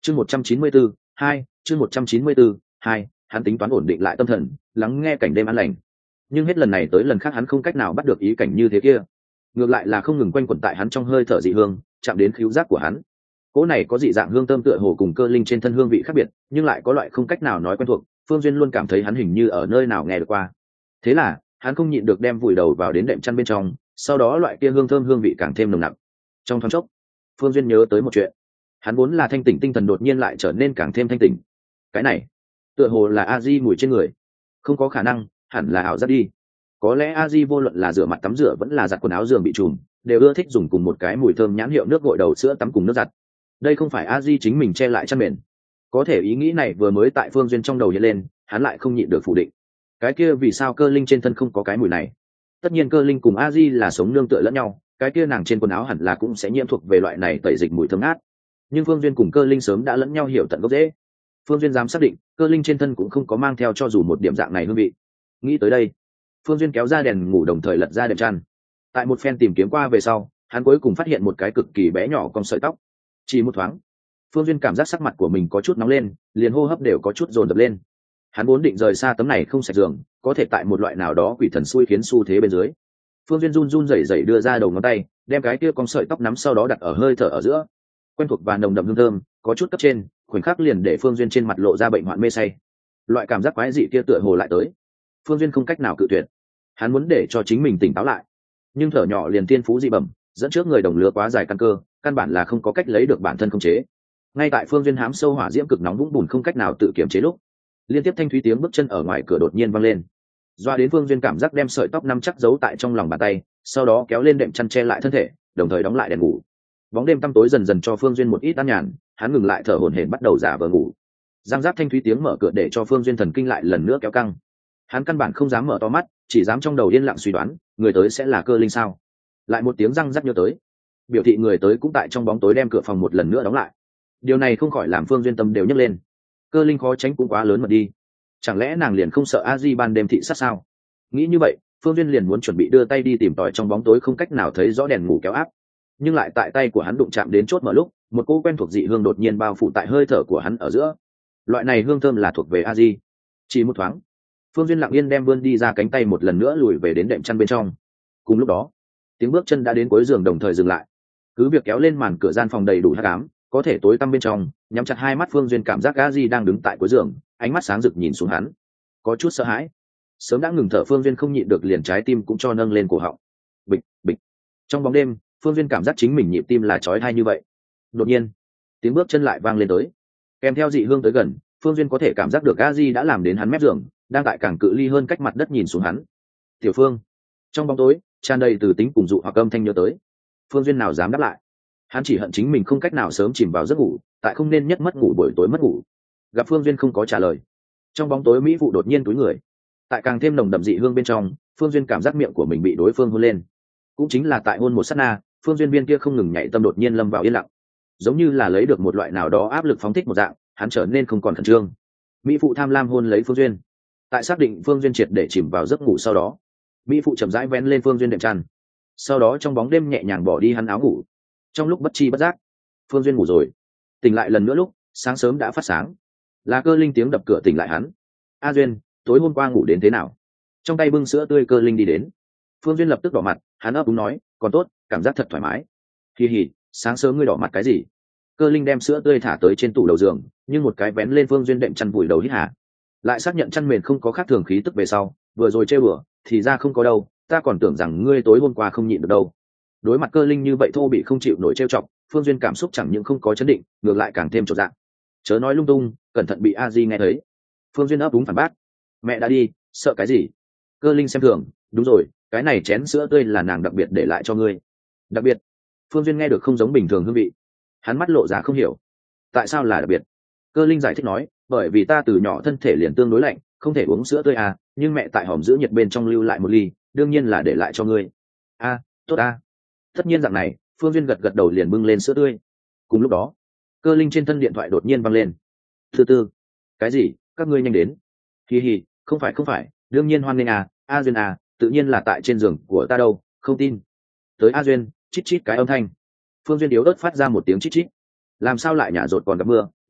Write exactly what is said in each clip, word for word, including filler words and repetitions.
chương một trăm chín mươi bốn hai chương một trăm chín mươi bốn hai hắn tính toán ổn định lại tâm thần, lắng nghe cảnh đêm an lành. Nhưng hết lần này tới lần khác hắn không cách nào bắt được ý cảnh như thế kia, ngược lại là không ngừng quanh quẩn tại hắn trong hơi thở dị hương, chạm đến khứu giác của hắn. Cỗ này có dị dạng hương thơm tựa hồ cùng Cơ Linh trên thân hương vị khác biệt, nhưng lại có loại không cách nào nói quen thuộc. Phương Duyên luôn cảm thấy hắn hình như ở nơi nào nghe được qua. Thế là hắn không nhịn được đem vùi đầu vào đến đệm chăn bên trong, sau đó loại kia hương thơm hương vị càng thêm nồng nặc. Trong thoáng chốc, Phương Duyên nhớ tới một chuyện. Hắn vốn là thanh tỉnh tinh thần đột nhiên lại trở nên càng thêm thanh tỉnh. Cái này, tựa hồ là a di mùi trên người. Không có khả năng, hẳn là ảo giác đi. Có lẽ a di vô luận là rửa mặt tắm rửa vẫn là giặt quần áo giường bị trùm, đều ưa thích dùng cùng một cái mùi thơm nhãn hiệu nước gội đầu sữa tắm cùng nước giặt. Đây không phải a di chính mình che lại chăn mền. Có thể ý nghĩ này vừa mới tại Phương Duyên trong đầu hiện lên, hắn lại không nhịn được phủ định. Cái kia vì sao Cơ Linh trên thân không có cái mùi này? Tất nhiên Cơ Linh cùng a di là sống nương tựa lẫn nhau, cái kia nàng trên quần áo hẳn là cũng sẽ nhiễm thuộc về loại này tẩy dịch mùi thơm ngát. Nhưng Phương Duyên cùng Cơ Linh sớm đã lẫn nhau hiểu tận gốc rễ. Phương Duyên dám xác định, Cơ Linh trên thân cũng không có mang theo cho dù một điểm dạng này hương vị. Nghĩ tới đây, Phương Duyên kéo ra đèn ngủ đồng thời lật ra đệm chăn. Tại một phen tìm kiếm qua về sau, hắn cuối cùng phát hiện một cái cực kỳ bé nhỏ con sợi tóc. Chỉ một thoáng, Phương Duyên cảm giác sắc mặt của mình có chút nóng lên, liền hô hấp đều có chút dồn dập lên. Hắn vốn định rời xa tấm này không sạch giường, có thể tại một loại nào đó quỷ thần xui khiến xu thế bên dưới. Phương Duyên run run rẩy rẩy đưa ra đầu ngón tay, đem cái kia con sợi tóc nắm sau đó đặt ở hơi thở ở giữa. Quen thuộc và nồng đậm hương thơm, có chút cấp trên, khoảnh khắc liền để Phương Duyên trên mặt lộ ra bệnh hoạn mê say. Loại cảm giác quái dị kia tựa hồ lại tới. Phương Duyên không cách nào cự tuyệt. Hắn muốn để cho chính mình tỉnh táo lại, nhưng thở nhỏ liền tiên phú dị bẩm, dẫn trước người đồng lứa quá dài căn cơ, căn bản là không có cách lấy được bản thân khống chế. Ngay tại Phương Duyên hám sâu hỏa diễm cực nóng vũng bùn không cách nào tự kiểm chế lúc, liên tiếp thanh thúy tiếng bước chân ở ngoài cửa đột nhiên vang lên. Doa đến Phương Duyên cảm giác đem sợi tóc nắm chắc giấu tại trong lòng bàn tay, sau đó kéo lên đệm chăn che lại thân thể, đồng thời đóng lại đèn ngủ. Bóng đêm tăm tối dần dần cho Phương Duyên một ít an nhàn, hắn ngừng lại thở hổn hển bắt đầu giả vờ ngủ. Giang giáp thanh thúy tiếng mở cửa để cho Phương Duyên thần kinh lại lần nữa kéo căng. Hắn căn bản không dám mở to mắt, chỉ dám trong đầu yên lặng suy đoán, người tới sẽ là Cơ Linh sao? Lại một tiếng răng rắc nhớ tới, biểu thị người tới cũng tại trong bóng tối đem cửa phòng một lần nữa đóng lại. Điều này không khỏi làm Phương Duyên tâm đều nhấc lên. Cơ Linh khó tránh cũng quá lớn mật đi, chẳng lẽ nàng liền không sợ a di ban đêm thị sát sao? Nghĩ như vậy, Phương Duyên liền muốn chuẩn bị đưa tay đi tìm tòi trong bóng tối không cách nào thấy rõ đèn ngủ kéo áp, nhưng lại tại tay của hắn đụng chạm đến chốt mở lúc, một cỗ quen thuộc dị hương đột nhiên bao phủ tại hơi thở của hắn ở giữa. Loại này hương thơm là thuộc về a di. Chỉ một thoáng, Phương Duyên lặng yên đem vươn đi ra cánh tay một lần nữa lùi về đến đệm chăn bên trong. Cùng lúc đó, tiếng bước chân đã đến cuối giường đồng thời dừng lại. Cứ việc kéo lên màn cửa gian phòng đầy đủ hắc ám, có thể tối tăm bên trong, nhắm chặt hai mắt Phương Duyên cảm giác a di đang đứng tại cuối giường, ánh mắt sáng rực nhìn xuống hắn, có chút sợ hãi. Sớm đã ngừng thở Phương Duyên không nhịn được liền trái tim cũng cho nâng lên cổ họng. Bịch, bịch. Trong bóng đêm, Phương Duyên cảm giác chính mình nhịp tim là chói tai như vậy. Đột nhiên, tiếng bước chân lại vang lên tới. Kèm theo dị hương tới gần, Phương Duyên có thể cảm giác được a di đã làm đến hắn mép giường, đang tại càng cự ly hơn cách mặt đất nhìn xuống hắn. Tiểu Phương. Trong bóng tối, tràn đầy từ tính cùng dụ hoặc âm thanh nhớ tới. Phương Duyên nào dám đáp lại. Hắn chỉ hận chính mình không cách nào sớm chìm vào giấc ngủ, tại không nên nhất mất ngủ buổi tối mất ngủ. Gặp Phương Duyên không có trả lời, trong bóng tối mỹ phụ đột nhiên túi người. Tại càng thêm nồng đậm dị hương bên trong, Phương Duyên cảm giác miệng của mình bị đối phương hôn lên. Cũng chính là tại hôn một sát na, Phương Duyên viên kia không ngừng nhảy tâm đột nhiên lâm vào yên lặng, giống như là lấy được một loại nào đó áp lực phóng thích một dạng, hắn trở nên không còn khẩn trương. Mỹ phụ tham lam hôn lấy Phương Duyên. Tại xác định Phương Duyên triệt để chìm vào giấc ngủ sau đó, Mỹ phụ chậm rãi vén lên Phương Duyên đệm chăn, sau đó trong bóng đêm nhẹ nhàng bỏ đi hắn áo ngủ. Trong lúc bất chi bất giác, Phương Duyên ngủ rồi. Tỉnh lại lần nữa lúc sáng sớm đã phát sáng, là Cơ Linh tiếng đập cửa tỉnh lại hắn. A Duyên, tối hôm qua ngủ đến thế nào? Trong tay bưng sữa tươi Cơ Linh đi đến. Phương Duyên lập tức đỏ mặt, hắn ấp úng nói, còn tốt, cảm giác thật thoải mái. Hì hì, sáng sớm ngươi đỏ mặt cái gì? Cơ Linh đem sữa tươi thả tới trên tủ đầu giường, nhưng một cái vén lên Phương Duyên đệm chăn vùi đầu hít hà. Lại xác nhận chăn mền không có khác thường khí tức về sau, vừa rồi trêu bừa, thì ra không có đâu, ta còn tưởng rằng ngươi tối hôm qua không nhịn được đâu. Đối mặt Cơ Linh như vậy thô bị không chịu nổi trêu chọc, Phương Duyên cảm xúc chẳng những không có chấn định, ngược lại càng thêm chột dạ. Chớ nói lung tung, cẩn thận bị a di nghe thấy. Phương Duyên ấp úng phản bác, mẹ đã đi, sợ cái gì? Cơ Linh xem thường, đúng rồi, cái này chén sữa tươi là nàng đặc biệt để lại cho ngươi. Đặc biệt? Phương Duyên nghe được không giống bình thường hương vị, hắn mắt lộ ra không hiểu. Tại sao là đặc biệt? Cơ Linh giải thích nói, bởi vì ta từ nhỏ thân thể liền tương đối lạnh, không thể uống sữa tươi à, nhưng mẹ tại hòm giữ nhiệt bên trong lưu lại một ly, đương nhiên là để lại cho ngươi. A, tốt a. Tất nhiên dạng này, Phương Duyên gật gật đầu liền bưng lên sữa tươi. Cùng lúc đó, Cơ Linh trên thân điện thoại đột nhiên vang lên. Thứ tư, cái gì? Các ngươi nhanh đến. Hi hi, không phải không phải, đương nhiên hoan nghênh à, A Duyên à, tự nhiên là tại trên giường của ta đâu, không tin. Tới A Duyên, chít chít cái âm thanh. Phương Duyên yếu ớt phát ra một tiếng chít chít. Làm sao lại nhả rột còn gặp mưa,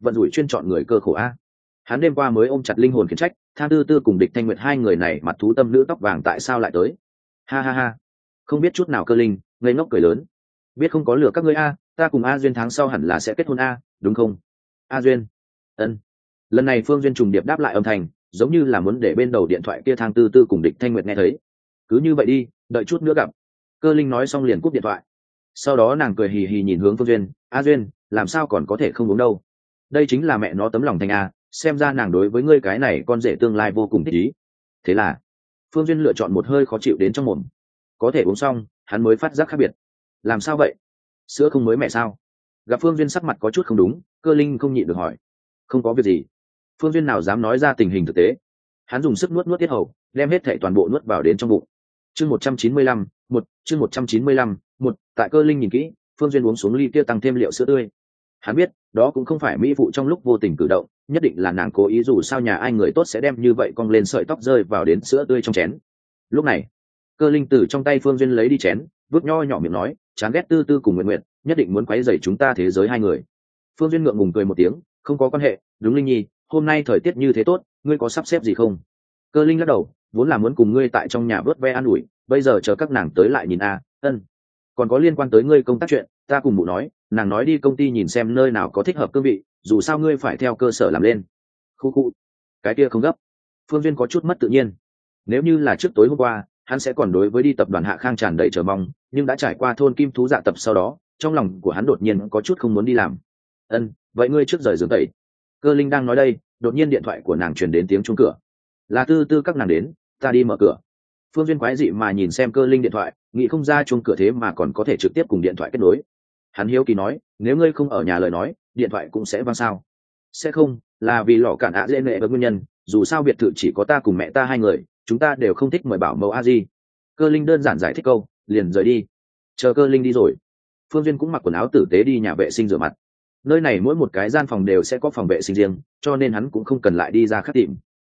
vận rủi chuyên chọn người cơ khổ a. Hắn đêm qua mới ôm chặt linh hồn khiển trách, Thang Tư Tư cùng Địch Thanh Nguyệt hai người này mặt thú tâm nữ tóc vàng tại sao lại tới. Ha ha ha, không biết chút nào Cơ Linh ngây ngốc cười lớn. Biết không có lừa các ngươi a, ta cùng A Duyên tháng sau hẳn là sẽ kết hôn a, đúng không? A Duyên. Ân. Lần này Phương Duyên trùng điệp đáp lại âm thanh, giống như là muốn để bên đầu điện thoại kia Thang Tư Tư cùng Địch Thanh Nguyệt nghe thấy. Cứ như vậy đi, đợi chút nữa gặp. Cơ Linh nói xong liền cúp điện thoại. Sau đó nàng cười hì hì nhìn hướng Phương Duyên, A Duyên, làm sao còn có thể không uống đâu? Đây chính là mẹ nó tấm lòng thành a, xem ra nàng đối với ngươi cái này con rể tương lai vô cùng thích ý. Thế là Phương Duyên lựa chọn một hơi khó chịu đến trong mồm. Có thể uống xong, hắn mới phát giác khác biệt. Làm sao vậy? Sữa không mới mẹ sao? Gặp Phương Duyên sắc mặt có chút không đúng, Cơ Linh không nhịn được hỏi. Không có việc gì. Phương Duyên nào dám nói ra tình hình thực tế. Hắn dùng sức nuốt nuốt tiết hầu, đem hết thảy toàn bộ nuốt vào đến trong bụng. Chương một trăm chín mươi lăm, một, chương một trăm chín mươi lăm, một, tại Cơ Linh nhìn kỹ, Phương Duyên uống xuống ly kia tăng thêm liệu sữa tươi. Hắn biết, đó cũng không phải mỹ phụ trong lúc vô tình cử động, nhất định là nàng cố ý, dù sao nhà ai người tốt sẽ đem như vậy cong lên sợi tóc rơi vào đến sữa tươi trong chén. Lúc này, Cơ Linh từ trong tay Phương Duyên lấy đi chén, vứt nho nhỏ miệng nói, chán ghét Tư Tư cùng Nguyệt Nguyệt, nhất định muốn quấy rầy chúng ta thế giới hai người. Phương Duyên ngượng ngùng cười một tiếng, không có quan hệ, đúng Linh Nhi, hôm nay thời tiết như thế tốt, ngươi có sắp xếp gì không? Cơ Linh lắc đầu, vốn là muốn cùng ngươi tại trong nhà vớt ve an ủi, bây giờ chờ các nàng tới lại nhìn a, ân. Còn có liên quan tới ngươi công tác chuyện, ta cùng mụ nói, nàng nói đi công ty nhìn xem nơi nào có thích hợp cương vị, dù sao ngươi phải theo cơ sở làm lên. Khu khu, cái kia không gấp. Phương Duyên có chút mất tự nhiên. Nếu như là trước tối hôm qua, hắn sẽ còn đối với đi tập đoàn Hạ Khang tràn đầy chờ mong, nhưng đã trải qua thôn kim thú dạ tập sau đó, trong lòng của hắn đột nhiên có chút không muốn đi làm. Ân, vậy ngươi trước rời giường tẩy. Cơ Linh đang nói đây, đột nhiên điện thoại của nàng truyền đến tiếng chuông cửa. Là Tư Tư các nàng đến, ta đi mở cửa. Phương Duyên quái dị mà nhìn xem Cơ Linh điện thoại, nghĩ không ra chuông cửa thế mà còn có thể trực tiếp cùng điện thoại kết nối. Hắn hiếu kỳ nói, nếu ngươi không ở nhà lời nói, điện thoại cũng sẽ vang sao? Sẽ không, là vì lò cản ạ dễ nệ với nguyên nhân, dù sao biệt thự chỉ có ta cùng mẹ ta hai người, chúng ta đều không thích mời bảo mẫu a di. Cơ Linh đơn giản giải thích câu, liền rời đi. Chờ Cơ Linh đi rồi, Phương Duyên cũng mặc quần áo tử tế đi nhà vệ sinh rửa mặt. Nơi này mỗi một cái gian phòng đều sẽ có phòng vệ sinh riêng, cho nên hắn cũng không cần lại đi ra khác tìm.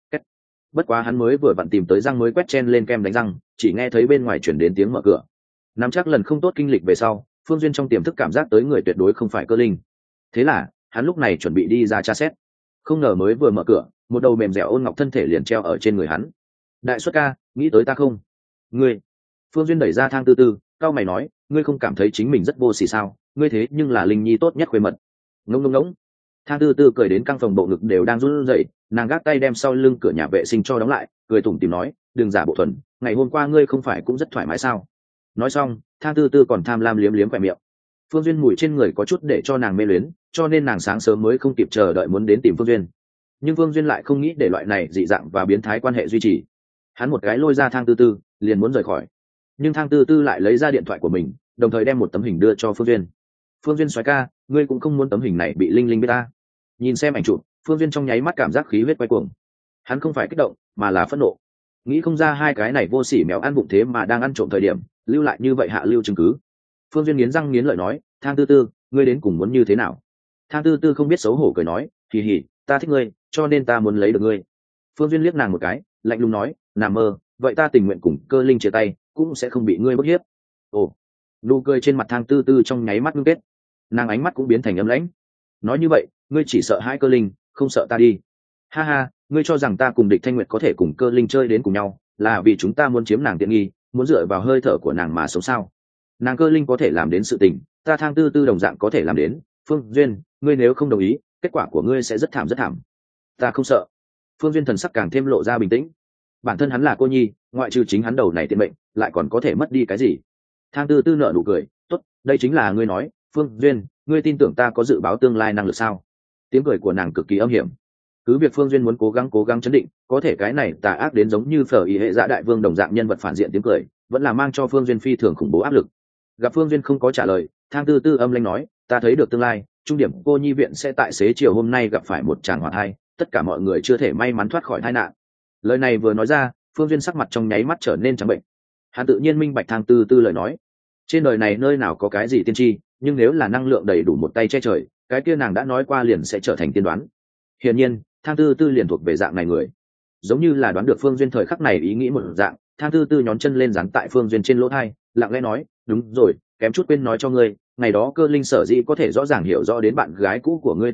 Bất quá hắn mới vừa vặn tìm tới răng mới quét chen lên kem đánh răng, chỉ nghe thấy bên ngoài chuyển đến tiếng mở cửa. Nắm chắc lần không tốt kinh lịch về sau, Phương Duyên trong tiềm thức cảm giác tới người tuyệt đối không phải Cơ Linh. Thế là hắn lúc này chuẩn bị đi ra tra xét, không ngờ mới vừa mở cửa, một đầu mềm dẻo ôn ngọc thân thể liền treo ở trên người hắn. Đại xuất ca, nghĩ tới ta không? Ngươi. Phương Duyên đẩy ra Thang Tư Tư, cao mày nói, ngươi không cảm thấy chính mình rất vô sỉ sao? Ngươi thế nhưng là Linh Nhi tốt nhất khuê mật. Ngông ngông ngỗng. Thang Tư Tư cười đến căng phòng bộ ngực đều đang run rẩy, nàng gác tay đem sau lưng cửa nhà vệ sinh cho đóng lại, cười tủm tỉm nói, đừng giả bộ thuần, ngày hôm qua ngươi không phải cũng rất thoải mái sao? Nói xong, Thang Tư Tư còn tham lam liếm liếm khỏe miệng. Phương Duyên mùi trên người có chút để cho nàng mê luyến, cho nên nàng sáng sớm mới không kịp chờ đợi muốn đến tìm Phương Duyên. Nhưng Phương Duyên lại không nghĩ để loại này dị dạng và biến thái quan hệ duy trì. Hắn một cái lôi ra Thang Tư Tư, liền muốn rời khỏi. Nhưng Thang Tư Tư lại lấy ra điện thoại của mình, đồng thời đem một tấm hình đưa cho Phương Duyên. Phương Duyên soái ca, ngươi cũng không muốn tấm hình này bị Linh Linh biết ta. Nhìn xem ảnh chụp, Phương Duyên trong nháy mắt cảm giác khí huyết quay cuồng. Hắn không phải kích động, mà là phẫn nộ. Nghĩ không ra hai cái này vô sỉ mèo ăn bụng thế mà đang ăn trộm thời điểm, lưu lại như vậy hạ lưu chứng cứ. Phương Duyên nghiến răng nghiến lợi nói, Thang Tư Tư, ngươi đến cùng muốn như thế nào? Thang Tư Tư không biết xấu hổ cười nói, kỳ hỉ, ta thích ngươi, cho nên ta muốn lấy được ngươi. Phương Duyên liếc nàng một cái, lạnh lùng nói, nằm mơ, vậy ta tình nguyện cùng Cơ Linh chia tay, cũng sẽ không bị ngươi bức hiếp. Ồ, nụ cười trên mặt Thang Tư Tư trong nháy mắt ngưng kết, nàng ánh mắt cũng biến thành âm lãnh. Nói như vậy, ngươi chỉ sợ hãi Cơ Linh, không sợ ta đi? Ha ha, ngươi cho rằng ta cùng Địch Thanh Nguyệt có thể cùng Cơ Linh chơi đến cùng nhau, là vì chúng ta muốn chiếm nàng tiện nghi, muốn dựa vào hơi thở của nàng mà sống sao? Nàng Cơ Linh có thể làm đến sự tình, ta Thang Tư Tư đồng dạng có thể làm đến. Phương Duyên, ngươi nếu không đồng ý, kết quả của ngươi sẽ rất thảm rất thảm. Ta không sợ. Phương Duyên thần sắc càng thêm lộ ra bình tĩnh. Bản thân hắn là cô nhi, ngoại trừ chính hắn đầu này tiện mệnh, lại còn có thể mất đi cái gì? Thang Tư Tư nở nụ cười, tốt, đây chính là ngươi nói, Phương Duyên, ngươi tin tưởng ta có dự báo tương lai năng lực sao? Tiếng cười của nàng cực kỳ âm hiểm. Cứ việc Phương Duyên muốn cố gắng cố gắng chấn định, có thể cái này tà ác đến giống như phở ý hệ dạ đại vương đồng dạng nhân vật phản diện tiếng cười, vẫn là mang cho Phương Duyên phi thường khủng bố áp lực. Gặp Phương Duyên không có trả lời, Thang Tư Tư âm lãnh nói, ta thấy được tương lai, trung điểm cô nhi viện sẽ tại xế chiều hôm nay gặp phải một tràng hỏa thai, tất cả mọi người chưa thể may mắn thoát khỏi tai nạn. Lời này vừa nói ra, Phương Duyên sắc mặt trong nháy mắt trở nên trắng bệnh. Hắn tự nhiên minh bạch Thang Tư Tư lời nói. Trên đời này nơi nào có cái gì tiên tri, nhưng nếu là năng lượng đầy đủ một tay che trời, cái kia nàng đã nói qua liền sẽ trở thành tiên đoán. Hiển nhiên, Thang Tư Tư liền thuộc về dạng này người. Giống như là đoán được Phương Duyên thời khắc này ý nghĩ một dạng, Thang Tư Tư nhón chân lên dán tại Phương Duyên trên lỗ tai, lặng lẽ nói, đúng rồi, kém chút quên nói cho ngươi, ngày đó Cơ Linh sở dĩ có thể rõ ràng hiểu rõ đến bạn gái cũ của ngươi tin tức,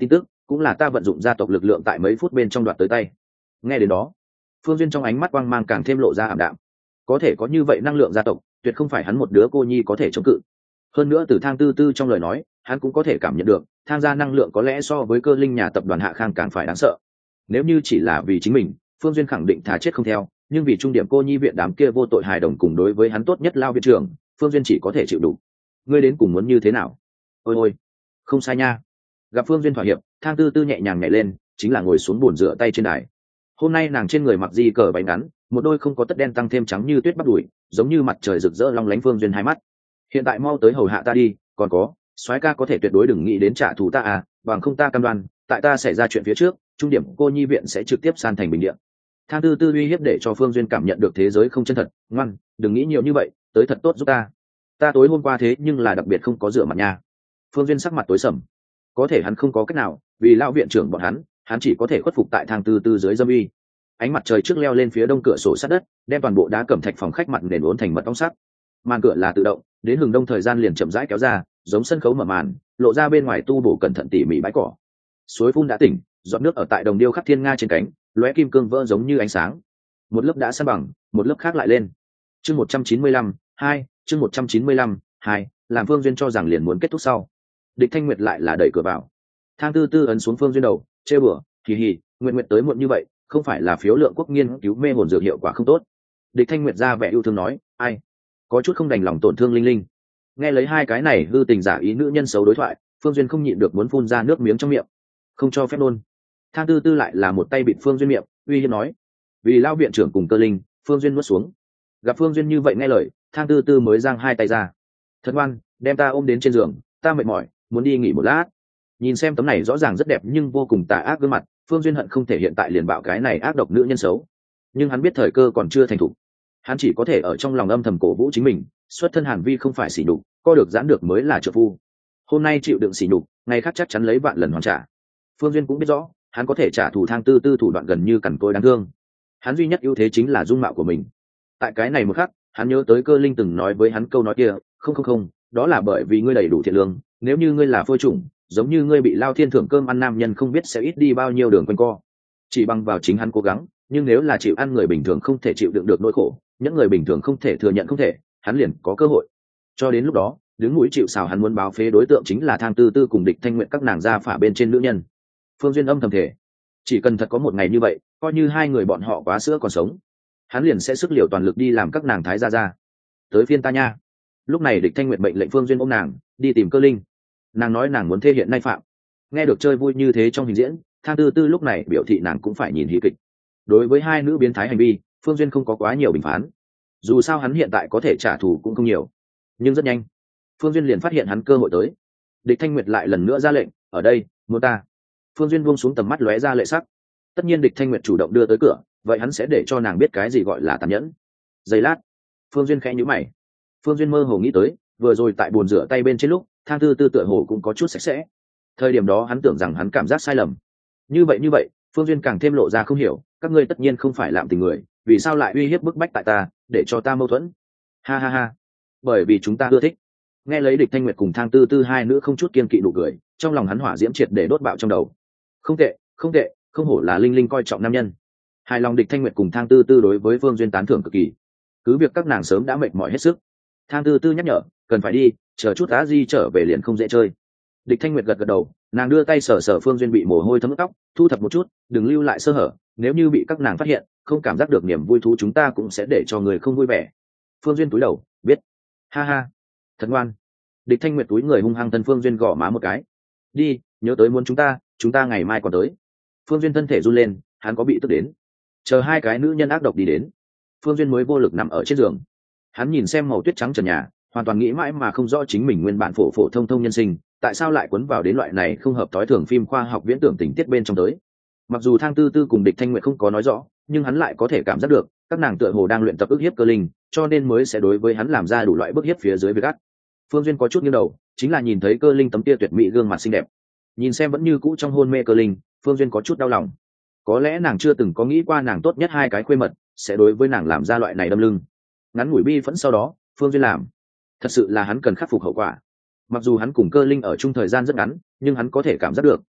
cũng là ta vận dụng gia tộc lực lượng tại mấy phút bên trong đoạt tới tay. Nghe đến đó, Phương Duyên trong ánh mắt quang mang càng thêm lộ ra ảm đạm. Có thể có như vậy năng lượng gia tộc, tuyệt không phải hắn một đứa cô nhi có thể chống cự. Hơn nữa từ Thang Tư Tư trong lời nói, hắn cũng có thể cảm nhận được, tham gia năng lượng có lẽ so với Cơ Linh nhà tập đoàn Hạ Khang càng phải đáng sợ. Nếu như chỉ là vì chính mình, Phương Duyên khẳng định thà chết không theo, nhưng vì trung điểm cô nhi viện đám kia vô tội hài đồng cùng đối với hắn tốt nhất lao viện trưởng, Phương Duyên chỉ có thể chịu đủ. Ngươi đến cùng muốn như thế nào? Ôi ôi, không sai nha. Gặp Phương Duyên thỏa hiệp, Thang Tư Tư nhẹ nhàng nhảy lên, chính là ngồi xuống bồn rửa tay trên đài. Hôm nay nàng trên người mặc di cờ váy ngắn, một đôi không có tất đen tăng thêm trắng như tuyết bắp đùi, giống như mặt trời rực rỡ long lánh. Phương Duyên hai mắt. Hiện tại mau tới hầu hạ ta đi, còn có, soái ca có thể tuyệt đối đừng nghĩ đến trả thù ta à, bằng không ta cam đoan, tại ta xảy ra chuyện phía trước, trung điểm cô nhi viện sẽ trực tiếp san thành bình địa. Thang Tư Tư uy hiếp để cho Phương Duyên cảm nhận được thế giới không chân thật, ngoan, đừng nghĩ nhiều như vậy, tới thật tốt giúp ta. Ta tối hôm qua thế nhưng là đặc biệt không có rửa mặt nha. Phương Duyên sắc mặt tối sầm, có thể hắn không có cách nào, vì lão viện trưởng bọn hắn, hắn chỉ có thể khuất phục tại Thang Tư Tư dưới dâm uy. Ánh mặt trời trước leo lên phía đông cửa sổ sát đất, đem toàn bộ đá cẩm thạch phòng khách mặt nền uốn thành mật ong sắc. Màn cửa là tự động, đến hừng đông thời gian liền chậm rãi kéo ra, giống sân khấu mở màn, lộ ra bên ngoài tu bổ cẩn thận tỉ mỉ bãi cỏ. Suối phun đã tỉnh, giọt nước ở tại đồng điêu khắc thiên nga trên cánh, lóe kim cương vỡ giống như ánh sáng. Một lớp đã san bằng, một lớp khác lại lên. Chương một trăm chín mươi lăm, hai, chương một trăm chín mươi lăm, hai, làm Phương Duyên cho rằng liền muốn kết thúc sau. Địch Thanh Nguyệt lại là đẩy cửa vào. Thang Tư Tư ấn xuống Phương Duyên đầu, trêu bừa, kỳ hì, Nguyệt Nguyệt tới muộn như vậy, không phải là phiếu lượng quốc nghiên cứu mê hồn dược hiệu quả không tốt. Địch Thanh Nguyệt ra vẻ yêu thương nói, ai, có chút không đành lòng tổn thương Linh Linh. Nghe lấy hai cái này hư tình giả ý nữ nhân xấu đối thoại, Phương Duyên không nhịn được muốn phun ra nước miếng trong miệng, không cho phép luôn. Thang Tư Tư lại là một tay bịt Phương Duyên miệng, uy hiếp nói, vì lao viện trưởng cùng Cơ Linh. Phương Duyên nuốt xuống. Gặp Phương Duyên như vậy nghe lời, Thang Tư Tư mới giang hai tay ra, thật ngoan, đem ta ôm đến trên giường, ta mệt mỏi, muốn đi nghỉ một lát. Nhìn xem tấm này rõ ràng rất đẹp nhưng vô cùng tà ác gương mặt, Phương Duyên hận không thể hiện tại liền bạo cái này ác độc nữ nhân xấu, nhưng hắn biết thời cơ còn chưa thành thục, hắn chỉ có thể ở trong lòng âm thầm cổ vũ chính mình, xuất thân Hàn Vi không phải sỉ nhục, co được giãn được mới là trợ phu. Hôm nay chịu đựng sỉ nhục, ngày khác chắc chắn lấy vạn lần hoàn trả. Phương Duyên cũng biết rõ, hắn có thể trả thù Thang Tư Tư thủ đoạn gần như cằn cỗi đáng thương. Hắn duy nhất ưu thế chính là dung mạo của mình. Tại cái này một khắc, hắn nhớ tới Cơ Linh từng nói với hắn câu nói kia, không không không, đó là bởi vì ngươi đầy đủ thiện lương, nếu như ngươi là phôi chủng, giống như ngươi bị lao thiên thưởng cơm ăn nam nhân không biết sẽ ít đi bao nhiêu đường quanh co. Chỉ bằng vào chính hắn cố gắng, nhưng nếu là chịu ăn người bình thường không thể chịu đựng được nỗi khổ, những người bình thường không thể thừa nhận không thể, hắn liền có cơ hội. Cho đến lúc đó, đứng mũi chịu sào hắn muốn báo phế đối tượng chính là Thang Tư Tư cùng Địch Thanh Nguyệt các nàng gia phả bên trên nữ nhân. Phương Duyên âm thầm thể, chỉ cần thật có một ngày như vậy, coi như hai người bọn họ quá sữa còn sống, hắn liền sẽ sức liều toàn lực đi làm các nàng thái gia gia. Tới phiên ta nha. Lúc này Địch Thanh Nguyệt mệnh lệnh Phương Duyên ôm nàng đi tìm Cơ Linh. Nàng nói nàng muốn thê hiện nay phạm. Nghe được chơi vui như thế trong hình diễn, Thang Tư Tư lúc này biểu thị nàng cũng phải nhìn hí kịch. Đối với hai nữ biến thái hành vi, Phương Duyên không có quá nhiều bình phán. Dù sao hắn hiện tại có thể trả thù cũng không nhiều, nhưng rất nhanh, Phương Duyên liền phát hiện hắn cơ hội tới. Địch Thanh Nguyệt lại lần nữa ra lệnh, ở đây, muốn ta. Phương Duyên buông xuống tầm mắt lóe ra lệ sắc. Tất nhiên Địch Thanh Nguyệt chủ động đưa tới cửa, vậy hắn sẽ để cho nàng biết cái gì gọi là tàn nhẫn. Giây lát, Phương Duyên khẽ nhíu mày. Phương Duyên mơ hồ nghĩ tới, vừa rồi tại bồn rửa tay bên trên lúc, Thang Tư Tư tựa hồ cũng có chút sạch sẽ. Thời điểm đó hắn tưởng rằng hắn cảm giác sai lầm. Như vậy như vậy, Phương Duyên càng thêm lộ ra không hiểu, các ngươi tất nhiên không phải làm tình người, vì sao lại uy hiếp bức bách tại ta, để cho ta mâu thuẫn? Ha ha ha, bởi vì chúng ta ưa thích. Nghe lấy Địch Thanh Nguyệt cùng Thang Tư Tư hai nữ không chút kiên kỵ nụ cười, trong lòng hắn hỏa diễm triệt để đốt bạo trong đầu. Không tệ, không tệ, không hổ là Linh Linh coi trọng nam nhân. Hài lòng Địch Thanh Nguyệt cùng Thang Tư Tư đối với Phương Duyên tán thưởng cực kỳ. Cứ việc các nàng sớm đã mệt mỏi hết sức. Thang Tư Tư nhắc nhở, cần phải đi, chờ chút Á Di trở về liền không dễ chơi. Địch Thanh Nguyệt gật gật đầu, nàng đưa tay sờ sờ Phương Duyên bị mồ hôi thấm ướt tóc, thu thập một chút, đừng lưu lại sơ hở, nếu như bị các nàng phát hiện, không cảm giác được niềm vui thú chúng ta cũng sẽ để cho người không vui vẻ. Phương Duyên cúi đầu, biết. Ha ha, thật ngoan. Địch Thanh Nguyệt túi người hung hăng thân Phương Duyên gõ má một cái. Đi, nhớ tới muốn chúng ta, chúng ta ngày mai còn tới. Phương Duyên thân thể run lên, hắn có bị tức đến. Chờ hai cái nữ nhân ác độc đi đến, Phương Duyên mới vô lực nằm ở trên giường. Hắn nhìn xem màu tuyết trắng trần nhà, hoàn toàn nghĩ mãi mà không rõ chính mình nguyên bản phổ phổ thông thông nhân sinh, tại sao lại cuốn vào đến loại này không hợp tối thường phim khoa học viễn tưởng tình tiết bên trong tới. Mặc dù Thang Tư Tư cùng Địch Thanh Nguyệt không có nói rõ, nhưng hắn lại có thể cảm giác được, các nàng tựa hồ đang luyện tập ức hiếp Cơ Linh, cho nên mới sẽ đối với hắn làm ra đủ loại bức hiếp phía dưới việc gắt. Phương Duyên có chút nghiêng đầu, chính là nhìn thấy Cơ Linh tấm kia tuyệt mỹ gương mặt xinh đẹp. Nhìn xem vẫn như cũ trong hôn mê Cơ Linh, Phương Duyên có chút đau lòng. Có lẽ nàng chưa từng có nghĩ qua nàng tốt nhất hai cái khuê mật sẽ đối với nàng làm ra loại này đâm lưng. Ngắn ngủi bi phẫn sau đó, Phương Duyên làm, thật sự là hắn cần khắc phục hậu quả. Mặc dù hắn cùng Cơ Linh ở chung thời gian rất ngắn, nhưng hắn có thể cảm giác được,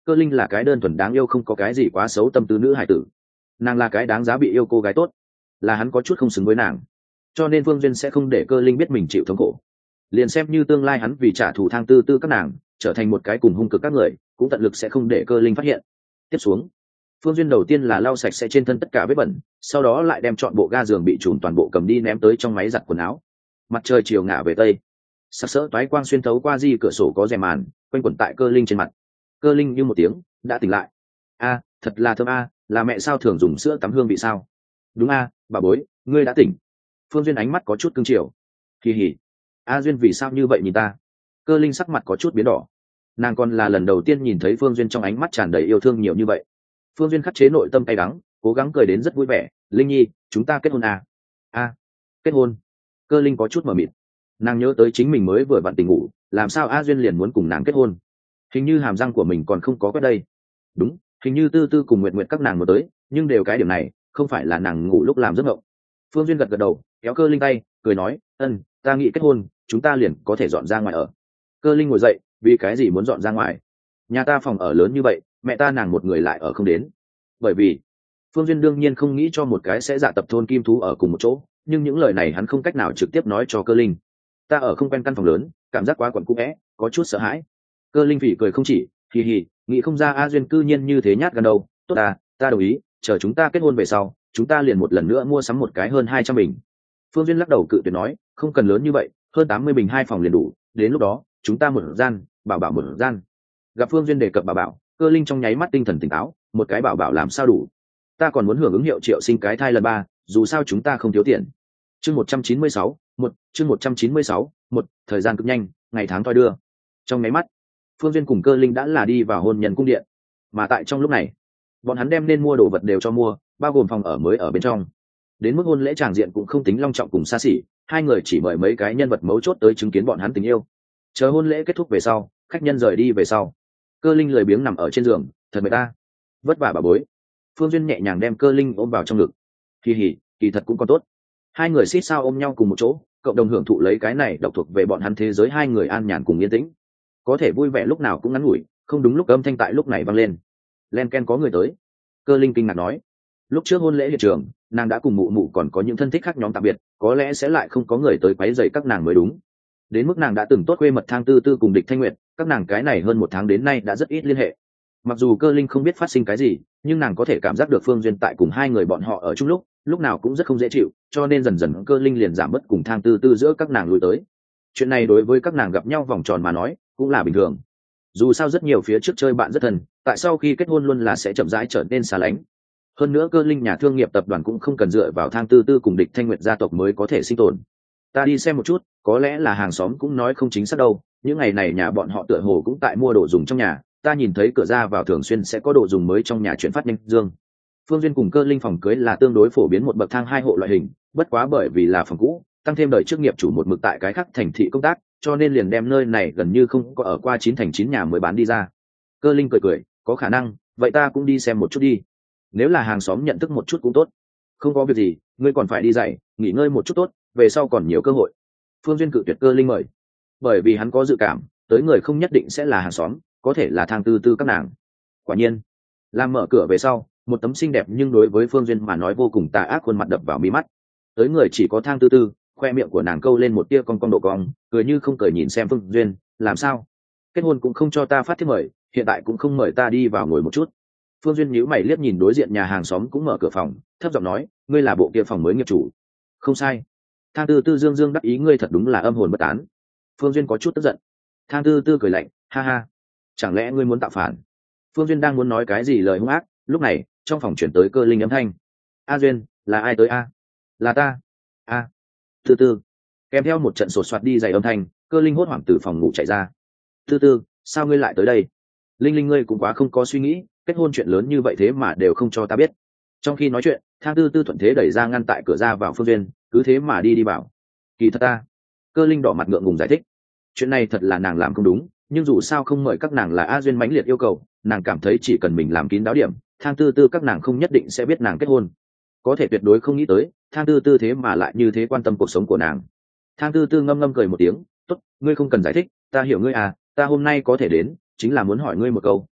Cơ linh là cái đơn thuần đáng yêu không có cái gì quá xấu tâm tư nữ hải tử, nàng là cái đáng giá bị yêu cô gái tốt, là hắn có chút không xứng với nàng, cho nên Phương Duyên sẽ không để Cơ linh biết mình chịu thống khổ. Liền xem như tương lai hắn vì trả thù Thang Tư Tư các nàng trở thành một cái cùng hung cực các người, cũng tận lực sẽ không để Cơ linh phát hiện. Tiếp xuống, Phương Duyên đầu tiên là lau sạch sẽ trên thân tất cả vết bẩn, sau đó lại đem trọn bộ ga giường bị trùn toàn bộ cầm đi ném tới trong máy giặt quần áo. Mặt trời chiều ngả về tây, sặc sỡ toái quang xuyên thấu qua di cửa sổ có rèm màn, quanh quẩn tại Cơ linh trên mặt. Cơ linh như một tiếng đã tỉnh lại. A, thật là thơm a, là mẹ sao thường dùng sữa tắm hương vị sao? Đúng a, bà bối, ngươi đã tỉnh. Phương Duyên ánh mắt có chút cưng chiều. Kỳ hỉ. A Duyên vì sao như vậy nhìn ta? Cơ linh sắc mặt có chút biến đỏ. Nàng còn là lần đầu tiên nhìn thấy Phương Duyên trong ánh mắt tràn đầy yêu thương nhiều như vậy. Phương Duyên khắc chế nội tâm cay đắng, cố gắng cười đến rất vui vẻ. Linh nhi, chúng ta kết hôn à? A, kết hôn. Cơ linh có chút mờ mịt. Nàng nhớ tới chính mình mới vừa vặn tỉnh ngủ, làm sao A Duyên liền muốn cùng nàng kết hôn? Hình như hàm răng của mình còn không có quét đây. Đúng, hình như Tư Tư cùng Nguyệt Nguyệt các nàng một tới, nhưng đều cái điểm này, không phải là nàng ngủ lúc làm giấc mộng. Phương Duyên gật gật đầu, kéo Cơ linh tay, cười nói, ân, ta nghĩ kết hôn, chúng ta liền có thể dọn ra ngoài ở. Cơ linh ngồi dậy, vì cái gì muốn dọn ra ngoài? Nhà ta phòng ở lớn như vậy, mẹ ta nàng một người lại ở không đến. Bởi vì Phương Duyên đương nhiên không nghĩ cho một cái sẽ dạ tập thôn kim thú ở cùng một chỗ, nhưng những lời này hắn không cách nào trực tiếp nói cho Cơ linh. Ta ở không quen căn phòng lớn, cảm giác quá quẩn cũ é, có chút sợ hãi. Cơ linh phỉ cười không chỉ, hì hì, nghĩ không ra A Duyên cư nhiên như thế nhát gan đâu. Tốt à, ta đồng ý, chờ chúng ta kết hôn về sau, chúng ta liền một lần nữa mua sắm một cái hơn hai trăm bình. Phương Duyên lắc đầu cự tuyệt nói, không cần lớn như vậy, hơn tám mươi bình hai phòng liền đủ, đến lúc đó chúng ta một gian, bảo bảo một gian. Gặp Phương Duyên đề cập bảo bảo, Cơ linh trong nháy mắt tinh thần tỉnh táo, một cái bảo bảo làm sao đủ? Ta còn muốn hưởng ứng hiệu triệu sinh cái thai lần ba, dù sao chúng ta không thiếu tiền. Chương một trăm chín mươi sáu, một, chương một trăm chín mươi sáu, một, thời gian cực nhanh, ngày tháng thoi đưa. Trong nháy mắt, Phương Duyên cùng Cơ linh đã là đi vào hôn nhân cung điện, mà tại trong lúc này, bọn hắn đem nên mua đồ vật đều cho mua, bao gồm phòng ở mới ở bên trong. Đến mức hôn lễ tràng diện cũng không tính long trọng cùng xa xỉ, hai người chỉ mời mấy cái nhân vật mấu chốt tới chứng kiến bọn hắn tình yêu. Chờ hôn lễ kết thúc về sau, khách nhân rời đi về sau, Cơ linh lười biếng nằm ở trên giường, thật mệt ta, vất vả bà bối. Phương Duyên nhẹ nhàng đem Cơ linh ôm vào trong ngực. Kỳ hỉ, kỳ thật cũng còn tốt. Hai người xít sao ôm nhau cùng một chỗ, cộng đồng hưởng thụ lấy cái này độc thuộc về bọn hắn thế giới hai người an nhàn cùng yên tĩnh. Có thể vui vẻ lúc nào cũng ngắn ngủi, không đúng lúc âm thanh tại lúc này vang lên. Len ken có người tới. Cơ linh kinh ngạc nói. Lúc trước hôn lễ hiện trường, nàng đã cùng mụ mụ còn có những thân thích khác nhóm tạm biệt, có lẽ sẽ lại không có người tới quấy rầy các nàng mới đúng. Đến mức nàng đã từng tốt quê mật Thang Tư Tư cùng Địch Thanh Nguyệt, các nàng cái này hơn một tháng đến nay đã rất ít liên hệ. Mặc dù Cơ linh không biết phát sinh cái gì, nhưng nàng có thể cảm giác được Phương Duyên tại cùng hai người bọn họ ở chung lúc, lúc nào cũng rất không dễ chịu, cho nên dần dần Cơ linh liền giảm bớt cùng Thang Tư Tư giữa các nàng lui tới. Chuyện này đối với các nàng gặp nhau vòng tròn mà nói, cũng là bình thường. Dù sao rất nhiều phía trước chơi bạn rất thân, tại sau khi kết hôn luôn là sẽ chậm rãi trở nên xa lánh. Hơn nữa Cơ linh nhà thương nghiệp tập đoàn cũng không cần dựa vào Thang Tư Tư cùng Địch Thanh Nguyệt gia tộc mới có thể sinh tồn. Ta đi xem một chút, có lẽ là hàng xóm cũng nói không chính xác đâu, những ngày này nhà bọn họ tựa hồ cũng tại mua đồ dùng trong nhà, ta nhìn thấy cửa ra vào thường xuyên sẽ có đồ dùng mới trong nhà chuyển phát nhanh dương. Phương Duyên cùng Cơ linh phòng cưới là tương đối phổ biến một bậc thang hai hộ loại hình, bất quá bởi vì là phòng cũ, tăng thêm đời trước nghiệp chủ một mực tại cái khác thành thị công tác, cho nên liền đem nơi này gần như không có ở qua chín thành chín nhà mới bán đi ra. Cơ linh cười cười, có khả năng, vậy ta cũng đi xem một chút đi. Nếu là hàng xóm nhận thức một chút cũng tốt. Không có việc gì, ngươi còn phải đi dạy, nghỉ ngơi một chút tốt, về sau còn nhiều cơ hội. Phương Duyên cự tuyệt Cơ linh mời, bởi vì hắn có dự cảm, tới người không nhất định sẽ là hàng xóm, có thể là Thang Tư Tư các nàng. Quả nhiên, làm mở cửa về sau, một tấm xinh đẹp nhưng đối với Phương Duyên mà nói vô cùng tà ác khuôn mặt đập vào mí mắt. Tới người chỉ có Thang Tư Tư, khoe miệng của nàng câu lên một tia cong cong độ cong, cười như không cười nhìn xem Phương Duyên, làm sao? Kết hôn cũng không cho ta phát thiếp mời, hiện tại cũng không mời ta đi vào ngồi một chút. Phương Duyên nhíu mày liếc nhìn đối diện nhà hàng xóm cũng mở cửa phòng, thấp giọng nói, ngươi là bộ kia phòng mới nghiệp chủ. Không sai. Thang Tư Tư dương dương đắc ý, ngươi thật đúng là âm hồn bất tán. Phương Duyên có chút tức giận. Thang Tư Tư cười lạnh, ha ha, chẳng lẽ ngươi muốn tạo phản? Phương Duyên đang muốn nói cái gì lời hung ác, lúc này trong phòng chuyển tới Cơ linh âm thanh. A Duyên, là ai tới a? Là ta. A. Tư Tư. Kèm theo một trận sột soạt đi giày âm thanh, Cơ linh hốt hoảng từ phòng ngủ chạy ra. Tư Tư, sao ngươi lại tới đây? Linh Linh ngươi cũng quá không có suy nghĩ, kết hôn chuyện lớn như vậy thế mà đều không cho ta biết. Trong khi nói chuyện, Thang Tư Tư thuận thế đẩy ra ngăn tại cửa ra vào Phương Duyên, cứ thế mà đi đi vào. Kỳ thật ta. Cơ linh đỏ mặt ngượng ngùng giải thích. Chuyện này thật là nàng làm không đúng, nhưng dù sao không mời các nàng là A Duyên mãnh liệt yêu cầu, nàng cảm thấy chỉ cần mình làm kín đáo điểm, Thang Tư Tư các nàng không nhất định sẽ biết nàng kết hôn. Có thể tuyệt đối không nghĩ tới, Thang Tư Tư thế mà lại như thế quan tâm cuộc sống của nàng. Thang Tư Tư ngâm ngâm cười một tiếng, tốt, ngươi không cần giải thích, ta hiểu ngươi à, ta hôm nay có thể đến, chính là muốn hỏi ngươi một câu,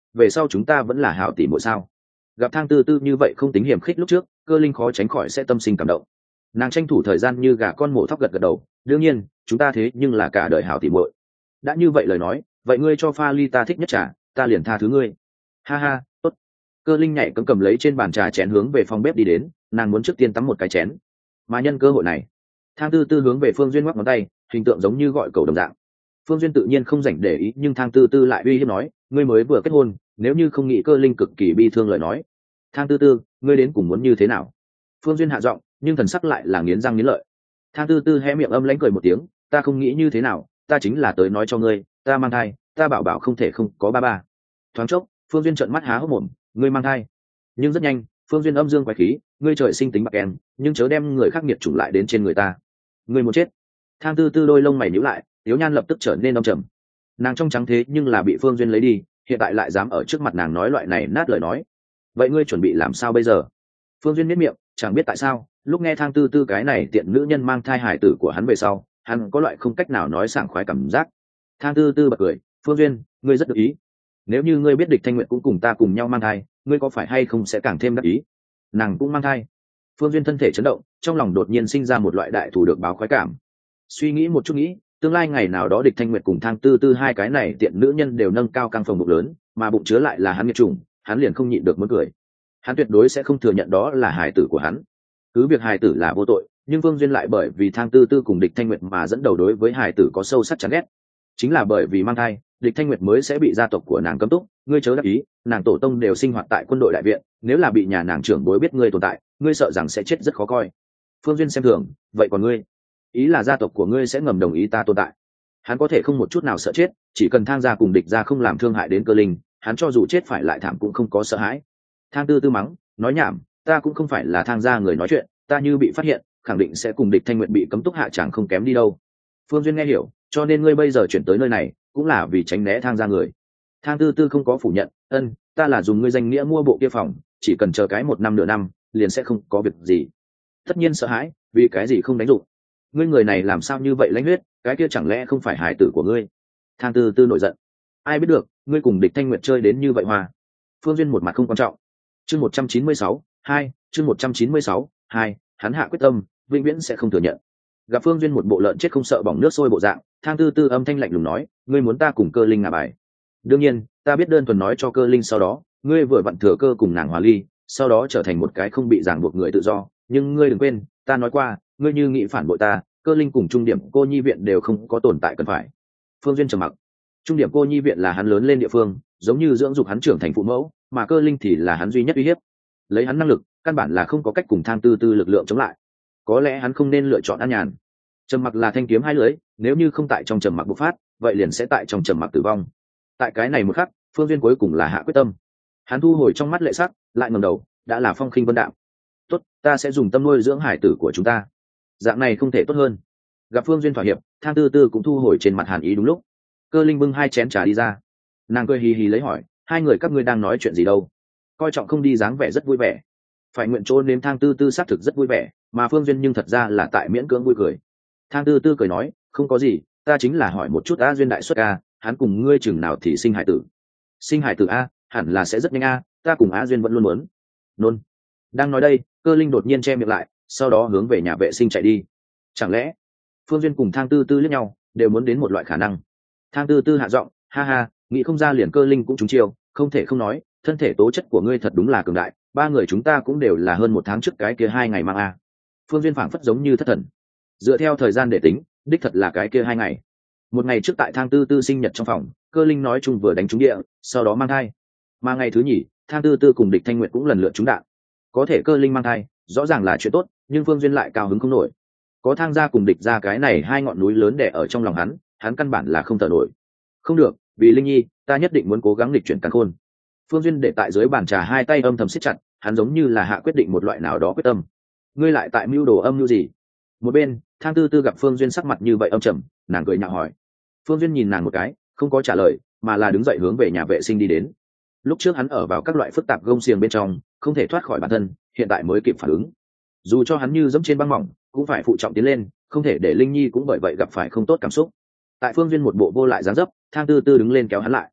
về sau chúng ta vẫn là hảo tỷ muội sao? Gặp Thang Tư Tư như vậy không tính hiểm khích lúc trước, Cơ Linh khó tránh khỏi sẽ tâm sinh cảm động. Nàng tranh thủ thời gian như gà con mổ thóc gật gật đầu, đương nhiên chúng ta thế nhưng là cả đời hảo tỷ muội. Đã như vậy lời nói, vậy ngươi cho pha ly ta thích nhất trà, ta liền tha thứ ngươi. Ha ha, tốt. Cơ Linh nhảy cấm cầm lấy trên bàn trà chén hướng về phòng bếp đi đến, nàng muốn trước tiên tắm một cái chén. Mà nhân cơ hội này, Thang Tư Tư hướng về Phương Duyên ngoắc ngón tay, hình tượng giống như gọi cầu đồng dạng. Phương Duyên tự nhiên không rảnh để ý, nhưng Thang Tư Tư lại uy hiếp nói, ngươi mới vừa kết hôn, nếu như không nghĩ Cơ Linh cực kỳ bi thương lời nói. Thang Tư Tư, ngươi đến cùng muốn như thế nào? Phương Duyên hạ giọng, nhưng thần sắc lại là nghiến răng nghiến lợi. Thang Tư Tư hé miệng âm lãnh cười một tiếng, ta không nghĩ như thế nào, ta chính là tới nói cho ngươi, ta mang thai, ta bảo bảo không thể không có ba ba. Thoáng chốc, Phương Duyên trợn mắt há hốc mồm, ngươi mang thai? Nhưng rất nhanh, Phương Duyên âm dương quái khí, ngươi trời sinh tính bạc em, nhưng chớ đem người khác nghiệt chủng lại đến trên người ta. Ngươi muốn chết? Thang Tư Tư đôi lông mày nhíu lại, Tiếu Nhan lập tức trở nên âm trầm. Nàng trong trắng thế nhưng là bị Phương Duyên lấy đi, hiện tại lại dám ở trước mặt nàng nói loại này nát lời nói. Vậy ngươi chuẩn bị làm sao bây giờ? Phương Duyên miết miệng, chẳng biết tại sao, lúc nghe Thang Tư Tư cái này tiện nữ nhân mang thai hài tử của hắn về sau, hắn có loại không cách nào nói sảng khoái cảm giác. Thang Tư Tư bật cười, Phương Duyên, ngươi rất được ý. Nếu như ngươi biết Địch Thanh Nguyệt cũng cùng ta cùng nhau mang thai, ngươi có phải hay không sẽ càng thêm đắc ý? Nàng cũng mang thai. Phương Duyên thân thể chấn động, trong lòng đột nhiên sinh ra một loại đại thù được báo khoái cảm. Suy nghĩ một chút nghĩ, tương lai ngày nào đó Địch Thanh Nguyệt cùng Thang Tư Tư hai cái này tiện nữ nhân đều nâng cao căng phòng bụng lớn, mà bụng chứa lại là hắn nghiệt chủng, hắn liền không nhịn được muốn cười. Hắn tuyệt đối sẽ không thừa nhận đó là hài tử của hắn. Cứ việc hài tử là vô tội, nhưng Phương Duyên lại bởi vì Thang Tư Tư cùng Địch Thanh Nguyệt mà dẫn đầu đối với hài tử có sâu sắc chán ghét. Chính là bởi vì mang thai, Địch Thanh Nguyệt mới sẽ bị gia tộc của nàng cấm túc, ngươi chớ đắc ý, nàng tổ tông đều sinh hoạt tại quân đội đại viện, nếu là bị nhà nàng trưởng bối biết ngươi tồn tại, ngươi sợ rằng sẽ chết rất khó coi. Phương Duyên xem thường, vậy còn ngươi? Ý là gia tộc của ngươi sẽ ngầm đồng ý ta tồn tại? Hắn có thể không một chút nào sợ chết, chỉ cần Thang gia cùng Địch gia không làm thương hại đến Cơ Linh, hắn cho dù chết phải lại thảm cũng không có sợ hãi. Thang Tư Tư mắng, nói nhảm, ta cũng không phải là Thang gia người nói chuyện, ta như bị phát hiện, khẳng định sẽ cùng Địch Thanh Nguyệt bị cấm túc hạ chẳng không kém đi đâu. Phương Duyên nghe hiểu, cho nên ngươi bây giờ chuyển tới nơi này, cũng là vì tránh né Thang gia người. Thang Tư Tư không có phủ nhận, ân, ta là dùng ngươi danh nghĩa mua bộ kia phòng, chỉ cần chờ cái một năm nửa năm, liền sẽ không có việc gì. Tất nhiên sợ hãi, vì cái gì không đánh dụng? Ngươi người này làm sao như vậy lãnh huyết, cái kia chẳng lẽ không phải hải tử của ngươi? Thang Tư Tư nổi giận, ai biết được, ngươi cùng Địch Thanh Nguyệt chơi đến như vậy hòa. Phương Duyên một mặt không quan trọng. Chương một trăm chín mươi sáu, hai, chương một trăm chín mươi sáu, hai, hắn hạ quyết tâm, vĩnh viễn sẽ không thừa nhận. Gặp Phương Duyên một bộ lợn chết không sợ bỏng nước sôi bộ dạng, Thang Tư Tư âm thanh lạnh lùng nói, ngươi muốn ta cùng Cơ Linh ngả bài? Đương nhiên, ta biết đơn thuần nói cho Cơ Linh, sau đó ngươi vừa vặn thừa cơ cùng nàng hòa ly, sau đó trở thành một cái không bị ràng buộc người tự do. Nhưng ngươi đừng quên, ta nói qua, ngươi như nghĩ phản bội ta, Cơ Linh cùng trung điểm cô nhi viện đều không có tồn tại cần phải. Phương Duyên trầm mặc. Trung điểm cô nhi viện là hắn lớn lên địa phương, giống như dưỡng dục hắn trưởng thành phụ mẫu, mà Cơ Linh thì là hắn duy nhất uy hiếp. Lấy hắn năng lực, căn bản là không có cách cùng Thang Tư Tư lực lượng chống lại. Có lẽ hắn không nên lựa chọn an nhàn. Trầm mặc là thanh kiếm hai lưỡi, nếu như không tại trong trầm mặc bộc phát, vậy liền sẽ tại trong trầm mặc tử vong. Tại cái này một khắc, Phương Duyên cuối cùng là hạ quyết tâm. Hắn thu hồi trong mắt lệ sắc, lại ngẩng đầu, đã là phong khinh vân đạm. Tốt, ta sẽ dùng tâm nuôi dưỡng hải tử của chúng ta. Dạng này không thể tốt hơn. Gặp Phương Duyên thỏa hiệp, Thang Tư Tư cũng thu hồi trên mặt hàn ý đúng lúc. Cơ Linh bưng hai chén trà đi ra, nàng cười hì hì lấy hỏi, hai người các ngươi đang nói chuyện gì đâu? Coi trọng không đi, dáng vẻ rất vui vẻ. Phải nguyện trốn đến Thang Tư Tư xác thực rất vui vẻ, mà Phương Duyên nhưng thật ra là tại miễn cưỡng vui cười. Thang Tư Tư cười nói, không có gì, ta chính là hỏi một chút A Duyên đại xuất a, hắn cùng ngươi chừng nào thì sinh hải tử? Sinh hải tử a, hẳn là sẽ rất nhanh a, ta cùng A Duyên vẫn luôn muốn. Nôn. Đang nói đây, Cơ Linh đột nhiên che miệng lại, sau đó hướng về nhà vệ sinh chạy đi. Chẳng lẽ Phương Duyên cùng Thang Tư Tư liếc nhau, đều muốn đến một loại khả năng. Thang Tư Tư hạ giọng, ha ha, nghĩ không ra liền Cơ Linh cũng trúng chiêu, không thể không nói, thân thể tố chất của ngươi thật đúng là cường đại, ba người chúng ta cũng đều là hơn một tháng trước cái kia hai ngày mang a. Phương Duyên phảng phất giống như thất thần. Dựa theo thời gian để tính, đích thật là cái kia hai ngày. Một ngày trước tại Thang Tư Tư sinh nhật trong phòng, Cơ Linh nói chung vừa đánh trúng địa, sau đó mang thai. Mà ngày thứ nhì, Thang Tư Tư cùng Địch Thanh Nguyệt cũng lần lượt trúng đạn. Có thể Cơ Linh mang thai, rõ ràng là chuyện tốt, nhưng Phương Duyên lại cao hứng không nổi. Có Thang gia cùng Địch gia cái này hai ngọn núi lớn đè ở trong lòng hắn, hắn căn bản là không thở nổi. Không được, vì Linh Nhi, ta nhất định muốn cố gắng lịch chuyển càn khôn. Phương Duyên để tại dưới bàn trà hai tay âm thầm siết chặt, hắn giống như là hạ quyết định một loại nào đó quyết tâm. Ngươi lại tại mưu đồ âm mưu gì? Một bên, Thang Tư Tư gặp Phương Duyên sắc mặt như vậy âm trầm, nàng cười nhạo hỏi. Phương Duyên nhìn nàng một cái, không có trả lời, mà là đứng dậy hướng về nhà vệ sinh đi đến. Lúc trước hắn ở vào các loại phức tạp gông xiềng bên trong, không thể thoát khỏi bản thân, hiện tại mới kịp phản ứng. Dù cho hắn như dẫm trên băng mỏng, cũng phải phụ trọng tiến lên, không thể để Linh Nhi cũng bởi vậy gặp phải không tốt cảm xúc. Tại Phương Duyên một bộ vô lại dáng dấp, Thang Tư Tư đứng lên kéo hắn lại.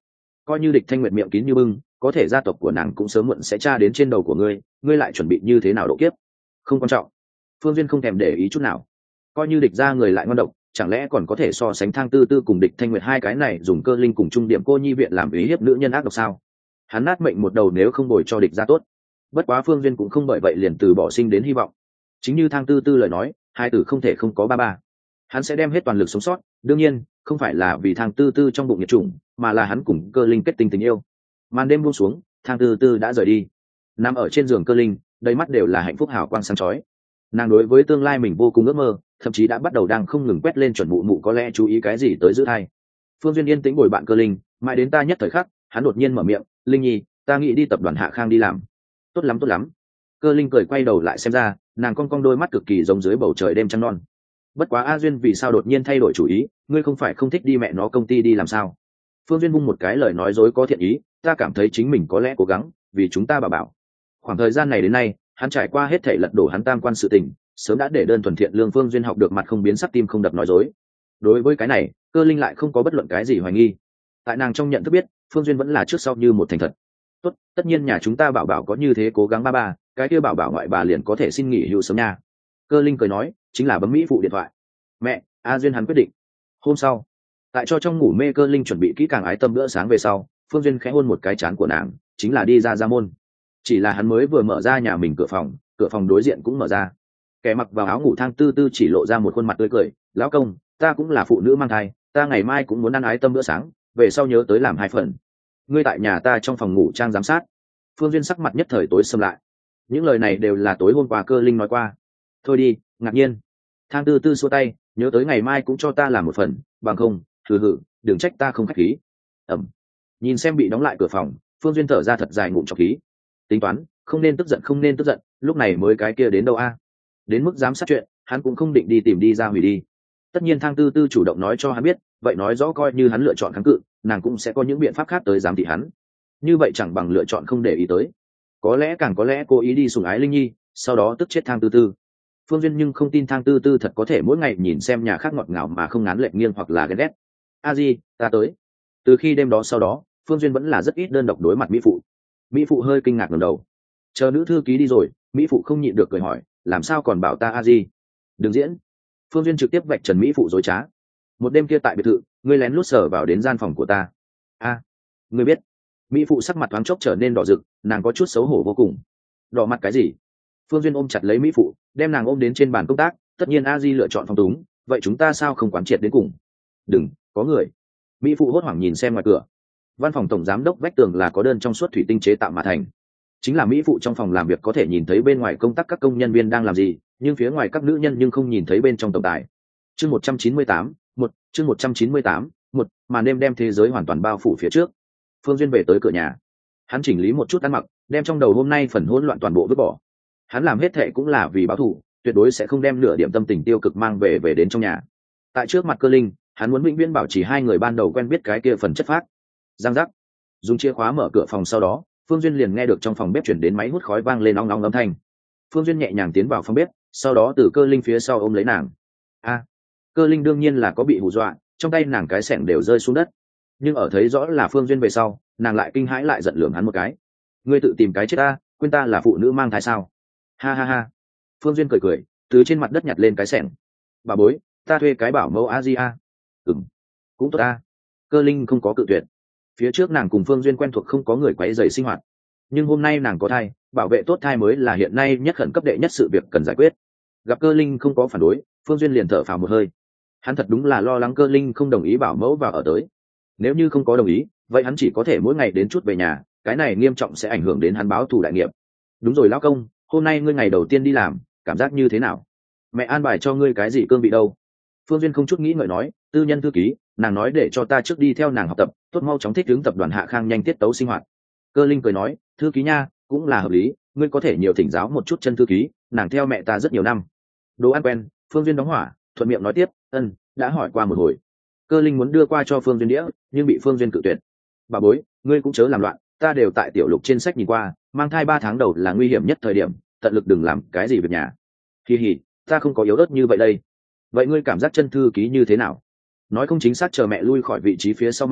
coi như địch thanh nguyệt miệng kín như bưng, có thể gia tộc của nàng cũng sớm muộn sẽ tra đến trên đầu của ngươi, ngươi lại chuẩn bị như thế nào độ kiếp? Không quan trọng. Phương Duyên không thèm để ý chút nào. Coi như địch ra người lại ngon độc, chẳng lẽ còn có thể so sánh Thang Tư Tư cùng địch thanh nguyệt hai cái này dùng cơ linh cùng trung điểm cô nhi viện làm ý hiếp nữ nhân ác độc sao? Hắn nát mệnh một đầu nếu không bồi cho địch ra tốt. Bất quá Phương Duyên cũng không bởi vậy liền từ bỏ sinh đến hy vọng. Chính như Thang Tư Tư lời nói, hai tử không thể không có ba ba. Hắn sẽ đem hết toàn lực sống sót, đương nhiên không phải là vì Thang Tư Tư trong bụng nhiệt chủng, mà là hắn cùng cơ linh kết tình tình yêu. Màn đêm buông xuống, Thang Tư Tư đã rời đi. Nằm ở trên giường cơ linh, đầy mắt đều là hạnh phúc hào quang sáng chói. Nàng đối với tương lai mình vô cùng ước mơ, thậm chí đã bắt đầu đang không ngừng quét lên chuẩn mụ mụ có lẽ chú ý cái gì tới giữ thai. Phương Duyên yên tĩnh bồi bạn cơ linh, mãi đến ta nhất thời khắc, hắn đột nhiên mở miệng, "Linh Nhi, ta nghĩ đi tập đoàn Hạ Khang đi làm." "Tốt lắm, tốt lắm." Cơ linh cười quay đầu lại xem ra, nàng cong cong đôi mắt cực kỳ giống dưới bầu trời đêm trăng non. Bất quá A Duyên vì sao đột nhiên thay đổi chủ ý, ngươi không phải không thích đi mẹ nó công ty đi làm sao? Phương Duyên vung một cái lời nói dối có thiện ý, ta cảm thấy chính mình có lẽ cố gắng, vì chúng ta bảo bảo. Khoảng thời gian này đến nay, hắn trải qua hết thảy lật đổ hắn tam quan sự tình, sớm đã để đơn thuần thiện lương Phương Duyên học được mặt không biến sắc tim không đập nói dối. Đối với cái này, cơ linh lại không có bất luận cái gì hoài nghi. Tại nàng trong nhận thức biết, Phương Duyên vẫn là trước sau như một thành thật. Tốt, tất nhiên nhà chúng ta bảo bảo có như thế cố gắng ba ba, cái kia bảo bảo ngoại bà liền có thể xin nghỉ hưu sớm nha. Cơ linh cười nói, chính là bấm mỹ phụ điện thoại. Mẹ, A Duyên hắn quyết định. Hôm sau, tại cho trong ngủ mê cơ linh chuẩn bị kỹ càng ái tâm bữa sáng về sau, Phương Duyên khẽ hôn một cái trán của nàng, chính là đi ra ra môn. Chỉ là hắn mới vừa mở ra nhà mình cửa phòng, cửa phòng đối diện cũng mở ra. Kẻ mặc vào áo ngủ Thang Tư Tư chỉ lộ ra một khuôn mặt tươi cười, lão công, ta cũng là phụ nữ mang thai, ta ngày mai cũng muốn ăn ái tâm bữa sáng, về sau nhớ tới làm hai phần. Ngươi tại nhà ta trong phòng ngủ trang giám sát. Phương Duyên sắc mặt nhất thời tối sầm lại. Những lời này đều là tối hôm qua cơ linh nói qua. Thôi đi, ngạc nhiên. Thang Tư Tư xua tay, nhớ tới ngày mai cũng cho ta làm một phần, bằng không, hừ hừ, đừng trách ta không khách khí. Ẩm. Nhìn xem bị đóng lại cửa phòng, Phương Duyên thở ra thật dài ngụm trọc khí. Tính toán, không nên tức giận không nên tức giận, lúc này mới cái kia đến đâu a? Đến mức giám sát chuyện, hắn cũng không định đi tìm đi ra hủy đi. Tất nhiên Thang Tư Tư chủ động nói cho hắn biết, vậy nói rõ coi như hắn lựa chọn kháng cự, nàng cũng sẽ có những biện pháp khác tới giám thị hắn. Như vậy chẳng bằng lựa chọn không để ý tới. Có lẽ càng có lẽ cố ý đi sủng ái Linh Nhi, sau đó tức chết Thang Tư Tư. Phương Duyên nhưng không tin Thang Tư Tư thật có thể mỗi ngày nhìn xem nhà khác ngọt ngào mà không ngán lệch nghiêng hoặc là ghen ghét. A Di, ta tới. Từ khi đêm đó sau đó, Phương Duyên vẫn là rất ít đơn độc đối mặt mỹ phụ. Mỹ phụ hơi kinh ngạc ngẩng đầu. Chờ nữ thư ký đi rồi, mỹ phụ không nhịn được cười hỏi, làm sao còn bảo ta A Di? Đừng diễn. Phương Duyên trực tiếp vạch trần mỹ phụ dối trá. Một đêm kia tại biệt thự, ngươi lén lút sờ vào đến gian phòng của ta. A, ngươi biết? Mỹ phụ sắc mặt thoáng chốc trở nên đỏ rực, nàng có chút xấu hổ vô cùng. Đỏ mặt cái gì? Phương Duyên ôm chặt lấy mỹ phụ, đem nàng ôm đến trên bàn công tác. Tất nhiên A Di lựa chọn phong túng, vậy chúng ta sao không quán triệt đến cùng? Đừng, có người. Mỹ phụ hốt hoảng nhìn xem ngoài cửa. Văn phòng tổng giám đốc vách tường là có đơn trong suốt thủy tinh chế tạo mà thành. Chính là mỹ phụ trong phòng làm việc có thể nhìn thấy bên ngoài công tác các công nhân viên đang làm gì, nhưng phía ngoài các nữ nhân nhưng không nhìn thấy bên trong tổng tài. Chương một trăm chín mươi tám, một, chương một trăm chín mươi tám, một, màn đêm đem thế giới hoàn toàn bao phủ phía trước. Phương Duyên về tới cửa nhà. Hắn chỉnh lý một chút ăn mặc, đem trong đầu hôm nay phần hỗn loạn toàn bộ vứt bỏ. Hắn làm hết thệ cũng là vì báo thù, tuyệt đối sẽ không đem nửa điểm tâm tình tiêu cực mang về về đến trong nhà. Tại trước mặt cơ linh, hắn muốn vĩnh viễn bảo trì hai người ban đầu quen biết cái kia phần chất phác. Giang giác. Dùng chìa khóa mở cửa phòng sau đó, Phương Duyên liền nghe được trong phòng bếp chuyển đến máy hút khói vang lên ong ong âm thanh. Phương Duyên nhẹ nhàng tiến vào phòng bếp, sau đó từ cơ linh phía sau ôm lấy nàng. A, cơ linh đương nhiên là có bị hù dọa, trong tay nàng cái xẻng đều rơi xuống đất. Nhưng ở thấy rõ là Phương Duyên về sau, nàng lại kinh hãi lại giận lườm hắn một cái. Ngươi tự tìm cái chết ta, quên ta là phụ nữ mang thai sao? Ha ha ha. Phương Duyên cười cười, từ trên mặt đất nhặt lên cái xẻng. Bà bối, ta thuê cái bảo mẫu a di a. Ừm, cũng tốt a. Cơ linh không có cự tuyệt. Phía trước nàng cùng Phương Duyên quen thuộc không có người quấy rầy sinh hoạt, nhưng hôm nay nàng có thai, bảo vệ tốt thai mới là hiện nay nhất khẩn cấp đệ nhất sự việc cần giải quyết. Gặp cơ linh không có phản đối, Phương Duyên liền thở phào một hơi. Hắn thật đúng là lo lắng cơ linh không đồng ý bảo mẫu vào ở tới. Nếu như không có đồng ý, vậy hắn chỉ có thể mỗi ngày đến chút về nhà, cái này nghiêm trọng sẽ ảnh hưởng đến hắn báo thù đại nghiệp. Đúng rồi lão công, hôm nay ngươi ngày đầu tiên đi làm, cảm giác như thế nào? Mẹ an bài cho ngươi cái gì cương vị đâu? Phương Duyên không chút nghĩ ngợi nói, tư nhân thư ký, nàng nói để cho ta trước đi theo nàng học tập, tốt mau chóng thích ứng tập đoàn Hạ Khang nhanh tiết tấu sinh hoạt. Cơ linh cười nói, thư ký nha, cũng là hợp lý, ngươi có thể nhiều thỉnh giáo một chút chân thư ký, nàng theo mẹ ta rất nhiều năm. Đồ ăn quen. Phương Duyên đóng hỏa, thuận miệng nói tiếp, ân, đã hỏi qua một hồi. Cơ linh muốn đưa qua cho Phương Duyên đĩa, nhưng bị Phương Duyên cự tuyệt. Bà bối, ngươi cũng chớ làm loạn, ta đều tại tiểu lục trên sách nhìn qua, mang thai ba tháng đầu là nguy hiểm nhất thời điểm, tận lực đừng làm cái gì việc nhà. Kỳ hỉ, ta không có yếu ớt như vậy đây. Vậy ngươi cảm giác chân thư ký như thế nào? Nói không chính xác chờ mẹ lui khỏi vị trí phía sau màn,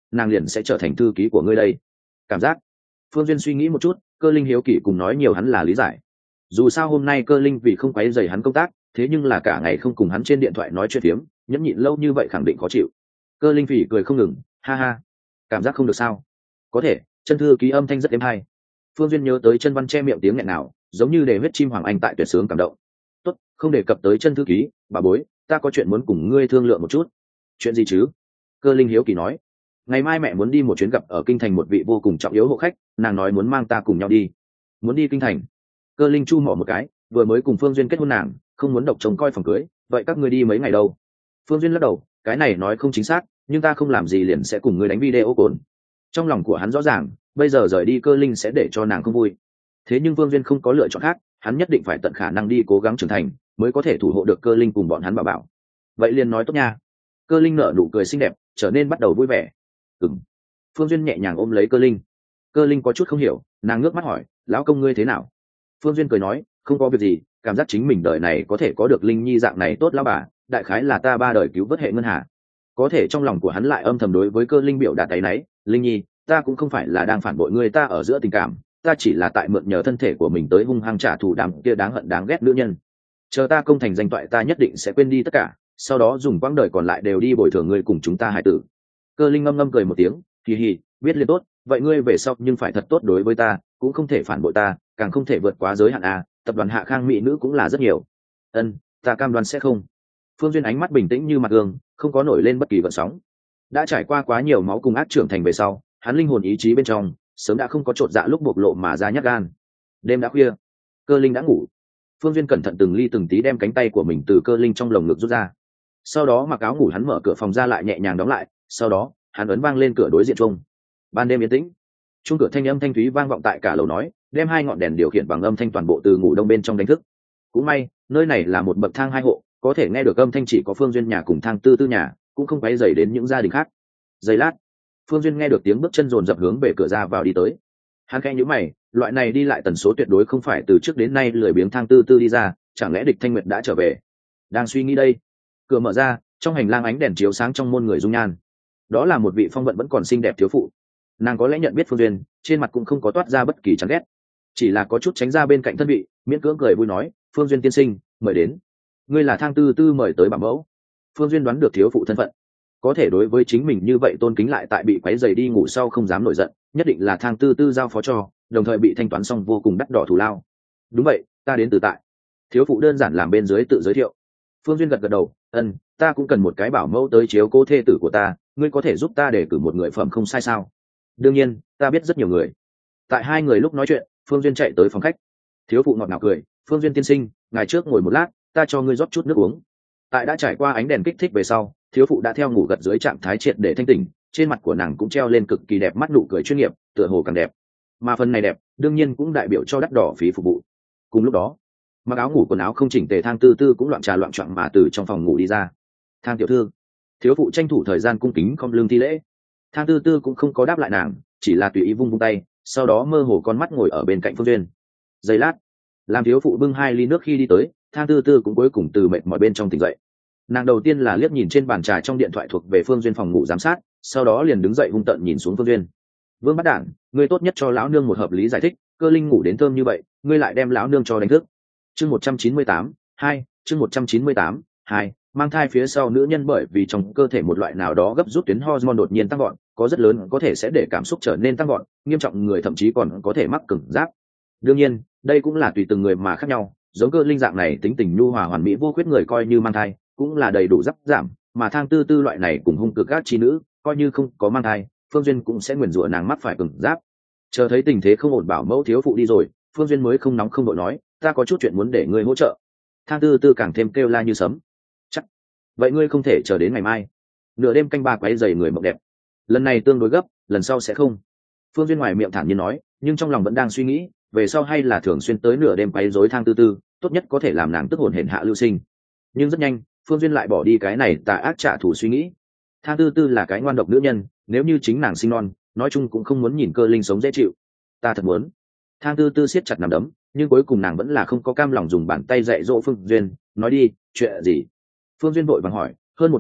nàng liền sẽ trở thành thư ký của ngươi đây. Cảm giác. Phương Duyên suy nghĩ một chút, Cơ Linh hiếu kỳ cùng nói nhiều hắn là lý giải. Dù sao hôm nay Cơ Linh vì không quấy rầy hắn công tác, thế nhưng là cả ngày không cùng hắn trên điện thoại nói chuyện phiếm, nhẫn nhịn lâu như vậy khẳng định khó chịu. Cơ Linh phỉ cười không ngừng, ha ha, cảm giác không được sao? Có thể, chân thư ký âm thanh rất êm hay. Phương Duyên nhớ tới chân văn che miệng tiếng nghẹn nào, giống như để huyết chim hoàng anh tại tuyệt sướng cảm động. Tốt, không đề cập tới chân thư ký, bà bối, ta có chuyện muốn cùng ngươi thương lượng một chút. Chuyện gì chứ? Cơ Linh hiếu kỳ nói. Ngày mai mẹ muốn đi một chuyến gặp ở kinh thành một vị vô cùng trọng yếu hộ khách, nàng nói muốn mang ta cùng nhau đi. Muốn đi kinh thành? Cơ Linh chu mỏ một cái, vừa mới cùng Phương Duyên kết hôn nàng, không muốn độc chồng coi phòng cưới, vậy các ngươi đi mấy ngày đâu? Phương Duyên lắc đầu, cái này nói không chính xác, nhưng ta không làm gì liền sẽ cùng ngươi đánh video cồn. Trong lòng của hắn rõ ràng, bây giờ rời đi Cơ Linh sẽ để cho nàng không vui. Thế nhưng Phương Duyên không có lựa chọn khác, hắn nhất định phải tận khả năng đi cố gắng trưởng thành, mới có thể thủ hộ được Cơ Linh cùng bọn hắn bảo bảo. Vậy liền nói tốt nha. Cơ Linh nở nụ cười xinh đẹp, trở nên bắt đầu vui vẻ. Ừm. Phương Duyên nhẹ nhàng ôm lấy Cơ Linh. Cơ Linh có chút không hiểu, nàng ngước mắt hỏi, lão công ngươi thế nào? Phương Duyên cười nói, không có việc gì, cảm giác chính mình đời này có thể có được Linh Nhi dạng này tốt lão bà, đại khái là ta ba đời cứu vớt hệ ngân hà. Có thể trong lòng của hắn lại âm thầm đối với Cơ Linh biểu đạt áy náy, Linh Nhi, ta cũng không phải là đang phản bội ngươi ta ở giữa tình cảm, ta chỉ là tại mượn nhờ thân thể của mình tới hung hăng trả thù đám kia đáng hận đáng ghét nữ nhân. Chờ ta công thành danh toại ta nhất định sẽ quên đi tất cả, sau đó dùng quãng đời còn lại đều đi bồi thường ngươi cùng chúng ta hải tử. Cơ Linh ngâm ngâm cười một tiếng, hì hì, biết liền tốt, vậy ngươi về sau nhưng phải thật tốt đối với ta, cũng không thể phản bội ta, càng không thể vượt quá giới hạn à, tập đoàn Hạ Khang mỹ nữ cũng là rất nhiều. Ân, ta cam đoan sẽ không. Phương Duyên ánh mắt bình tĩnh như mặt gương, không có nổi lên bất kỳ gợn sóng. Đã trải qua quá nhiều máu cùng ác trưởng thành về sau, hắn linh hồn ý chí bên trong sớm đã không có chột dạ lúc bộc lộ mà ra nhát gan. Đêm đã khuya, Cơ Linh đã ngủ. Phương Duyên cẩn thận từng ly từng tí đem cánh tay của mình từ Cơ Linh trong lồng ngực rút ra. Sau đó mặc áo ngủ hắn mở cửa phòng ra lại nhẹ nhàng đóng lại, sau đó hắn ấn vang lên cửa đối diện chuông. Ban đêm yên tĩnh, chuông cửa thanh âm thanh thúy vang vọng tại cả lầu nói, đem hai ngọn đèn điều khiển bằng âm thanh toàn bộ từ ngủ đông bên trong đánh thức. Cũng may, nơi này là một bậc thang hai hộ, có thể nghe được âm thanh chỉ có Phương Duyên nhà cùng Thang Tư Tư nhà, cũng không quấy rầy đến những gia đình khác. Giây lát, Phương Duyên nghe được tiếng bước chân dồn dập hướng về cửa ra vào đi tới. Hắn khẽ nhíu mày, loại này đi lại tần số tuyệt đối không phải từ trước đến nay lười biếng Thang Tư Tư đi ra, chẳng lẽ Địch Thanh Nguyệt đã trở về? Đang suy nghĩ đây, cửa mở ra, trong hành lang ánh đèn chiếu sáng trong môn người dung nhan. Đó là một vị phong vận vẫn còn xinh đẹp thiếu phụ. Nàng có lẽ nhận biết Phương Duyên, trên mặt cũng không có toát ra bất kỳ chán ghét, chỉ là có chút tránh ra bên cạnh thân vị, miễn cưỡng cười vui nói, Phương Duyên tiên sinh, mời đến. Ngươi là Thang Tư Tư mời tới bảo mẫu. Phương Duyên đoán được thiếu phụ thân phận, có thể đối với chính mình như vậy tôn kính lại tại bị quấy rầy đi ngủ sau không dám nổi giận, nhất định là Thang Tư Tư giao phó cho, đồng thời bị thanh toán xong vô cùng đắt đỏ thù lao. Đúng vậy, ta đến từ tại. Thiếu phụ đơn giản làm bên dưới tự giới thiệu. Phương Duyên gật gật đầu, ân, ta cũng cần một cái bảo mẫu tới chiếu cố thê tử của ta, ngươi có thể giúp ta để cử một người phẩm không sai sao? Đương nhiên, ta biết rất nhiều người. Tại hai người lúc nói chuyện, Phương Duyên chạy tới phòng khách. Thiếu phụ ngọt ngào cười, Phương Duyên tiên sinh, ngài trước ngồi một lát, ta cho ngươi rót chút nước uống. Tại đã trải qua ánh đèn kích thích về sau, thiếu phụ đã theo ngủ gật dưới trạng thái triệt để thanh tỉnh, trên mặt của nàng cũng treo lên cực kỳ đẹp mắt nụ cười chuyên nghiệp, tựa hồ càng đẹp. Mà phần này đẹp, đương nhiên cũng đại biểu cho đắt đỏ phí phục vụ. Cùng lúc đó, mặc áo ngủ quần áo không chỉnh tề Thang Tư Tư cũng loạn trà loạn choạng mà từ trong phòng ngủ đi ra. Thang tiểu thư, thiếu phụ tranh thủ thời gian cung kính không lương thi lễ. Thang Tư Tư cũng không có đáp lại nàng, chỉ là tùy ý vung vung tay, sau đó mơ hồ con mắt ngồi ở bên cạnh Phương Duyên. Giây lát, làm thiếu phụ bưng hai ly nước khi đi tới, Thang Tư Tư cũng cuối cùng từ mệt mỏi bên trong tỉnh dậy. Nàng đầu tiên là liếc nhìn trên bàn trà trong điện thoại thuộc về Phương Duyên phòng ngủ giám sát, sau đó liền đứng dậy hung tợn nhìn xuống Phương Duyên. Vương Bát Đản, ngươi tốt nhất cho lão nương một hợp lý giải thích, Cơ Linh ngủ đến thơm như vậy, ngươi lại đem lão nương cho đánh thức. Chương một trăm chín mươi tám, hai, chương một trăm chín mươi tám, hai, mang thai phía sau nữ nhân bởi vì trong cơ thể một loại nào đó gấp rút tuyến hormone đột nhiên tăng gọn, có rất lớn có thể sẽ để cảm xúc trở nên tăng gọn, nghiêm trọng người thậm chí còn có thể mắc cứng giáp. Đương nhiên, đây cũng là tùy từng người mà khác nhau, giống Cơ Linh dạng này tính tình nhu hòa hoàn mỹ vô khuyết người coi như mang thai, cũng là đầy đủ giáp giảm, mà Thang Tư Tư loại này cùng hung cực các chi nữ, coi như không có mang thai, Phương Duyên cũng sẽ nguyền rủa nàng mắc phải cứng giáp. Chờ thấy tình thế không ổn bảo mẫu thiếu phụ đi rồi, Phương Duyên mới không nóng không đội nói, ta có chút chuyện muốn để ngươi hỗ trợ. Thang Tư Tư càng thêm kêu la như sấm. Chắc. Vậy ngươi không thể chờ đến ngày mai. Nửa đêm canh ba quấy rầy người mộng đẹp. Lần này tương đối gấp, lần sau sẽ không. Phương Duyên ngoài miệng thản nhiên nói, nhưng trong lòng vẫn đang suy nghĩ, về sau hay là thường xuyên tới nửa đêm quấy rối Thang Tư Tư, tốt nhất có thể làm nàng tức hồn hển hạ lưu sinh. Nhưng rất nhanh, Phương Duyên lại bỏ đi cái này tà ác trả thù suy nghĩ. Thang Tư Tư là cái ngoan độc nữ nhân, nếu như chính nàng sinh non, nói chung cũng không muốn nhìn Cơ Linh sống dễ chịu. Ta thật muốn. Thang Tư Tư siết chặt nắm đấm, nhưng cuối cùng nàng vẫn là không có cam lòng dùng bàn tay dạy dỗ Phương Duyên, nói đi, chuyện gì? Phương Duyên vội vàng hỏi, hơn một tháng trước,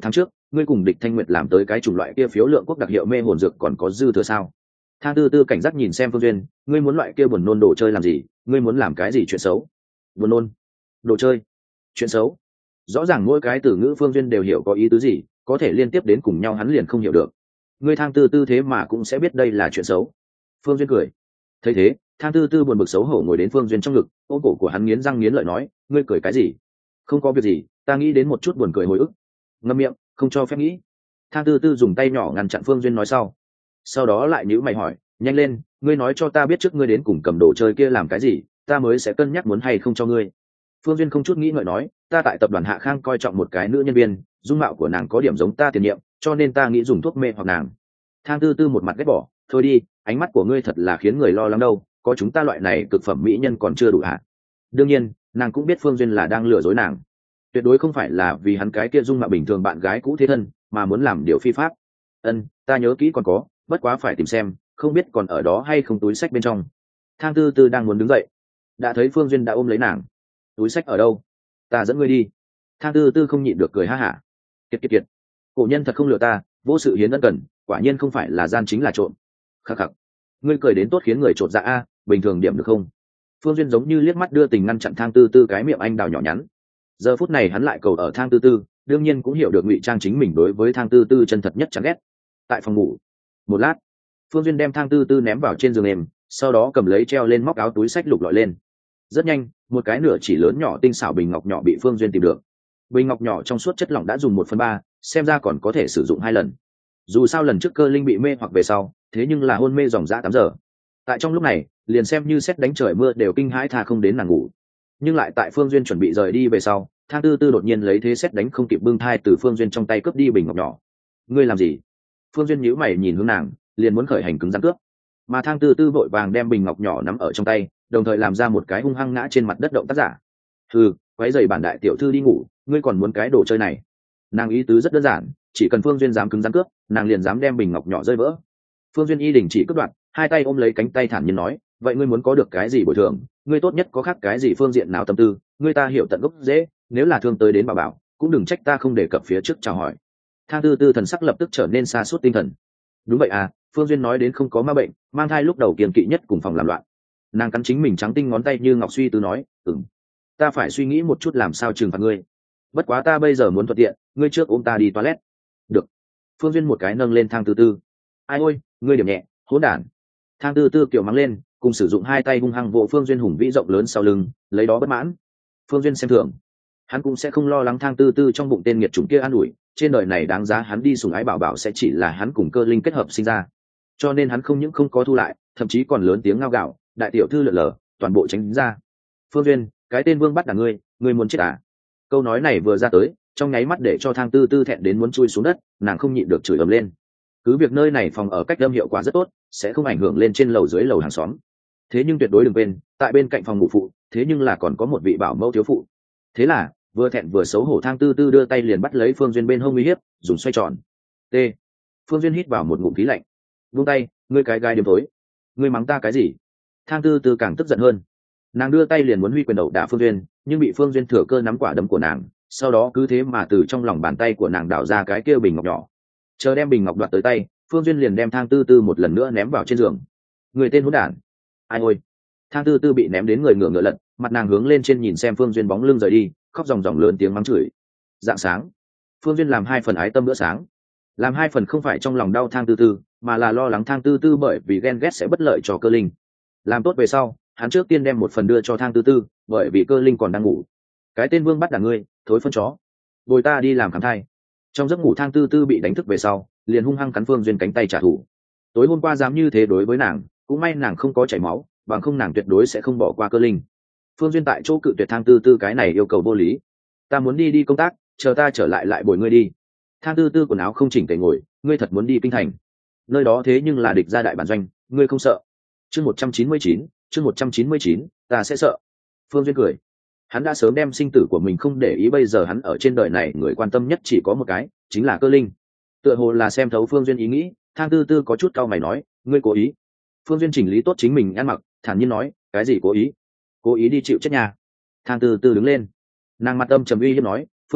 ngươi cùng địch thanh nguyệt làm tới cái chủng loại kia phiếu lượng quốc đặc hiệu mê hồn dược còn có dư thừa sao? Thang tư tư cảnh giác nhìn xem Phương Duyên, ngươi muốn loại kia buồn nôn đồ chơi làm gì? Ngươi muốn làm cái gì chuyện xấu? Buồn nôn, đồ chơi, chuyện xấu. Rõ ràng mỗi cái từ ngữ Phương Duyên đều hiểu có ý tứ gì, có thể liên tiếp đến cùng nhau hắn liền không hiểu được. Ngươi Thang tư tư thế mà cũng sẽ biết đây là chuyện xấu. Phương Duyên cười. Thấy thế, Thang tư tư buồn bực xấu hổ ngồi đến Phương Duyên trong ngực, ôm cổ của hắn nghiến răng nghiến lợi nói, ngươi cười cái gì? Không có việc gì, ta nghĩ đến một chút buồn cười hồi ức. Ngậm miệng, không cho phép nghĩ. Thang tư tư dùng tay nhỏ ngăn chặn Phương Duyên nói sau. Sau đó lại nhíu mày hỏi, nhanh lên, ngươi nói cho ta biết trước ngươi đến cùng cầm đồ chơi kia làm cái gì, ta mới sẽ cân nhắc muốn hay không cho ngươi. Phương Duyên không chút nghĩ ngợi nói, ta tại tập đoàn Hạ Khang coi trọng một cái nữ nhân viên, dung mạo của nàng có điểm giống ta tiền nhiệm, cho nên ta nghĩ dùng thuốc mê hoặc nàng. Thang tư tư một mặt ghét bỏ, thôi đi, ánh mắt của ngươi thật là khiến người lo lắng đâu, có chúng ta loại này cực phẩm mỹ nhân còn chưa đủ hả? Đương nhiên, nàng cũng biết Phương Duyên là đang lừa dối nàng, tuyệt đối không phải là vì hắn cái kia dung mạo bình thường bạn gái cũ thế thân, mà muốn làm điều phi pháp. Ân, ta nhớ kỹ còn có, bất quá phải tìm xem, không biết còn ở đó hay không túi sách bên trong. Thang tư tư đang muốn đứng dậy, đã thấy Phương Duyên đã ôm lấy nàng. Túi sách ở đâu? Ta dẫn ngươi đi. Thang tư tư không nhịn được cười ha hả. Kiệt kiệt kiệt, cổ nhân thật không lừa ta, vô sự hiến ân cần, quả nhiên không phải là gian chính là trộm. Khắc khắc, ngươi cười đến tốt khiến người trộn dạ a, bình thường điểm được không? Phương Duyên giống như liếc mắt đưa tình ngăn chặn Thang tư tư cái miệng anh đào nhỏ nhắn. Giờ phút này hắn lại cầu ở Thang tư tư, đương nhiên cũng hiểu được ngụy trang chính mình đối với Thang tư tư chân thật nhất chán ghét. Tại phòng ngủ, một lát, Phương Duyên đem Thang tư tư ném vào trên giường em, sau đó cầm lấy treo lên móc áo túi sách lục lọi lên. Rất nhanh, một cái nửa chỉ lớn nhỏ tinh xảo bình ngọc nhỏ bị Phương Duyên tìm được. Bình ngọc nhỏ trong suốt chất lỏng đã dùng một phần ba, xem ra còn có thể sử dụng hai lần. Dù sao lần trước Cơ Linh bị mê hoặc về sau, thế nhưng là hôn mê dòng dã tám giờ. Tại trong lúc này, liền xem như sét đánh trời mưa đều kinh hãi tha không đến nàng ngủ. Nhưng lại tại Phương Duyên chuẩn bị rời đi về sau, Thang tư tư đột nhiên lấy thế sét đánh không kịp bưng thai từ Phương Duyên trong tay cướp đi bình ngọc nhỏ. Ngươi làm gì? Phương Duyên nhíu mày nhìn hướng nàng, liền muốn khởi hành cứng rắn cướp. Mà Thang tư tư vội vàng đem bình ngọc nhỏ nắm ở trong tay, đồng thời làm ra một cái hung hăng ngã trên mặt đất động tác giả. Hừ, quấy rầy bản đại tiểu thư đi ngủ, ngươi còn muốn cái đồ chơi này? Nàng ý tứ rất đơn giản, chỉ cần Phương Duyên dám cứng rắn cướp, nàng liền dám đem bình ngọc nhỏ rơi vỡ. Phương Duyên y đình chỉ cướp đoạt, hai tay ôm lấy cánh tay thản nhiên nói, vậy ngươi muốn có được cái gì bồi thường? Ngươi tốt nhất có khác cái gì phương diện nào tâm tư, ngươi ta hiểu tận gốc dễ, nếu là thương tới đến bảo bảo, cũng đừng trách ta không đề cập phía trước chào hỏi. Thang tư tư thần sắc lập tức trở nên xa suốt tinh thần. Đúng vậy à, Phương Duyên nói đến không có ma bệnh, mang thai lúc đầu kiềm kỵ nhất cùng phòng làm loạn. Nàng cắn chính mình trắng tinh ngón tay như ngọc suy tư nói, ừm, ta phải suy nghĩ một chút làm sao trừng phạt ngươi. Bất quá ta bây giờ muốn thuận tiện, ngươi trước ôm ta đi toilet. Được. Phương Duyên một cái nâng lên Thang tư tư. Ai ôi, ngươi điểm nhẹ, hỗn đản. Thang tư tư kiểu mắng lên, cùng sử dụng hai tay hung hăng vỗ Phương Duyên hùng vĩ rộng lớn sau lưng, lấy đó bất mãn. Phương Duyên xem thường, hắn cũng sẽ không lo lắng Thang tư tư trong bụng tên nghiệt chủng kia an ủi, trên đời này đáng giá hắn đi sủng ái bảo bảo sẽ chỉ là hắn cùng Cơ Linh kết hợp sinh ra. Cho nên hắn không những không có thu lại, thậm chí còn lớn tiếng ngao gạo, đại tiểu thư lượn lờ, toàn bộ tránh ra. Phương Duyên, cái tên vương bắt đả ngươi, ngươi muốn chết à? Câu nói này vừa ra tới, trong nháy mắt để cho Thang tư tư thẹn đến muốn chui xuống đất, nàng không nhịn được chửi ầm lên. Cứ việc nơi này phòng ở cách âm hiệu quả rất tốt, sẽ không ảnh hưởng lên trên lầu dưới lầu hàng xóm. Thế nhưng tuyệt đối đừng quên, tại bên cạnh phòng ngủ phụ, thế nhưng là còn có một vị bảo mẫu thiếu phụ. Thế là, vừa thẹn vừa xấu hổ Thang tư tư đưa tay liền bắt lấy Phương Duyên bên hông uy hiếp, dùng xoay tròn. T. Phương Duyên hít vào một ngụm khí lạnh. Buông tay, ngươi cái gai đêm tối. Ngươi mắng ta cái gì? Thang tư tư càng tức giận hơn. Nàng đưa tay liền muốn huy quyền đầu đả Phương Duyên, nhưng bị Phương Duyên thừa cơ nắm quả đấm của nàng, sau đó cứ thế mà từ trong lòng bàn tay của nàng đảo ra cái kia bình ngọc nhỏ. Chờ đem bình ngọc đoạt tới tay, Phương Duyên liền đem Thang tư tư một lần nữa ném vào trên giường. Người tên hỗn đản. Ai ôi. Thang tư tư bị ném đến người ngửa ngửa lật, mặt nàng hướng lên trên nhìn xem Phương Duyên bóng lưng rời đi, khóc ròng ròng lớn tiếng mắng chửi. Dạng sáng, Phương Duyên làm hai phần ái tâm bữa sáng. Làm hai phần không phải trong lòng đau Thang tư tư, mà là lo lắng Thang tư tư bởi vì ghen ghét sẽ bất lợi cho Cơ Linh. Làm tốt về sau, hắn trước tiên đem một phần đưa cho Thang tư tư, bởi vì Cơ Linh còn đang ngủ. Cái tên vương bắt đả ngươi, thối phân chó. Bồi ta đi làm khám thai. Trong giấc ngủ Thang tư tư bị đánh thức về sau, liền hung hăng cắn Phương Duyên cánh tay trả thù. Tối hôm qua dám như thế đối với nàng, cũng may nàng không có chảy máu, bằng không nàng tuyệt đối sẽ không bỏ qua Cơ Linh. Phương Duyên tại chỗ cự tuyệt Thang tư tư cái này yêu cầu vô lý. Ta muốn đi đi công tác, chờ ta trở lại lại bồi ngươi đi. Thang tư tư quần áo không chỉnh tề ngồi, ngươi thật muốn đi kinh thành? Nơi đó thế nhưng là địch gia đại bản doanh, ngươi không sợ? Chương một trăm chín mươi chín, chương một trăm chín mươi chín, ta sẽ sợ. Phương Duyên cười. Hắn đã sớm đem sinh tử của mình không để ý, bây giờ hắn ở trên đời này người quan tâm nhất chỉ có một cái, chính là Cơ Linh. Tựa hồ là xem thấu Phương Duyên ý nghĩ, Thang tư tư có chút cau mày nói, ngươi cố ý. Phương Duyên chỉnh lý tốt chính mình ăn mặc, thản nhiên nói, cái gì cố ý? Cố ý đi chịu chết nhà. Thang tư tư đứng lên, nàng mặt âm trầm uy hiếp nói, Phương Duyên,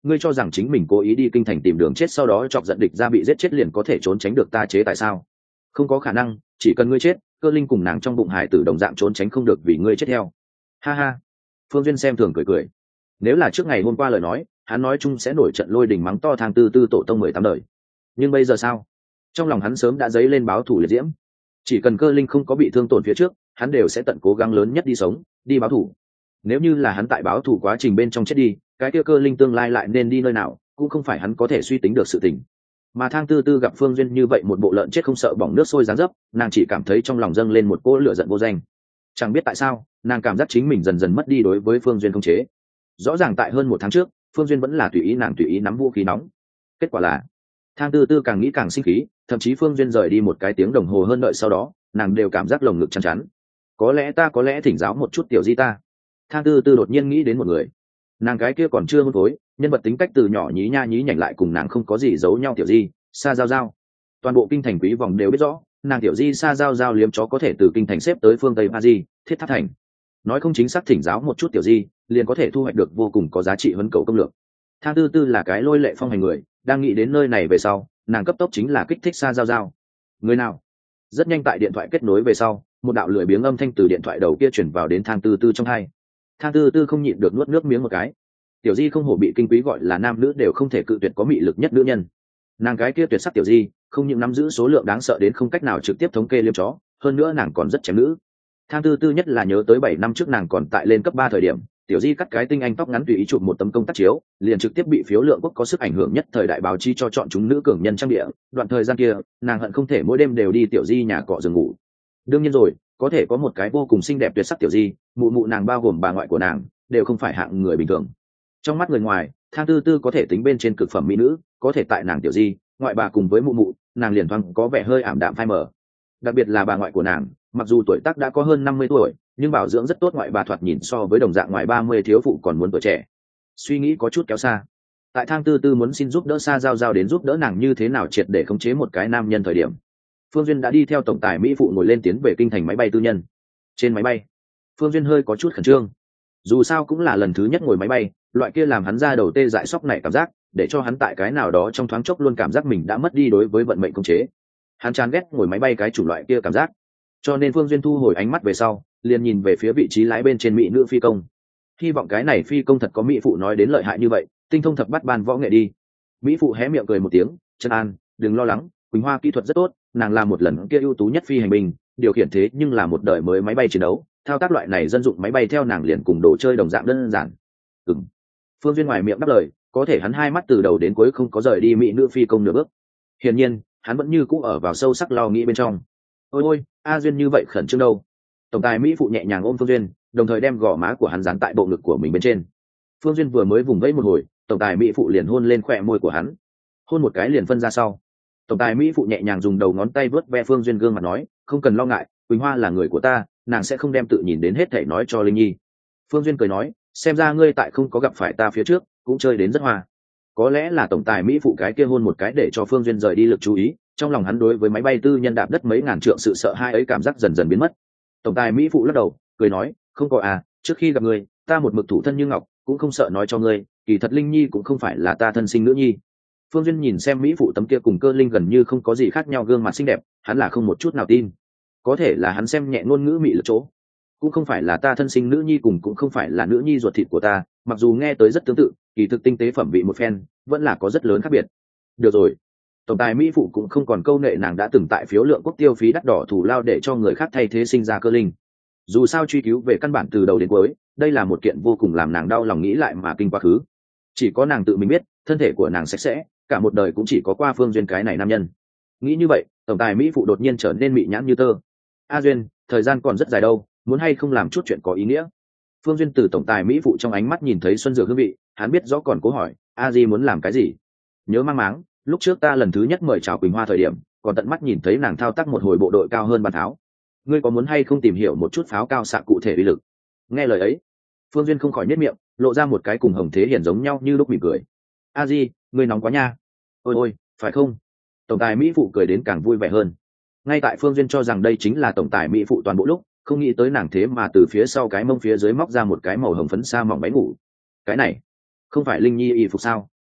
ngươi cho rằng chính mình cố ý đi kinh thành tìm đường chết sau đó chọc giận địch ra bị giết chết liền có thể trốn tránh được ta chế tại sao? Không có khả năng, chỉ cần ngươi chết, Cơ Linh cùng nàng trong bụng hải tử đồng dạng trốn tránh không được vì ngươi chết theo. Ha ha. Phương Duyên xem thường cười cười. Nếu là trước ngày hôm qua lời nói, hắn nói chung sẽ nổi trận lôi đình mắng to Thang Tư Tư tổ tông mười tám đời. Nhưng bây giờ sao? Trong lòng hắn sớm đã dấy lên báo thù liệt diễm. Chỉ cần Cơ Linh không có bị thương tổn phía trước, hắn đều sẽ tận cố gắng lớn nhất đi sống, đi báo thù. Nếu như là hắn tại báo thù quá trình bên trong chết đi, cái kia Cơ Linh tương lai lại nên đi nơi nào, cũng không phải hắn có thể suy tính được sự tình. Mà Thang Tư Tư gặp Phương Duyên như vậy một bộ lợn chết không sợ bỏng nước sôi dáng dấp, nàng chỉ cảm thấy trong lòng dâng lên một cỗ lửa giận vô danh. Chẳng biết tại sao, nàng cảm giác chính mình dần dần mất đi đối với Phương Duyên khống chế. Rõ ràng tại hơn một tháng trước, Phương Duyên vẫn là tùy ý nàng tùy ý nắm vũ khí nóng. Kết quả là, Thang Tư Tư càng nghĩ càng sinh khí, thậm chí Phương Duyên rời đi một cái tiếng đồng hồ hơn đợi sau đó, nàng đều cảm giác lồng ngực chăn chắn. Có lẽ ta có lẽ thỉnh giáo một chút tiểu di ta. Thang Tư Tư đột nhiên nghĩ đến một người. Nàng cái kia còn chưa hôn phối, nhân vật tính cách từ nhỏ nhí nha nhí nhảnh lại cùng nàng không có gì giấu nhau tiểu di, Sa Giao Giao. Toàn bộ kinh thành quý vòng đều biết rõ, nàng tiểu di Sa Giao Giao liếm chó có thể từ kinh thành xếp tới phương Tây Ba Di, Thiết Tháp thành. Nói không chính xác thỉnh giáo một chút tiểu di, liền có thể thu hoạch được vô cùng có giá trị huấn cầu công lược. Thang Tư Tư là cái lôi lệ phong hành người, đang nghĩ đến nơi này về sau, nàng cấp tốc chính là kích thích Sa Giao Giao. Người nào? Rất nhanh tại điện thoại kết nối về sau, một đạo lười biếng âm thanh từ điện thoại đầu kia chuyển vào đến Thang Tư Tư trong tai. Thang Tư Tư không nhịn được nuốt nước miếng một cái. Tiểu di không hổ bị kinh quý gọi là nam nữ đều không thể cự tuyệt có mị lực nhất nữ nhân. Nàng cái kia tuyệt sắc tiểu di, không những nắm giữ số lượng đáng sợ đến không cách nào trực tiếp thống kê liêm chó, hơn nữa nàng còn rất chém nữ. Thang Tư Tư nhất là nhớ tới bảy năm trước nàng còn tại lên cấp ba thời điểm, tiểu di cắt cái tinh anh tóc ngắn tùy ý chụp một tấm công tác chiếu, liền trực tiếp bị phiếu lượng quốc có sức ảnh hưởng nhất thời đại báo chí cho chọn chúng nữ cường nhân trang địa. Đoạn thời gian kia, nàng hận không thể mỗi đêm đều đi tiểu di nhà cọ giường ngủ. Đương nhiên rồi, có thể có một cái vô cùng xinh đẹp tuyệt sắc tiểu di, mụ mụ nàng bao gồm bà ngoại của nàng, đều không phải hạng người bình thường. Trong mắt người ngoài, Thang Tư Tư có thể tính bên trên cực phẩm mỹ nữ, có thể tại nàng tiểu di, ngoại bà cùng với mụ mụ, nàng liền thoáng có vẻ hơi ảm đạm phai mờ. Đặc biệt là bà ngoại của nàng, mặc dù tuổi tác đã có hơn năm mươi tuổi, nhưng bảo dưỡng rất tốt, ngoại bà thoạt nhìn so với đồng dạng ngoại ba mươi thiếu phụ còn muốn tuổi trẻ. Suy nghĩ có chút kéo xa. Tại Thang Tư Tư muốn xin giúp đỡ Sa Giao Giao đến giúp đỡ nàng như thế nào triệt để khống chế một cái nam nhân thời điểm, Phương Duyên đã đi theo tổng tài mỹ phụ ngồi lên tiến về kinh thành máy bay tư nhân. Trên máy bay, Phương Duyên hơi có chút khẩn trương. Dù sao cũng là lần thứ nhất ngồi máy bay, loại kia làm hắn ra đầu tê dại sóc này cảm giác, để cho hắn tại cái nào đó trong thoáng chốc luôn cảm giác mình đã mất đi đối với vận mệnh khống chế. Hắn chán ghét ngồi máy bay cái chủng loại kia cảm giác, cho nên Phương Duyên thu hồi ánh mắt về sau, liền nhìn về phía vị trí lái bên trên mỹ nữ phi công. Hy vọng cái này phi công thật có mỹ phụ nói đến lợi hại như vậy, tinh thông thập bát ban võ nghệ đi. Mỹ phụ hé miệng cười một tiếng, Trần An, đừng lo lắng, Quỳnh Hoa kỹ thuật rất tốt, nàng là một lần kia ưu tú nhất phi hành binh, điều khiển thế nhưng là một đời mới máy bay chiến đấu, thao tác loại này dân dụng máy bay theo nàng liền cùng đồ chơi đồng dạng đơn giản. Ừm. Phương Duyên ngoài miệng đáp lời, có thể hắn hai mắt từ đầu đến cuối không có rời đi mỹ nữ phi công nửa bước. Hiển nhiên, hắn vẫn như cũ ở vào sâu sắc lo nghĩ bên trong. Ôi ôi, A Duyên như vậy khẩn trương đâu? Tổng tài mỹ phụ nhẹ nhàng ôm Phương Duyên, đồng thời đem gò má của hắn dán tại bộ ngực của mình bên trên. Phương Duyên vừa mới vùng vẫy một hồi, tổng tài mỹ phụ liền hôn lên khóe môi của hắn, hôn một cái liền phân ra sau. Tổng tài mỹ phụ nhẹ nhàng dùng đầu ngón tay vớt ve Phương Duyên gương mặt nói, không cần lo ngại, Quỳnh Hoa là người của ta, nàng sẽ không đem tự nhìn đến hết thảy nói cho Linh Nhi. Phương Duyên cười nói, xem ra ngươi tại không có gặp phải ta phía trước cũng chơi đến rất hoa. Có lẽ là tổng tài mỹ phụ cái kia hôn một cái để cho Phương Duyên rời đi lực chú ý, trong lòng hắn đối với máy bay tư nhân đạp đất mấy ngàn trượng sự sợ hãi ấy cảm giác dần dần biến mất. Tổng tài mỹ phụ lắc đầu cười nói, không có à, trước khi gặp ngươi ta một mực thủ thân như ngọc, cũng không sợ nói cho ngươi, kỳ thật Linh Nhi cũng không phải là ta thân sinh nữ nhi. Phương Duyên nhìn xem mỹ phụ tấm kia cùng Cơ Linh gần như không có gì khác nhau gương mặt xinh đẹp, hắn là không một chút nào tin. Có thể là hắn xem nhẹ ngôn ngữ mị lực chỗ, cũng không phải là ta thân sinh nữ nhi cùng cũng không phải là nữ nhi ruột thịt của ta, mặc dù nghe tới rất tương tự, kỳ thực tinh tế phẩm vị một phen vẫn là có rất lớn khác biệt. Được rồi, tổng tài mỹ phụ cũng không còn câu nệ nàng đã từng tại phiếu lượng quốc tiêu phí đắt đỏ thủ lao để cho người khác thay thế sinh ra Cơ Linh. Dù sao truy cứu về căn bản từ đầu đến cuối, đây là một kiện vô cùng làm nàng đau lòng nghĩ lại mà kinh quá khứ. Chỉ có nàng tự mình biết, thân thể của nàng sạch sẽ, cả một đời cũng chỉ có qua Phương Duyên cái này nam nhân. Nghĩ như vậy, tổng tài mỹ phụ đột nhiên trở nên mị nhãn như tơ. A Duyên, thời gian còn rất dài đâu, muốn hay không làm chút chuyện có ý nghĩa? Phương Duyên từ tổng tài mỹ phụ trong ánh mắt nhìn thấy xuân dược hương vị, hắn biết rõ còn cố hỏi, a di muốn làm cái gì? Nhớ mang máng, lúc trước ta lần thứ nhất mời chào Quỳnh Hoa thời điểm, còn tận mắt nhìn thấy nàng thao tác một hồi bộ đội cao hơn bàn tháo. Ngươi có muốn hay không tìm hiểu một chút pháo cao xạ cụ thể uy lực? Nghe lời ấy, Phương Duyên không khỏi nhếch miệng, lộ ra một cái cùng Hồng Thế Hiển giống nhau như lúc mỉm cười. A di, ngươi nóng quá nha. Ôi ôi, phải không? Tổng tài mỹ phụ cười đến càng vui vẻ hơn. Ngay tại Phương Duyên cho rằng đây chính là tổng tài mỹ phụ toàn bộ lúc, không nghĩ tới nàng thế mà từ phía sau cái mông phía dưới móc ra một cái màu hồng phấn sa mỏng váy ngủ. Cái này không phải Linh Nhi y phục sao?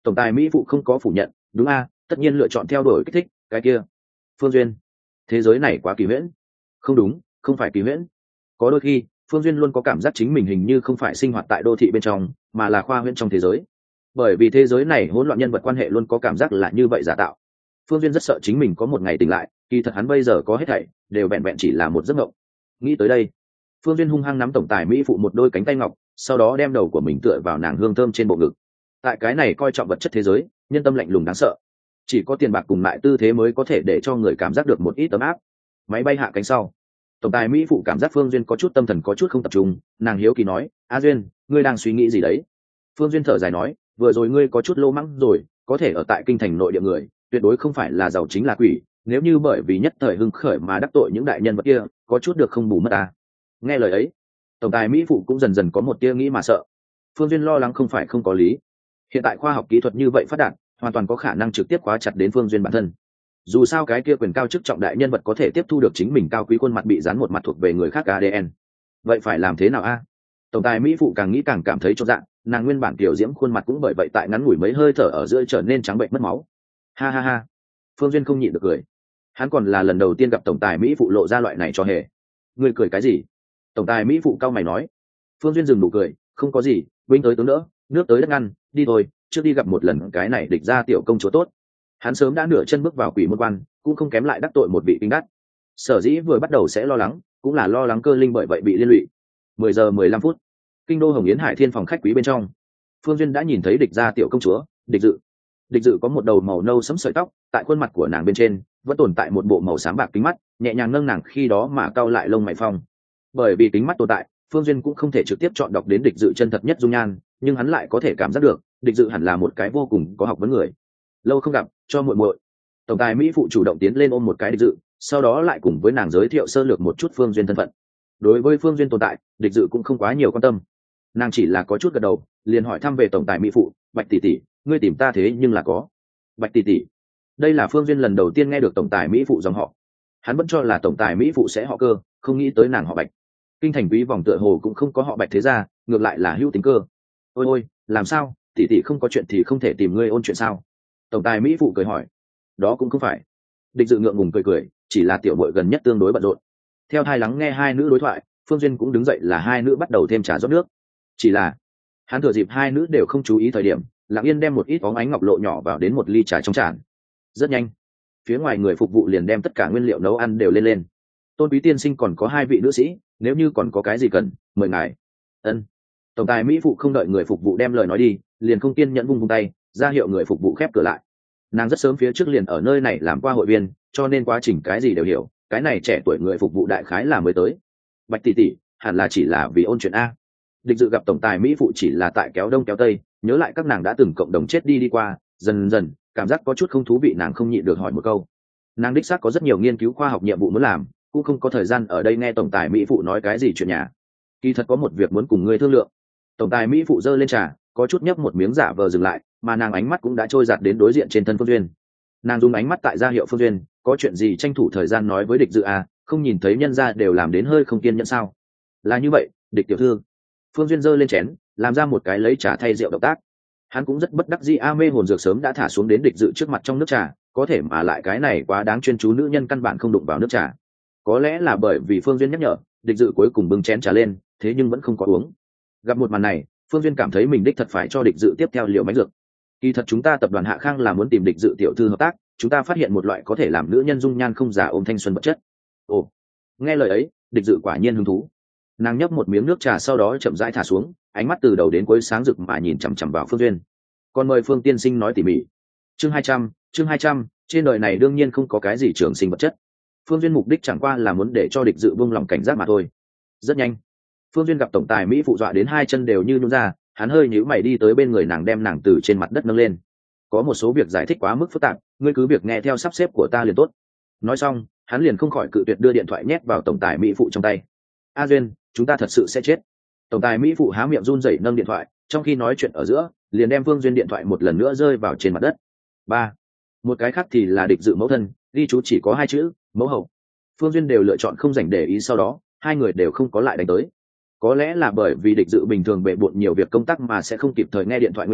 Tổng tài mỹ phụ không có phủ nhận, đúng a, tất nhiên lựa chọn theo đuổi kích thích cái kia. Phương Duyên, thế giới này quá kỳ huyễn. Không đúng, không phải kỳ huyễn. Có đôi khi Phương Duyên luôn có cảm giác chính mình hình như không phải sinh hoạt tại đô thị bên trong, mà là khoa huyễn trong thế giới. Bởi vì thế giới này hỗn loạn, nhân vật quan hệ luôn có cảm giác là như vậy giả tạo. Phương Duyên rất sợ chính mình có một ngày tỉnh lại, kỳ thật hắn bây giờ có hết thảy đều vẹn vẹn chỉ là một giấc mộng. Nghĩ tới đây, Phương Duyên hung hăng nắm tổng tài mỹ phụ một đôi cánh tay ngọc, sau đó đem đầu của mình tựa vào nàng hương thơm trên bộ ngực. Tại cái này coi trọng vật chất thế giới, nhân tâm lạnh lùng đáng sợ, chỉ có tiền bạc cùng lại tư thế mới có thể để cho người cảm giác được một ít ấm áp. Máy bay hạ cánh sau, tổng tài mỹ phụ cảm giác Phương Duyên có chút tâm thần có chút không tập trung, nàng hiếu kỳ nói: A Duyên, ngươi đang suy nghĩ gì đấy? Phương Duyên thở dài nói: vừa rồi ngươi có chút lỗ mãng rồi, có thể ở tại kinh thành nội địa người tuyệt đối không phải là giàu chính là quỷ, nếu như bởi vì nhất thời hưng khởi mà đắc tội những đại nhân vật kia, có chút được không bù mất ta. Nghe lời ấy, tổng tài mỹ phụ cũng dần dần có một tia nghĩ mà sợ. Phương Duyên lo lắng không phải không có lý, hiện tại khoa học kỹ thuật như vậy phát đạt, hoàn toàn có khả năng trực tiếp khóa chặt đến Phương Duyên bản thân. Dù sao cái kia quyền cao chức trọng đại nhân vật có thể tiếp thu được chính mình cao quý khuôn mặt bị dán một mặt thuộc về người khác a đê en, vậy phải làm thế nào a? Tổng tài mỹ phụ càng nghĩ càng cảm thấy chột dạ, nàng nguyên bản tiểu diễm khuôn mặt cũng bởi vậy tại ngắn ngủi mấy hơi thở ở giữa trở nên trắng bệnh mất máu. Ha ha ha, Phương Duyên không nhịn được cười. Hắn còn là lần đầu tiên gặp tổng tài mỹ phụ lộ ra loại này cho hề. Ngươi cười cái gì? Tổng tài mỹ phụ cao mày nói. Phương Duyên dừng nụ cười, không có gì, binh tới tướng đỡ, nước tới đất ngăn, đi thôi, trước đi gặp một lần cái này địch ra tiểu công chúa tốt. Hắn sớm đã nửa chân bước vào quỷ môn quan, cũng không kém lại đắc tội một vị kinh đắt. Sở dĩ vừa bắt đầu sẽ lo lắng, cũng là lo lắng cơ linh bởi vậy bị liên lụy. Mười giờ mười lăm phút, kinh đô Hồng Yến Hải Thiên phòng khách quý bên trong, Phương Duyên đã nhìn thấy địch gia tiểu công chúa Địch Dự. Địch Dự có một đầu màu nâu sẫm sợi tóc, tại khuôn mặt của nàng bên trên vẫn tồn tại một bộ màu xám bạc kính mắt, nhẹ nhàng nâng nàng khi đó mà cau lại lông mày phong. Bởi vì kính mắt tồn tại, Phương Duyên cũng không thể trực tiếp chọn đọc đến Địch Dự chân thật nhất dung nhan, nhưng hắn lại có thể cảm giác được Địch Dự hẳn là một cái vô cùng có học vấn người. Lâu không gặp, cho muội muội. Tổng tài mỹ phụ chủ động tiến lên ôm một cái Địch Dự, sau đó lại cùng với nàng giới thiệu sơ lược một chút Phương Duyên thân phận. Đối với Phương Duyên tồn tại, Địch Dự cũng không quá nhiều quan tâm, nàng chỉ là có chút gật đầu, liền hỏi thăm về tổng tài mỹ phụ: Bạch tỷ tỷ, ngươi tìm ta thế nhưng là có. Bạch tỷ tỷ, đây là Phương Duyên lần đầu tiên nghe được tổng tài mỹ phụ dòng họ. Hắn vẫn cho là tổng tài mỹ phụ sẽ họ Cơ, không nghĩ tới nàng họ Bạch. Kinh thành quý vòng tựa hồ cũng không có họ Bạch thế ra, ngược lại là hữu tính Cơ. Ôi ôi, làm sao, tỷ tỷ không có chuyện thì không thể tìm ngươi ôn chuyện sao? Tổng tài mỹ phụ cười hỏi. Đó cũng không phải. Địch Dự ngượng ngùng cười cười, chỉ là tiểu muội gần nhất tương đối bận rộn. Theo thai lắng nghe hai nữ đối thoại, Phương Duyên cũng đứng dậy là hai nữ bắt đầu thêm trà rót nước. Chỉ là hắn thừa dịp hai nữ đều không chú ý thời điểm, lặng yên đem một ít bóng ánh ngọc lộ nhỏ vào đến một ly trà trong tràn. Rất nhanh, phía ngoài người phục vụ liền đem tất cả nguyên liệu nấu ăn đều lên lên. Tôn quý tiên sinh còn có hai vị nữ sĩ, nếu như còn có cái gì cần, mời ngài. Ân. Tổng tài mỹ phụ không đợi người phục vụ đem lời nói đi, liền không kiên nhẫn vung vung tay, ra hiệu người phục vụ khép cửa lại. Nàng rất sớm phía trước liền ở nơi này làm qua hội viên, cho nên quá trình cái gì đều hiểu. Cái này trẻ tuổi người phục vụ đại khái là mới tới. Bạch tỷ tỷ, hẳn là chỉ là vì ôn chuyện a. Địch Dự gặp tổng tài mỹ phụ chỉ là tại kéo đông kéo tây, nhớ lại các nàng đã từng cộng đồng chết đi đi qua, dần dần cảm giác có chút không thú vị, nàng không nhịn được hỏi một câu. Nàng đích xác có rất nhiều nghiên cứu khoa học nhiệm vụ muốn làm, cũng không có thời gian ở đây nghe tổng tài mỹ phụ nói cái gì chuyện nhà. Kỳ thật có một việc muốn cùng ngươi thương lượng. Tổng tài mỹ phụ giơ lên trà, có chút nhấp một miếng giả vờ dừng lại, mà nàng ánh mắt cũng đã trôi giạt đến đối diện trên thân Phương Duyên. Nàng dùng ánh mắt tại ra hiệu Phương Duyên, có chuyện gì tranh thủ thời gian nói với Địch Dự à, không nhìn thấy nhân gia đều làm đến hơi không kiên nhẫn sao? Là như vậy, Địch tiểu thư. Phương Duyên giơ lên chén, làm ra một cái lấy trà thay rượu động tác. Hắn cũng rất bất đắc dĩ, a mê hồn dược sớm đã thả xuống đến Địch Dự trước mặt trong nước trà, có thể mà lại cái này quá đáng, chuyên chú nữ nhân căn bản không đụng vào nước trà. Có lẽ là bởi vì Phương Duyên nhắc nhở, Địch Dự cuối cùng bưng chén trà lên, thế nhưng vẫn không có uống. Gặp một màn này, Phương Duyên cảm thấy mình đích thật phải cho Địch Dự tiếp theo liệu mánh dược. Kỳ thật chúng ta tập đoàn Hạ Khang là muốn tìm Địch Dự tiểu thư hợp tác, chúng ta phát hiện một loại có thể làm nữ nhân dung nhan không già ôm thanh xuân vật chất. Ồ, nghe lời ấy, Địch Dự quả nhiên hứng thú. Nàng nhấp một miếng nước trà sau đó chậm rãi thả xuống, ánh mắt từ đầu đến cuối sáng rực mà nhìn chằm chằm vào Phương Duyên. Còn mời Phương tiên sinh nói tỉ mỉ. Chương hai trăm, chương hai trăm, trên đời này đương nhiên không có cái gì trường sinh vật chất. Phương Duyên mục đích chẳng qua là muốn để cho Địch Dự buông lòng cảnh giác mà thôi. Rất nhanh, Phương Duyên gặp tổng tài mỹ phụ dọa đến hai chân đều như nhũn ra, hắn hơi nhíu mày đi tới bên người nàng, đem nàng từ trên mặt đất nâng lên. Có một số việc giải thích quá mức phức tạp, ngươi cứ việc nghe theo sắp xếp của ta liền tốt. Nói xong, hắn liền không khỏi cự tuyệt đưa điện thoại nhét vào tổng tài mỹ phụ trong tay. A Duyên, chúng ta thật sự sẽ chết. Tổng tài mỹ phụ há miệng run rẩy nâng điện thoại, trong khi nói chuyện ở giữa, liền đem Phương Duyên điện thoại một lần nữa rơi vào trên mặt đất. Ba, một cái khác thì là Địch Dự mẫu thân, ghi chú chỉ có hai chữ, mẫu hậu. Phương Duyên đều lựa chọn không dành để ý, sau đó hai người đều không có lại đánh tới. Có lẽ là bởi vì Địch Dự bình thường bệ bội nhiều việc công tác mà sẽ không kịp thời nghe điện thoại nguyên nhân,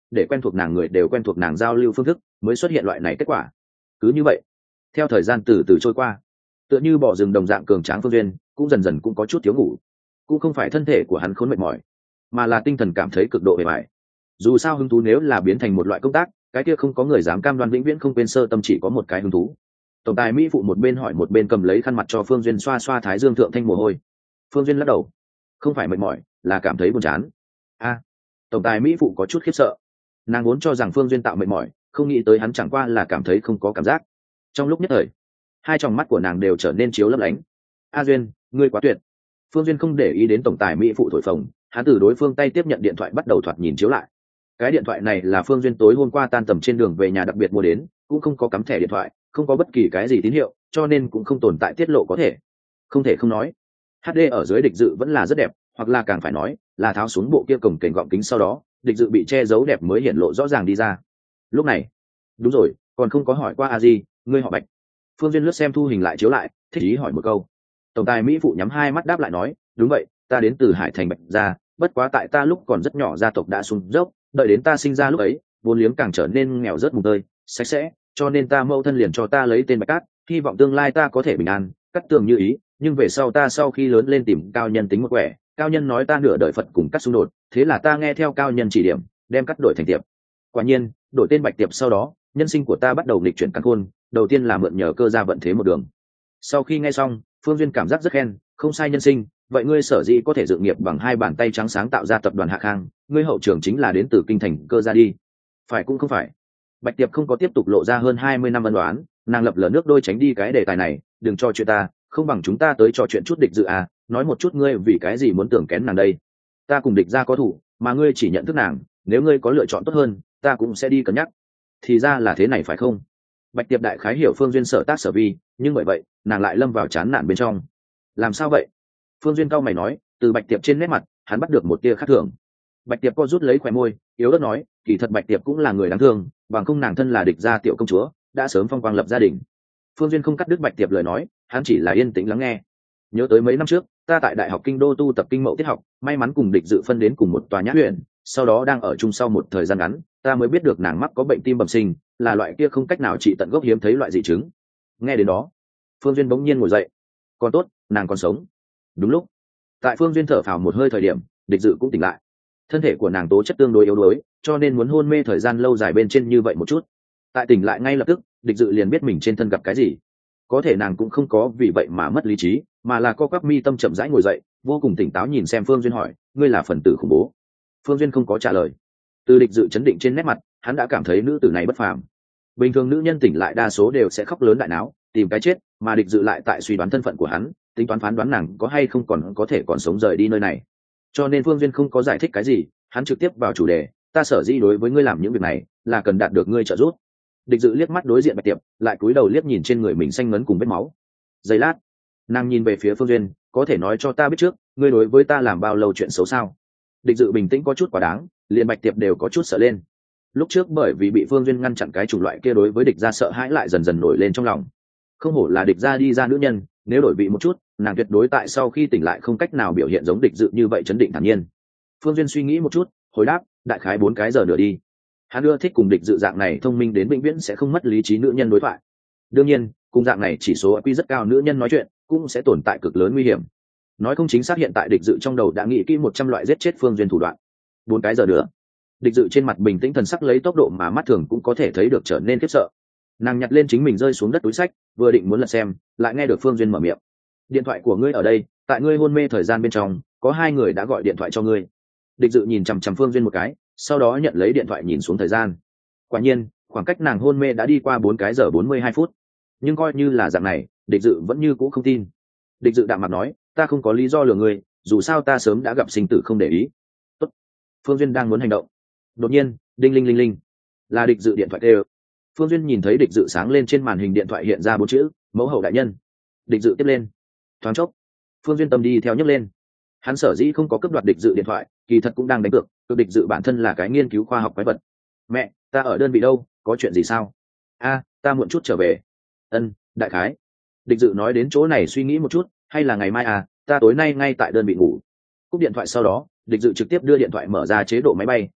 để quen thuộc nàng người đều quen thuộc nàng giao lưu phương thức, mới xuất hiện loại này kết quả. Cứ như vậy, theo thời gian từ từ trôi qua, tựa như bỏ rừng đồng dạng cường tráng Phương Duyên cũng dần dần cũng có chút thiếu ngủ. Cũng không phải thân thể của hắn khốn mệt mỏi, mà là tinh thần cảm thấy cực độ mệt mỏi. Dù sao hứng thú nếu là biến thành một loại công tác, cái kia không có người dám cam đoan vĩnh viễn không quên sơ tâm, chỉ có một cái hứng thú. Tổng tài mỹ phụ một bên hỏi một bên cầm lấy khăn mặt cho Phương Duyên xoa xoa thái dương thượng thanh mồ hôi. Phương Duyên lắc đầu, không phải mệt mỏi, là cảm thấy buồn chán. A, tổng tài mỹ phụ có chút khiếp sợ. Nàng vốn cho rằng Phương Duyên tạo mệt mỏi, không nghĩ tới hắn chẳng qua là cảm thấy không có cảm giác. Trong lúc nhất thời, hai tròng mắt của nàng đều trở nên chiếu lấp lánh. A Duyên, ngươi quá tuyệt. Phương Duyên không để ý đến tổng tài mỹ phụ thổi phồng, hắn từ đối phương tay tiếp nhận điện thoại bắt đầu thoạt nhìn chiếu lại. Cái điện thoại này là Phương Duyên tối hôm qua tan tầm trên đường về nhà đặc biệt mua đến, cũng không có cắm thẻ điện thoại, không có bất kỳ cái gì tín hiệu, cho nên cũng không tồn tại tiết lộ có thể. Không thể không nói, hát đê ở dưới địch dự vẫn là rất đẹp, hoặc là càng phải nói là tháo xuống bộ kia cổng kềnh gọng kính sau đó, địch dự bị che giấu đẹp mới hiện lộ rõ ràng đi ra. Lúc này, đúng rồi, còn không có hỏi qua a di, ngươi họ Bạch. Phương Duyên lướt xem thu hình lại chiếu lại, thích ý hỏi một câu. Tổng tài mỹ phụ nhắm hai mắt đáp lại nói, đúng vậy, ta đến từ Hải Thành Bạch gia, bất quá tại ta lúc còn rất nhỏ gia tộc đã xuống dốc, đợi đến ta sinh ra lúc ấy, vốn liếng càng trở nên nghèo rớt mùng tơi, sạch sẽ, cho nên ta mẫu thân liền cho ta lấy tên Bạch Cát, hy vọng tương lai ta có thể bình an, cắt tường như ý. Nhưng về sau ta sau khi lớn lên tìm cao nhân tính một quẻ, cao nhân nói ta nửa đời Phật cùng cắt xung đột, thế là ta nghe theo cao nhân chỉ điểm, đem cắt đổi thành tiệp. Quả nhiên, đổi tên Bạch Tiệp sau đó, nhân sinh của ta bắt đầu nghịch chuyển cắn khôn, đầu tiên là mượn nhờ cơ gia vận thế một đường. Sau khi nghe xong, Phương Duyên cảm giác rất khen, không sai nhân sinh, vậy ngươi sở dĩ có thể dựng nghiệp bằng hai bàn tay trắng sáng tạo ra tập đoàn Hạ Khang, ngươi hậu trường chính là đến từ kinh thành cơ gia đi. Phải cũng không phải. Bạch Tiệp không có tiếp tục lộ ra hơn hai mươi năm ân đoán, nàng lập lờ nước đôi tránh đi cái đề tài này, đừng cho chuyện ta, không bằng chúng ta tới trò chuyện chút địch dự à, nói một chút ngươi vì cái gì muốn tưởng kén nàng đây. Ta cùng địch gia có thủ, mà ngươi chỉ nhận thức nàng, nếu ngươi có lựa chọn tốt hơn, ta cũng sẽ đi cân nhắc. Thì ra là thế này phải không? Bạch Tiệp đại khái hiểu Phương Duyên sở tác sở vi, nhưng bởi vậy nàng lại lâm vào chán nản bên trong. Làm sao vậy? Phương Duyên cau mày nói, từ Bạch Tiệp trên nét mặt hắn bắt được một tia khác thường. Bạch Tiệp co rút lấy khóe môi, yếu ớt nói, kỳ thật Bạch Tiệp cũng là người đáng thương, bằng không nàng thân là địch gia tiểu công chúa, đã sớm phong quang lập gia đình. Phương Duyên không cắt đứt Bạch Tiệp lời nói, hắn chỉ là yên tĩnh lắng nghe. Nhớ tới mấy năm trước, ta tại đại học kinh đô tu tập kinh mậu tiết học, may mắn cùng địch dự phân đến cùng một tòa nhã huyện, sau đó đang ở chung sau một thời gian ngắn, ta mới biết được nàng mắc có bệnh tim bẩm sinh, là loại kia không cách nào trị tận gốc hiếm thấy loại dị chứng. Nghe đến đó, Phương Duyên bỗng nhiên ngồi dậy. Còn tốt, nàng còn sống. Đúng lúc, tại Phương Duyên thở phào một hơi thời điểm, địch dự cũng tỉnh lại. Thân thể của nàng tố chất tương đối yếu đuối, cho nên muốn hôn mê thời gian lâu dài bên trên như vậy một chút. Tại tỉnh lại ngay lập tức, địch dự liền biết mình trên thân gặp cái gì. Có thể nàng cũng không có vì vậy mà mất lý trí, mà là co quắp mi tâm chậm rãi ngồi dậy, vô cùng tỉnh táo nhìn xem Phương Duyên hỏi, ngươi là phần tử khủng bố? Phương Duyên không có trả lời. Từ địch dự chấn định trên nét mặt, hắn đã cảm thấy nữ tử này bất phàm. Bình thường nữ nhân tỉnh lại đa số đều sẽ khóc lớn đại náo, tìm cái chết, mà địch dự lại tại suy đoán thân phận của hắn, tính toán phán đoán nàng có hay không còn có thể còn sống rời đi nơi này. Cho nên Phương Duyên không có giải thích cái gì, hắn trực tiếp vào chủ đề, ta sở dĩ đối với ngươi làm những việc này, là cần đạt được ngươi trợ giúp. Địch dự liếc mắt đối diện Bạch Tiệp, lại cúi đầu liếc nhìn trên người mình xanh ngấn cùng vết máu. Giây lát, nàng nhìn về phía Phương Duyên, có thể nói cho ta biết trước, ngươi đối với ta làm bao lâu chuyện xấu sao? Địch dự bình tĩnh có chút quá đáng, liền Bạch Tiệp đều có chút sợ lên. Lúc trước bởi vì bị Phương Duyên ngăn chặn cái chủng loại kia đối với địch gia sợ hãi lại dần dần nổi lên trong lòng. Không hổ là địch gia đi ra nữ nhân, nếu đổi vị một chút, nàng tuyệt đối tại sau khi tỉnh lại không cách nào biểu hiện giống địch dự như vậy chấn định thản nhiên. Phương Duyên suy nghĩ một chút, hồi đáp, đại khái bốn cái giờ nữa đi. Hắn ưa thích cùng địch dự dạng này thông minh đến vĩnh viễn sẽ không mất lý trí nữ nhân đối thoại. Đương nhiên, cùng dạng này chỉ số i kiu rất cao nữ nhân nói chuyện cũng sẽ tồn tại cực lớn nguy hiểm. Nói không chính xác hiện tại địch dự trong đầu đã nghĩ kỹ một trăm loại giết chết Phương Duyên thủ đoạn. Bốn cái giờ nữa. Địch dự trên mặt bình tĩnh thần sắc lấy tốc độ mà mắt thường cũng có thể thấy được trở nên khiếp sợ. Nàng nhặt lên chính mình rơi xuống đất túi sách, vừa định muốn lật xem, lại nghe được Phương Duyên mở miệng. Điện thoại của ngươi ở đây, tại ngươi hôn mê thời gian bên trong, có hai người đã gọi điện thoại cho ngươi. Địch dự nhìn chằm chằm Phương Duyên một cái, sau đó nhận lấy điện thoại nhìn xuống thời gian. Quả nhiên, khoảng cách nàng hôn mê đã đi qua bốn cái giờ bốn mươi hai phút. Nhưng coi như là dạng này, địch dự vẫn như cũ không tin. Địch dự đạm mặt nói, ta không có lý do lừa ngươi, dù sao ta sớm đã gặp sinh tử không để ý. Tốt. Phương Duyên đang muốn hành động. Đột nhiên, đinh linh linh linh, là địch dự điện thoại kêu. Phương Duyên nhìn thấy địch dự sáng lên trên màn hình điện thoại hiện ra bốn chữ, mẫu hậu đại nhân. Địch dự tiếp lên. Thoáng chốc, Phương Duyên tâm đi theo nhấc lên. Hắn sở dĩ không có cướp đoạt địch dự điện thoại, kỳ thật cũng đang đánh cược, cược địch dự bản thân là cái nghiên cứu khoa học quái vật. Mẹ, ta ở đơn vị đâu, có chuyện gì sao? A, ta muộn chút trở về. Ân, đại khái. Địch dự nói đến chỗ này suy nghĩ một chút, hay là ngày mai à, ta tối nay ngay tại đơn vị ngủ. Cúp điện thoại sau đó, địch dự trực tiếp đưa điện thoại mở ra chế độ máy bay,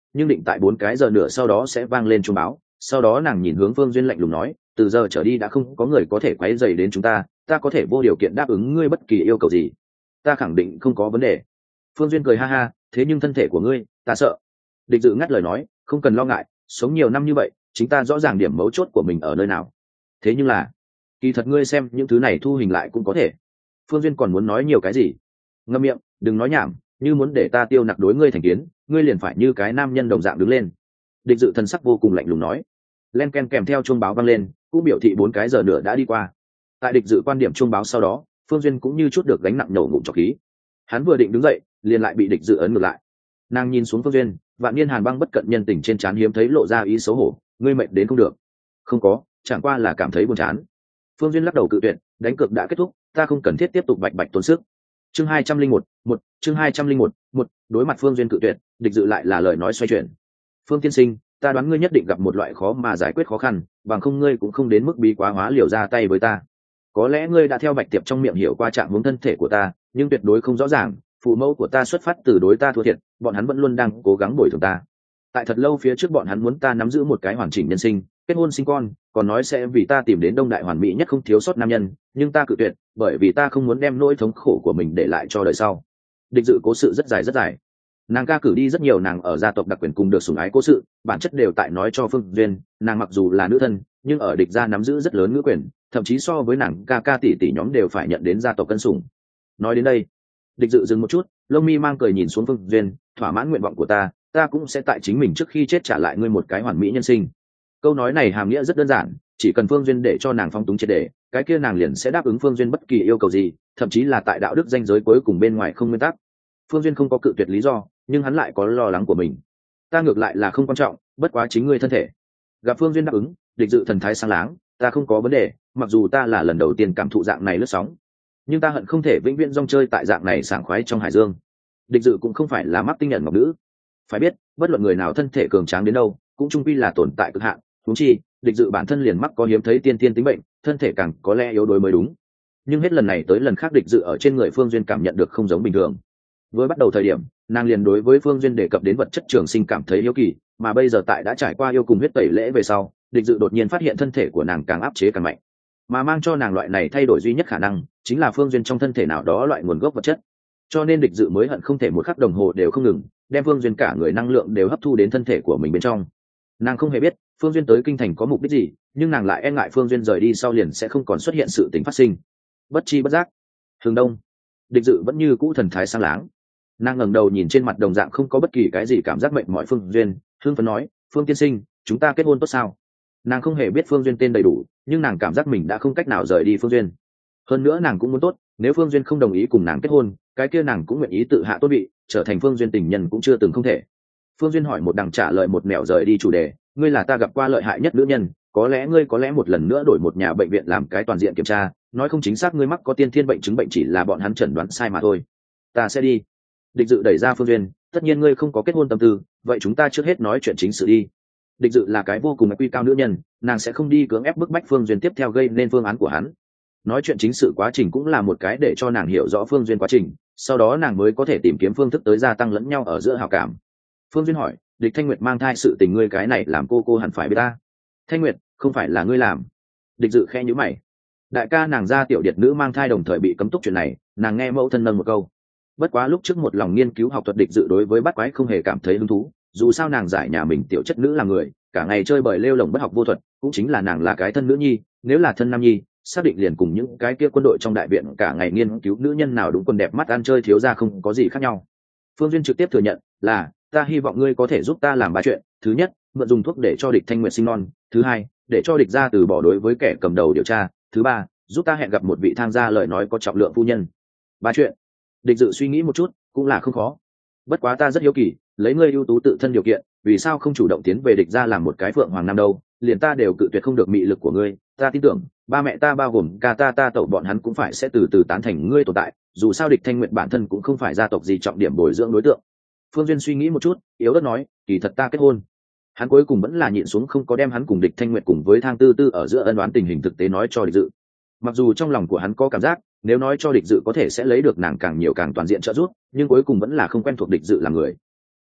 nhưng định tại bốn cái giờ nửa sau đó sẽ vang lên chuông báo. Sau đó nàng nhìn hướng Phương Duyên lạnh lùng nói, từ giờ trở đi đã không có người có thể quấy rầy đến chúng ta, ta có thể vô điều kiện đáp ứng ngươi bất kỳ yêu cầu gì. Ta khẳng định không có vấn đề. Phương Duyên cười ha ha, thế nhưng thân thể của ngươi ta sợ. Địch Dự ngắt lời nói, không cần lo ngại, sống nhiều năm như vậy chính ta rõ ràng điểm mấu chốt của mình ở nơi nào. Thế nhưng là kỳ thật ngươi xem những thứ này thu hình lại cũng có thể. Phương Duyên còn muốn nói nhiều cái gì, ngậm miệng, đừng nói nhảm, như muốn để ta tiêu nặc đối ngươi thành kiến, ngươi liền phải như cái nam nhân đồng dạng đứng lên. Địch Dự thần sắc vô cùng lạnh lùng nói. Len ken kèm theo chuông báo vang lên, cũng biểu thị bốn cái giờ nữa đã đi qua. Tại Địch Dự quan điểm chuông báo sau đó, Phương Duyên cũng như chút được gánh nặng, nhổ ngụm trọc khí. Hắn vừa định đứng dậy, liền lại bị Địch Dự ấn ngược lại. Nàng nhìn xuống Phương Duyên, vạn niên hàn băng bất cận nhân tình trên trán hiếm thấy lộ ra ý xấu hổ, ngươi mệt đến không được. Không có, chẳng qua là cảm thấy buồn chán. Phương Duyên lắc đầu cự tuyệt, đánh cược đã kết thúc, ta không cần thiết tiếp tục bạch bạch tốn sức. Chương hai trăm linh một, một, chương hai trăm linh một, một, đối mặt Phương Duyên cự tuyệt, Địch Dự lại là lời nói xoay chuyển. Phương tiên sinh, ta đoán ngươi nhất định gặp một loại khó mà giải quyết khó khăn, bằng không ngươi cũng không đến mức bí quá hóa liều ra tay với ta. Có lẽ ngươi đã theo Bạch Tiệp trong miệng hiểu qua trạng huống thân thể của ta, nhưng tuyệt đối không rõ ràng, phụ mẫu của ta xuất phát từ đối ta thua thiệt, bọn hắn vẫn luôn đang cố gắng bồi thường ta. Tại thật lâu phía trước bọn hắn muốn ta nắm giữ một cái hoàn chỉnh nhân sinh, kết hôn sinh con, còn nói sẽ vì ta tìm đến đông đại hoàn mỹ nhất không thiếu sót nam nhân, nhưng ta cự tuyệt, bởi vì ta không muốn đem nỗi thống khổ của mình để lại cho đời sau. Địch Dự cố sự rất dài rất dài. Nàng ca cử đi rất nhiều nàng ở gia tộc đặc quyền cùng được sủng ái cố sự, bản chất đều tại nói cho Phương Duyên, nàng mặc dù là nữ thân, nhưng ở Địch gia nắm giữ rất lớn ngữ quyền, thậm chí so với nàng ca ca tỷ tỷ nhóm đều phải nhận đến gia tộc cân sủng. Nói đến đây, Địch Dự dừng một chút, lông mi mang cười nhìn xuống Phương Duyên, thỏa mãn nguyện vọng của ta, ta cũng sẽ tại chính mình trước khi chết trả lại ngươi một cái hoàn mỹ nhân sinh. Câu nói này hàm nghĩa rất đơn giản, chỉ cần Phương Duyên để cho nàng phong túng triệt để, cái kia nàng liền sẽ đáp ứng Phương Duyên bất kỳ yêu cầu gì, thậm chí là tại đạo đức danh giới cuối cùng bên ngoài không nguyên tắc. Phương Duyên không có cự tuyệt lý do, nhưng hắn lại có lo lắng của mình. Ta ngược lại là không quan trọng, bất quá chính ngươi thân thể. Gặp Phương Duyên đáp ứng, Địch Dự thần thái sáng láng, ta không có vấn đề, mặc dù ta là lần đầu tiên cảm thụ dạng này lướt sóng, nhưng ta hận không thể vĩnh viễn rong chơi tại dạng này sảng khoái trong hải dương. Địch Dự cũng không phải là mắc tinh nhận ngọc nữ, phải biết, bất luận người nào thân thể cường tráng đến đâu, cũng chung quy là tồn tại cực hạn, huống chi, Địch Dự bản thân liền mắc có hiếm thấy tiên tiên tính bệnh, thân thể càng có lẽ yếu đuối mới đúng. Nhưng hết lần này tới lần khác Địch Dự ở trên người Phương Duyên cảm nhận được không giống bình thường. Với bắt đầu thời điểm, nàng liền đối với Phương Duyên đề cập đến vật chất trường sinh cảm thấy hiếu kỳ, mà bây giờ tại đã trải qua yêu cùng huyết tẩy lễ về sau, Địch Dự đột nhiên phát hiện thân thể của nàng càng áp chế càng mạnh, mà mang cho nàng loại này thay đổi duy nhất khả năng chính là Phương Duyên trong thân thể nào đó loại nguồn gốc vật chất. Cho nên Địch Dự mới hận không thể một khắc đồng hồ đều không ngừng, đem Phương Duyên cả người năng lượng đều hấp thu đến thân thể của mình bên trong. Nàng không hề biết Phương Duyên tới kinh thành có mục đích gì, nhưng nàng lại e ngại Phương Duyên rời đi sau liền sẽ không còn xuất hiện sự tình phát sinh. Bất chi bất giác, hướng đông, Địch Dự vẫn như cũ thần thái sáng láng. Nàng ngẩng đầu nhìn trên mặt đồng dạng không có bất kỳ cái gì cảm giác mệnh mỏi Phương Duyên, hưng phấn nói, Phương tiên sinh, chúng ta kết hôn tốt sao? Nàng không hề biết Phương Duyên tên đầy đủ, nhưng nàng cảm giác mình đã không cách nào rời đi Phương Duyên. Hơn nữa nàng cũng muốn tốt, nếu Phương Duyên không đồng ý cùng nàng kết hôn, cái kia nàng cũng nguyện ý tự hạ tốt vị, trở thành Phương Duyên tình nhân cũng chưa từng không thể. Phương Duyên hỏi một đằng trả lời một nẻo rời đi chủ đề, ngươi là ta gặp qua lợi hại nhất nữ nhân, có lẽ ngươi có lẽ một lần nữa đổi một nhà bệnh viện làm cái toàn diện kiểm tra, nói không chính xác ngươi mắc có tiên thiên bệnh chứng bệnh chỉ là bọn hắn chẩn đoán sai mà thôi. Ta sẽ đi. Địch Dự đẩy ra Phương Duyên, tất nhiên ngươi không có kết hôn tâm tư, vậy chúng ta trước hết nói chuyện chính sự đi. Địch Dự là cái vô cùng quy cao nữ nhân, nàng sẽ không đi cưỡng ép bức bách Phương Duyên tiếp theo gây nên phương án của hắn. Nói chuyện chính sự quá trình cũng là một cái để cho nàng hiểu rõ Phương Duyên quá trình, sau đó nàng mới có thể tìm kiếm phương thức tới gia tăng lẫn nhau ở giữa hảo cảm. Phương Duyên hỏi, Địch Thanh Nguyệt mang thai sự tình ngươi cái này làm cô cô hẳn phải biết ta. Thanh Nguyệt, không phải là ngươi làm. Địch Dự khẽ nhíu mày. Đại ca nàng gia tiểu điệt nữ mang thai đồng thời bị cấm túc chuyện này, nàng nghe mẫu thân nâng một câu. Bất quá lúc trước một lòng nghiên cứu học thuật Địch Dự đối với bắt quái không hề cảm thấy hứng thú, dù sao nàng giải nhà mình tiểu chất nữ là người, cả ngày chơi bời lêu lồng bất học vô thuật, cũng chính là nàng là cái thân nữ nhi, nếu là thân nam nhi, xác định liền cùng những cái kia quân đội trong đại viện cả ngày nghiên cứu nữ nhân nào đúng quân đẹp mắt ăn chơi thiếu ra không có gì khác nhau. Phương Duyên trực tiếp thừa nhận là, ta hy vọng ngươi có thể giúp ta làm ba chuyện, thứ nhất, mượn dùng thuốc để cho Địch Thanh Nguyệt sinh non, thứ hai, để cho Địch gia từ bỏ đối với kẻ cầm đầu điều tra, thứ ba, giúp ta hẹn gặp một vị tham gia lời nói có trọng lượng phu nhân. Ba chuyện. Địch Dự suy nghĩ một chút, cũng là không khó. Bất quá ta rất hiếu kỳ, lấy ngươi ưu tú tự thân điều kiện, vì sao không chủ động tiến về Địch gia làm một cái phượng hoàng nam đâu, liền ta đều cự tuyệt không được mị lực của ngươi, ta tin tưởng ba mẹ ta bao gồm ca ta ta tẩu bọn hắn cũng phải sẽ từ từ tán thành ngươi tồn tại, dù sao Địch Thanh Nguyệt bản thân cũng không phải gia tộc gì trọng điểm bồi dưỡng đối tượng. Phương Duyên suy nghĩ một chút, yếu ớt nói, kỳ thật ta kết hôn. Hắn cuối cùng vẫn là nhịn xuống không có đem hắn cùng Địch Thanh Nguyệt cùng với Thang Tư Tư ở giữa ân oán tình hình thực tế nói cho Địch Dự. Mặc dù trong lòng của hắn có cảm giác, nếu nói cho Địch Dự có thể sẽ lấy được nàng càng nhiều càng toàn diện trợ giúp, nhưng cuối cùng vẫn là không quen thuộc Địch Dự là người.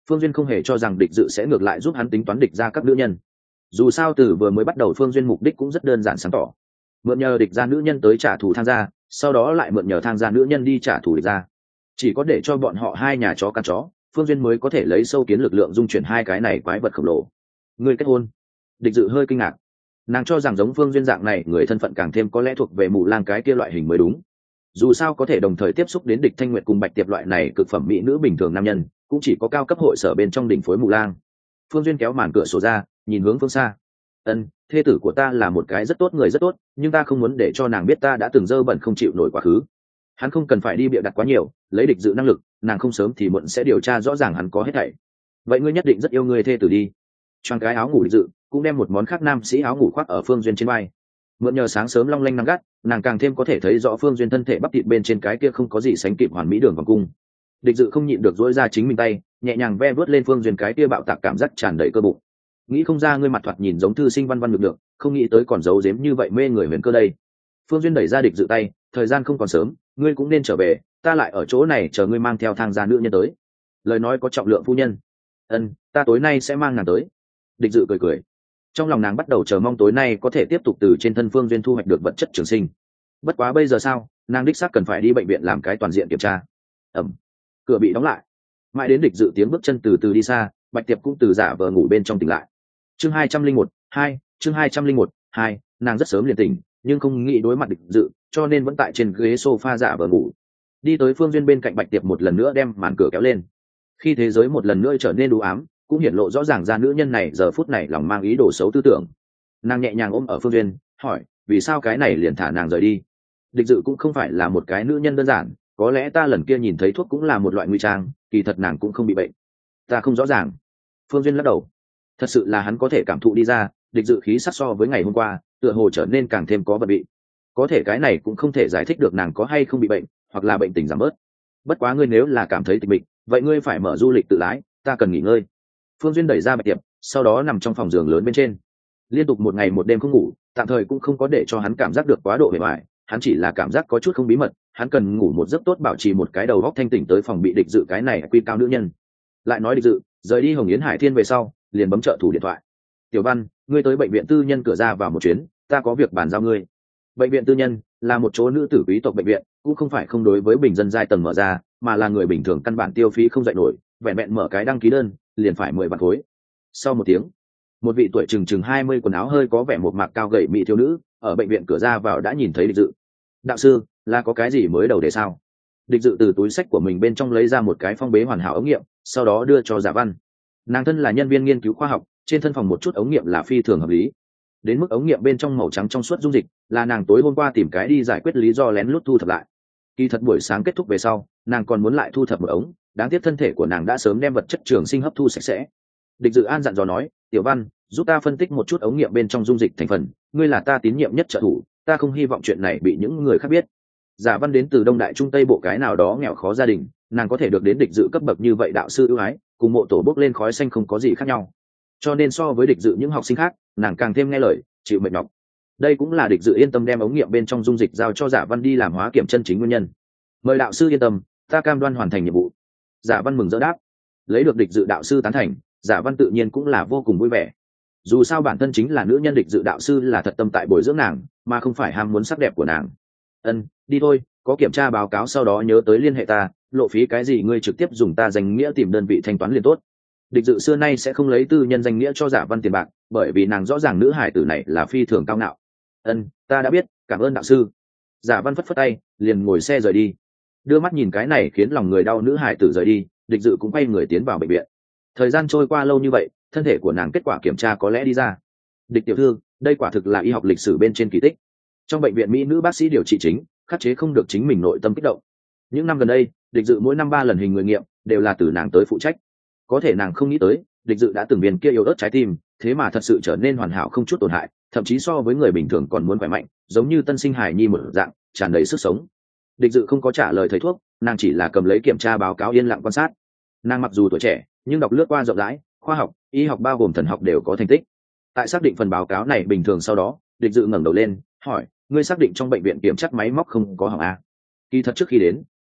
Phương Duyên không hề cho rằng địch dự sẽ ngược lại giúp hắn tính toán địch ra các nữ nhân. Dù sao từ vừa mới bắt đầu Phương Duyên mục đích cũng rất đơn giản sáng tỏ, mượn nhờ địch ra nữ nhân tới trả thù Thang gia, sau đó lại mượn nhờ Thang gia nữ nhân đi trả thù địch ra. Chỉ có để cho bọn họ hai nhà chó cắn chó, Phương Duyên mới có thể lấy sâu kiến lực lượng dung chuyển hai cái này quái vật khổng lồ. Người kết hôn? Địch dự hơi kinh ngạc, nàng cho rằng giống Phương Duyên dạng này người thân phận càng thêm có lẽ thuộc về mù lang cái kia loại hình mới đúng. Dù sao có thể đồng thời tiếp xúc đến địch Thanh Nguyệt cùng Bạch Tiệp loại này cực phẩm mỹ nữ bình thường nam nhân, cũng chỉ có cao cấp hội sở bên trong đỉnh phối mù lang. Phương Duyên kéo màn cửa sổ ra, nhìn hướng phương xa. Ân, thê tử của ta là một cái rất tốt người rất tốt, nhưng ta không muốn để cho nàng biết ta đã từng dơ bẩn không chịu nổi quá khứ. Hắn không cần phải đi bịa đặt quá nhiều, lấy địch dự năng lực, nàng không sớm thì muộn sẽ điều tra rõ ràng hắn có hết thảy. Vậy ngươi nhất định rất yêu người thê tử đi. Choàng cái áo ngủ địch dự, cũng đem một món khác nam sĩ áo ngủ khoác ở Phương Duyên trên vai. Mượn nhờ sáng sớm long lanh nắng gắt, nàng càng thêm có thể thấy rõ Phương Duyên thân thể bắp thịt bên trên cái kia không có gì sánh kịp hoàn mỹ đường vòng cung. Địch dự không nhịn được dỗi ra chính mình tay, nhẹ nhàng ve vớt lên Phương Duyên cái kia bạo tạc cảm giác tràn đầy cơ bụng. Nghĩ không ra ngươi mặt thoạt nhìn giống thư sinh văn văn được được, không nghĩ tới còn giấu giếm như vậy mê người huyền cơ đây. Phương Duyên đẩy ra địch dự tay, thời gian không còn sớm, ngươi cũng nên trở về, ta lại ở chỗ này chờ ngươi mang theo Thang gia nữ nhân tới. Lời nói có trọng lượng phu nhân. Ân, ta tối nay sẽ mang nàng tới. Địch dự cười cười, trong lòng nàng bắt đầu chờ mong tối nay có thể tiếp tục từ trên thân Phương Duyên thu hoạch được vật chất trường sinh. Bất quá bây giờ sao, nàng đích xác cần phải đi bệnh viện làm cái toàn diện kiểm tra. Ẩm, cửa bị đóng lại, mãi đến địch dự tiếng bước chân từ từ đi xa, Bạch Tiệp cũng từ giả vờ ngủ bên trong tỉnh lại. Chương hai trăm linh một, hai, chương hai trăm linh một, hai, nàng rất sớm liền tỉnh, nhưng không nghĩ đối mặt địch dự, cho nên vẫn tại trên ghế sofa giả vờ ngủ. Đi tới Phương Duyên bên cạnh Bạch Tiệp một lần nữa đem màn cửa kéo lên. Khi thế giới một lần nữa trở nên u ám, cũng hiển lộ rõ ràng ra nữ nhân này giờ phút này lòng mang ý đồ xấu tư tưởng. Nàng nhẹ nhàng ôm ở Phương Duyên, hỏi, vì sao cái này liền thả nàng rời đi? Địch dự cũng không phải là một cái nữ nhân đơn giản, có lẽ ta lần kia nhìn thấy thuốc cũng là một loại nguy trang, kỳ thật nàng cũng không bị bệnh. Ta không rõ ràng. Phương Duyên lắc đầu. Thật sự là hắn có thể cảm thụ đi ra, địch dự khí sắc so với ngày hôm qua, tựa hồ trở nên càng thêm có bận bị. Có thể cái này cũng không thể giải thích được nàng có hay không bị bệnh, hoặc là bệnh tình giảm bớt. Bất quá ngươi nếu là cảm thấy tịch mịch, vậy ngươi phải mở du lịch tự lái, ta cần nghỉ ngơi. Phương Duyên đẩy ra Bạch Tiệp, sau đó nằm trong phòng giường lớn bên trên, liên tục một ngày một đêm không ngủ, tạm thời cũng không có để cho hắn cảm giác được quá độ mệt mỏi, hắn chỉ là cảm giác có chút không bí mật, hắn cần ngủ một giấc tốt bảo trì một cái đầu óc thanh tỉnh tới phòng bị địch dự cái này quy cao nữ nhân. Lại nói địch dự rời đi Hồng Yến Hải Thiên về sau, liền bấm trợ thủ điện thoại. Tiểu Văn, ngươi tới bệnh viện tư nhân cửa ra vào một chuyến, ta có việc bàn giao ngươi. Bệnh viện tư nhân là một chỗ nữ tử quý tộc bệnh viện, cũng không phải không đối với bình dân giai tầng mở ra, mà là người bình thường căn bản tiêu phí không dậy nổi, vẹn vẹn mở cái đăng ký đơn liền phải mười vạn khối. Sau một tiếng, một vị tuổi chừng chừng hai mươi quần áo hơi có vẻ một mạc cao gầy mỹ thiếu nữ ở bệnh viện cửa ra vào đã nhìn thấy địch dự. Đạo sư, là có cái gì mới đầu để sao? Địch dự từ túi sách của mình bên trong lấy ra một cái phong bế hoàn hảo ống nghiệm, sau đó đưa cho Giả Văn. Nàng thân là nhân viên nghiên cứu khoa học, trên thân phòng một chút ống nghiệm là phi thường hợp lý. Đến mức ống nghiệm bên trong màu trắng trong suốt dung dịch là nàng tối hôm qua tìm cái đi giải quyết lý do lén lút thu thập lại. Kỳ thật buổi sáng kết thúc về sau, nàng còn muốn lại thu thập một ống, đáng tiếc thân thể của nàng đã sớm đem vật chất trường sinh hấp thu sạch sẽ. Địch Dự An dặn dò nói, Tiểu Văn, giúp ta phân tích một chút ống nghiệm bên trong dung dịch thành phần, ngươi là ta tín nhiệm nhất trợ thủ, ta không hy vọng chuyện này bị những người khác biết. Giả Văn đến từ Đông Đại Trung Tây bộ cái nào đó nghèo khó gia đình, nàng có thể được đến Địch Dự cấp bậc như vậy đạo sư ưu ái, cùng mộ tổ bốc lên khói xanh không có gì khác nhau. Cho nên so với Địch Dự những học sinh khác, nàng càng thêm nghe lời, chịu mệt nhọc. Đây cũng là Địch Dự yên tâm đem ống nghiệm bên trong dung dịch giao cho Giả Văn đi làm hóa kiểm chân chính nguyên nhân. Mời đạo sư yên tâm, ta cam đoan hoàn thành nhiệm vụ. Giả Văn mừng rỡ đáp. Lấy được Địch Dự đạo sư tán thành, Giả Văn tự nhiên cũng là vô cùng vui vẻ. Dù sao bản thân chính là nữ nhân, Địch Dự đạo sư là thật tâm tại bồi dưỡng nàng, mà không phải ham muốn sắc đẹp của nàng. Ân, đi thôi, có kiểm tra báo cáo sau đó nhớ tới liên hệ ta, lộ phí cái gì ngươi trực tiếp dùng ta danh nghĩa tìm đơn vị thanh toán liền tốt. Địch Dự xưa nay sẽ không lấy tư nhân danh nghĩa cho Giả Văn tiền bạc, bởi vì nàng rõ ràng nữ hải tử này là phi thường cao ngạo. Ân, ta đã biết, cảm ơn đạo sư. Giả Văn phất phất tay, liền ngồi xe rời đi. Đưa mắt nhìn cái này khiến lòng người đau nữ hải tử rời đi, Địch Dự cũng quay người tiến vào bệnh viện. Thời gian trôi qua lâu như vậy, thân thể của nàng kết quả kiểm tra có lẽ đi ra. Địch tiểu thư, đây quả thực là y học lịch sử bên trên kỳ tích. Trong bệnh viện mỹ nữ bác sĩ điều trị chính khắc chế không được chính mình nội tâm kích động. Những năm gần đây, Địch Dự mỗi năm ba lần hình người nghiệm đều là từ nàng tới phụ trách. Có thể nàng không nghĩ tới, Địch Dự đã từng viên kia yếu ớt trái tim, thế mà thật sự trở nên hoàn hảo không chút tổn hại, thậm chí so với người bình thường còn muốn khỏe mạnh, giống như tân sinh hài nhi một dạng, tràn đầy sức sống. Địch Dự không có trả lời thầy thuốc, nàng chỉ là cầm lấy kiểm tra báo cáo yên lặng quan sát. Nàng mặc dù tuổi trẻ, nhưng đọc lướt qua rộng rãi, khoa học, y học bao gồm thần học đều có thành tích. Tại xác định phần báo cáo này bình thường sau đó, Địch Dự ngẩng đầu lên, hỏi, ngươi xác định trong bệnh viện kiểm tra máy móc không có hỏng à? Kỳ thật trước khi đến,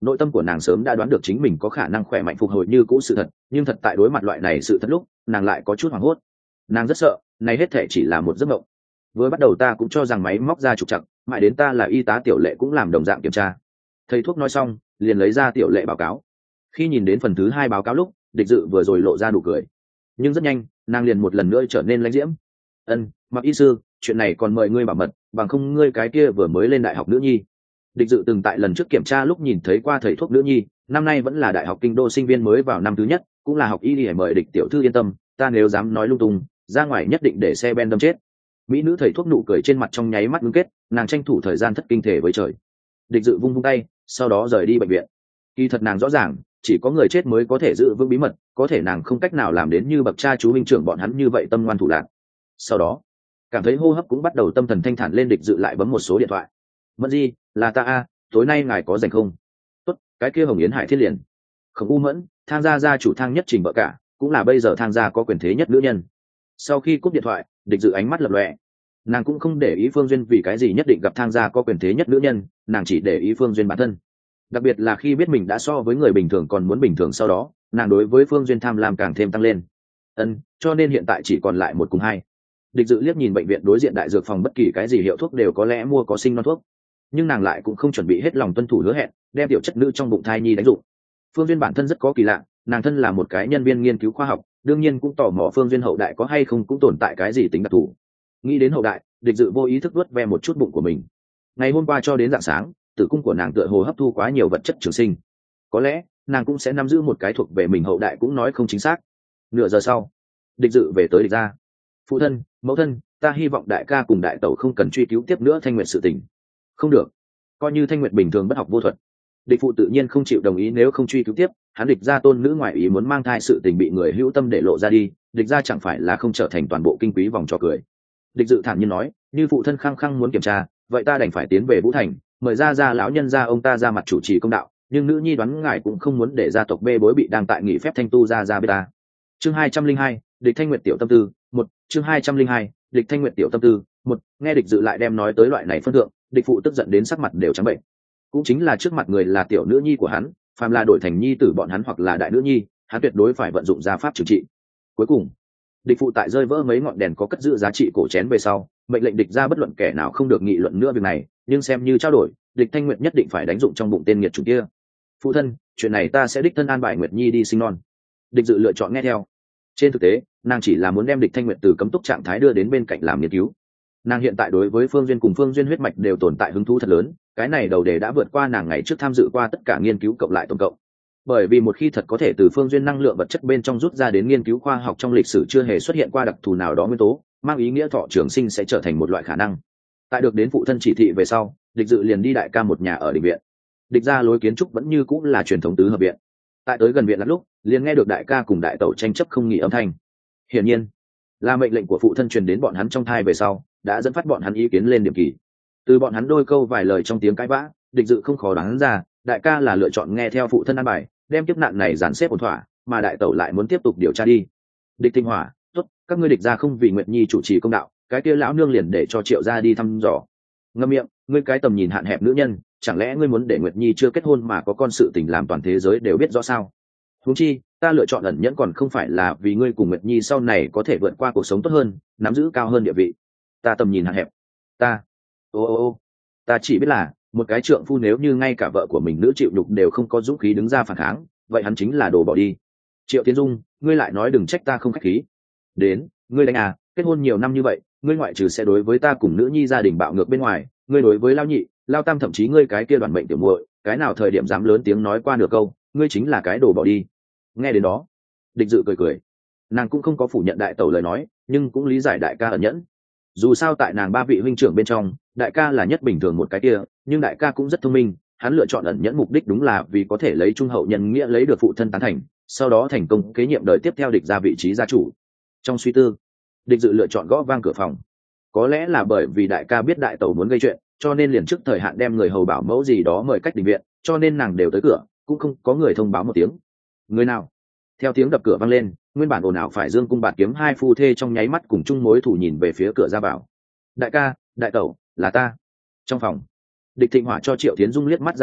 nội tâm của nàng sớm đã đoán được chính mình có khả năng khỏe mạnh phục hồi như cũ sự thật, nhưng thật tại đối mặt loại này sự thật lúc nàng lại có chút hoảng hốt. Nàng rất sợ này hết thể chỉ là một giấc mộng. Vừa bắt đầu ta cũng cho rằng máy móc ra trục trặc, mãi đến ta là y tá tiểu lệ cũng làm đồng dạng kiểm tra. Thầy thuốc nói xong liền lấy ra tiểu lệ báo cáo. Khi nhìn đến phần thứ hai báo cáo lúc, địch dự vừa rồi lộ ra nụ cười, nhưng rất nhanh nàng liền một lần nữa trở nên lãnh diễm. Ân, Mặc y sư, chuyện này còn mời ngươi bảo mật, bằng không ngươi cái kia vừa mới lên đại học nữ nhi. Địch dự từng tại lần trước kiểm tra lúc nhìn thấy qua thầy thuốc nữ nhi, năm nay vẫn là đại học kinh đô sinh viên mới vào năm thứ nhất, cũng là học y đi, mời địch tiểu thư yên tâm, ta nếu dám nói lung tung ra ngoài nhất định để xe ben đâm chết. Mỹ nữ thầy thuốc nụ cười trên mặt trong nháy mắt ngưng kết, nàng tranh thủ thời gian thất kinh thể với trời. Địch dự vung vung tay, sau đó rời đi bệnh viện. Kỳ thật nàng rõ ràng chỉ có người chết mới có thể giữ vững bí mật, có thể nàng không cách nào làm đến như bậc cha chú huynh trưởng bọn hắn như vậy tâm ngoan thủ lạn. Sau đó cảm thấy hô hấp cũng bắt đầu tâm thần thanh thản lên, địch dự lại bấm một số điện thoại. Mẫn Di, là ta a, tối nay ngài có rảnh không? Tốt, cái kia Hồng Yến Hải Thiết liền. Khổng U Mẫn, Thang gia gia chủ Thang Nhất Trình vợ cả, cũng là bây giờ Thang gia có quyền thế nhất nữ nhân. Sau khi cúp điện thoại, địch dự ánh mắt lập lòe. Nàng cũng không để ý Phương Duyên vì cái gì nhất định gặp Thang gia có quyền thế nhất nữ nhân, nàng chỉ để ý Phương Duyên bản thân. Đặc biệt là khi biết mình đã so với người bình thường còn muốn bình thường sau đó, nàng đối với Phương Duyên tham lam càng thêm tăng lên. Ân, cho nên hiện tại chỉ còn lại một cùng hai. Địch dự liếc nhìn bệnh viện đối diện đại dược phòng, bất kỳ cái gì hiệu thuốc đều có lẽ mua có sinh non thuốc, nhưng nàng lại cũng không chuẩn bị hết lòng tuân thủ hứa hẹn, đem tiểu chất nữ trong bụng thai nhi đánh dụng. Phương Duyên bản thân rất có kỳ lạ, nàng thân là một cái nhân viên nghiên cứu khoa học, đương nhiên cũng tò mò Phương Duyên hậu đại có hay không cũng tồn tại cái gì tính đặc thù. Nghĩ đến hậu đại, địch dự vô ý thức vuốt ve một chút bụng của mình. Ngày hôm qua cho đến rạng sáng, tử cung của nàng tựa hồ hấp thu quá nhiều vật chất trường sinh, có lẽ nàng cũng sẽ nắm giữ một cái thuộc về mình hậu đại cũng nói không chính xác. Nửa giờ sau, địch dự về tới địch gia. Phụ thân, mẫu thân, ta hy vọng đại ca cùng đại tẩu không cần truy cứu tiếp nữa Thanh Nguyệt sự tình. Không được, coi như Thanh Nguyệt bình thường bất học vô thuật. Địch phụ tự nhiên không chịu đồng ý, nếu không truy cứu tiếp, hắn địch gia tôn nữ ngoại ý muốn mang thai sự tình bị người hữu tâm để lộ ra đi, địch gia chẳng phải là không trở thành toàn bộ kinh quý vòng trò cười. Địch dự thản nhiên nói, như phụ thân khăng khăng muốn kiểm tra, vậy ta đành phải tiến về Vũ Thành, mời ra ra lão nhân gia ông ta ra mặt chủ trì công đạo, nhưng nữ nhi đoán ngài cũng không muốn để gia tộc bê bối bị đang tại nghỉ phép thanh tu ra ra bê ta. Chương hai trăm linh hai, địch Thanh Nguyệt tiểu tâm tư, một, chương hai trăm linh hai, địch Thanh Nguyệt tiểu tâm tư, một, nghe địch dự lại đem nói tới loại này phân thượng, địch phụ tức giận đến sắc mặt đều trắng bệnh. Cũng chính là trước mặt người là tiểu nữ nhi của hắn, phàm là đổi thành nhi tử bọn hắn hoặc là đại nữ nhi, hắn tuyệt đối phải vận dụng gia pháp trừng trị. Cuối cùng, địch phụ tại rơi vỡ mấy ngọn đèn có cất giữ giá trị cổ chén về sau, mệnh lệnh địch ra bất luận kẻ nào không được nghị luận nữa việc này, nhưng xem như trao đổi, địch Thanh Nguyệt nhất định phải đánh dụng trong bụng tên nghiệt chủng kia. Phụ thân, chuyện này ta sẽ đích thân an bài Nguyệt Nhi đi sinh non. Địch dự lựa chọn nghe theo. Trên thực tế, nàng chỉ là muốn đem địch Thanh Nguyệt từ cấm túc trạng thái đưa đến bên cạnh làm nghiên cứu. Nàng hiện tại đối với Phương Duyên cùng Phương Duyên huyết mạch đều tồn tại hứng thú thật lớn, cái này đầu đề đã vượt qua nàng ngày trước tham dự qua tất cả nghiên cứu cộng lại tổng cộng. Bởi vì một khi thật có thể từ Phương Duyên năng lượng vật chất bên trong rút ra đến nghiên cứu khoa học trong lịch sử chưa hề xuất hiện qua đặc thù nào đó nguyên tố, mang ý nghĩa thọ trường sinh sẽ trở thành một loại khả năng. Tại được đến phụ thân chỉ thị về sau, địch dự liền đi đại ca một nhà ở địch viện. Địch ra lối kiến trúc vẫn như cũng là truyền thống tứ hợp viện. Tại tới gần viện lắm lúc, liền nghe được đại ca cùng đại tẩu tranh chấp không nghỉ âm thanh. Hiển nhiên, là mệnh lệnh của phụ thân truyền đến bọn hắn trong thai về sau, đã dẫn phát bọn hắn ý kiến lên điểm kỳ. Từ bọn hắn đôi câu vài lời trong tiếng cãi vã, địch dự không khó đoán ra, đại ca là lựa chọn nghe theo phụ thân an bài, đem kiếp nạn này dàn xếp ổn thỏa, mà đại tẩu lại muốn tiếp tục điều tra đi. Địch Tinh Hỏa, tốt, các ngươi địch ra không vì Nguyệt Nhi chủ trì công đạo, cái kia lão nương liền để cho Triệu gia đi thăm dò. Ngậm miệng, ngươi cái tầm nhìn hạn hẹp nữ nhân, chẳng lẽ ngươi muốn để Nguyệt Nhi chưa kết hôn mà có con sự tình làm toàn thế giới đều biết rõ sao? Huống chi, ta lựa chọn ẩn nhẫn còn không phải là vì ngươi cùng Nguyệt Nhi sau này có thể vượt qua cuộc sống tốt hơn, nắm giữ cao hơn địa vị. Ta tầm nhìn hạn hẹp. Ta, ô ô ô, ta chỉ biết là một cái trượng phu nếu như ngay cả vợ của mình nữ chịu nhục đều không có dũng khí đứng ra phản kháng, vậy hắn chính là đồ bỏ đi. Triệu Tiến Dung, ngươi lại nói đừng trách ta không khách khí. Đến, ngươi đánh à, kết hôn nhiều năm như vậy, ngươi ngoại trừ sẽ đối với ta cùng nữ nhi gia đình bạo ngược bên ngoài, ngươi đối với lao nhị, lao tam thậm chí ngươi cái kia đoàn mệnh tiểu muội, cái nào thời điểm dám lớn tiếng nói qua nửa câu, ngươi chính là cái đồ bỏ đi. Nghe đến đó, địch dự cười cười. Nàng cũng không có phủ nhận đại tẩu lời nói, nhưng cũng lý giải đại ca ẩn nhẫn. Dù sao tại nàng ba vị huynh trưởng bên trong, đại ca là nhất bình thường một cái kia, nhưng đại ca cũng rất thông minh, hắn lựa chọn ẩn nhẫn mục đích đúng là vì có thể lấy trung hậu nhân nghĩa lấy được phụ thân tán thành, sau đó thành công kế nhiệm đời tiếp theo địch ra vị trí gia chủ. Trong suy tư, địch dự lựa chọn gõ vang cửa phòng. Có lẽ là bởi vì đại ca biết đại tẩu muốn gây chuyện, cho nên liền trước thời hạn đem người hầu bảo mẫu gì đó mời cách đình viện, cho nên nàng đều tới cửa, cũng không có người thông báo một tiếng. Người nào? Theo tiếng đập cửa vang lên, nguyên bản ồn ào phải dương cung bạt kiếm hai phu thê trong nháy mắt cùng chung mối thủ nhìn về phía cửa ra vào. Đại ca, đại tẩu, là ta. Trong phòng, địch Thịnh Hỏa cho Triệu Thiến Dung liếc mắt ra hiệu,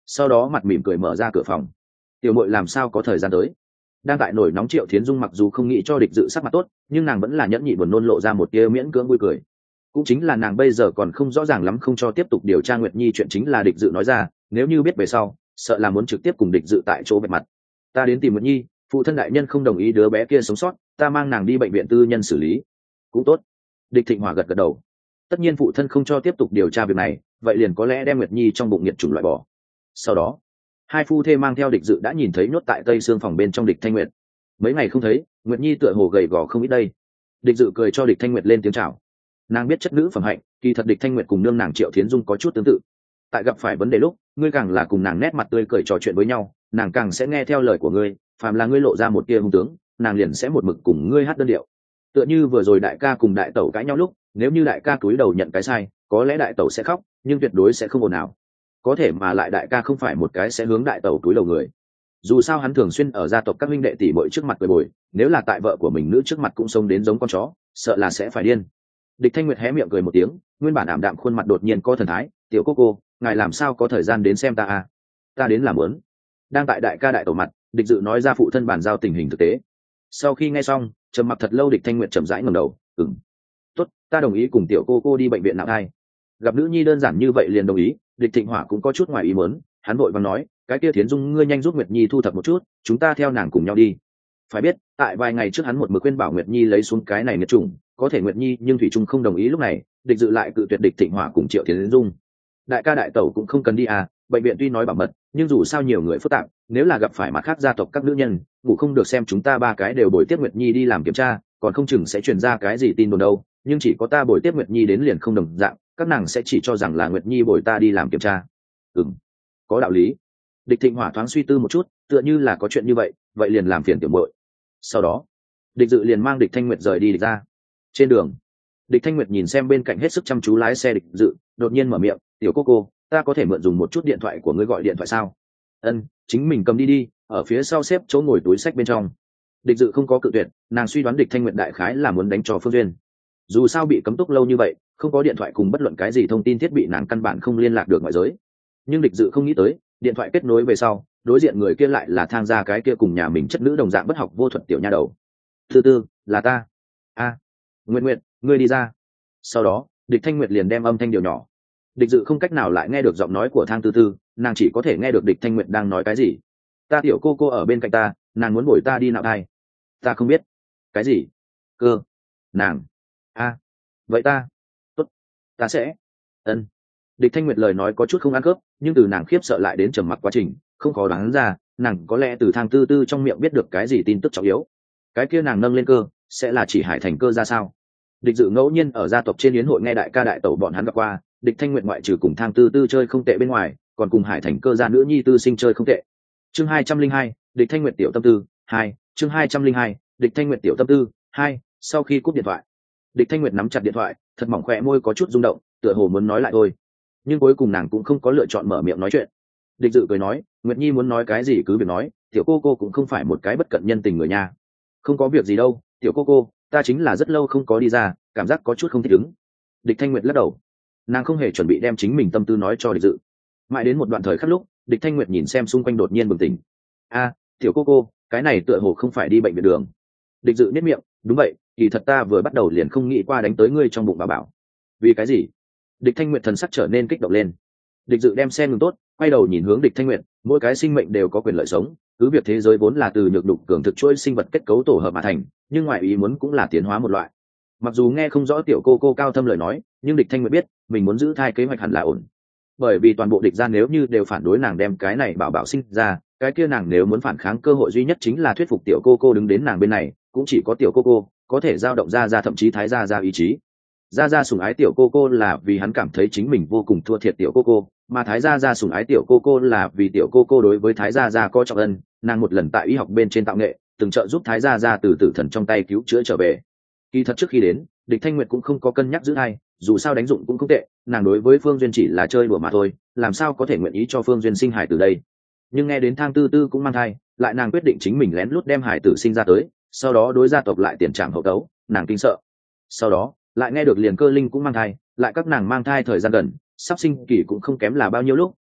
sau đó mặt mỉm cười mở ra cửa phòng. Tiểu muội làm sao có thời gian tới? Đang tại nổi nóng Triệu Thiến Dung mặc dù không nghĩ cho địch dự sắc mặt tốt, nhưng nàng vẫn là nhẫn nhịn buồn nôn lộ ra một tia miễn cưỡng vui cười. Cũng chính là nàng bây giờ còn không rõ ràng lắm không cho tiếp tục điều tra Nguyệt Nhi chuyện chính là địch dự nói ra, nếu như biết về sau sợ là muốn trực tiếp cùng địch dự tại chỗ vạch mặt. Ta đến tìm Nguyệt Nhi, phụ thân đại nhân không đồng ý đứa bé kia sống sót, ta mang nàng đi bệnh viện tư nhân xử lý. Cũng tốt. Địch Thịnh Hòa gật gật đầu. Tất nhiên phụ thân không cho tiếp tục điều tra việc này, vậy liền có lẽ đem Nguyệt Nhi trong bụng nhiệt chủng loại bỏ. Sau đó hai phu thê mang theo địch dự đã nhìn thấy nhốt tại tây xương phòng bên trong địch Thanh Nguyệt. Mấy ngày không thấy, Nguyệt Nhi tựa hồ gầy gò không ít đây. Địch dự cười cho địch Thanh Nguyệt lên tiếng chào. Nàng biết chất nữ phẩm hạnh, kỳ thật địch Thanh Nguyệt cùng nương nàng Triệu Thiến Dung có chút tương tự. Tại gặp phải vấn đề lúc, ngươi càng là cùng nàng nét mặt tươi cười trò chuyện với nhau, nàng càng sẽ nghe theo lời của ngươi, phàm là ngươi lộ ra một tia hung tướng, nàng liền sẽ một mực cùng ngươi hát đơn điệu. Tựa như vừa rồi đại ca cùng đại tẩu cãi nhau lúc, nếu như đại ca cúi đầu nhận cái sai, có lẽ đại tẩu sẽ khóc, nhưng tuyệt đối sẽ không ồn ào. Có thể mà lại đại ca không phải một cái sẽ hướng đại tẩu cúi đầu người. Dù sao hắn thường xuyên ở gia tộc các huynh đệ tỷ muội trước mặt cười bồi, nếu là tại vợ của mình nữ trước mặt cũng sống đến giống con chó, sợ là sẽ phải điên. Địch Thanh Nguyệt hé miệng cười một tiếng, nguyên bản ảm đạm khuôn mặt đột nhiên có thần thái, "Tiểu cô cô, ngài làm sao có thời gian đến xem ta à? Ta đến làm muốn." Đang tại đại ca đại tẩu mặt, địch dự nói ra phụ thân bàn giao tình hình thực tế. Sau khi nghe xong, trầm mặc thật lâu địch Thanh Nguyệt chậm rãi ngẩng đầu, "Ừm, tốt, ta đồng ý cùng tiểu cô cô đi bệnh viện nạo thai." Gặp nữ nhi đơn giản như vậy liền đồng ý, địch Thịnh Hỏa cũng có chút ngoài ý muốn, hắn vội vàng nói, "Cái kia Thiến Dung ngươi nhanh giúp Nguyệt Nhi thu thập một chút, chúng ta theo nàng cùng nhau đi." Phải biết, tại vài ngày trước hắn một mực khuyên bảo Nguyệt Nhi lấy xuống cái này nghiệt chủng, có thể Nguyệt Nhi nhưng thủy trung không đồng ý. Lúc này địch dự lại cự tuyệt địch Thịnh Hỏa cùng Triệu Thiến Dung. Đại ca đại tẩu cũng không cần đi à, bệnh viện tuy nói bảo mật, nhưng dù sao nhiều người phức tạp, nếu là gặp phải mặt khác gia tộc các nữ nhân, ngủ không được xem chúng ta ba cái đều bồi tiếp Nguyệt Nhi đi làm kiểm tra, còn không chừng sẽ truyền ra cái gì tin đồn đâu, nhưng chỉ có ta bồi tiếp Nguyệt Nhi đến liền không đồng dạng, các nàng sẽ chỉ cho rằng là Nguyệt Nhi bồi ta đi làm kiểm tra. Ừm, có đạo lý. Địch Thịnh Hỏa thoáng suy tư một chút, tựa như là có chuyện như vậy, vậy liền làm phiền tiểu muội. Sau đó địch dự liền mang địch Thanh Nguyệt rời đi địch ra. Trên đường, địch Thanh Nguyệt nhìn xem bên cạnh hết sức chăm chú lái xe địch dự, đột nhiên mở miệng, "Tiểu cô cô, ta có thể mượn dùng một chút điện thoại của ngươi gọi điện thoại sao?" "Ân, chính mình cầm đi đi, ở phía sau xếp chỗ ngồi túi sách bên trong." Địch dự không có cự tuyệt, nàng suy đoán địch Thanh Nguyệt đại khái là muốn đánh cho Phương Duyên. Dù sao bị cấm túc lâu như vậy, không có điện thoại cùng bất luận cái gì thông tin thiết bị, nàng căn bản không liên lạc được ngoại giới. Nhưng địch dự không nghĩ tới, điện thoại kết nối về sau, đối diện người kia lại là thang gia cái kia cùng nhà mình chất nữ đồng dạng bất học vô thuật tiểu nha đầu. "Tư tư, là ta." "A, à, Nguyệt Nguyệt, ngươi đi ra." Sau đó địch Thanh Nguyệt liền đem âm thanh điều nhỏ. Địch dự không cách nào lại nghe được giọng nói của thang tư tư, nàng chỉ có thể nghe được địch Thanh Nguyệt đang nói cái gì. "Ta tiểu cô cô ở bên cạnh ta, nàng muốn bồi ta đi nạo thai." "Ta không biết." "Cái gì cơ?" "Nàng." "A, à, vậy ta tốt, ta sẽ." "Ân." Địch Thanh Nguyệt lời nói có chút không ăn khớp, nhưng từ nàng khiếp sợ lại đến trầm mặc quá trình, không khó đoán ra, nàng có lẽ từ thang tư tư trong miệng biết được cái gì tin tức trọng yếu. Cái kia nàng nâng lên cơ, sẽ là chỉ Hải Thành cơ ra sao? Địch dự ngẫu nhiên ở gia tộc trên yến hội nghe đại ca đại tẩu bọn hắn gặp qua, địch Thanh Nguyệt ngoại trừ cùng thang tư tư chơi không tệ bên ngoài, còn cùng Hải Thành cơ gia nữ nhi tư sinh chơi không tệ. Chương hai trăm linh hai, địch Thanh Nguyệt tiểu tâm tư hai. Chương hai trăm linh hai, địch Thanh Nguyệt tiểu tâm tư hai. Sau khi cúp điện thoại, địch Thanh Nguyệt nắm chặt điện thoại, thật mỏng khỏe môi có chút rung động, tựa hồ muốn nói lại thôi, nhưng cuối cùng nàng cũng không có lựa chọn mở miệng nói chuyện. Địch dự cười nói, "Nguyệt Nhi muốn nói cái gì cứ việc nói, tiểu cô cô cũng không phải một cái bất cận nhân tình người nha." "Không có việc gì đâu, tiểu cô cô, ta chính là rất lâu không có đi ra, cảm giác có chút không thích ứng." Địch Thanh Nguyệt lắc đầu, nàng không hề chuẩn bị đem chính mình tâm tư nói cho địch dự. Mãi đến một đoạn thời khắc lúc, địch Thanh Nguyệt nhìn xem xung quanh đột nhiên bừng tỉnh. "A, tiểu cô cô, cái này tựa hồ không phải đi bệnh viện đường." Địch dự nhếch miệng, "Đúng vậy, kỳ thật ta vừa bắt đầu liền không nghĩ qua đánh tới ngươi trong bụng bà bảo." "Vì cái gì?" Địch Thanh Nguyệt thần sắc trở nên kích động lên. Địch dự đem xe ngừng tốt, quay đầu nhìn hướng địch Thanh Nguyệt, "Mỗi cái sinh mệnh đều có quyền lợi sống, cứ việc thế giới vốn là từ nhược đục cường thực chuỗi sinh vật kết cấu tổ hợp mà thành, nhưng ngoại ý muốn cũng là tiến hóa một loại." Mặc dù nghe không rõ tiểu cô cô cao thâm lời nói, nhưng địch Thanh Nguyệt biết mình muốn giữ thai kế hoạch hẳn là ổn, bởi vì toàn bộ địch gia nếu như đều phản đối nàng đem cái này bảo bảo sinh ra, cái kia nàng nếu muốn phản kháng cơ hội duy nhất chính là thuyết phục tiểu cô cô đứng đến nàng bên này, cũng chỉ có tiểu cô cô có thể giao động ra ra thậm chí thái gia ra ý chí. Gia Gia sủng ái tiểu cô cô là vì hắn cảm thấy chính mình vô cùng thua thiệt tiểu cô cô, mà Thái Gia Gia sủng ái tiểu cô cô là vì tiểu cô cô đối với Thái Gia Gia có trọng ân, nàng một lần tại y học bên trên tạo nghệ, từng trợ giúp Thái Gia Gia từ tử thần trong tay cứu chữa trở về. Kỳ thật trước khi đến, địch Thanh Nguyệt cũng không có cân nhắc giữ thai, dù sao đánh dụng cũng không tệ, nàng đối với Phương Duyên chỉ là chơi đùa mà thôi, làm sao có thể nguyện ý cho Phương Duyên sinh hải từ đây. Nhưng nghe đến thang tư tư cũng mang thai, lại nàng quyết định chính mình lén lút đem hải tử sinh ra tới, sau đó đối gia tộc lại tiền trảm hậu tấu, nàng kinh sợ. Sau đó lại nghe được liền cơ linh cũng mang thai, lại các nàng mang thai thời gian gần, sắp sinh kỳ cũng không kém là bao nhiêu lúc,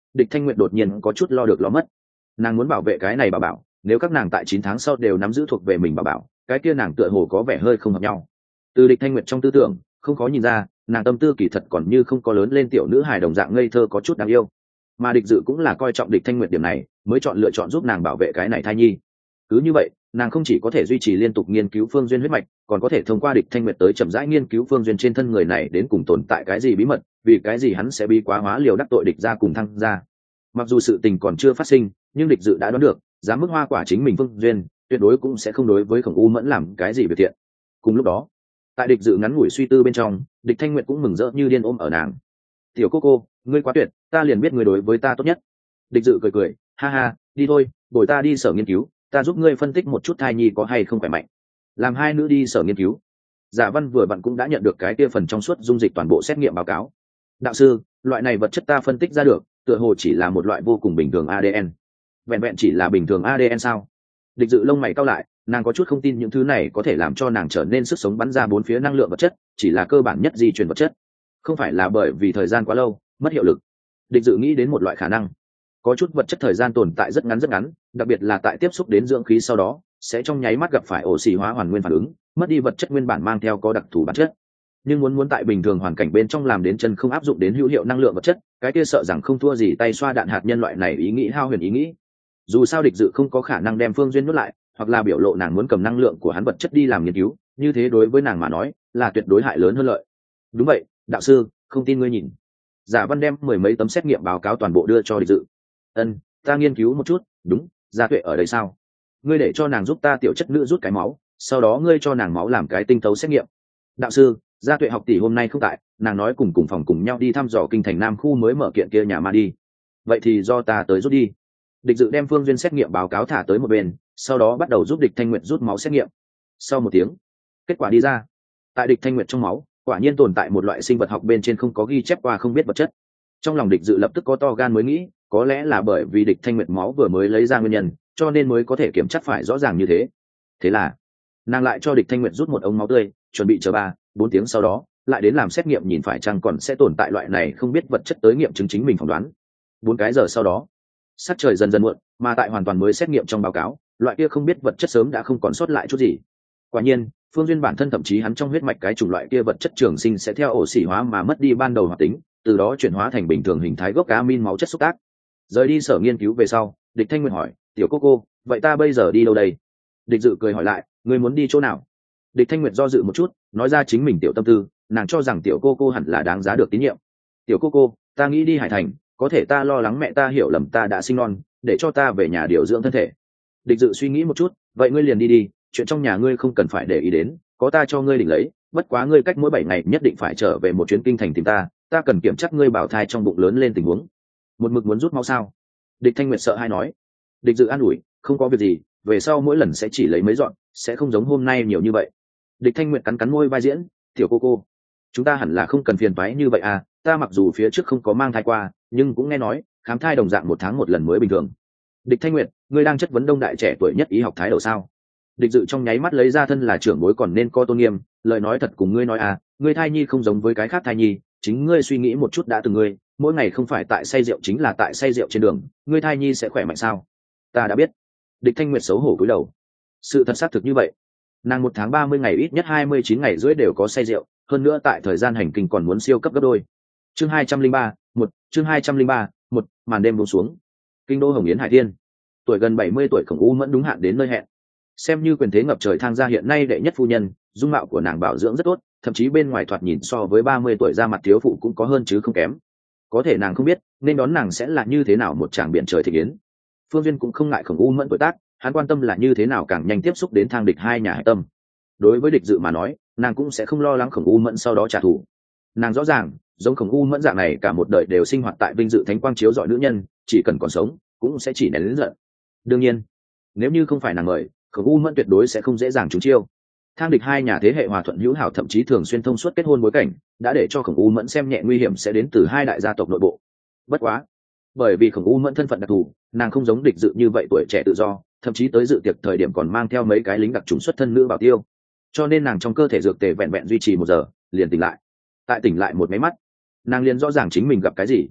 địch thanh nguyệt đột nhiên có chút lo được lo mất. Nàng muốn bảo vệ cái này bảo bảo, nếu các nàng tại chín tháng sau đều nắm giữ thuộc về mình bảo bảo, cái kia nàng tựa hồ có vẻ hơi không hợp nhau. Từ địch thanh nguyệt trong tư tưởng không khó nhìn ra, nàng tâm tư kỳ thật còn như không có lớn lên tiểu nữ hài đồng dạng ngây thơ có chút đáng yêu, mà địch dự cũng là coi trọng địch thanh nguyệt điểm này mới chọn lựa chọn giúp nàng bảo vệ cái này thai nhi. Cứ như vậy, nàng không chỉ có thể duy trì liên tục nghiên cứu phương duyên huyết mạch, còn có thể thông qua địch thanh nguyệt tới chậm rãi nghiên cứu phương duyên trên thân người này đến cùng tồn tại cái gì bí mật, vì cái gì hắn sẽ bi quá hóa liều đắc tội địch ra cùng thăng ra. Mặc dù sự tình còn chưa phát sinh, nhưng địch dự đã đoán được, dám mức hoa quả chính mình phương duyên tuyệt đối cũng sẽ không đối với khổng u mẫn làm cái gì việc thiện. Cùng lúc đó, tại địch dự ngắn ngủi suy tư bên trong, địch thanh nguyệt cũng mừng rỡ như điên ôm ở nàng. Tiểu cô cô, ngươi quá tuyệt, ta liền biết ngươi đối với ta tốt nhất. Địch dự cười cười, ha ha, đi thôi, bồi ta đi sở nghiên cứu, ta giúp ngươi phân tích một chút thai nhi có hay không khỏe mạnh. Làm hai nữ đi sở nghiên cứu. Giả Văn vừa vặn cũng đã nhận được cái kia phần trong suốt dung dịch toàn bộ xét nghiệm báo cáo. Đạo sư, loại này vật chất ta phân tích ra được, tựa hồ chỉ là một loại vô cùng bình thường a đê en. Vẹn vẹn chỉ là bình thường a đê en sao? Địch dự lông mày cau lại, nàng có chút không tin những thứ này có thể làm cho nàng trở nên sức sống bắn ra bốn phía năng lượng vật chất, chỉ là cơ bản nhất di truyền vật chất. Không phải là bởi vì thời gian quá lâu, mất hiệu lực. Địch dự nghĩ đến một loại khả năng. Có chút vật chất thời gian tồn tại rất ngắn rất ngắn, đặc biệt là tại tiếp xúc đến dưỡng khí sau đó, sẽ trong nháy mắt gặp phải oxy hóa hoàn nguyên phản ứng, mất đi vật chất nguyên bản mang theo có đặc thù bản chất. Nhưng muốn muốn tại bình thường hoàn cảnh bên trong làm đến chân không áp dụng đến hữu hiệu năng lượng vật chất, cái kia sợ rằng không thua gì tay xoa đạn hạt nhân loại này ý nghĩ hao huyền ý nghĩ. Dù sao địch dự không có khả năng đem Phương Duyên nuốt lại, hoặc là biểu lộ nàng muốn cầm năng lượng của hắn vật chất đi làm nghiên cứu, như thế đối với nàng mà nói là tuyệt đối hại lớn hơn lợi. Đúng vậy, đạo sư, không tin ngươi nhìn. Giả Văn đem mười mấy tấm xét nghiệm báo cáo toàn bộ đưa cho địch dự. Ân, ta nghiên cứu một chút. Đúng, Gia Tuệ ở đây sao? Ngươi để cho nàng giúp ta tiểu chất nữ rút cái máu, sau đó ngươi cho nàng máu làm cái tinh tấu xét nghiệm. Đạo sư, Gia Tuệ học tỷ hôm nay không tại, nàng nói cùng cùng phòng cùng nhau đi thăm dò kinh thành Nam khu mới mở kiện kia nhà ma đi. Vậy thì do ta tới rút đi. Địch dự đem Phương Duyên xét nghiệm báo cáo thả tới một bên, sau đó bắt đầu giúp địch Thanh Nguyệt rút máu xét nghiệm. Sau một tiếng, kết quả đi ra. Tại địch Thanh Nguyệt trong máu, quả nhiên tồn tại một loại sinh vật học bên trên không có ghi chép qua không biết vật chất. Trong lòng địch dự lập tức có to gan mới nghĩ, có lẽ là bởi vì địch Thanh Nguyệt máu vừa mới lấy ra nguyên nhân, cho nên mới có thể kiểm chắc phải rõ ràng như thế. Thế là, nàng lại cho địch Thanh Nguyệt rút một ống máu tươi, chuẩn bị chờ ba, bốn tiếng sau đó, lại đến làm xét nghiệm nhìn phải chăng còn sẽ tồn tại loại này không biết vật chất tới nghiệm chứng chính mình phỏng đoán. Bốn cái giờ sau đó, sắc trời dần dần muộn, mà tại hoàn toàn mới xét nghiệm trong báo cáo, loại kia không biết vật chất sớm đã không còn sót lại chút gì. Quả nhiên, Phương Duyên bản thân thậm chí hắn trong huyết mạch cái chủng loại kia vật chất trường sinh sẽ theo oxy hóa mà mất đi ban đầu hoạt tính, từ đó chuyển hóa thành bình thường hình thái gốc amin máu chất xúc tác. Rời đi sở nghiên cứu về sau, địch Thanh Nguyệt hỏi, tiểu cô cô, vậy ta bây giờ đi đâu đây? Địch dự cười hỏi lại, ngươi muốn đi chỗ nào? Địch Thanh Nguyệt do dự một chút, nói ra chính mình tiểu tâm tư, nàng cho rằng tiểu cô cô hẳn là đáng giá được tín nhiệm. Tiểu cô cô, ta nghĩ đi Hải Thành, có thể ta lo lắng mẹ ta hiểu lầm ta đã sinh non, để cho ta về nhà điều dưỡng thân thể. Địch dự suy nghĩ một chút, vậy ngươi liền đi đi, chuyện trong nhà ngươi không cần phải để ý đến, có ta cho ngươi đỉnh lấy, bất quá ngươi cách mỗi bảy ngày nhất định phải trở về một chuyến kinh thành tìm ta, ta cần kiểm tra ngươi bảo thai trong bụng lớn lên tình huống. Một mực muốn rút máu sao? Địch Thanh Nguyệt sợ hai nói. Địch dự an ủi, không có việc gì, về sau mỗi lần sẽ chỉ lấy mấy dọn, sẽ không giống hôm nay nhiều như vậy. Địch Thanh Nguyệt cắn cắn môi vai diễn, tiểu cô cô, chúng ta hẳn là không cần phiền toái như vậy à, ta mặc dù phía trước không có mang thai qua, nhưng cũng nghe nói khám thai đồng dạng một tháng một lần mới bình thường. Địch Thanh Nguyệt, ngươi đang chất vấn đông đại trẻ tuổi nhất y học thái độ sao? Địch dự trong nháy mắt lấy ra thân là trưởng bối còn nên có tôn nghiêm, lời nói thật cùng ngươi nói à, ngươi thai nhi không giống với cái khác thai nhi, chính ngươi suy nghĩ một chút đã từng ngươi, mỗi ngày không phải tại say rượu chính là tại say rượu trên đường, ngươi thai nhi sẽ khỏe mạnh sao? Ta đã biết. Địch Thanh Nguyệt xấu hổ cúi đầu. Sự thật xác thực như vậy. Nàng một tháng ba mươi ngày ít nhất hai mươi chín ngày rưỡi đều có say rượu, hơn nữa tại thời gian hành kinh còn muốn siêu cấp gấp đôi. Chương hai trăm linh ba, một, chương hai trăm linh ba, một, màn đêm buông xuống. Kinh đô Hồng Yến Hải Thiên. Tuổi gần bảy mươi tuổi Khổng U Mẫn đúng hạn đến nơi hẹn. Xem như quyền thế ngập trời thang gia hiện nay đệ nhất phu nhân, dung mạo của nàng bảo dưỡng rất tốt, thậm chí bên ngoài thoạt nhìn so với ba mươi tuổi ra mặt thiếu phụ cũng có hơn chứ không kém. Có thể nàng không biết, nên đón nàng sẽ là như thế nào một tràng biển trời thị yến. Phương Duyên cũng không ngại Khổng U Mẫn tuổi tác, hắn quan tâm là như thế nào càng nhanh tiếp xúc đến thang địch hai nhà hải tâm. Đối với địch dự mà nói, nàng cũng sẽ không lo lắng Khổng U Mẫn sau đó trả thù. Nàng rõ ràng, giống Khổng U Mẫn dạng này cả một đời đều sinh hoạt tại vinh dự thánh quang chiếu rọi nữ nhân, chỉ cần còn sống, cũng sẽ chỉ nén lớn giận. Đương nhiên, nếu như không phải nàng mời, Khổng U Mẫn tuyệt đối sẽ không dễ dàng trúng chiêu. Thang địch hai nhà thế hệ hòa thuận hữu hảo, thậm chí thường xuyên thông suốt kết hôn bối cảnh, đã để cho Khổng U Mẫn xem nhẹ nguy hiểm sẽ đến từ hai đại gia tộc nội bộ. Bất quá, bởi vì Khổng U Mẫn thân phận đặc thù, nàng không giống địch dự như vậy tuổi trẻ tự do, thậm chí tới dự tiệc thời điểm còn mang theo mấy cái lính đặc trùng xuất thân nữ bảo tiêu, cho nên nàng trong cơ thể dược tề vẹn vẹn duy trì một giờ liền tỉnh lại. Tại tỉnh lại một máy mắt, nàng liền rõ ràng chính mình gặp cái gì.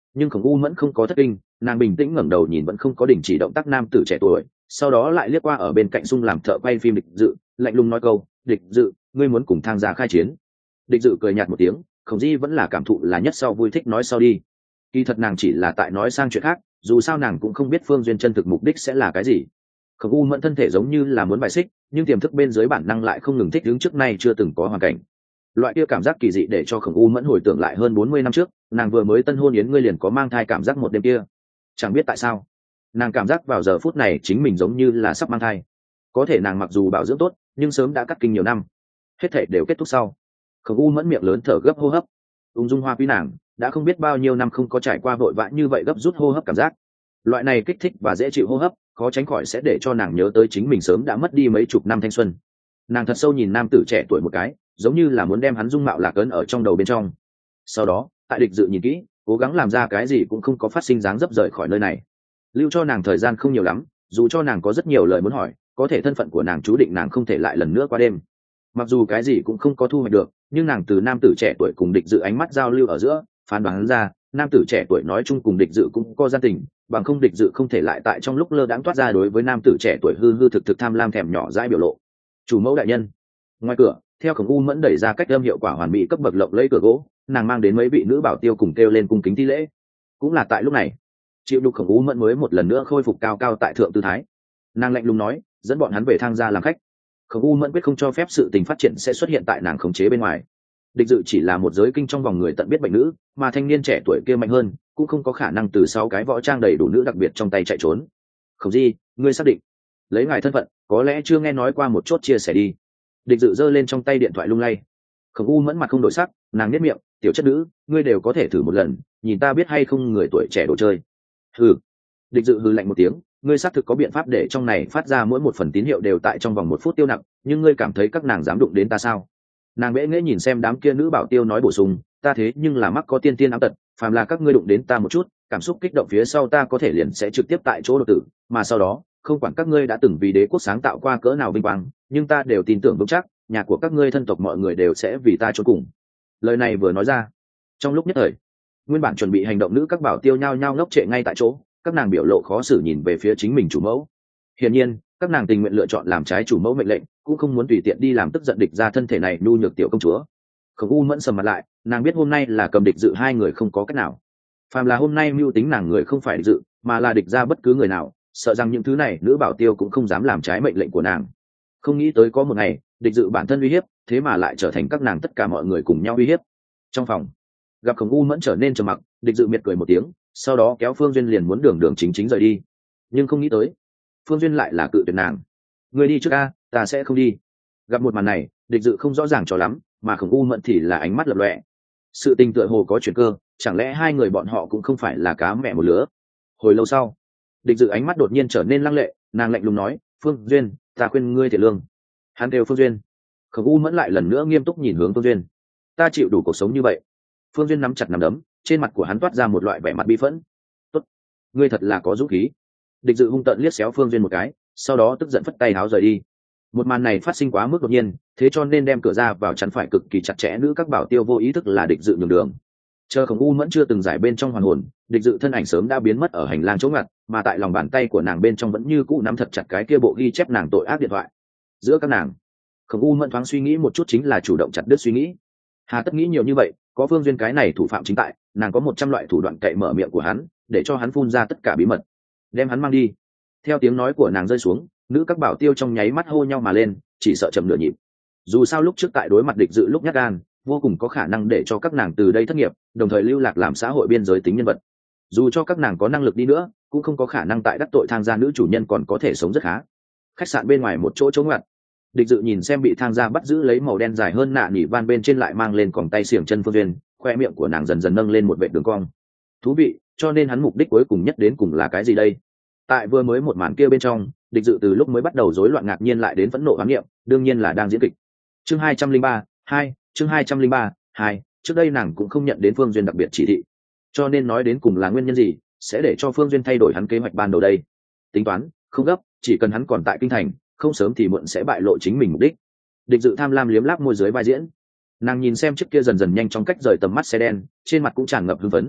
Nhưng Khổng U Mẫn không có thất kinh, nàng bình tĩnh ngẩng đầu nhìn vẫn không có đình chỉ động tác nam tử trẻ tuổi, sau đó lại liếc qua ở bên cạnh Sung làm thợ quay phim Địch Dự, lạnh lùng nói câu: "Địch Dự, ngươi muốn cùng tham gia khai chiến?" Địch Dự cười nhạt một tiếng, Khổng Di vẫn là cảm thụ là nhất sau vui thích nói sau đi. Kỳ thật nàng chỉ là tại nói sang chuyện khác, dù sao nàng cũng không biết Phương Duyên chân thực mục đích sẽ là cái gì. Khổng U Mẫn thân thể giống như là muốn bài xích, nhưng tiềm thức bên dưới bản năng lại không ngừng thích ứng trước nay chưa từng có hoàn cảnh. Loại kia cảm giác kỳ dị để cho Khổng U Mẫn hồi tưởng lại hơn bốn mươi năm trước, nàng vừa mới tân hôn yến ngươi liền có mang thai cảm giác một đêm kia. Chẳng biết tại sao, nàng cảm giác vào giờ phút này chính mình giống như là sắp mang thai. Có thể nàng mặc dù bảo dưỡng tốt, nhưng sớm đã cắt kinh nhiều năm. Hết thảy đều kết thúc sau. Khổng U Mẫn miệng lớn thở gấp hô hấp. Ung dung hoa quý nàng, đã không biết bao nhiêu năm không có trải qua vội vã như vậy gấp rút hô hấp cảm giác. Loại này kích thích và dễ chịu hô hấp, khó tránh khỏi sẽ để cho nàng nhớ tới chính mình sớm đã mất đi mấy chục năm thanh xuân. Nàng thật sâu nhìn nam tử trẻ tuổi một cái, giống như là muốn đem hắn dung mạo lạc ấn ở trong đầu bên trong. Sau đó, tại Địch Dự nhìn kỹ, cố gắng làm ra cái gì cũng không có phát sinh dáng dấp rời khỏi nơi này. Lưu cho nàng thời gian không nhiều lắm, dù cho nàng có rất nhiều lời muốn hỏi, có thể thân phận của nàng chú định nàng không thể lại lần nữa qua đêm. Mặc dù cái gì cũng không có thu hoạch được, nhưng nàng từ nam tử trẻ tuổi cùng Địch Dự ánh mắt giao lưu ở giữa, phán đoán ra, nam tử trẻ tuổi nói chung cùng Địch Dự cũng có gian tình, bằng không Địch Dự không thể lại tại trong lúc lơ đãng toát ra đối với nam tử trẻ tuổi hư hư thực thực tham lam thèm nhỏ dãi biểu lộ. Chủ mẫu đại nhân. Ngoài cửa, theo Khổng U Mẫn đẩy ra cách âm hiệu quả hoàn mỹ cấp bậc lộng lẫy cửa gỗ, nàng mang đến mấy vị nữ bảo tiêu cùng kêu lên cung kính thi lễ. Cũng là tại lúc này, chịu đục Khổng U Mẫn mới một lần nữa khôi phục cao cao tại thượng tư thái. Nàng lạnh lùng nói, dẫn bọn hắn về thang gia làm khách. Khổng U Mẫn quyết không cho phép sự tình phát triển sẽ xuất hiện tại nàng khống chế bên ngoài. Địch Dự chỉ là một giới kinh trong vòng người tận biết bệnh nữ, mà thanh niên trẻ tuổi kia mạnh hơn, cũng không có khả năng từ sau cái võ trang đầy đủ nữ đặc biệt trong tay chạy trốn. Khổng Di, ngươi xác định? Lấy ngài thân phận, có lẽ chưa nghe nói qua một chốt chia sẻ đi. Địch Dự giơ lên trong tay điện thoại lung lay. Khổng U Mẫn mặt không đổi sắc, nàng nhếch miệng, tiểu chất nữ, ngươi đều có thể thử một lần, nhìn ta biết hay không người tuổi trẻ đồ chơi. Hừ. Địch Dự hừ lạnh một tiếng, ngươi xác thực có biện pháp để trong này phát ra mỗi một phần tín hiệu đều tại trong vòng một phút tiêu nặng, nhưng ngươi cảm thấy các nàng dám đụng đến ta sao? Nàng bẽ nghễ nhìn xem đám kia nữ bảo tiêu nói bổ sung, ta thế nhưng là mắc có tiên tiên ám tật, phàm là các ngươi đụng đến ta một chút, cảm xúc kích động phía sau ta có thể liền sẽ trực tiếp tại chỗ đột tử, mà sau đó, không quản các ngươi đã từng vì đế quốc sáng tạo qua cỡ nào vinh quang, nhưng ta đều tin tưởng vững chắc, nhà của các ngươi thân tộc mọi người đều sẽ vì ta trốn cùng. Lời này vừa nói ra, trong lúc nhất thời, nguyên bản chuẩn bị hành động nữ các bảo tiêu nhao nhao ngốc trệ ngay tại chỗ, các nàng biểu lộ khó xử nhìn về phía chính mình chủ mẫu. Hiển nhiên, các nàng tình nguyện lựa chọn làm trái chủ mẫu mệnh lệnh, cũng không muốn tùy tiện đi làm tức giận Địch ra thân thể này nhu nhược tiểu công chúa. Khổng U Mẫn sầm mặt lại, nàng biết hôm nay là cầm Địch Dự hai người không có cách nào. Phàm là hôm nay mưu tính nàng người không phải Địch Dự, mà là Địch ra bất cứ người nào, sợ rằng những thứ này nữ bảo tiêu cũng không dám làm trái mệnh lệnh của nàng. Không nghĩ tới có một ngày, Địch Dự bản thân uy hiếp, thế mà lại trở thành các nàng tất cả mọi người cùng nhau uy hiếp. Trong phòng, gặp Khổng U Mẫn trở nên trầm mặc, Địch Dự miệt cười một tiếng, sau đó kéo Phương Duyên liền muốn đường đường chính chính rời đi. Nhưng không nghĩ tới, Phương Duyên lại là cự tuyệt nàng. Người đi trước a, ta sẽ không đi. Gặp một màn này, Địch Dự không rõ ràng cho lắm, mà Khổng U Mẫn thì là ánh mắt lập lòe. Sự tình tựa hồ có chuyển cơ, chẳng lẽ hai người bọn họ cũng không phải là cá mẹ một lứa? Hồi lâu sau, Địch Dự ánh mắt đột nhiên trở nên lăng lệ, nàng lạnh lùng nói, Phương Duyên, ta khuyên ngươi thiệt lương. Hắn kêu Phương Duyên. Khổng U Mẫn lại lần nữa nghiêm túc nhìn hướng Phương Duyên. Ta chịu đủ cuộc sống như vậy. Phương Duyên nắm chặt nắm đấm, trên mặt của hắn toát ra một loại vẻ mặt bi phẫn. Tốt, ngươi thật là có dũng khí. Địch Dự hung tợn liếc xéo Phương Duyên một cái, sau đó tức giận phất tay háo rời đi. Một màn này phát sinh quá mức đột nhiên, thế cho nên đem cửa ra vào chắn phải cực kỳ chặt chẽ, nữ các bảo tiêu vô ý thức là Địch Dự nhường đường. Chờ Khổng U Mẫn chưa từng giải bên trong hoàn hồn, Địch Dự thân ảnh sớm đã biến mất ở hành lang chỗ ngặt, mà tại lòng bàn tay của nàng bên trong vẫn như cũ nắm thật chặt cái kia bộ ghi chép nàng tội ác điện thoại. Giữa các nàng, Khổng U Mẫn thoáng suy nghĩ một chút chính là chủ động chặt đứt suy nghĩ. Hà tất nghĩ nhiều như vậy, có Phương Duyên cái này thủ phạm chính tại, nàng có một trăm loại thủ đoạn cậy mở miệng của hắn, để cho hắn phun ra tất cả bí mật, đem hắn mang đi. Theo tiếng nói của nàng rơi xuống, nữ các bảo tiêu trong nháy mắt hô nhau mà lên, chỉ sợ chậm nửa nhịp. Dù sao lúc trước tại đối mặt Địch Dự lúc nhát gan, vô cùng có khả năng để cho các nàng từ đây thất nghiệp, đồng thời lưu lạc làm xã hội biên giới tính nhân vật. Dù cho các nàng có năng lực đi nữa, cũng không có khả năng tại đắc tội thang gia nữ chủ nhân còn có thể sống rất khá. Khách sạn bên ngoài một chỗ trống ngặt, Địch Dự nhìn xem bị thang gia bắt giữ lấy màu đen dài hơn nạ nỉ van bên trên lại mang lên còng tay xiềng chân Phương Duyên, khoe miệng của nàng dần dần nâng lên một vệt đường cong. Thú vị, cho nên hắn mục đích cuối cùng nhất đến cùng là cái gì đây? Tại vừa mới một màn kia bên trong, Địch Dự từ lúc mới bắt đầu rối loạn ngạc nhiên lại đến phẫn nộ hoán niệm, đương nhiên là đang diễn kịch. Chương hai trăm linh ba, hai, chương hai trăm linh ba, hai, trước đây nàng cũng không nhận đến Phương Duyên đặc biệt chỉ thị. Cho nên nói đến cùng là nguyên nhân gì, sẽ để cho Phương Duyên thay đổi hắn kế hoạch ban đầu đây? Tính toán, không gấp, chỉ cần hắn còn tại kinh thành, không sớm thì muộn sẽ bại lộ chính mình mục đích. Địch Dự tham lam liếm láp môi dưới vai diễn. Nàng nhìn xem chiếc kia dần dần nhanh chóng cách rời tầm mắt xe đen, trên mặt cũng tràn ngập hưng phấn.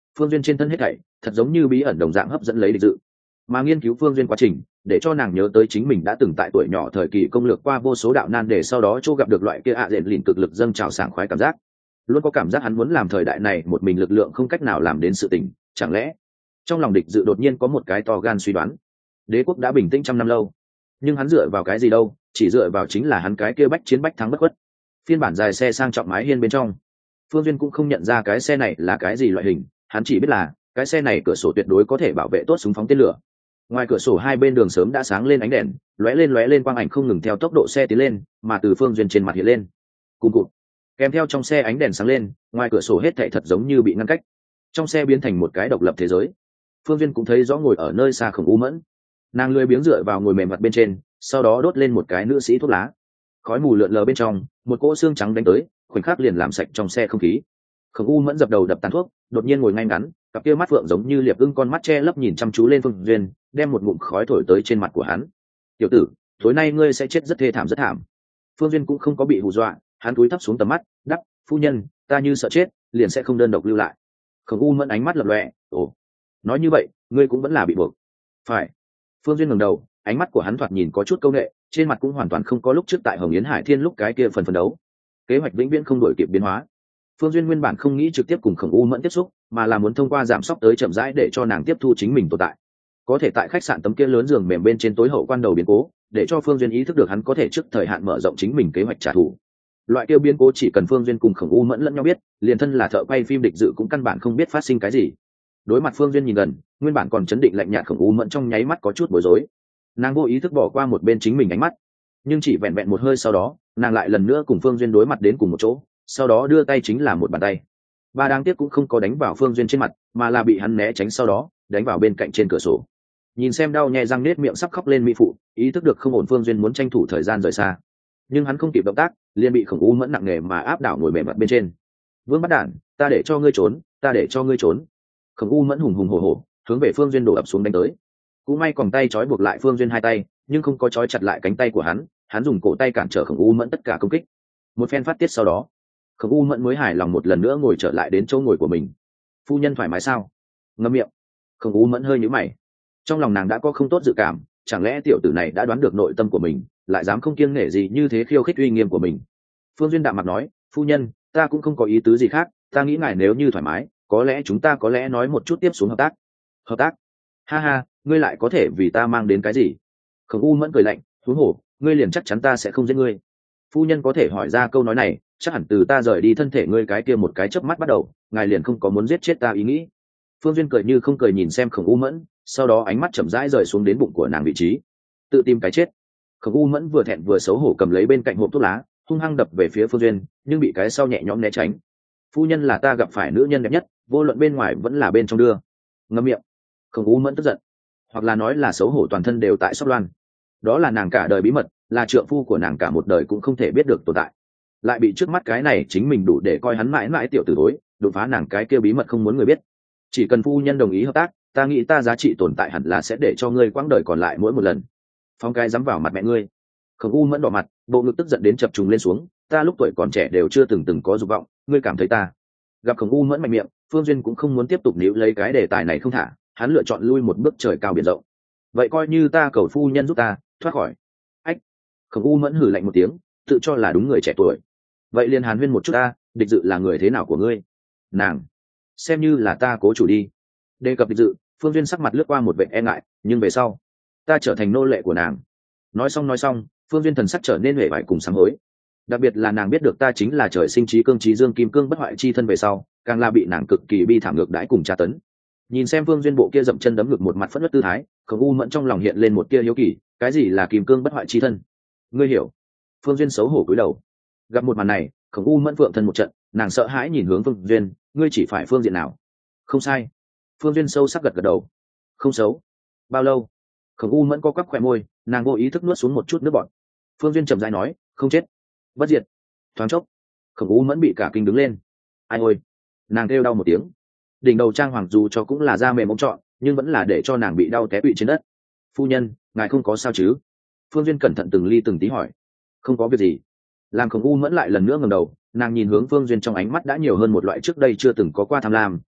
Phương Duyên trên thân hết thảy thật giống như bí ẩn đồng dạng hấp dẫn lấy địch dự, mà nghiên cứu Phương Duyên quá trình để cho nàng nhớ tới chính mình đã từng tại tuổi nhỏ thời kỳ công lược qua vô số đạo nan để sau đó chỗ gặp được loại kia ạ diện lìn cực lực dâng trào sảng khoái cảm giác. Luôn có cảm giác hắn muốn làm thời đại này một mình lực lượng không cách nào làm đến sự tình. Chẳng lẽ trong lòng địch dự đột nhiên có một cái to gan suy đoán, đế quốc đã bình tĩnh trăm năm lâu, nhưng hắn dựa vào cái gì đâu? Chỉ dựa vào chính là hắn cái kia bách chiến bách thắng bất khuất. Phiên bản dài xe sang trọng mái hiên bên trong, Phương Duyên cũng không nhận ra cái xe này là cái gì loại hình, hắn chỉ biết là cái xe này cửa sổ tuyệt đối có thể bảo vệ tốt súng phóng tên lửa. Ngoài cửa sổ hai bên đường sớm đã sáng lên ánh đèn, lóe lên lóe lên quang ảnh không ngừng theo tốc độ xe tiến lên, mà từ Phương Duyên trên mặt hiện lên cùng cụt, kèm theo trong xe ánh đèn sáng lên, ngoài cửa sổ hết thảy thật giống như bị ngăn cách, trong xe biến thành một cái độc lập thế giới. Phương Duyên cũng thấy rõ ngồi ở nơi xa Khổng U Mẫn, nàng lười biếng dựa vào ngồi mềm mặt bên trên, sau đó đốt lên một cái nữ sĩ thuốc lá, khói mù lượn lờ bên trong, một cỗ xương trắng đánh tới, khoảnh khắc liền làm sạch trong xe không khí. Khổng U Mẫn dập đầu đập tàn thuốc, đột nhiên ngồi ngay ngắn, cặp kia mắt phượng giống như liệp ưng con mắt che lấp nhìn chăm chú lên Phương Duyên, đem một ngụm khói thổi tới trên mặt của hắn. "Tiểu tử, tối nay ngươi sẽ chết rất thê thảm rất thảm." Phương Duyên cũng không có bị hù dọa, hắn cúi thấp xuống tầm mắt, đáp: "Phu nhân, ta như sợ chết, liền sẽ không đơn độc lưu lại." Khổng U Mẫn ánh mắt lập lòe, "Ồ, nói như vậy, ngươi cũng vẫn là bị buộc?" "Phải." Phương Duyên ngẩng đầu, ánh mắt của hắn thoạt nhìn có chút câu nệ, trên mặt cũng hoàn toàn không có lúc trước tại Hồng Yến Hải Thiên lúc cái kia phần phấn đấu. Kế hoạch vĩnh viễn không đổi kịp biến hóa. Phương Duyên nguyên bản không nghĩ trực tiếp cùng Khổng U Mẫn tiếp xúc, mà là muốn thông qua giảm sóc tới chậm rãi để cho nàng tiếp thu chính mình tồn tại. Có thể tại khách sạn tấm kia lớn giường mềm bên trên tối hậu quan đầu biến cố, để cho Phương Duyên ý thức được hắn có thể trước thời hạn mở rộng chính mình kế hoạch trả thù. Loại kia biến cố chỉ cần Phương Duyên cùng Khổng U Mẫn lẫn nhau biết, liền thân là thợ quay phim địch dự cũng căn bản không biết phát sinh cái gì. Đối mặt Phương Duyên nhìn gần, nguyên bản còn chấn định lạnh nhạt Khổng U Mẫn trong nháy mắt có chút bối rối. Nàng vô ý thức bỏ qua một bên chính mình ánh mắt, nhưng chỉ vẹn vẹn một hơi sau đó, nàng lại lần nữa cùng Phương Duyên đối mặt đến cùng một chỗ, sau đó đưa tay chính là một bàn tay. Ba đáng tiếc cũng không có đánh vào Phương Duyên trên mặt, mà là bị hắn né tránh sau đó đánh vào bên cạnh trên cửa sổ. Nhìn xem đau nhè răng nết miệng sắp khóc lên mỹ phụ, ý thức được không ổn Phương Duyên muốn tranh thủ thời gian rời xa, nhưng hắn không kịp động tác, liền bị Khổng U Mẫn nặng nề mà áp đảo ngồi mềm mặt bên trên. "Vương Bắt Đản, ta để cho ngươi trốn, ta để cho ngươi trốn." Khổng U Mẫn hùng hùng hổ hổ hướng về Phương Duyên đổ ập xuống đánh tới. Cũng may còn tay trói buộc lại Phương Duyên hai tay, nhưng không có trói chặt lại cánh tay của hắn, hắn dùng cổ tay cản trở Khổng U Mẫn tất cả công kích. Một phen phát tiết sau đó, Khổng U Mẫn mới hài lòng một lần nữa ngồi trở lại đến chỗ ngồi của mình. "Phu nhân thoải mái sao?" Ngậm miệng. Khổng U Mẫn hơi nhíu mày, trong lòng nàng đã có không tốt dự cảm, chẳng lẽ tiểu tử này đã đoán được nội tâm của mình, lại dám không kiêng nể gì như thế khiêu khích uy nghiêm của mình. Phương Duyên đạm mặt nói: "Phu nhân, ta cũng không có ý tứ gì khác, ta nghĩ ngài nếu như thoải mái, có lẽ chúng ta có lẽ nói một chút tiếp xuống hợp tác." "Hợp tác? Ha ha, ngươi lại có thể vì ta mang đến cái gì?" Khổng U Mẫn cười lạnh: "Huống hồ, ngươi liền chắc chắn ta sẽ không giết ngươi." "Phu nhân có thể hỏi ra câu nói này, chắc hẳn từ ta rời đi thân thể ngươi cái kia một cái chớp mắt bắt đầu, ngài liền không có muốn giết chết ta ý nghĩ." Phương Duyên cười như không cười nhìn xem Khổng U Mẫn, sau đó ánh mắt chậm rãi rời xuống đến bụng của nàng vị trí. "Tự tìm cái chết." Khổng U Mẫn vừa thẹn vừa xấu hổ cầm lấy bên cạnh hộp thuốc lá, hung hăng đập về phía Phương Duyên, nhưng bị cái sau nhẹ nhõm né tránh. "Phu nhân là ta gặp phải nữ nhân đẹp nhất, vô luận bên ngoài vẫn là bên trong đưa." Ngậm miệng. Khổng U Mẫn tức giận, hoặc là nói là xấu hổ toàn thân đều tại Sóc Loan. Đó là nàng cả đời bí mật, là trượng phu của nàng cả một đời cũng không thể biết được tồn tại, lại bị trước mắt cái này chính mình đủ để coi hắn mãi mãi tiểu tử thối đột phá nàng cái kia bí mật không muốn người biết. "Chỉ cần phu nhân đồng ý hợp tác, ta nghĩ ta giá trị tồn tại hẳn là sẽ để cho ngươi quãng đời còn lại mỗi một lần." Phong cái dám vào mặt mẹ ngươi. Khổng U Mẫn đỏ mặt, bộ ngực tức giận đến chập trùng lên xuống. "Ta lúc tuổi còn trẻ đều chưa từng từng có dục vọng, ngươi cảm thấy ta..." Gặp Khổng U Mẫn mạnh miệng, Phương Duyên cũng không muốn tiếp tục níu lấy cái đề tài này không thả, hắn lựa chọn lui một bước trời cao biển rộng. "Vậy coi như ta cầu phu nhân giúp ta thoát khỏi." Ách. Khổng U Mẫn hử lạnh một tiếng, tự cho là đúng người trẻ tuổi. "Vậy liền hàn huyên một chút ta, địch dự là người thế nào của ngươi?" "Nàng xem như là ta cố chủ đi." Đề cập địch dự, Phương Duyên sắc mặt lướt qua một vẻ e ngại, nhưng về sau ta trở thành nô lệ của nàng. Nói xong nói xong, Phương Duyên thần sắc trở nên huệ vải cùng sám hối. Đặc biệt là nàng biết được ta chính là trời sinh trí cương trí dương kim cương bất hoại chi thân về sau, càng là bị nàng cực kỳ bi thảm ngược đãi cùng tra tấn. Nhìn xem Phương Duyên bộ kia dậm chân đấm ngực một mặt phẫn nộ tư thái, Khổng U Mẫn trong lòng hiện lên một tia hiếu kỳ, cái gì là kim cương bất hoại chi thân? Ngươi hiểu? Phương Duyên xấu hổ cúi đầu. Gặp một màn này, Khổng U Mẫn vượng thân một trận, nàng sợ hãi nhìn hướng Phương Duyên, ngươi chỉ phải phương diện nào? Không sai. Phương Duyên sâu sắc gật gật đầu. Không xấu. Bao lâu? Khổng U Mẫn co quắp khỏe môi, nàng vô ý thức nuốt xuống một chút nước bọt. Phương Duyên chậm rãi nói, không chết, bất diệt. Thoáng chốc, Khổng U Mẫn bị cả kinh đứng lên. Ai ôi! Nàng kêu đau một tiếng. Đỉnh đầu trang hoàng dù cho cũng là da mềm ống trọn, nhưng vẫn là để cho nàng bị đau té quỵ trên đất. "Phu nhân, ngài không có sao chứ?" Phương Duyên cẩn thận từng ly từng tí hỏi. "Không có việc gì." Làm Khổng U Mẫn lại lần nữa ngẩng đầu, nàng nhìn hướng Phương Duyên trong ánh mắt đã nhiều hơn một loại trước đây chưa từng có qua tham lam,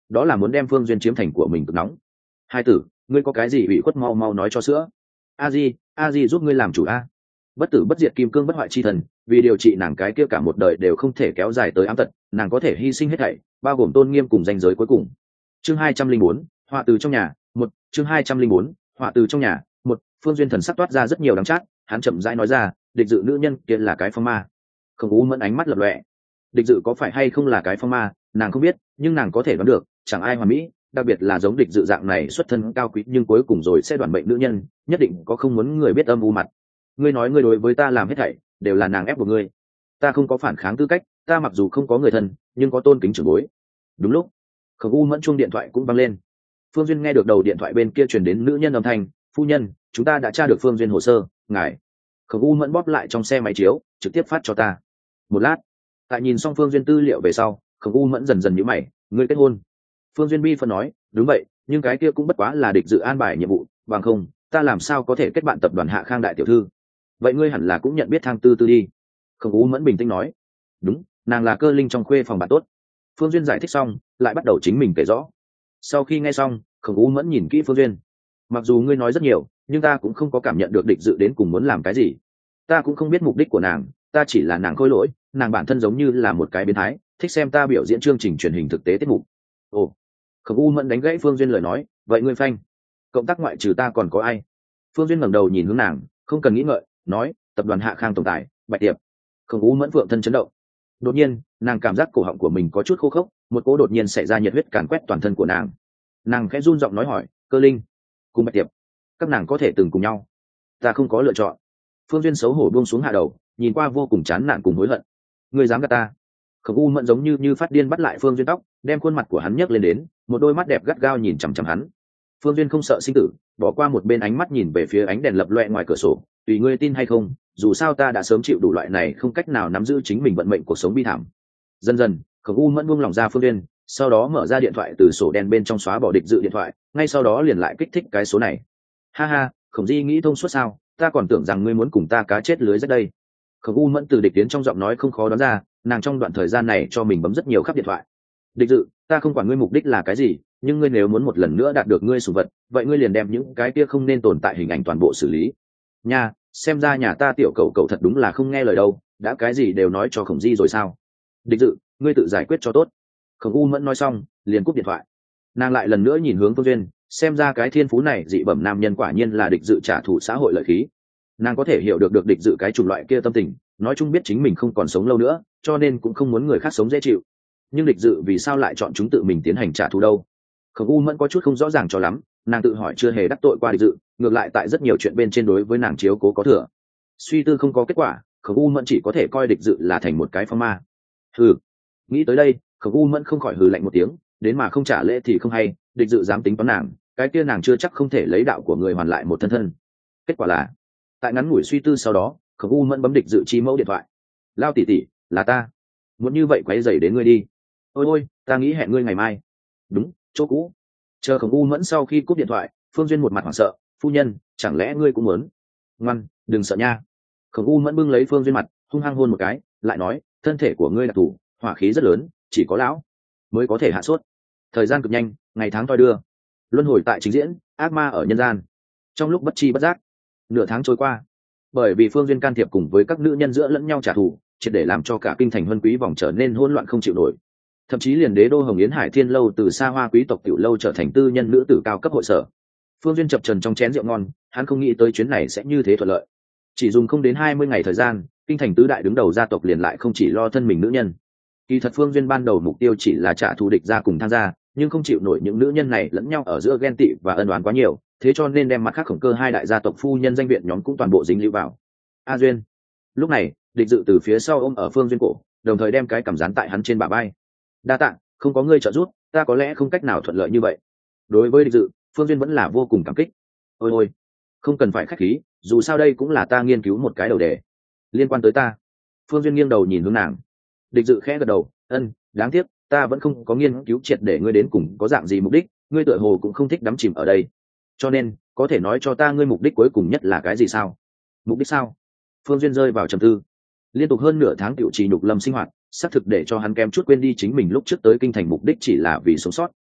đó là muốn đem phương duyên chiếm thành của mình cực nóng. Hai tử, ngươi có cái gì ủy khuất mau mau nói cho sữa. A di, A di giúp ngươi làm chủ a. Bất tử bất diệt kim cương bất hoại chi thần, vì điều trị nàng cái kia cả một đời đều không thể kéo dài tới ám tật, nàng có thể hy sinh hết thảy, bao gồm tôn nghiêm cùng danh giới cuối cùng. Chương hai trăm linh bốn, họa từ trong nhà, một, chương hai trăm linh bốn, họa từ trong nhà, một. Phương duyên thần sắc toát ra rất nhiều đắng chát, hắn chậm rãi nói ra, địch dự nữ nhân kia là cái phong ma. Không Ú Mẫn ánh mắt lập lòe. Địch dự có phải hay không là cái phong ma, nàng không biết, nhưng nàng có thể đoán được, chẳng ai hoàn mỹ, đặc biệt là giống địch dự dạng này xuất thân cao quý nhưng cuối cùng rồi sẽ đoàn mệnh nữ nhân, nhất định có không muốn người biết âm u mặt. Ngươi nói ngươi đối với ta làm hết thảy đều là nàng ép buộc ngươi. Ta không có phản kháng tư cách, ta mặc dù không có người thân nhưng có tôn kính trưởng bối. Đúng lúc Khổng U Mẫn chuông điện thoại cũng vang lên. Phương Duyên nghe được đầu điện thoại bên kia truyền đến nữ nhân âm thanh, phu nhân, chúng ta đã tra được Phương Duyên hồ sơ, ngài. Khổng U Mẫn bóp lại trong xe máy chiếu, trực tiếp phát cho ta. Một lát, tại nhìn xong Phương Duyên tư liệu về sau, Khổng U Mẫn dần dần nhíu mày, ngươi kết hôn. Phương Duyên bi phân nói, đúng vậy, nhưng cái kia cũng bất quá là địch dự an bài nhiệm vụ, bằng không ta làm sao có thể kết bạn tập đoàn Hạ Khang đại tiểu thư. Vậy ngươi hẳn là cũng nhận biết Thang Tư Tư đi. Khổng U Mẫn bình tĩnh nói, đúng, nàng là cơ linh trong khuê phòng bạn tốt. Phương Duyên giải thích xong, lại bắt đầu chính mình kể rõ. Sau khi nghe xong, Khổng U Mẫn nhìn kỹ Phương Duyên, mặc dù ngươi nói rất nhiều, nhưng ta cũng không có cảm nhận được địch dự đến cùng muốn làm cái gì. Ta cũng không biết mục đích của nàng, ta chỉ là nàng khôi lỗi, nàng bản thân giống như là một cái biến thái, thích xem ta biểu diễn chương trình truyền hình thực tế tiết mục. Ồ. Khổng U Mẫn đánh gãy Phương Duyên lời nói, vậy ngươi phanh, cộng tác ngoại trừ ta còn có ai? Phương Duyên ngẩng đầu nhìn hướng nàng, không cần nghĩ ngợi, nói, tập đoàn Hạ Khang tổng tài, Bạch Tiệp. Khổng U Mẫn phượng thân chấn động. Đột nhiên, nàng cảm giác cổ họng của mình có chút khô khốc, một cỗ đột nhiên xảy ra nhiệt huyết càn quét toàn thân của nàng. Nàng khẽ run giọng nói hỏi, Cơ Linh, cùng Bạch Tiệp, các nàng có thể từng cùng nhau? Ta không có lựa chọn. Phương Duyên xấu hổ buông xuống hạ đầu, nhìn qua vô cùng chán nản cùng hối hận. Ngươi dám gạt ta? Khổng U Mẫn giống như như phát điên bắt lại Phương Duyên tóc, đem khuôn mặt của hắn nhấc lên đến, một đôi mắt đẹp gắt gao nhìn chằm chằm hắn. Phương Duyên không sợ sinh tử, bỏ qua một bên ánh mắt nhìn về phía ánh đèn lập loè ngoài cửa sổ, tùy ngươi tin hay không, dù sao ta đã sớm chịu đủ loại này không cách nào nắm giữ chính mình vận mệnh cuộc sống bi thảm. Dần dần, Khổng U Mẫn buông lòng ra Phương Duyên, sau đó mở ra điện thoại từ sổ đen bên trong xóa bỏ địch dự điện thoại, ngay sau đó liền lại kích thích cái số này. Ha ha, Khổng Di nghĩ thông suốt sao, ta còn tưởng rằng ngươi muốn cùng ta cá chết lưới rách đây. Khổng U Mẫn từ địch tiến trong giọng nói không khó đoán ra, nàng trong đoạn thời gian này cho mình bấm rất nhiều khắp điện thoại. Địch dự, ta không quản ngươi mục đích là cái gì, nhưng ngươi nếu muốn một lần nữa đạt được ngươi sủng vật, vậy ngươi liền đem những cái kia không nên tồn tại hình ảnh toàn bộ xử lý. Nha, xem ra nhà ta tiểu cậu cậu thật đúng là không nghe lời đâu, đã cái gì đều nói cho Khổng Di rồi sao? Địch dự, ngươi tự giải quyết cho tốt. Khổng U Mẫn nói xong, liền cúp điện thoại. Nàng lại lần nữa nhìn hướng Phương Duyên, xem ra cái thiên phú này dị bẩm nam nhân quả nhiên là địch dự trả thù xã hội lợi khí. Nàng có thể hiểu được được địch dự cái chủng loại kia tâm tình, nói chung biết chính mình không còn sống lâu nữa, cho nên cũng không muốn người khác sống dễ chịu. Nhưng địch dự vì sao lại chọn chúng tự mình tiến hành trả thù đâu? Khổng U Mẫn có chút không rõ ràng cho lắm, nàng tự hỏi chưa hề đắc tội qua địch dự, ngược lại tại rất nhiều chuyện bên trên đối với nàng chiếu cố có thừa. Suy tư không có kết quả, Khổng U Mẫn chỉ có thể coi địch dự là thành một cái phong ma. Hừ. Nghĩ tới đây, Khổng U Mẫn không khỏi hừ lạnh một tiếng, đến mà không trả lễ thì không hay, địch dự dám tính toán nàng, cái kia nàng chưa chắc không thể lấy đạo của người hoàn lại một thân thân. Kết quả là, tại ngắn ngủi suy tư sau đó, Khổng U Mẫn bấm địch dự chi mẫu điện thoại. Lao tỷ tỷ, là ta. Muốn như vậy quấy rầy đến ngươi đi. Ôi ôi, ta nghĩ hẹn ngươi ngày mai. Đúng, chỗ cũ. Chờ Khổng U Mẫn sau khi cúp điện thoại, Phương Duyên một mặt hoảng sợ, phu nhân, chẳng lẽ ngươi cũng muốn? Ngoan, đừng sợ nha. Khổng U Mẫn bưng lấy Phương Duyên mặt, hung hăng hôn một cái, lại nói, thân thể của ngươi đặc thù, hỏa khí rất lớn, chỉ có lão mới có thể hạ sốt. Thời gian cực nhanh, ngày tháng toi đưa, luân hồi tại trình diễn, ác ma ở nhân gian. Trong lúc bất chi bất giác, nửa tháng trôi qua, bởi vì Phương Duyên can thiệp cùng với các nữ nhân giữa lẫn nhau trả thù, triệt để làm cho cả kinh thành huân quý vòng trở nên hỗn loạn không chịu nổi. Thậm chí liền đế đô Hồng Yến Hải Thiên lâu từ xa hoa quý tộc tiểu lâu trở thành tư nhân nữ tử cao cấp hội sở. Phương Duyên chập trần trong chén rượu ngon, hắn không nghĩ tới chuyến này sẽ như thế thuận lợi. Chỉ dùng không đến hai mươi ngày thời gian, kinh thành tứ đại đứng đầu gia tộc liền lại không chỉ lo thân mình nữ nhân. Kỳ thật Phương Duyên ban đầu mục tiêu chỉ là trả thù địch ra cùng tham gia, nhưng không chịu nổi những nữ nhân này lẫn nhau ở giữa ghen tị và ân oán quá nhiều, thế cho nên đem mặt khác Khổng Cơ hai đại gia tộc phu nhân danh viện nhóm cũng toàn bộ dính lưu vào. A Duyên. Lúc này, địch dự từ phía sau ôm ở Phương Duyên cổ, đồng thời đem cái cằm rán tại hắn trên bả vai. Đa tạ, không có ngươi trợ giúp, ta có lẽ không cách nào thuận lợi như vậy. Đối với địch dự, Phương Duyên vẫn là vô cùng cảm kích. Ôi ôi, không cần phải khách khí, dù sao đây cũng là ta nghiên cứu một cái đầu đề liên quan tới ta. Phương Duyên nghiêng đầu nhìn hướng nàng. Địch dự khẽ gật đầu, ân, đáng tiếc ta vẫn không có nghiên cứu triệt để ngươi đến cùng có dạng gì mục đích, ngươi tựa hồ cũng không thích đắm chìm ở đây, cho nên có thể nói cho ta ngươi mục đích cuối cùng nhất là cái gì sao? Mục đích sao? Phương Duyên rơi vào trầm tư. Liên tục hơn nửa tháng tiểu trì nhục lâm sinh hoạt, xác thực để cho hắn kém chút quên đi chính mình lúc trước tới kinh thành mục đích chỉ là vì sống sót.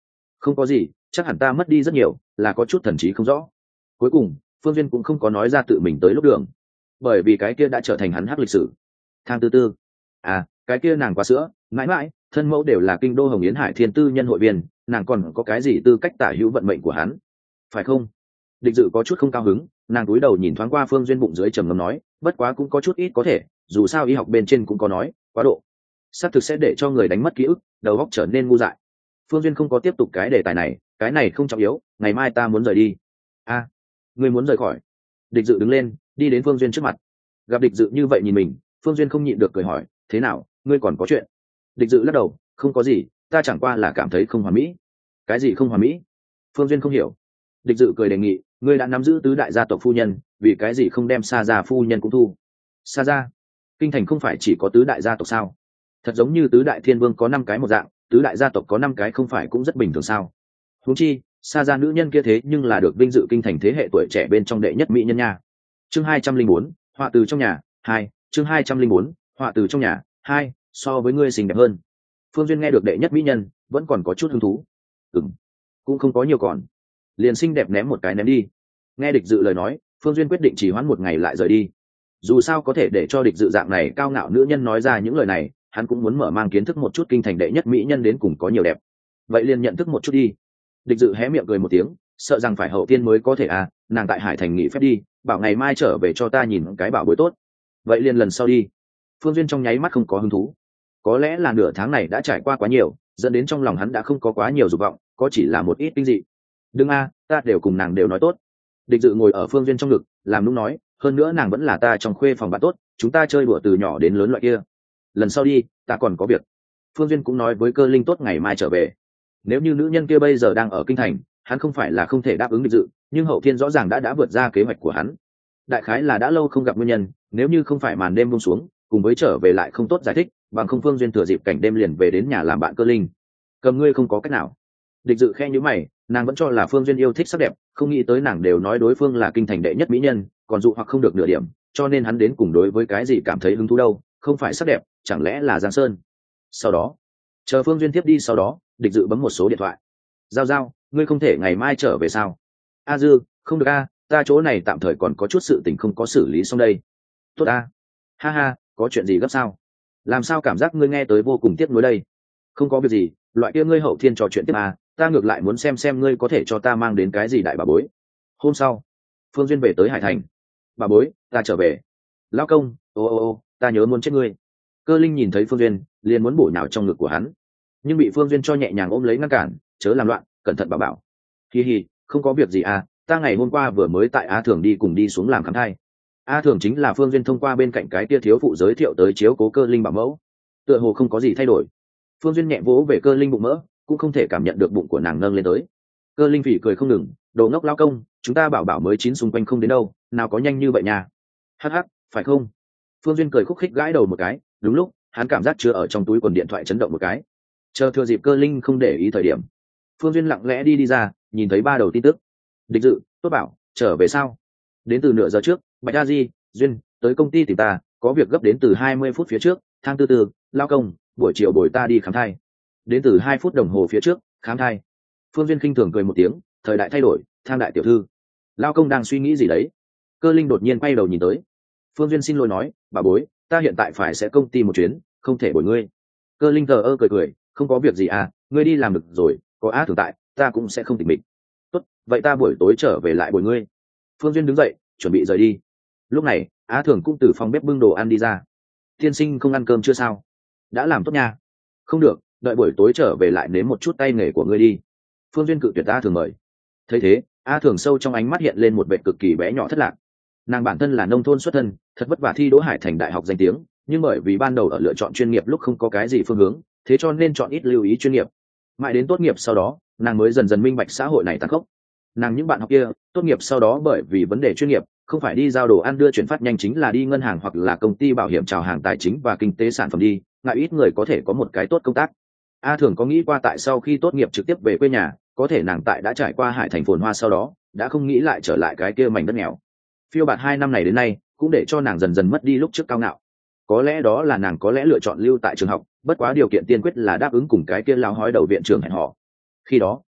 Không có gì, chắc hẳn ta mất đi rất nhiều, là có chút thần trí không rõ. Cuối cùng Phương Duyên cũng không có nói ra tự mình tới lúc đường, bởi vì cái kia đã trở thành hắn hắc lịch sử. Thang tư tư, à cái kia nàng quá sữa, mãi mãi thân mẫu đều là kinh đô Hồng Yến Hải Thiên tư nhân hội viên, nàng còn có cái gì tư cách tả hữu vận mệnh của hắn, phải không? Địch Dự có chút không cao hứng, nàng cúi đầu nhìn thoáng qua Phương Duyên bụng dưới trầm ngâm nói, bất quá cũng có chút ít có thể, dù sao y học bên trên cũng có nói, quá độ xác thực sẽ để cho người đánh mất ký ức, đầu óc trở nên ngu dại. Phương Duyên không có tiếp tục cái đề tài này, cái này không trọng yếu, ngày mai ta muốn rời đi. A, à, ngươi muốn rời khỏi? Địch Dự đứng lên, đi đến Phương Duyên trước mặt. Gặp Địch Dự như vậy nhìn mình, Phương Duyên không nhịn được cười hỏi, thế nào, ngươi còn có chuyện? Địch Dự lắc đầu, không có gì, ta chẳng qua là cảm thấy không hoàn mỹ. Cái gì không hoàn mỹ? Phương Duyên không hiểu. Địch Dự cười đề nghị, ngươi đã nắm giữ tứ đại gia tộc phu nhân, vì cái gì không đem Sa gia phu nhân cũng thu? Sa gia? Kinh thành không phải chỉ có tứ đại gia tộc sao? Thật giống như tứ đại thiên vương có năm cái một dạng, tứ đại gia tộc có năm cái không phải cũng rất bình thường sao? Huống chi Sa gia nữ nhân kia thế nhưng là được vinh dự kinh thành thế hệ tuổi trẻ bên trong đệ nhất mỹ nhân nha. Chương hai trăm linh bốn, họa từ trong nhà hai. Chương hai trăm linh bốn, họa từ trong nhà hai. So với ngươi xinh đẹp hơn. Phương Duyên nghe được đệ nhất mỹ nhân vẫn còn có chút hứng thú. Ừm, cũng không có nhiều còn, liền xinh đẹp ném một cái ném đi. Nghe Địch Dự lời nói, Phương Duyên quyết định chỉ hoãn một ngày lại rời đi. Dù sao có thể để cho Địch Dự dạng này cao ngạo nữ nhân nói ra những lời này, hắn cũng muốn mở mang kiến thức một chút kinh thành đệ nhất mỹ nhân đến cùng có nhiều đẹp. Vậy liền nhận thức một chút đi. Địch Dự hé miệng cười một tiếng, sợ rằng phải hậu tiên mới có thể à, nàng tại Hải Thành nghỉ phép đi, bảo ngày mai trở về cho ta nhìn cái bảo bối tốt. Vậy liền lần sau đi. Phương Duyên trong nháy mắt không có hứng thú. Có lẽ là nửa tháng này đã trải qua quá nhiều, dẫn đến trong lòng hắn đã không có quá nhiều dục vọng, có chỉ là một ít kinh dị. Đừng a, ta đều cùng nàng đều nói tốt. Địch Dự ngồi ở Phương Duyên trong ngực, làm nũng nói, hơn nữa nàng vẫn là ta trong khuê phòng bạn tốt, chúng ta chơi đùa từ nhỏ đến lớn loại kia. Lần sau đi, ta còn có việc. Phương Duyên cũng nói với Cơ Linh tốt ngày mai trở về. Nếu như nữ nhân kia bây giờ đang ở kinh thành, hắn không phải là không thể đáp ứng Địch Dự, nhưng hậu thiên rõ ràng đã đã vượt ra kế hoạch của hắn. Đại khái là đã lâu không gặp nguyên nhân, nếu như không phải màn đêm buông xuống, cùng với trở về lại không tốt giải thích, bằng không Phương Duyên thừa dịp cảnh đêm liền về đến nhà làm bạn Cơ Linh. Cầm ngươi không có cách nào. Địch Dự khe nhíu mày, nàng vẫn cho là Phương Duyên yêu thích sắc đẹp, không nghĩ tới nàng đều nói đối phương là kinh thành đệ nhất mỹ nhân, còn dụ hoặc không được nửa điểm, cho nên hắn đến cùng đối với cái gì cảm thấy hứng thú đâu, không phải sắc đẹp, chẳng lẽ là Giang Sơn. Sau đó, chờ Phương Duyên tiếp đi sau đó, Địch Dự bấm một số điện thoại. Giao Giao, ngươi không thể ngày mai trở về sao? A Dư, không được a, ta chỗ này tạm thời còn có chút sự tình không có xử lý xong đây. Tốt a. Ha ha, có chuyện gì gấp sao? Làm sao cảm giác ngươi nghe tới vô cùng tiếc nuối đây? Không có việc gì, loại kia ngươi hậu thiên trò chuyện tiếp à, ta ngược lại muốn xem xem ngươi có thể cho ta mang đến cái gì đại bà bối. Hôm sau, Phương Duyên về tới Hải Thành. Bà bối, ta trở về. Lão công, ô ô ô, ta nhớ muốn chết ngươi. Cơ Linh nhìn thấy Phương Duyên, liền muốn bổ nhào trong ngực của hắn, nhưng bị Phương Duyên cho nhẹ nhàng ôm lấy ngăn cản, chớ làm loạn, cẩn thận bảo bảo. Hi hi, không có việc gì à, ta ngày hôm qua vừa mới tại A Thường đi cùng đi xuống làm khám thai. A Thường chính là Phương Duyên thông qua bên cạnh cái tia thiếu phụ giới thiệu tới chiếu cố Cơ Linh bảo mẫu. Tựa hồ không có gì thay đổi. Phương Duyên nhẹ vỗ về Cơ Linh bụng mỡ, cũng không thể cảm nhận được bụng của nàng nâng lên tới. Cơ Linh phỉ cười không ngừng, đồ ngốc lao công, chúng ta bảo bảo mới chín xung quanh không đến đâu, nào có nhanh như vậy nha. Hắc hắc, phải không? Phương Duyên cười khúc khích gãi đầu một cái, đúng lúc hắn cảm giác chưa ở trong túi quần điện thoại chấn động một cái. Chờ thừa dịp Cơ Linh không để ý thời điểm, Phương Duyên lặng lẽ đi đi ra, nhìn thấy ba đầu tin tức. Địch Dự, Tốt Bảo, trở về sao? Đến từ nửa giờ trước, Bạch A Di, Duyên, tới công ty tìm ta, có việc gấp đến từ hai mươi phút phía trước, Thang Tư Tư, lao công, buổi chiều bồi ta đi khám thai. Đến từ hai phút đồng hồ phía trước, khám thai. Phương Duyên khinh thường cười một tiếng, thời đại thay đổi, Thang đại tiểu thư. Lao công đang suy nghĩ gì đấy? Cơ Linh đột nhiên quay đầu nhìn tới. Phương Duyên xin lỗi nói, bà bối, ta hiện tại phải sẽ công ty một chuyến, không thể bồi ngươi. Cơ Linh thờ ơ cười cười, không có việc gì à, ngươi đi làm được rồi, có Á Thường tại, ta cũng sẽ không tịch mịch. Tốt, vậy ta buổi tối trở về lại bồi ngươi. Phương Duyên đứng dậy, chuẩn bị rời đi. Lúc này, Á Thường cũng từ phòng bếp bưng đồ ăn đi ra. Tiên sinh không ăn cơm chưa sao? Đã làm tốt nha. Không được, đợi buổi tối trở về lại nếm một chút tay nghề của ngươi đi. Phương Duyên cự tuyệt A Thường mời. Thấy thế, A Thường sâu trong ánh mắt hiện lên một vẻ cực kỳ bé nhỏ thất lạc. Nàng bản thân là nông thôn xuất thân, thật vất vả thi đỗ Hải Thành đại học danh tiếng, nhưng bởi vì ban đầu ở lựa chọn chuyên nghiệp lúc không có cái gì phương hướng, thế cho nên chọn ít lưu ý chuyên nghiệp. Mãi đến tốt nghiệp sau đó, nàng mới dần dần minh bạch xã hội này tàn khốc. Nàng những bạn học kia tốt nghiệp sau đó bởi vì vấn đề chuyên nghiệp, không phải đi giao đồ ăn đưa chuyển phát nhanh chính là đi ngân hàng hoặc là công ty bảo hiểm chào hàng tài chính và kinh tế sản phẩm đi, ngại ít người có thể có một cái tốt công tác. A Thường có nghĩ qua tại sau khi tốt nghiệp trực tiếp về quê nhà, có thể nàng tại đã trải qua Hải Thành phồn hoa sau đó, đã không nghĩ lại trở lại cái kia mảnh đất nghèo. Phiêu bạt hai năm này đến nay, cũng để cho nàng dần dần mất đi lúc trước cao ngạo. Có lẽ đó là nàng có lẽ lựa chọn lưu tại trường học, bất quá điều kiện tiên quyết là đáp ứng cùng cái kia lao hói đầu viện trưởng hẹn họ. Khi đó,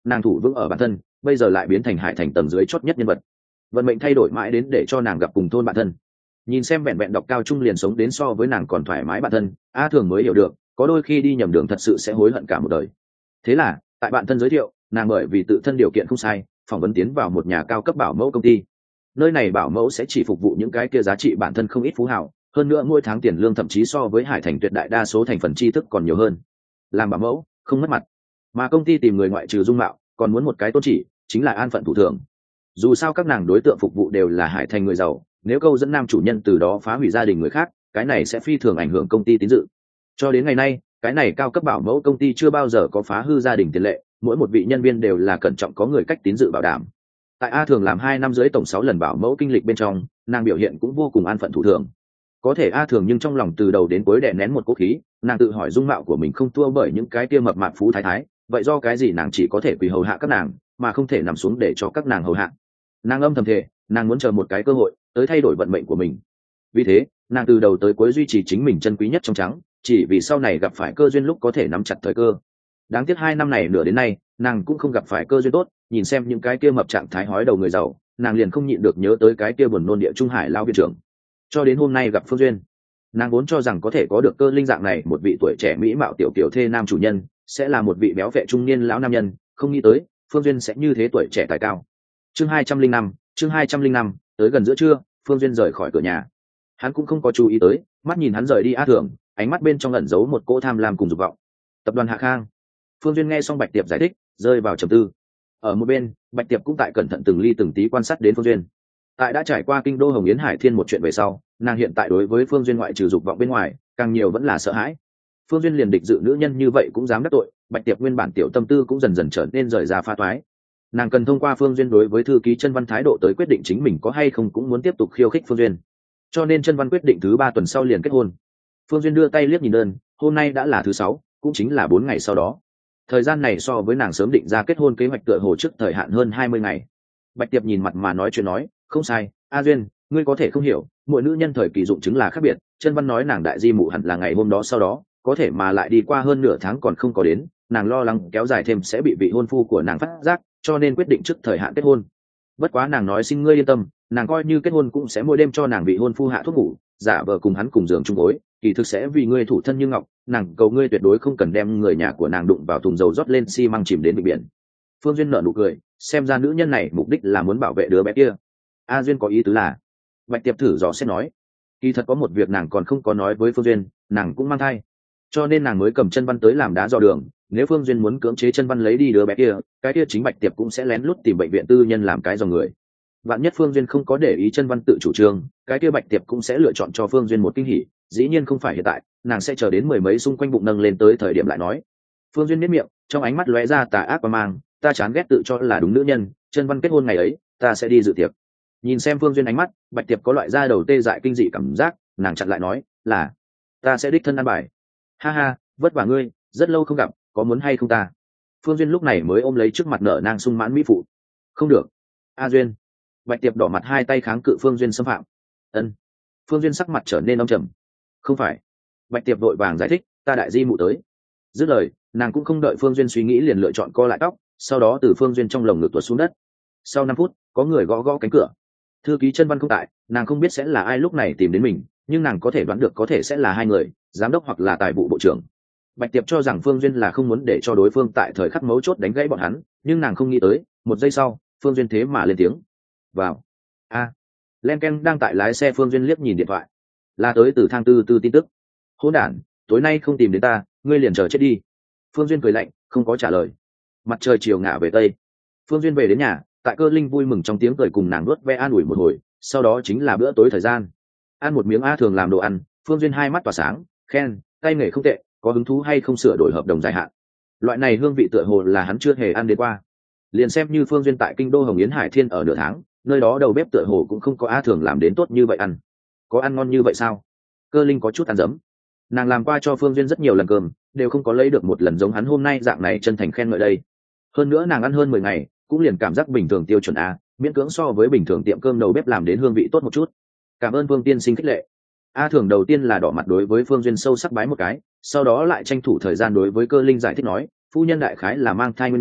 nàng thủ vững ở bản thân, bây giờ lại biến thành Hải Thành tầng dưới chót nhất nhân vật. Vận mệnh thay đổi mãi đến để cho nàng gặp cùng thôn bạn thân. Nhìn xem vẹn vẹn đọc cao trung liền sống đến so với nàng còn thoải mái bạn thân, A Thường mới hiểu được, có đôi khi đi nhầm đường thật sự sẽ hối hận cả một đời. Thế là, tại bạn thân giới thiệu, nàng bởi vì tự thân điều kiện không sai, phỏng vấn tiến vào một nhà cao cấp bảo mẫu công ty. Nơi này bảo mẫu sẽ chỉ phục vụ những cái kia giá trị bản thân không ít phú hào, hơn nữa mỗi tháng tiền lương thậm chí so với Hải Thành tuyệt đại đa số thành phần tri thức còn nhiều hơn. Làm bảo mẫu, không mất mặt. Mà công ty tìm người ngoại trừ dung mạo, còn muốn một cái tôn chỉ, chính là an phận thủ thường. Dù sao các nàng đối tượng phục vụ đều là Hải Thành người giàu, nếu câu dẫn nam chủ nhân từ đó phá hủy gia đình người khác, cái này sẽ phi thường ảnh hưởng công ty tín dự. Cho đến ngày nay, cái này cao cấp bảo mẫu công ty chưa bao giờ có phá hư gia đình tiền lệ, mỗi một vị nhân viên đều là cẩn trọng có người cách tín dự bảo đảm. Tại A Thường làm hai năm dưới tổng sáu lần bảo mẫu kinh lịch bên trong, nàng biểu hiện cũng vô cùng an phận thủ thường. Có thể A Thường nhưng trong lòng từ đầu đến cuối đè nén một cố khí, nàng tự hỏi dung mạo của mình không thua bởi những cái kia mập mạp phú thái thái, vậy do cái gì nàng chỉ có thể quỳ hầu hạ các nàng, mà không thể nằm xuống để cho các nàng hầu hạ. Nàng âm thầm thề, nàng muốn chờ một cái cơ hội tới thay đổi vận mệnh của mình. Vì thế, nàng từ đầu tới cuối duy trì chính mình chân quý nhất trong trắng, chỉ vì sau này gặp phải cơ duyên lúc có thể nắm chặt thời cơ. Đáng tiếc hai năm này nửa đến nay, nàng cũng không gặp phải cơ duyên tốt, nhìn xem những cái kia mập trạng thái hói đầu người giàu, nàng liền không nhịn được nhớ tới cái kia buồn nôn địa trung hải lao viện trưởng. Cho đến hôm nay gặp Phương Duyên, nàng vốn cho rằng có thể có được cơ linh dạng này một vị tuổi trẻ mỹ mạo tiểu kiểu thê nam chủ nhân, sẽ là một vị béo vệ trung niên lão nam nhân, không nghĩ tới Phương Duyên sẽ như thế tuổi trẻ tài cao. Chương hai trăm linh năm, chương hai trăm linh năm, tới gần giữa trưa, Phương Duyên rời khỏi cửa nhà. Hắn cũng không có chú ý tới, mắt nhìn hắn rời đi A Thường, ánh mắt bên trong ẩn giấu một cỗ tham lam cùng dục vọng. Tập đoàn Hạ Khang. Phương Duyên nghe xong Bạch Tiệp giải thích, rơi vào trầm tư. Ở một bên, Bạch Tiệp cũng tại cẩn thận từng ly từng tí quan sát đến Phương Duyên. Tại đã trải qua kinh đô Hồng Yến Hải Thiên một chuyện về sau, nàng hiện tại đối với Phương Duyên ngoại trừ dục vọng bên ngoài, càng nhiều vẫn là sợ hãi. Phương Duyên liền địch dự nữ nhân như vậy cũng dám đắc tội, Bạch Tiệp nguyên bản tiểu tâm tư cũng dần dần trở nên rời ra pha toái. Nàng cần thông qua Phương Duyên đối với thư ký Chân Văn thái độ tới quyết định chính mình có hay không cũng muốn tiếp tục khiêu khích Phương Duyên. Cho nên Chân Văn quyết định thứ ba tuần sau liền kết hôn. Phương Duyên đưa tay liếc nhìn đơn, hôm nay đã là thứ sáu, cũng chính là bốn ngày sau đó. Thời gian này so với nàng sớm định ra kết hôn kế hoạch tựa hồ trước thời hạn hơn hai mươi ngày. Bạch Tiệp nhìn mặt mà nói chuyện nói, không sai, A Duyên, ngươi có thể không hiểu, mỗi nữ nhân thời kỳ dụng chứng là khác biệt. Chân Văn nói nàng đại di mụ hẳn là ngày hôm đó sau đó, có thể mà lại đi qua hơn nửa tháng còn không có đến, nàng lo lắng kéo dài thêm sẽ bị vị hôn phu của nàng phát giác, cho nên quyết định trước thời hạn kết hôn. Bất quá nàng nói xin ngươi yên tâm, nàng coi như kết hôn cũng sẽ mỗi đêm cho nàng vị hôn phu hạ thuốc ngủ, giả vờ cùng hắn cùng giường chung gối, kỳ thực sẽ vì ngươi thủ thân như ngọc, nàng cầu ngươi tuyệt đối không cần đem người nhà của nàng đụng vào thùng dầu rót lên xi măng chìm đến biển. Phương Duyên nở nụ cười, xem ra nữ nhân này mục đích là muốn bảo vệ đứa bé kia. A Duyên có ý tứ là? Bạch Tiệp thử dò xét nói, kỳ thật có một việc nàng còn không có nói với Phương Duyên, nàng cũng mang thai, cho nên nàng mới cầm Chân Văn tới làm đá dò đường. Nếu Phương Duyên muốn cưỡng chế Chân Văn lấy đi đứa bé kia, cái kia chính Bạch Tiệp cũng sẽ lén lút tìm bệnh viện tư nhân làm cái dò người. Vạn nhất Phương Duyên không có để ý Chân Văn tự chủ trương, cái kia Bạch Tiệp cũng sẽ lựa chọn cho Phương Duyên một kinh hỉ. Dĩ nhiên không phải hiện tại, nàng sẽ chờ đến mười mấy xung quanh bụng nâng lên tới thời điểm lại nói. Phương Duyên nhếch miệng, trong ánh mắt lóe ra tà ác và mang, ta chán ghét tự cho là đúng nữ nhân, Chân Văn kết hôn ngày ấy, ta sẽ đi dự tiệc. Nhìn xem Phương Duyên ánh mắt, Bạch Tiệp có loại da đầu tê dại kinh dị cảm giác, nàng chặn lại nói, là ta sẽ đích thân ăn bài. Ha ha, vất vả ngươi, rất lâu không gặp, có muốn hay không ta? Phương Duyên lúc này mới ôm lấy trước mặt nở nang sung mãn mỹ phụ. Không được. A Duyên. Bạch Tiệp đỏ mặt hai tay kháng cự Phương Duyên xâm phạm. Ân. Phương Duyên sắc mặt trở nên âm trầm. Không phải. Bạch Tiệp vội vàng giải thích, ta đại di mụ tới. Dứt lời, nàng cũng không đợi Phương Duyên suy nghĩ liền lựa chọn co lại tóc, sau đó từ Phương Duyên trong lồng ngực tuột xuống đất. Sau năm phút, có người gõ gõ cánh cửa. Thư ký Chân Văn không tại, nàng không biết sẽ là ai lúc này tìm đến mình, nhưng nàng có thể đoán được có thể sẽ là hai người, giám đốc hoặc là tài vụ bộ trưởng. Bạch Tiệp cho rằng Phương Duyên là không muốn để cho đối phương tại thời khắc mấu chốt đánh gãy bọn hắn, nhưng nàng không nghĩ tới, một giây sau, Phương Duyên thế mà lên tiếng. Vào. A. À. Len Ken đang tại lái xe. Phương Duyên liếc nhìn điện thoại, là tới từ Thang Tư Tư tin tức. Hỗn đản, tối nay không tìm đến ta, ngươi liền chờ chết đi. Phương Duyên cười lạnh, không có trả lời. Mặt trời chiều ngả về tây. Phương Duyên về đến nhà, tại Cơ Linh vui mừng trong tiếng cười cùng nàng nuốt ve an ủi một hồi, sau đó chính là bữa tối thời gian. Ăn một miếng A Thường làm đồ ăn, Phương Duyên hai mắt tỏa sáng, khen, tay nghề không tệ, có hứng thú hay không sửa đổi hợp đồng dài hạn. Loại này hương vị tựa hồ là hắn chưa hề ăn đến qua. Liền xem như Phương Duyên tại kinh đô Hồng Yến Hải Thiên ở nửa tháng, nơi đó đầu bếp tựa hồ cũng không có A Thường làm đến tốt như vậy ăn. Có ăn ngon như vậy sao? Cơ Linh có chút ăn dấm. Nàng làm qua cho Phương Duyên rất nhiều lần cơm, đều không có lấy được một lần giống hắn hôm nay dạng này chân thành khen ngợi đây. Hơn nữa nàng ăn hơn mười ngày, cũng liền cảm giác bình thường tiêu chuẩn A, miễn cưỡng so với bình thường tiệm cơm đầu bếp làm đến hương vị tốt một chút. Cảm ơn Phương tiên sinh khích lệ. A Thường đầu tiên là đỏ mặt đối với Phương Duyên sâu sắc bái một cái, sau đó lại tranh thủ thời gian đối với Cơ Linh giải thích nói, phu nhân đại khái là mang thai nguyên nhân,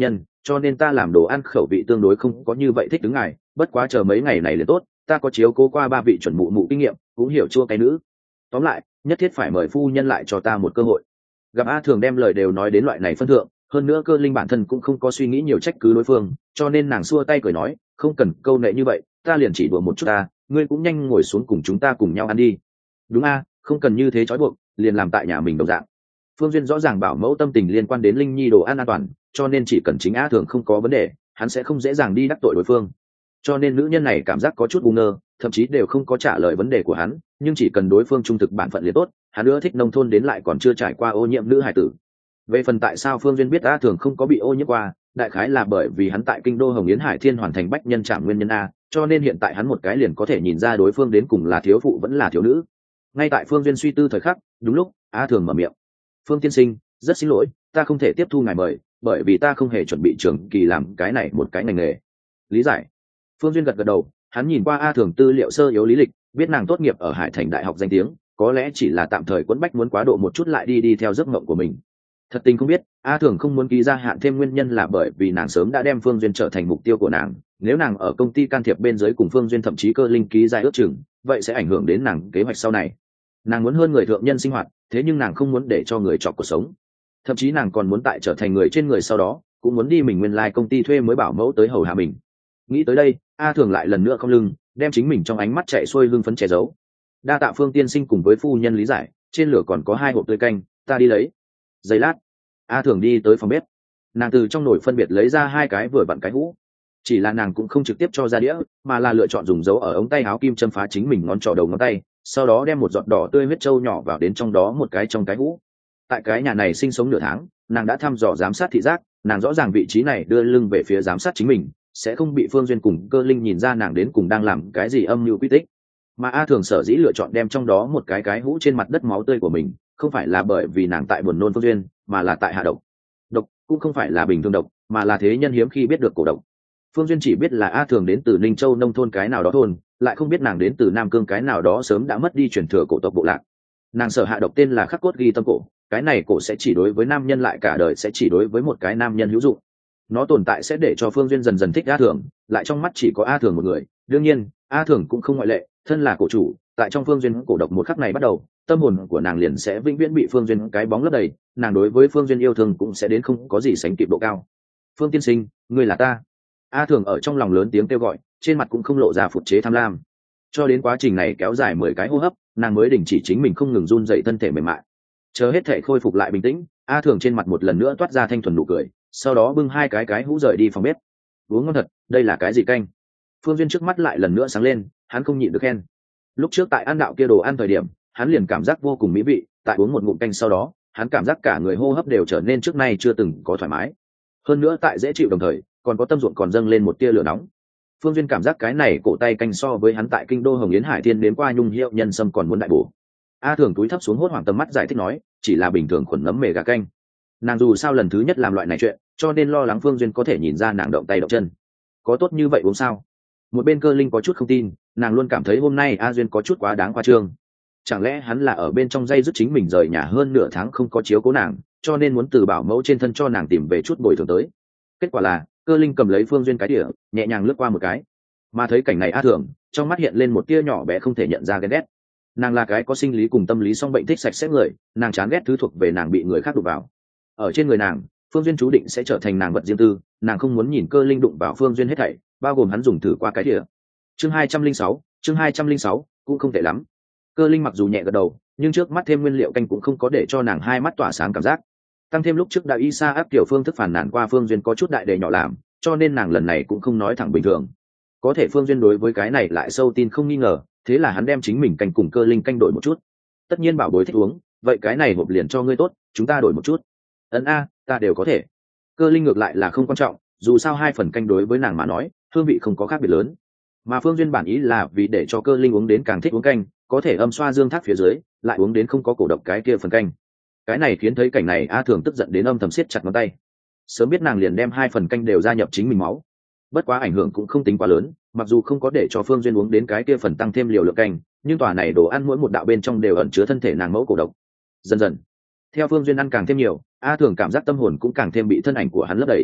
cho nên ta làm đồ ăn khẩu vị tương đối không có như vậy thích đứng ngài, bất quá chờ mấy ngày này liền tốt, ta có chiếu cố qua ba vị chuẩn mụ mụ kinh nghiệm, cũng hiểu chua cái nữ. Tóm lại, nhất thiết phải mời phu nhân lại cho ta một cơ hội. Gặp A Thường đem lời đều nói đến loại này phân thượng, hơn nữa Cơ Linh bản thân cũng không có suy nghĩ nhiều trách cứ đối phương, cho nên nàng xua tay cười nói, không cần câu nệ như vậy, ta liền chỉ đùa một chút ta, ngươi cũng nhanh ngồi xuống cùng chúng ta cùng nhau ăn đi. Đúng a, không cần như thế trói buộc, liền làm tại nhà mình đồng dạng. Phương Duyên rõ ràng bảo mẫu tâm tình liên quan đến Linh Nhi đồ ăn an toàn, cho nên chỉ cần chính A Thường không có vấn đề, hắn sẽ không dễ dàng đi đắc tội đối phương. Cho nên nữ nhân này cảm giác có chút ngu ngơ, thậm chí đều không có trả lời vấn đề của hắn, nhưng chỉ cần đối phương trung thực bản phận liền tốt, hắn nữa thích nông thôn đến lại còn chưa trải qua ô nhiễm nữ hải tử. Về phần tại sao Phương Duyên biết A Thường không có bị ô nhiễm qua, đại khái là bởi vì hắn tại kinh đô Hồng Yến Hải Thiên hoàn thành bách nhân trảm nguyên nhân a, cho nên hiện tại hắn một cái liền có thể nhìn ra đối phương đến cùng là thiếu phụ vẫn là thiếu nữ. Ngay tại Phương Duyên suy tư thời khắc, đúng lúc A Thường mở miệng. Phương tiên sinh, rất xin lỗi, ta không thể tiếp thu ngài mời, bởi vì ta không hề chuẩn bị trường kỳ làm cái này một cái ngành nghề. Lý giải. Phương Duyên gật gật đầu, hắn nhìn qua A Thường tư liệu sơ yếu lý lịch, biết nàng tốt nghiệp ở Hải Thành Đại học danh tiếng, có lẽ chỉ là tạm thời quấn bách muốn quá độ một chút lại đi đi theo giấc mộng của mình. Thật tình không biết, A Thường không muốn ký gia hạn thêm nguyên nhân là bởi vì nàng sớm đã đem Phương Duyên trở thành mục tiêu của nàng, nếu nàng ở công ty can thiệp bên dưới cùng Phương Duyên thậm chí Cơ Linh ký ra ước chừng, vậy sẽ ảnh hưởng đến nàng kế hoạch sau này. Nàng muốn hơn người thượng nhân sinh hoạt, thế nhưng nàng không muốn để cho người chọc cuộc sống. Thậm chí nàng còn muốn tại trở thành người trên người sau đó, cũng muốn đi mình nguyên lai like công ty thuê mới bảo mẫu tới hầu hạ mình. Nghĩ tới đây, A Thường lại lần nữa không lưng, đem chính mình trong ánh mắt chạy xuôi hưng phấn che giấu. Đa tạ Phương tiên sinh cùng với phu nhân lý giải, trên lửa còn có hai hộp tươi canh, ta đi lấy. Giây lát, A Thường đi tới phòng bếp, nàng từ trong nồi phân biệt lấy ra hai cái vừa vặn cái hũ, chỉ là nàng cũng không trực tiếp cho ra đĩa, mà là lựa chọn dùng dấu ở ống tay áo kim châm phá chính mình ngón trỏ đầu ngón tay, sau đó đem một giọt đỏ tươi huyết trâu nhỏ vào đến trong đó một cái trong cái hũ. Tại cái nhà này sinh sống nửa tháng, nàng đã thăm dò giám sát thị giác, nàng rõ ràng vị trí này đưa lưng về phía giám sát chính mình, sẽ không bị Phương Duyên cùng Cơ Linh nhìn ra nàng đến cùng đang làm cái gì âm mưu quy tích. Mà A Thường sở dĩ lựa chọn đem trong đó một cái cái hũ trên mặt đất máu tươi của mình, không phải là bởi vì nàng tại buồn nôn Phương Duyên, mà là tại hạ độc. Độc cũng không phải là bình thường độc, mà là thế nhân hiếm khi biết được cổ độc. Phương Duyên chỉ biết là A Thường đến từ Ninh Châu nông thôn cái nào đó thôn, lại không biết nàng đến từ Nam Cương cái nào đó sớm đã mất đi truyền thừa cổ tộc bộ lạc. Nàng sở hạ độc tên là khắc cốt ghi tâm cổ, cái này cổ sẽ chỉ đối với nam nhân, lại cả đời sẽ chỉ đối với một cái nam nhân hữu dụng. Nó tồn tại sẽ để cho Phương Duyên dần dần thích A Thường, lại trong mắt chỉ có A Thường một người. Đương nhiên, A Thường cũng không ngoại lệ, thân là cổ chủ, tại trong Phương Duyên cổ độc một khắc này bắt đầu, tâm hồn của nàng liền sẽ vĩnh viễn bị Phương Duyên cái bóng lấp đầy, nàng đối với Phương Duyên yêu thương cũng sẽ đến không có gì sánh kịp độ cao. Phương tiên sinh, ngươi là ta. A Thường ở trong lòng lớn tiếng kêu gọi, trên mặt cũng không lộ ra phụt chế tham lam. Cho đến quá trình này kéo dài mười cái hô hấp, nàng mới đình chỉ chính mình không ngừng run dậy thân thể mềm mại. Chờ hết thể khôi phục lại bình tĩnh, A Thường trên mặt một lần nữa toát ra thanh thuần nụ cười, sau đó bưng hai cái cái hũ rời đi phòng bếp. Uống ngon thật, đây là cái gì canh? Phương Duyên trước mắt lại lần nữa sáng lên, hắn không nhịn được khen. Lúc trước tại ăn đạo kia đồ ăn thời điểm, hắn liền cảm giác vô cùng mỹ vị, tại uống một ngụm canh sau đó, hắn cảm giác cả người hô hấp đều trở nên trước nay chưa từng có thoải mái. Hơn nữa tại dễ chịu đồng thời, còn có tâm ruộng còn dâng lên một tia lửa nóng. Phương Duyên cảm giác cái này cổ tay canh so với hắn tại kinh đô Hồng Yến Hải Thiên đến qua nhung hiệu nhân sâm còn muốn đại bổ. A Thường túi thấp xuống hốt hoảng tầm mắt giải thích nói, chỉ là bình thường khuẩn nấm mề gà canh. Nàng dù sao lần thứ nhất làm loại này chuyện, cho nên lo lắng Phương Duyên có thể nhìn ra nàng động tay động chân. Có tốt như vậy uống sao? Một bên Cơ Linh có chút không tin, nàng luôn cảm thấy hôm nay A Duyên có chút quá đáng khoa trương. Chẳng lẽ hắn là ở bên trong dây dứt chính mình rời nhà hơn nửa tháng không có chiếu cố nàng, cho nên muốn từ bảo mẫu trên thân cho nàng tìm về chút bồi thường tới. Kết quả là Cơ Linh cầm lấy Phương Duyên cái đĩa, nhẹ nhàng lướt qua một cái, mà thấy cảnh này A Thường trong mắt hiện lên một tia nhỏ bé không thể nhận ra ghen ghét. Nàng là cái có sinh lý cùng tâm lý song bệnh, thích sạch sẽ người, nàng chán ghét thứ thuộc về nàng bị người khác đụng vào. Ở trên người nàng, Phương Duyên chú định sẽ trở thành nàng vật riêng tư, nàng không muốn nhìn Cơ Linh đụng vào Phương Duyên hết thảy, bao gồm hắn dùng thử qua cái đĩa. Chương hai trăm linh sáu, chương hai trăm linh sáu, cũng không tệ lắm. Cơ Linh mặc dù nhẹ gật đầu, nhưng trước mắt thêm nguyên liệu canh cũng không có để cho nàng hai mắt tỏa sáng cảm giác. Tăng thêm lúc trước đã y sa áp kiểu phương thức phản nàn qua Phương Duyên có chút đại đề nhỏ làm, cho nên nàng lần này cũng không nói thẳng bình thường. Có thể Phương Duyên đối với cái này lại sâu tin không nghi ngờ, thế là hắn đem chính mình canh cùng Cơ Linh canh đổi một chút. Tất nhiên bảo bối thích uống, vậy cái này hộp liền cho ngươi tốt, chúng ta đổi một chút. Ấn a, ta đều có thể. Cơ Linh ngược lại là không quan trọng, dù sao hai phần canh đối với nàng mà nói, hương vị không có khác biệt lớn. Mà Phương Duyên bản ý là vì để cho Cơ Linh uống đến càng thích uống canh, có thể âm xoa dương thác phía dưới, lại uống đến không có cổ độc cái kia phần canh. Cái này khiến thấy cảnh này A Thường tức giận đến âm thầm siết chặt ngón tay. Sớm biết nàng liền đem hai phần canh đều gia nhập chính mình máu. Bất quá ảnh hưởng cũng không tính quá lớn, mặc dù không có để cho Phương Duyên uống đến cái kia phần tăng thêm liều lượng canh, nhưng tòa này đồ ăn mỗi một đạo bên trong đều ẩn chứa thân thể nàng mẫu cổ độc. Dần dần, theo Phương Duyên ăn càng thêm nhiều, A Thường cảm giác tâm hồn cũng càng thêm bị thân ảnh của hắn lấp đầy.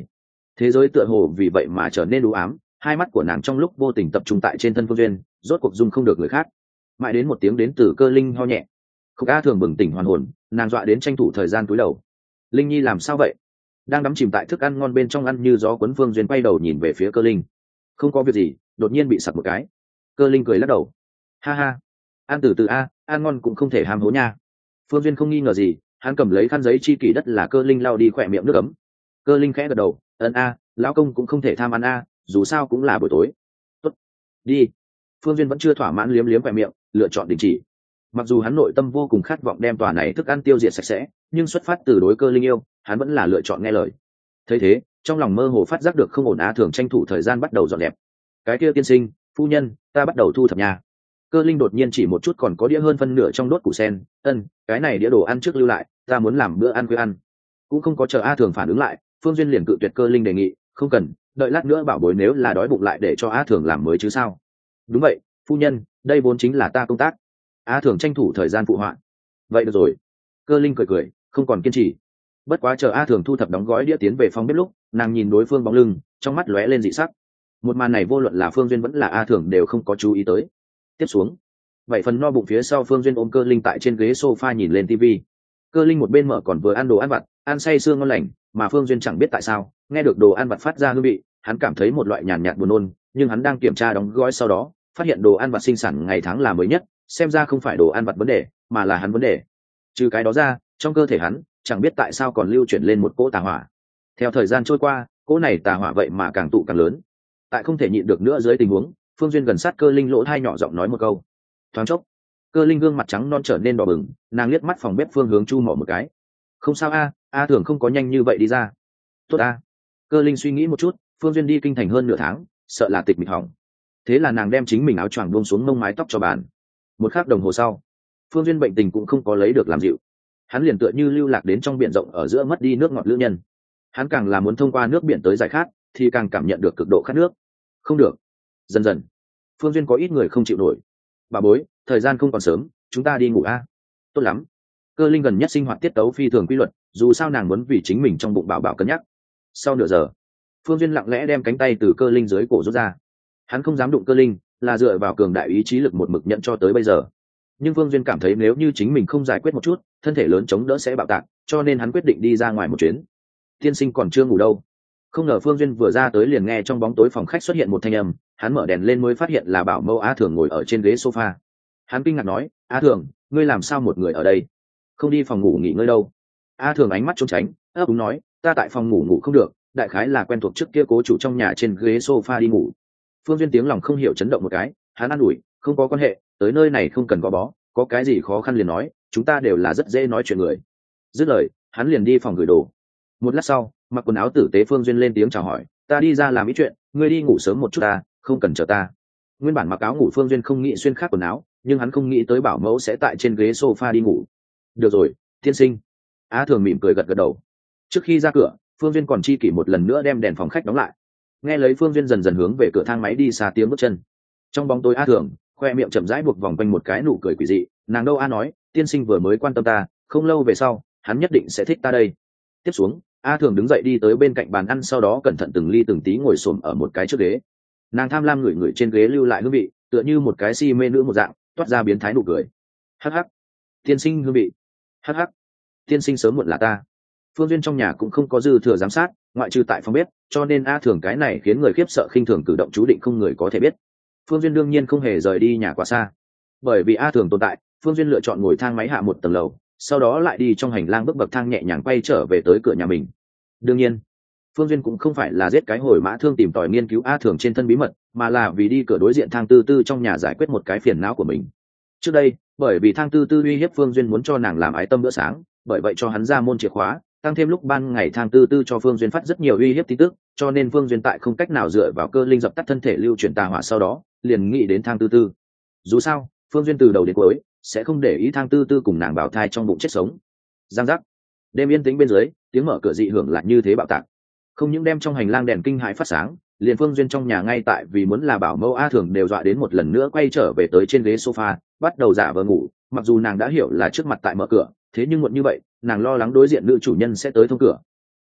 thế giới tựa hồ vì vậy mà trở nên u ám, hai mắt của nàng trong lúc vô tình tập trung tại trên thân Phương Duyên, rốt cuộc dung không được người khác. Mãi đến một tiếng đến từ Cơ Linh ho nhẹ, Khúc A Thường bừng tỉnh hoàn hồn, nàng dọa đến tranh thủ thời gian cúi đầu. Linh Nhi làm sao vậy? Đang đắm chìm tại thức ăn ngon bên trong ăn như gió cuốn, Phương Duyên quay đầu nhìn về phía Cơ Linh. Không có việc gì, đột nhiên bị sặc một cái. Cơ Linh cười lắc đầu. Ha ha, ăn từ từ a, ăn ngon cũng không thể ham hố nha. Phương Duyên không nghi ngờ gì, hắn cầm lấy khăn giấy chi kỷ đất là Cơ Linh lau đi khỏe miệng nước ấm. Cơ Linh khẽ gật đầu, ân a, lão công cũng không thể tham ăn a, dù sao cũng là buổi tối. Tốt, đi. Phương Duyên vẫn chưa thỏa mãn, liếm liếm khỏe miệng, lựa chọn đình chỉ. Mặc dù hắn nội tâm vô cùng khát vọng đem tòa này thức ăn tiêu diệt sạch sẽ, nhưng xuất phát từ đối Cơ Linh yêu, hắn vẫn là lựa chọn nghe lời. Thấy thế, trong lòng mơ hồ phát giác được không ổn, á thường tranh thủ thời gian bắt đầu dọn dẹp. Cái kia tiên sinh, phu nhân, ta bắt đầu thu thập nhà. Cơ Linh đột nhiên chỉ một chút còn có đĩa hơn phân nửa trong đốt củ sen, ân, cái này đĩa đồ ăn trước lưu lại, ta muốn làm bữa ăn khuya ăn. Cũng không có chờ A Thường phản ứng lại, Phương Duyên liền cự tuyệt Cơ Linh đề nghị, không cần, đợi lát nữa bảo bối nếu là đói bụng lại để cho A Thường làm mới chứ sao. Đúng vậy, phu nhân, đây vốn chính là ta công tác. A Thường tranh thủ thời gian phụ họa. Vậy được rồi. Cơ Linh cười cười, không còn kiên trì. Bất quá chờ A Thường thu thập đóng gói đĩa tiến về phòng bếp lúc, nàng nhìn đối phương bóng lưng, trong mắt lóe lên dị sắc. Một màn này vô luận là Phương Duyên vẫn là A Thường đều không có chú ý tới. Tiếp xuống, bảy phần no bụng phía sau, Phương Duyên ôm Cơ Linh tại trên ghế sofa nhìn lên tivi. Cơ Linh một bên mở còn vừa ăn đồ ăn vặt, ăn say sưa ngon lành, mà Phương Duyên chẳng biết tại sao, nghe được đồ ăn vặt phát ra hương vị, hắn cảm thấy một loại nhàn nhạt buồn nôn, nhưng hắn đang kiểm tra đóng gói sau đó, phát hiện đồ ăn vặt sinh sản ngày tháng là mới nhất, xem ra không phải đồ ăn vặt vấn đề, mà là hắn vấn đề. Trừ cái đó ra, trong cơ thể hắn, chẳng biết tại sao còn lưu chuyển lên một cỗ tà hỏa. Theo thời gian trôi qua, cỗ này tà hỏa vậy mà càng tụ càng lớn. Tại không thể nhịn được nữa dưới tình huống, Phương Duyên gần sát Cơ Linh lỗ tai nhỏ giọng nói một câu. Thoáng chốc, Cơ Linh gương mặt trắng non trở nên đỏ bừng, nàng liếc mắt phòng bếp phương hướng chu mỏ một cái. Không sao a, a Thường không có nhanh như vậy đi ra. Tốt a. Cơ Linh suy nghĩ một chút, Phương Duyên đi kinh thành hơn nửa tháng, sợ là tịch mịch hỏng. Thế là nàng đem chính mình áo choàng buông xuống, mông mái tóc cho bàn. Một khắc đồng hồ sau, Phương Duyên bệnh tình cũng không có lấy được làm dịu, hắn liền tựa như lưu lạc đến trong biển rộng ở giữa mất đi nước ngọt lữ nhân. Hắn càng là muốn thông qua nước biển tới giải khát, thì càng cảm nhận được cực độ khát nước. Không được. Dần dần, Phương Duyên có ít người không chịu nổi. Bà bối, thời gian không còn sớm, chúng ta đi ngủ a. Tốt lắm. Cơ Linh gần nhất sinh hoạt tiết tấu phi thường quy luật, dù sao nàng muốn vì chính mình trong bụng bảo bảo cân nhắc. Sau nửa giờ, Phương Duyên lặng lẽ đem cánh tay từ Cơ Linh dưới cổ rút ra. Hắn không dám đụng Cơ Linh, là dựa vào cường đại ý chí lực một mực nhận cho tới bây giờ. Nhưng Phương Duyên cảm thấy nếu như chính mình không giải quyết một chút, thân thể lớn chống đỡ sẽ bạo tạc, cho nên hắn quyết định đi ra ngoài một chuyến. Tiên sinh còn chưa ngủ đâu. Không ngờ Phương Duyên vừa ra tới liền nghe trong bóng tối phòng khách xuất hiện một thanh âm, hắn mở đèn lên mới phát hiện là bảo mẫu A Thường ngồi ở trên ghế sofa. Hắn kinh ngạc nói, A Thường, ngươi làm sao một người ở đây? Không đi phòng ngủ nghỉ ngơi đâu? A Thường ánh mắt trốn tránh, ấp úng nói, ta tại phòng ngủ ngủ không được, đại khái là quen thuộc trước kia cố chủ trong nhà trên ghế sofa đi ngủ. Phương Duyên tiếng lòng không hiểu chấn động một cái, hắn an ủi, không có quan hệ, tới nơi này không cần gò bó, có cái gì khó khăn liền nói, chúng ta đều là rất dễ nói chuyện người. Dứt lời, hắn liền đi phòng gửi đồ. Một lát sau, mặc quần áo tử tế Phương Duyên lên tiếng chào hỏi, ta đi ra làm ít chuyện, ngươi đi ngủ sớm một chút ta, không cần chờ ta. Nguyên bản mặc áo ngủ Phương Duyên không nghĩ xuyên khác quần áo, nhưng hắn không nghĩ tới bảo mẫu sẽ tại trên ghế sofa đi ngủ. Được rồi, tiên sinh. Á Thường mỉm cười gật gật đầu. Trước khi ra cửa, Phương Duyên còn chi kỷ một lần nữa đem đèn phòng khách đóng lại. Nghe lấy Phương Duyên dần dần hướng về cửa thang máy đi xa tiếng bước chân. Trong bóng tối Á Thường khoe miệng chậm rãi buộc vòng quanh một cái nụ cười quỷ dị, nàng đâu a nói, tiên sinh vừa mới quan tâm ta, không lâu về sau, hắn nhất định sẽ thích ta đây. Tiếp xuống, A Thường đứng dậy đi tới bên cạnh bàn ăn, sau đó cẩn thận từng ly từng tí ngồi xổm ở một cái trước ghế. Nàng tham lam ngửi ngửi trên ghế lưu lại hương vị, tựa như một cái si mê nữ một dạng, toát ra biến thái nụ cười. Hắc hắc, tiên sinh hương vị. Hắc hắc, tiên sinh sớm muộn là ta. Phương Duyên trong nhà cũng không có dư thừa giám sát, ngoại trừ tại phòng bếp, cho nên A Thường cái này khiến người khiếp sợ khinh thường cử động chú định không người có thể biết. Phương Duyên đương nhiên không hề rời đi nhà quá xa, bởi vì A Thường tồn tại, Phương Duyên lựa chọn ngồi thang máy hạ một tầng lầu, sau đó lại đi trong hành lang bước bậc thang nhẹ nhàng quay trở về tới cửa nhà mình. Đương nhiên, Phương Duyên cũng không phải là giết cái hồi mã thương tìm tòi nghiên cứu A Thường trên thân bí mật, mà là vì đi cửa đối diện thang tư tư trong nhà giải quyết một cái phiền não của mình. Trước đây, bởi vì thang tư tư uy hiếp Phương Duyên muốn cho nàng làm ái tâm bữa sáng, bởi vậy cho hắn ra môn chìa khóa, tăng thêm lúc ban ngày thang tư tư cho Phương Duyên phát rất nhiều uy hiếp tin tức, cho nên Phương Duyên tại không cách nào dựa vào cơ linh dập tắt thân thể lưu chuyển tà hỏa, sau đó liền nghĩ đến thang tư tư. Dù sao, Phương Duyên từ đầu đến cuối sẽ không để ý thang tư tư cùng nàng bảo thai trong bụng chết sống. Giang giác. Đêm yên tĩnh bên dưới, tiếng mở cửa dị hưởng lại như thế bạo tạc. Không những đem trong hành lang đèn kinh hãi phát sáng, liền Phương Duyên trong nhà ngay tại vì muốn là bảo mẫu A Thường đều dọa đến một lần nữa quay trở về tới trên ghế sofa, bắt đầu giả vờ ngủ, mặc dù nàng đã hiểu là trước mặt tại mở cửa, thế nhưng muộn như vậy, nàng lo lắng đối diện nữ chủ nhân sẽ tới thông cửa.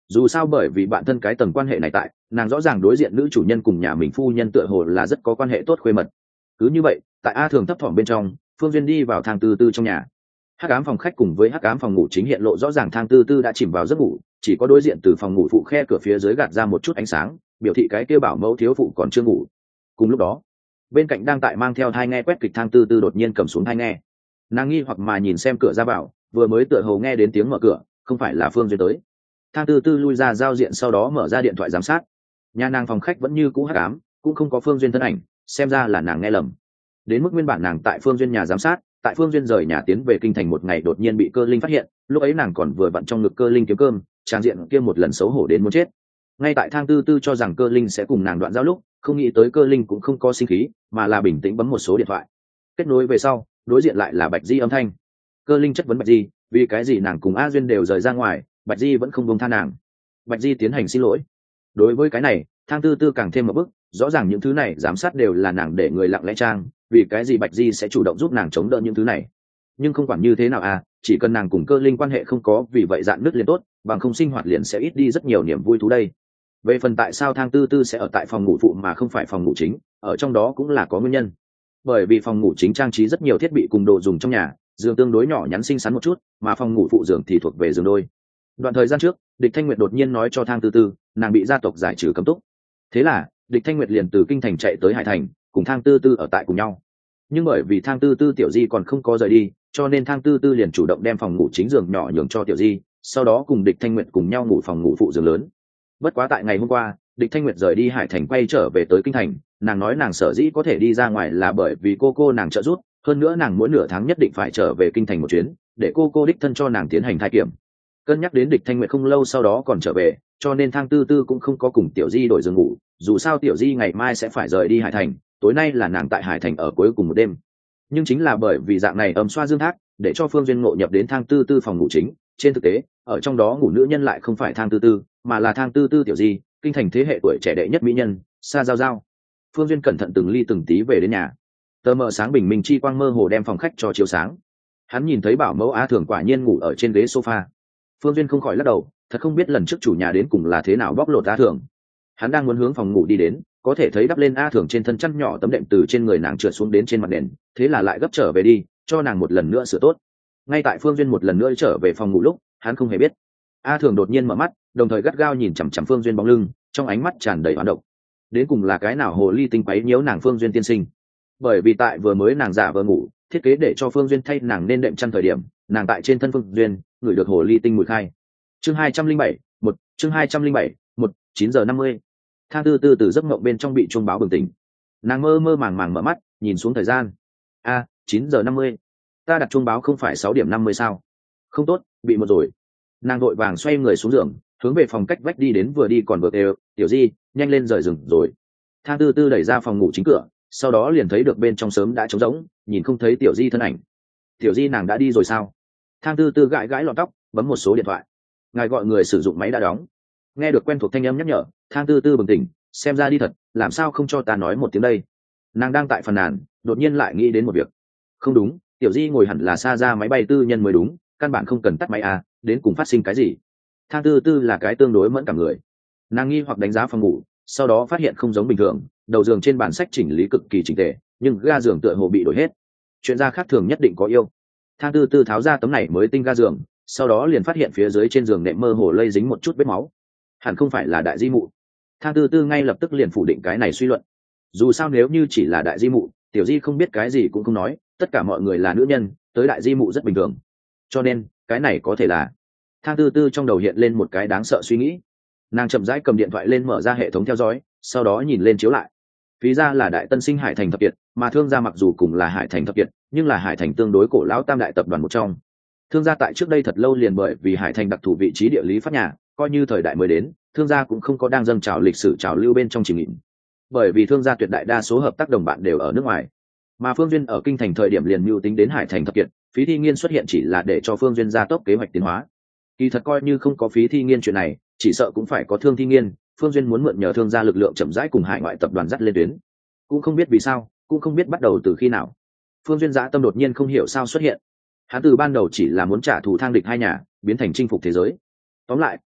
dù sao bởi vì bạn thân cái tầng quan hệ này tại, nàng rõ ràng đối diện nữ chủ nhân cùng nhà mình phu nhân tựa hồ là rất có quan hệ tốt khuê mật. Cứ như vậy, tại A Thường thấp thỏm bên trong, Phương Duyên đi vào thang tư tư trong nhà. Hắc ám phòng khách cùng với hắc ám phòng ngủ chính hiện lộ rõ ràng thang tư tư đã chìm vào giấc ngủ, chỉ có đối diện từ phòng ngủ phụ khe cửa phía dưới gạt ra một chút ánh sáng, biểu thị cái kia bảo mẫu thiếu phụ còn chưa ngủ. Cùng lúc đó, bên cạnh đang tại mang theo thai nghe quét kịch thang tư tư đột nhiên cầm xuống thai nghe. Nàng nghi hoặc mà nhìn xem cửa ra vào, vừa mới tựa hồ nghe đến tiếng mở cửa, không phải là Phương Duyên tới. Thang tư tư lui ra giao diện, sau đó mở ra điện thoại giám sát. Nhà nàng phòng khách vẫn như cũ hắc ám, cũng không có Phương Duyên thân ảnh, xem ra là nàng nghe lầm. Đến mức nguyên bản nàng tại Phương Duyên nhà giám sát, tại Phương Duyên rời nhà tiến về kinh thành một ngày đột nhiên bị cơ linh phát hiện, lúc ấy nàng còn vừa vặn trong ngực cơ linh kiếm cơm, trang diện kia một lần xấu hổ đến muốn chết. Ngay tại thang tư tư cho rằng cơ linh sẽ cùng nàng đoạn giao lúc, không nghĩ tới cơ linh cũng không có sinh khí, mà là bình tĩnh bấm một số điện thoại. Kết nối về sau, đối diện lại là Bạch Di âm thanh. Cơ linh chất vấn Bạch Di, vì cái gì nàng cùng A Duyên đều rời ra ngoài, Bạch Di vẫn không buông tha nàng. Bạch Di tiến hành xin lỗi. Đối với cái này, thang tư tư càng thêm một bước, rõ ràng những thứ này giám sát đều là nàng để người lặng lẽ trang, vì cái gì Bạch Di sẽ chủ động giúp nàng chống đỡ những thứ này. Nhưng không quản như thế nào à, chỉ cần nàng cùng cơ linh quan hệ không có vì vậy dạn nứt liền tốt, bằng không sinh hoạt liền sẽ ít đi rất nhiều niềm vui thú đây. Về phần tại sao thang tư tư sẽ ở tại phòng ngủ phụ mà không phải phòng ngủ chính, ở trong đó cũng là có nguyên nhân. Bởi vì phòng ngủ chính trang trí rất nhiều thiết bị cùng đồ dùng trong nhà, giường tương đối nhỏ nhắn xinh xắn một chút, mà phòng ngủ phụ giường thì thuộc về giường đôi. Đoạn thời gian trước, Địch Thanh Nguyệt đột nhiên nói cho thang tư tư, nàng bị gia tộc giải trừ cấm túc. Thế là, Địch Thanh Nguyệt liền từ kinh thành chạy tới Hải Thành, cùng thang tư tư ở tại cùng nhau. Nhưng bởi vì thang tư tư tiểu di còn không có rời đi, cho nên thang tư tư liền chủ động đem phòng ngủ chính giường nhỏ nhường cho tiểu di, sau đó cùng Địch Thanh Nguyệt cùng nhau ngủ phòng ngủ phụ giường lớn. Bất quá tại ngày hôm qua, Địch Thanh Nguyệt rời đi Hải Thành quay trở về tới kinh thành, nàng nói nàng sở dĩ có thể đi ra ngoài là bởi vì cô cô nàng trợ giúp, hơn nữa nàng mỗi nửa tháng nhất định phải trở về kinh thành một chuyến, để cô cô đích thân cho nàng tiến hành thai kiểm. Cân nhắc đến Địch Thanh Nguyệt không lâu sau đó còn trở về, cho nên thang tư tư cũng không có cùng tiểu di đổi giường ngủ, dù sao tiểu di ngày mai sẽ phải rời đi Hải Thành, tối nay là nàng tại Hải Thành ở cuối cùng một đêm. Nhưng chính là bởi vì dạng này ấm xoa dương thác, để cho Phương Duyên ngộ nhập đến thang tư tư phòng ngủ chính, trên thực tế ở trong đó ngủ nữ nhân lại không phải thang tư tư, mà là thang tư tư tiểu di, kinh thành thế hệ tuổi trẻ đệ nhất mỹ nhân Sa Giao Giao. Phương Duyên cẩn thận từng ly từng tí về đến nhà, tờ mờ sáng bình minh chi quang mơ hồ đem phòng khách cho chiếu sáng. Hắn nhìn thấy bảo mẫu A Thường quả nhiên ngủ ở trên ghế sofa. Phương Duyên không khỏi lắc đầu, thật không biết lần trước chủ nhà đến cùng là thế nào bóc lột A Thường. Hắn đang muốn hướng phòng ngủ đi đến, có thể thấy đắp lên A Thường trên thân chăn nhỏ tấm đệm từ trên người nàng trượt xuống đến trên mặt nền, thế là lại gấp trở về đi, cho nàng một lần nữa sửa tốt. Ngay tại Phương Duyên một lần nữa trở về phòng ngủ lúc, hắn không hề biết, A Thường đột nhiên mở mắt, đồng thời gắt gao nhìn chằm chằm Phương Duyên bóng lưng, trong ánh mắt tràn đầy hoán độc. Đến cùng là cái nào hồ ly tinh quấy nhiễu nàng Phương Duyên tiên sinh? Bởi vì tại vừa mới nàng giả vờ ngủ, thiết kế để cho Phương Duyên thay nàng nên đệm chăn thời điểm, nàng tại trên thân Phương Duyên ngửi được hồ ly tinh mùi khai. Chương hai trăm linh bảy, một, chương hai trăm linh bảy, một, chín giờ năm mươi. Thang tư tư từ giấc mộng bên trong bị chuông báo bừng tỉnh. Nàng mơ mơ màng màng mở mắt, nhìn xuống thời gian. A, chín giờ năm mươi. Ta đặt chuông báo không phải sáu điểm năm mươi sao? Không tốt, bị một rồi. Nàng vội vàng xoay người xuống giường, hướng về phòng cách vách đi đến, vừa đi còn vừa kêu, tiểu di, nhanh lên rời giường rồi. Thang tư tư đẩy ra phòng ngủ chính cửa, sau đó liền thấy được bên trong sớm đã trống rỗng, nhìn không thấy tiểu di thân ảnh. Tiểu di nàng đã đi rồi sao? Thang tư tư gãi gãi lọn tóc, bấm một số điện thoại. Ngài gọi người sử dụng máy đã đóng. Nghe được quen thuộc thanh âm nhắc nhở, thang tư tư bừng tỉnh, xem ra đi thật, làm sao không cho ta nói một tiếng đây? Nàng đang tại phàn nàn, đột nhiên lại nghĩ đến một việc. Không đúng, tiểu di ngồi hẳn là xa ra máy bay tư nhân mới đúng, căn bản không cần tắt máy à, đến cùng phát sinh cái gì? Thang tư tư là cái tương đối mẫn cảm người, nàng nghi hoặc đánh giá phòng ngủ, sau đó phát hiện không giống bình thường, đầu giường trên bản sách chỉnh lý cực kỳ chỉnh tề, nhưng ga giường tựa hồ bị đổi hết. Chuyện ra khác thường nhất định có yêu. Thang tư tư tháo ra tấm này mới tinh ga giường, sau đó liền phát hiện phía dưới trên giường nệm mơ hồ lây dính một chút vết máu, hẳn không phải là đại di mụ. Thang tư tư ngay lập tức liền phủ định cái này suy luận. Dù sao nếu như chỉ là đại di mụ, tiểu di không biết cái gì cũng không nói, tất cả mọi người là nữ nhân, tới đại di mụ rất bình thường, cho nên cái này có thể là. Thang tư tư trong đầu hiện lên một cái đáng sợ suy nghĩ. Nàng chậm rãi cầm điện thoại lên, mở ra hệ thống theo dõi, sau đó nhìn lên chiếu lại. Phí ra là đại tân sinh Hải Thành thập kiệt, mà Thương gia mặc dù cùng là Hải Thành thập kiệt, nhưng là Hải Thành tương đối cổ lão tam đại tập đoàn một trong. Thương gia tại trước đây thật lâu liền bởi vì Hải Thành đặc thù vị trí địa lý phát nhà, coi như thời đại mới đến, Thương gia cũng không có đang dâng trào lịch sử trào lưu bên trong chìm nghỉm. Bởi vì Thương gia tuyệt đại đa số hợp tác đồng bạn đều ở nước ngoài, mà Phương Duyên ở kinh thành thời điểm liền mưu tính đến Hải Thành thập kiệt, Phí Thi Nghiên xuất hiện chỉ là để cho Phương Duyên gia tốc kế hoạch tiến hóa. Kỳ thật coi như không có Phí Thi Nghiên chuyện này, chỉ sợ cũng phải có Thương Thi Nghiên, Phương Duyên muốn mượn nhờ Thương gia lực lượng chậm rãi cùng hải ngoại tập đoàn dắt lên tuyến. Cũng không biết vì sao, cũng không biết bắt đầu từ khi nào, Phương Duyên dã tâm đột nhiên không hiểu sao xuất hiện. Hắn từ ban đầu chỉ là muốn trả thù Thang Địch hai nhà, biến thành chinh phục thế giới. Tóm lại,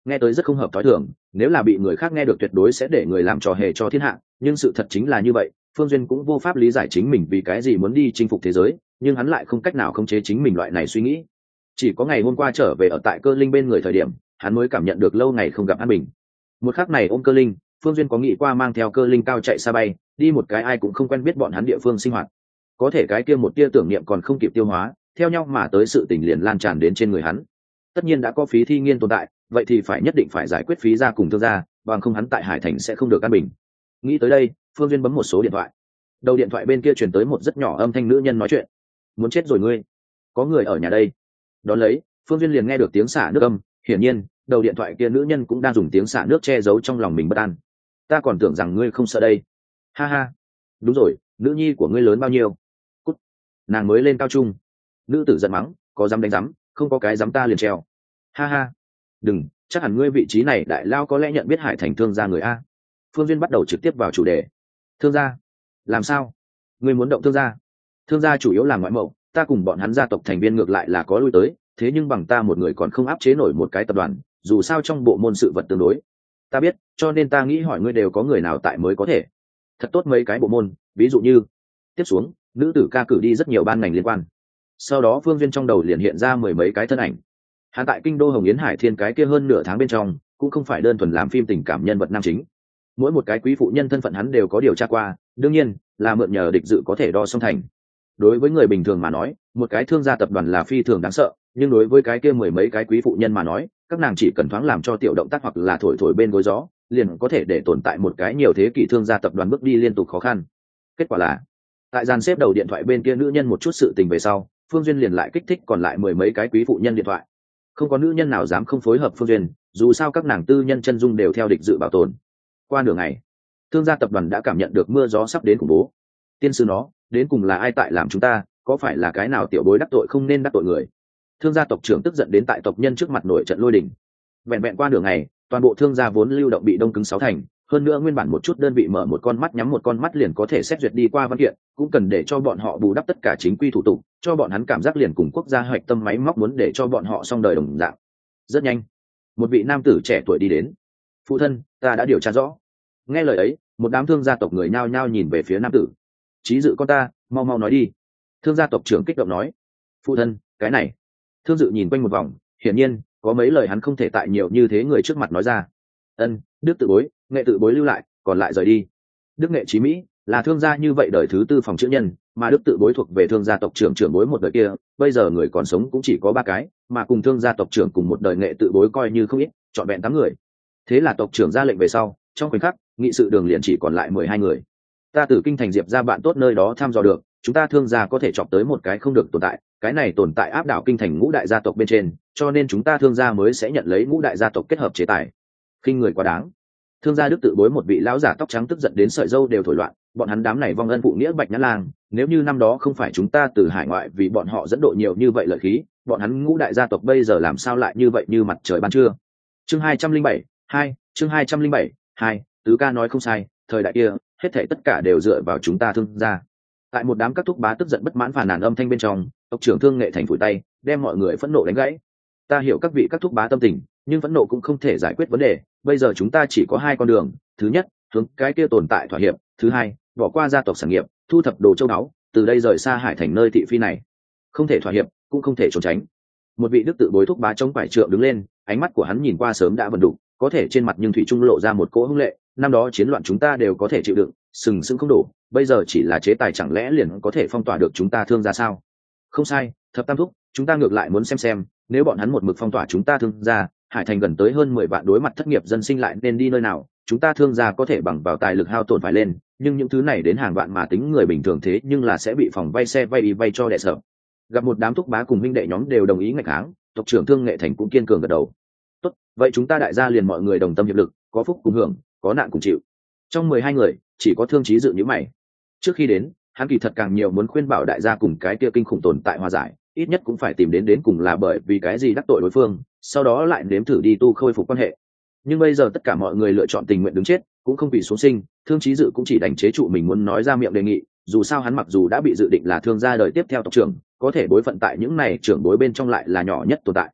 nghe tới rất không hợp thói thường, nếu là bị người khác nghe được tuyệt đối sẽ để người làm trò hề cho thiên hạ, nhưng sự thật chính là như vậy. Phương Duyên cũng vô pháp lý giải chính mình vì cái gì muốn đi chinh phục thế giới, nhưng hắn lại không cách nào khống chế chính mình loại này suy nghĩ. Chỉ có ngày hôm qua trở về ở tại Cơ Linh bên người thời điểm, hắn mới cảm nhận được lâu ngày không gặp an bình. Một khắc này ôm Cơ Linh, Phương Duyên có nghĩ qua mang theo Cơ Linh cao chạy xa bay, đi một cái ai cũng không quen biết bọn hắn địa phương sinh hoạt. Có thể cái kia một tia tưởng niệm còn không kịp tiêu hóa, theo nhau mà tới sự tình liền lan tràn đến trên người hắn. Tất nhiên đã có phí thi nghiên tồn tại, vậy thì phải nhất định phải giải quyết phí gia cùng thương gia, bằng không hắn tại Hải Thành sẽ không được an bình. Nghĩ tới đây, Phương Duyên bấm một số điện thoại. Đầu điện thoại bên kia truyền tới một rất nhỏ âm thanh nữ nhân nói chuyện. Muốn chết rồi ngươi, có người ở nhà đây. Đón lấy, Phương Duyên liền nghe được tiếng xả nước âm, hiển nhiên, đầu điện thoại kia nữ nhân cũng đang dùng tiếng xả nước che giấu trong lòng mình bất an. Ta còn tưởng rằng ngươi không sợ đây. Ha ha, đúng rồi, nữ nhi của ngươi lớn bao nhiêu? Cút. Nàng mới lên cao trung. Nữ tử giận mắng, có dám đánh dám, không có cái dám ta liền treo. Ha ha, đừng, chắc hẳn ngươi vị trí này đại lao có lẽ nhận biết Hải Thành thương gia người a. Phương Duyên bắt đầu trực tiếp vào chủ đề. Thương gia? Làm sao? Ngươi muốn động thương gia? Thương gia chủ yếu là ngoại mậu, ta cùng bọn hắn gia tộc thành viên ngược lại là có lui tới, thế nhưng bằng ta một người còn không áp chế nổi một cái tập đoàn, dù sao trong bộ môn sự vật tương đối. Ta biết, cho nên ta nghĩ hỏi ngươi đều có người nào tại mới có thể. Thật tốt mấy cái bộ môn, ví dụ như. Tiếp xuống, nữ tử ca cử đi rất nhiều ban ngành liên quan. Sau đó Phương Duyên trong đầu liền hiện ra mười mấy cái thân ảnh. Hắn tại kinh đô Hồng Yến Hải Thiên cái kia hơn nửa tháng bên trong, cũng không phải đơn thuần làm phim tình cảm nhân vật nam chính. Mỗi một cái quý phụ nhân thân phận hắn đều có điều tra qua, đương nhiên là mượn nhờ địch dự có thể đo song thành. Đối với người bình thường mà nói, một cái thương gia tập đoàn là phi thường đáng sợ, nhưng đối với cái kia mười mấy cái quý phụ nhân mà nói, các nàng chỉ cần thoáng làm cho tiểu động tác hoặc là thổi thổi bên gối gió, liền có thể để tồn tại một cái nhiều thế kỷ thương gia tập đoàn bước đi liên tục khó khăn. Kết quả là, tại dàn xếp đầu điện thoại bên kia nữ nhân một chút sự tình về sau, Phương Duyên liền lại kích thích còn lại mười mấy cái quý phụ nhân điện thoại. Không có nữ nhân nào dám không phối hợp Phương Duyên, dù sao các nàng tư nhân chân dung đều theo địch dự bảo tồn. Qua nửa ngày, thương gia tập đoàn đã cảm nhận được mưa gió sắp đến khủng bố. Tiên sư nó, đến cùng là ai tại làm chúng ta, có phải là cái nào tiểu bối đắc tội không nên đắc tội người? Thương gia tộc trưởng tức giận đến tại tộc nhân trước mặt nổi trận lôi đình. Vẹn vẹn qua nửa ngày, toàn bộ thương gia vốn lưu động bị đông cứng sáu thành, hơn nữa nguyên bản một chút đơn vị mở một con mắt nhắm một con mắt liền có thể xét duyệt đi qua văn kiện, cũng cần để cho bọn họ bù đắp tất cả chính quy thủ tục, cho bọn hắn cảm giác liền cùng quốc gia hoạch tâm máy móc muốn để cho bọn họ xong đời đồng dạng. Rất nhanh, một vị nam tử trẻ tuổi đi đến. Phụ thân, ta đã điều tra rõ. Nghe lời ấy, một đám thương gia tộc người nhao nhao nhìn về phía nam tử. Chí dự con ta, mau mau nói đi. Thương gia tộc trưởng kích động nói. Phụ thân, cái này. Thương dự nhìn quanh một vòng, hiển nhiên có mấy lời hắn không thể tại nhiều như thế người trước mặt nói ra. Ân, Đức tự bối, nghệ tự bối lưu lại, còn lại rời đi. Đức nghệ chí mỹ là thương gia như vậy đời thứ tư phòng chữ nhân, mà Đức tự bối thuộc về thương gia tộc trưởng trưởng bối một đời kia, bây giờ người còn sống cũng chỉ có ba cái, mà cùng thương gia tộc trưởng cùng một đời nghệ tự bối coi như không ít, trọn vẹn tám người. Thế là tộc trưởng ra lệnh về sau, trong khoảnh khắc, nghị sự đường liền chỉ còn lại mười hai người. Ta từ kinh thành Diệp ra bạn tốt nơi đó thăm dò được, chúng ta thương gia có thể chọc tới một cái không được tồn tại, cái này tồn tại áp đảo kinh thành ngũ đại gia tộc bên trên, cho nên chúng ta thương gia mới sẽ nhận lấy ngũ đại gia tộc kết hợp chế tài. Khinh người quá đáng. Thương gia Đức tự bối một vị lão giả tóc trắng tức giận đến sợi râu đều thổi loạn, bọn hắn đám này vong ân phụ nghĩa bạch nhã lang, nếu như năm đó không phải chúng ta từ hải ngoại vì bọn họ dẫn độ nhiều như vậy lợi khí, bọn hắn ngũ đại gia tộc bây giờ làm sao lại như vậy như mặt trời ban trưa. Chương hai trăm linh bảy, hai, chương hai trăm linh bảy, hai, tứ ca nói không sai, thời đại kia, hết thảy tất cả đều dựa vào chúng ta thương gia. Tại một đám các thúc bá tức giận bất mãn phàn nàn âm thanh bên trong, tộc trưởng Thương Nghệ Thành phủi tay, đem mọi người phẫn nộ đánh gãy. Ta hiểu các vị các thúc bá tâm tình, nhưng phẫn nộ cũng không thể giải quyết vấn đề, bây giờ chúng ta chỉ có hai con đường, thứ nhất, hướng cái kia tồn tại thỏa hiệp, thứ hai, bỏ qua gia tộc sản nghiệp, thu thập đồ châu báu, từ đây rời xa Hải Thành nơi thị phi này. Không thể thỏa hiệp, cũng không thể trốn tránh. Một vị đức tự bối thúc bá chống quải trượng đứng lên, ánh mắt của hắn nhìn qua sớm đã vần đục, có thể trên mặt nhưng thủy trung lộ ra một cỗ hung lệ, năm đó chiến loạn chúng ta đều có thể chịu đựng, sừng sững không đổ, bây giờ chỉ là chế tài chẳng lẽ liền có thể phong tỏa được chúng ta thương gia sao? Không sai, thập tam thúc, chúng ta ngược lại muốn xem xem, nếu bọn hắn một mực phong tỏa chúng ta thương gia, Hải Thành gần tới hơn mười vạn đối mặt thất nghiệp dân sinh lại nên đi nơi nào, chúng ta thương gia có thể bằng vào tài lực hao tổn phải lên, nhưng những thứ này đến hàng vạn mà tính người bình thường thế nhưng là sẽ bị phòng vay xe vay y vay cho đẻ sợ. Gặp một đám thúc bá cùng minh đệ nhóm đều đồng ý ngạch kháng, tộc trưởng Thương Nghệ Thành cũng kiên cường gật đầu. Tốt, vậy chúng ta đại gia liền mọi người đồng tâm hiệp lực, có phúc cùng hưởng, có nạn cùng chịu. Trong mười hai người, chỉ có Thương Chí Dự như mày. Trước khi đến, hắn kỳ thật càng nhiều muốn khuyên bảo đại gia cùng cái kia kinh khủng tồn tại hòa giải, ít nhất cũng phải tìm đến đến cùng là bởi vì cái gì đắc tội đối phương, sau đó lại nếm thử đi tu khôi phục quan hệ. Nhưng bây giờ tất cả mọi người lựa chọn tình nguyện đứng chết, cũng không vì xuống sinh, Thương Chí Dự cũng chỉ đành chế trụ mình muốn nói ra miệng đề nghị, dù sao hắn mặc dù đã bị dự định là thương gia đời tiếp theo tộc trưởng, có thể bối phận tại những này trưởng bối bên trong lại là nhỏ nhất tồn tại.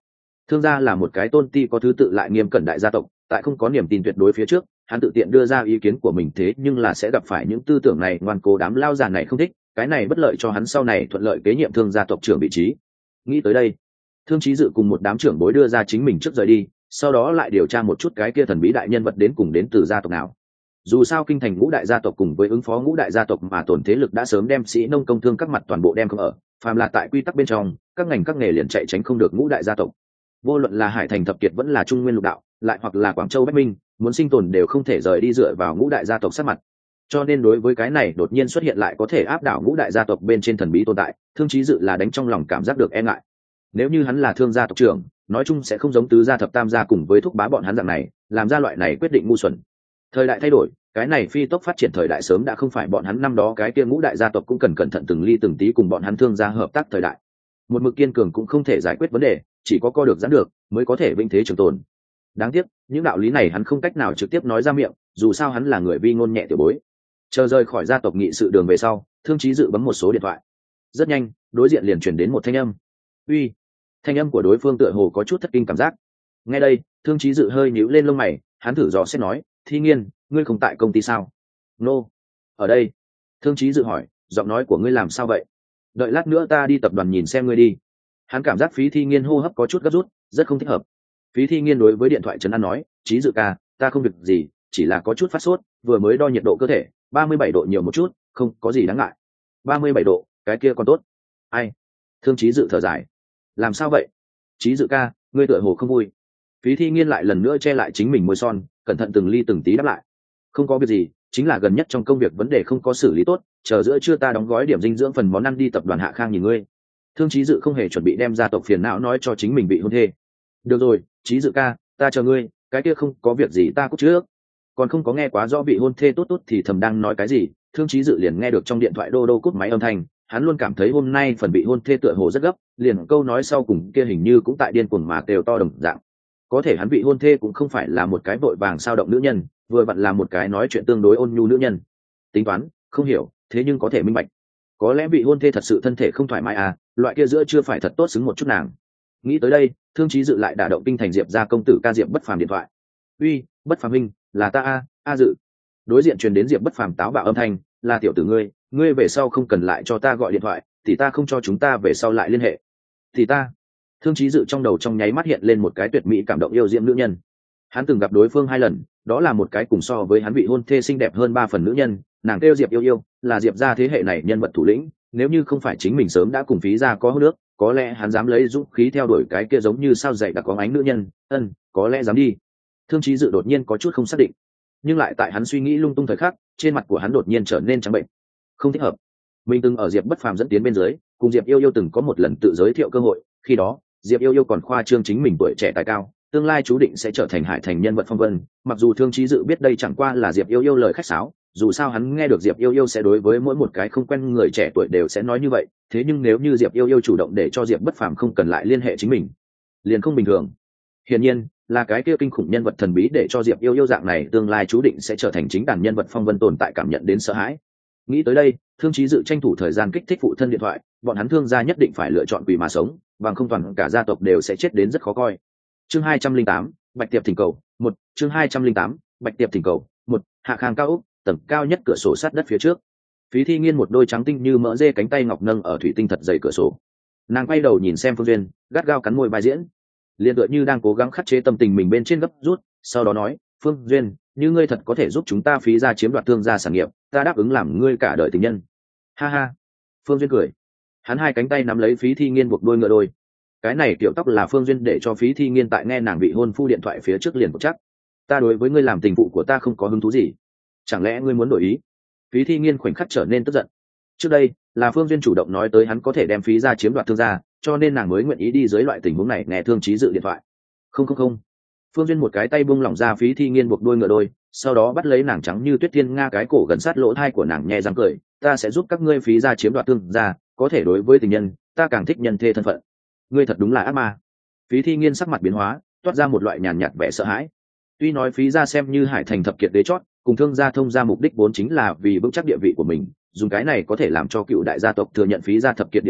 Thương gia là một cái tôn ti có thứ tự lại nghiêm cẩn đại gia tộc, tại không có niềm tin tuyệt đối phía trước, hắn tự tiện đưa ra ý kiến của mình, thế nhưng là sẽ gặp phải những tư tưởng này ngoan cố đám lao già này không thích, cái này bất lợi cho hắn sau này thuận lợi kế nhiệm Thương gia tộc trưởng vị trí. Nghĩ tới đây, Thương Chí Dự cùng một đám trưởng bối đưa ra chính mình trước rời đi, sau đó lại điều tra một chút cái kia thần bí đại nhân vật đến cùng đến từ gia tộc nào. Dù sao kinh thành ngũ đại gia tộc cùng với ứng phó ngũ đại gia tộc mà tổn thế lực đã sớm đem sĩ nông công thương các mặt toàn bộ đem không ở, phàm là tại quy tắc bên trong, các ngành các nghề liền chạy tránh không được ngũ đại gia tộc. Vô luận là Hải Thành thập kiệt vẫn là Trung Nguyên lục đạo, lại hoặc là Quảng Châu Bách Minh, muốn sinh tồn đều không thể rời đi dựa vào ngũ đại gia tộc sát mặt. Cho nên đối với cái này đột nhiên xuất hiện lại có thể áp đảo ngũ đại gia tộc bên trên thần bí tồn tại, Thương Chí Dự là đánh trong lòng cảm giác được e ngại. Nếu như hắn là Thương gia tộc trưởng, nói chung sẽ không giống tứ gia thập tam gia cùng với thúc bá bọn hắn dạng này, làm ra loại này quyết định ngu xuẩn. Thời đại thay đổi, cái này phi tốc phát triển thời đại sớm đã không phải bọn hắn năm đó cái kia ngũ đại gia tộc cũng cần cẩn thận từng ly từng tí cùng bọn hắn Thương gia hợp tác thời đại. Một mực kiên cường cũng không thể giải quyết vấn đề, chỉ có co được giãn được mới có thể vinh thế trường tồn. Đáng tiếc, những đạo lý này hắn không cách nào trực tiếp nói ra miệng, dù sao hắn là người vi ngôn nhẹ tiểu bối. Chờ rời khỏi gia tộc nghị sự đường về sau, Thương Chí Dự bấm một số điện thoại. Rất nhanh, đối diện liền truyền đến một thanh âm. "Uy." Thanh âm của đối phương tựa hồ có chút thất kinh cảm giác. Nghe đây, Thương Chí Dự hơi nhíu lên lông mày, hắn thử dò xét nói, "Thi Nghiên, ngươi không tại công ty sao?" "Nô." "Ở đây." Thương Chí Dự hỏi, "Giọng nói của ngươi làm sao vậy?" "Đợi lát nữa ta đi tập đoàn nhìn xem ngươi đi." Hắn cảm giác Phí Thi Nghiên hô hấp có chút gấp rút, rất không thích hợp. Phí Thi Nghiên đối với điện thoại trấn an nói, "Chí Dự ca, ta không việc gì, chỉ là có chút phát sốt, vừa mới đo nhiệt độ cơ thể, ba mươi bảy độ nhiều một chút, không có gì đáng ngại." ba mươi bảy độ, cái kia còn tốt. Ai? Thương Chí Dự thở dài. "Làm sao vậy?" "Chí Dự ca, ngươi tựa hồ không vui." Phí Thi Nghiên lại lần nữa che lại chính mình môi son, cẩn thận từng ly từng tí đáp lại. "Không có việc gì, chính là gần nhất trong công việc vấn đề không có xử lý tốt, chờ giữa trưa ta đóng gói điểm dinh dưỡng phần món ăn đi tập đoàn Hạ Khang nhìn ngươi." Thương Chí Dự không hề chuẩn bị đem gia tộc phiền não nói cho chính mình bị hôn thê. "Được rồi, Chí Dự ca, ta chờ ngươi, cái kia không có việc gì ta cút trước." Còn không có nghe quá rõ bị hôn thê tốt tốt thì thầm đang nói cái gì, Thương Chí Dự liền nghe được trong điện thoại đô đô cút máy âm thanh, hắn luôn cảm thấy hôm nay phần bị hôn thê tựa hồ rất gấp, liền câu nói sau cùng kia hình như cũng tại điên cuồng mà đều to đồng dạng. Có thể hắn bị hôn thê cũng không phải là một cái vội vàng sao động nữ nhân, vừa vặn là một cái nói chuyện tương đối ôn nhu nữ nhân. Tính toán, không hiểu, thế nhưng có thể minh bạch. Có lẽ bị hôn thê thật sự thân thể không thoải mái à, loại kia giữa chưa phải thật tốt xứng một chút nàng. Nghĩ tới đây, Thương Chí Dự lại đả động kinh thành Diệp gia công tử ca Diệp Bất Phàm điện thoại. "Uy, Bất Phàm huynh, là ta a, a Dự." Đối diện truyền đến Diệp Bất Phàm táo bạo âm thanh, "Là tiểu tử ngươi, ngươi về sau không cần lại cho ta gọi điện thoại, thì ta không cho chúng ta về sau lại liên hệ." "Thì ta?" Thương Chí Dự trong đầu trong nháy mắt hiện lên một cái tuyệt mỹ cảm động yêu diễm nữ nhân. Hắn từng gặp đối phương hai lần, đó là một cái cùng so với hắn bị hôn thê xinh đẹp hơn ba phần nữ nhân, nàng kêu Diệp Yêu Yêu, là Diệp gia thế hệ này nhân vật thủ lĩnh, nếu như không phải chính mình sớm đã cùng Phí gia có hôn nước, có lẽ hắn dám lấy dũng khí theo đuổi cái kia giống như sao dày đặc có ánh nữ nhân, ân, có lẽ dám đi. Thương Chí Dự đột nhiên có chút không xác định, nhưng lại tại hắn suy nghĩ lung tung thời khắc, trên mặt của hắn đột nhiên trở nên trắng bệnh. Không thích hợp. Mình từng ở Diệp Bất Phàm dẫn tiến bên dưới, cùng Diệp Yêu Yêu từng có một lần tự giới thiệu cơ hội, khi đó, Diệp Yêu Yêu còn khoa trương chính mình tuổi trẻ tài cao, tương lai chú định sẽ trở thành Hải Thành nhân vật phong vân, mặc dù Thương Chí Dự biết đây chẳng qua là Diệp Yêu Yêu lời khách sáo, dù sao hắn nghe được Diệp Yêu Yêu sẽ đối với mỗi một cái không quen người trẻ tuổi đều sẽ nói như vậy, thế nhưng nếu như Diệp Yêu Yêu chủ động để cho Diệp Bất Phàm không cần lại liên hệ chính mình, liền không bình thường. Hiển nhiên, là cái kia kinh khủng nhân vật thần bí để cho Diệp Yêu Yêu dạng này tương lai chú định sẽ trở thành chính đàn nhân vật phong vân tồn tại cảm nhận đến sợ hãi. Nghĩ tới đây, Thương Chí Dự tranh thủ thời gian kích thích phụ thân điện thoại, bọn hắn Thương gia nhất định phải lựa chọn quỷ mà sống, bằng không toàn cả gia tộc đều sẽ chết đến rất khó coi. Chương hai trăm linh tám, Bạch Tiệp thỉnh cầu, một, chương hai trăm linh tám, Bạch Tiệp thỉnh cầu, một, Hạ Khang cao ốc, tầng cao nhất cửa sổ sát đất phía trước. Phí Thi Nghiên một đôi trắng tinh như mỡ dê cánh tay ngọc nâng ở thủy tinh thật dày cửa sổ. Nàng quay đầu nhìn xem Phương Duyên, gắt gao cắn môi bài diễn, liền tựa như đang cố gắng khắc chế tâm tình mình bên trên gấp rút, sau đó nói, "Phương Duyên, như ngươi thật có thể giúp chúng ta Phí gia chiếm đoạt Thương gia sản nghiệp, ta đáp ứng làm ngươi cả đời tình nhân." Ha ha. Phương Duyên cười. Hắn hai cánh tay nắm lấy Phí Thi Nghiên buộc đôi ngựa đôi. Cái này kiểu tóc là Phương Duyên để cho Phí Thi Nghiên tại nghe nàng bị hôn phu điện thoại phía trước liền buộc chắc. "Ta đối với ngươi làm tình phụ của ta không có hứng thú gì, chẳng lẽ ngươi muốn đổi ý?" Phí Thi Nghiên khoảnh khắc trở nên tức giận. Trước đây là Phương Duyên chủ động nói tới hắn có thể đem Phí gia chiếm đoạt Thương gia, cho nên nàng mới nguyện ý đi dưới loại tình huống này nghe Thương Chí Dự điện thoại. Không không không. Phương Duyên một cái tay buông lỏng ra Phí Thi Nghiên buộc đôi ngựa đôi, sau đó bắt lấy nàng trắng như tuyết thiên nga cái cổ gần sát lỗ tai của nàng nhẹ răng cười, "Ta sẽ giúp các ngươi Phí gia chiếm đoạt Thương gia, có thể đối với tình nhân, ta càng thích nhân thê thân phận." Ngươi thật đúng là ác ma. Phí Thi Nghiên sắc mặt biến hóa, toát ra một loại nhàn nhạt vẻ sợ hãi. Tuy nói Phí gia xem như Hải Thành thập kiệt đế chót, cùng Thương gia thông gia mục đích vốn chính là vì vững chắc địa vị của mình, dùng cái này có thể làm cho cựu đại gia tộc thừa nhận Phí gia thập kiệt địa vị,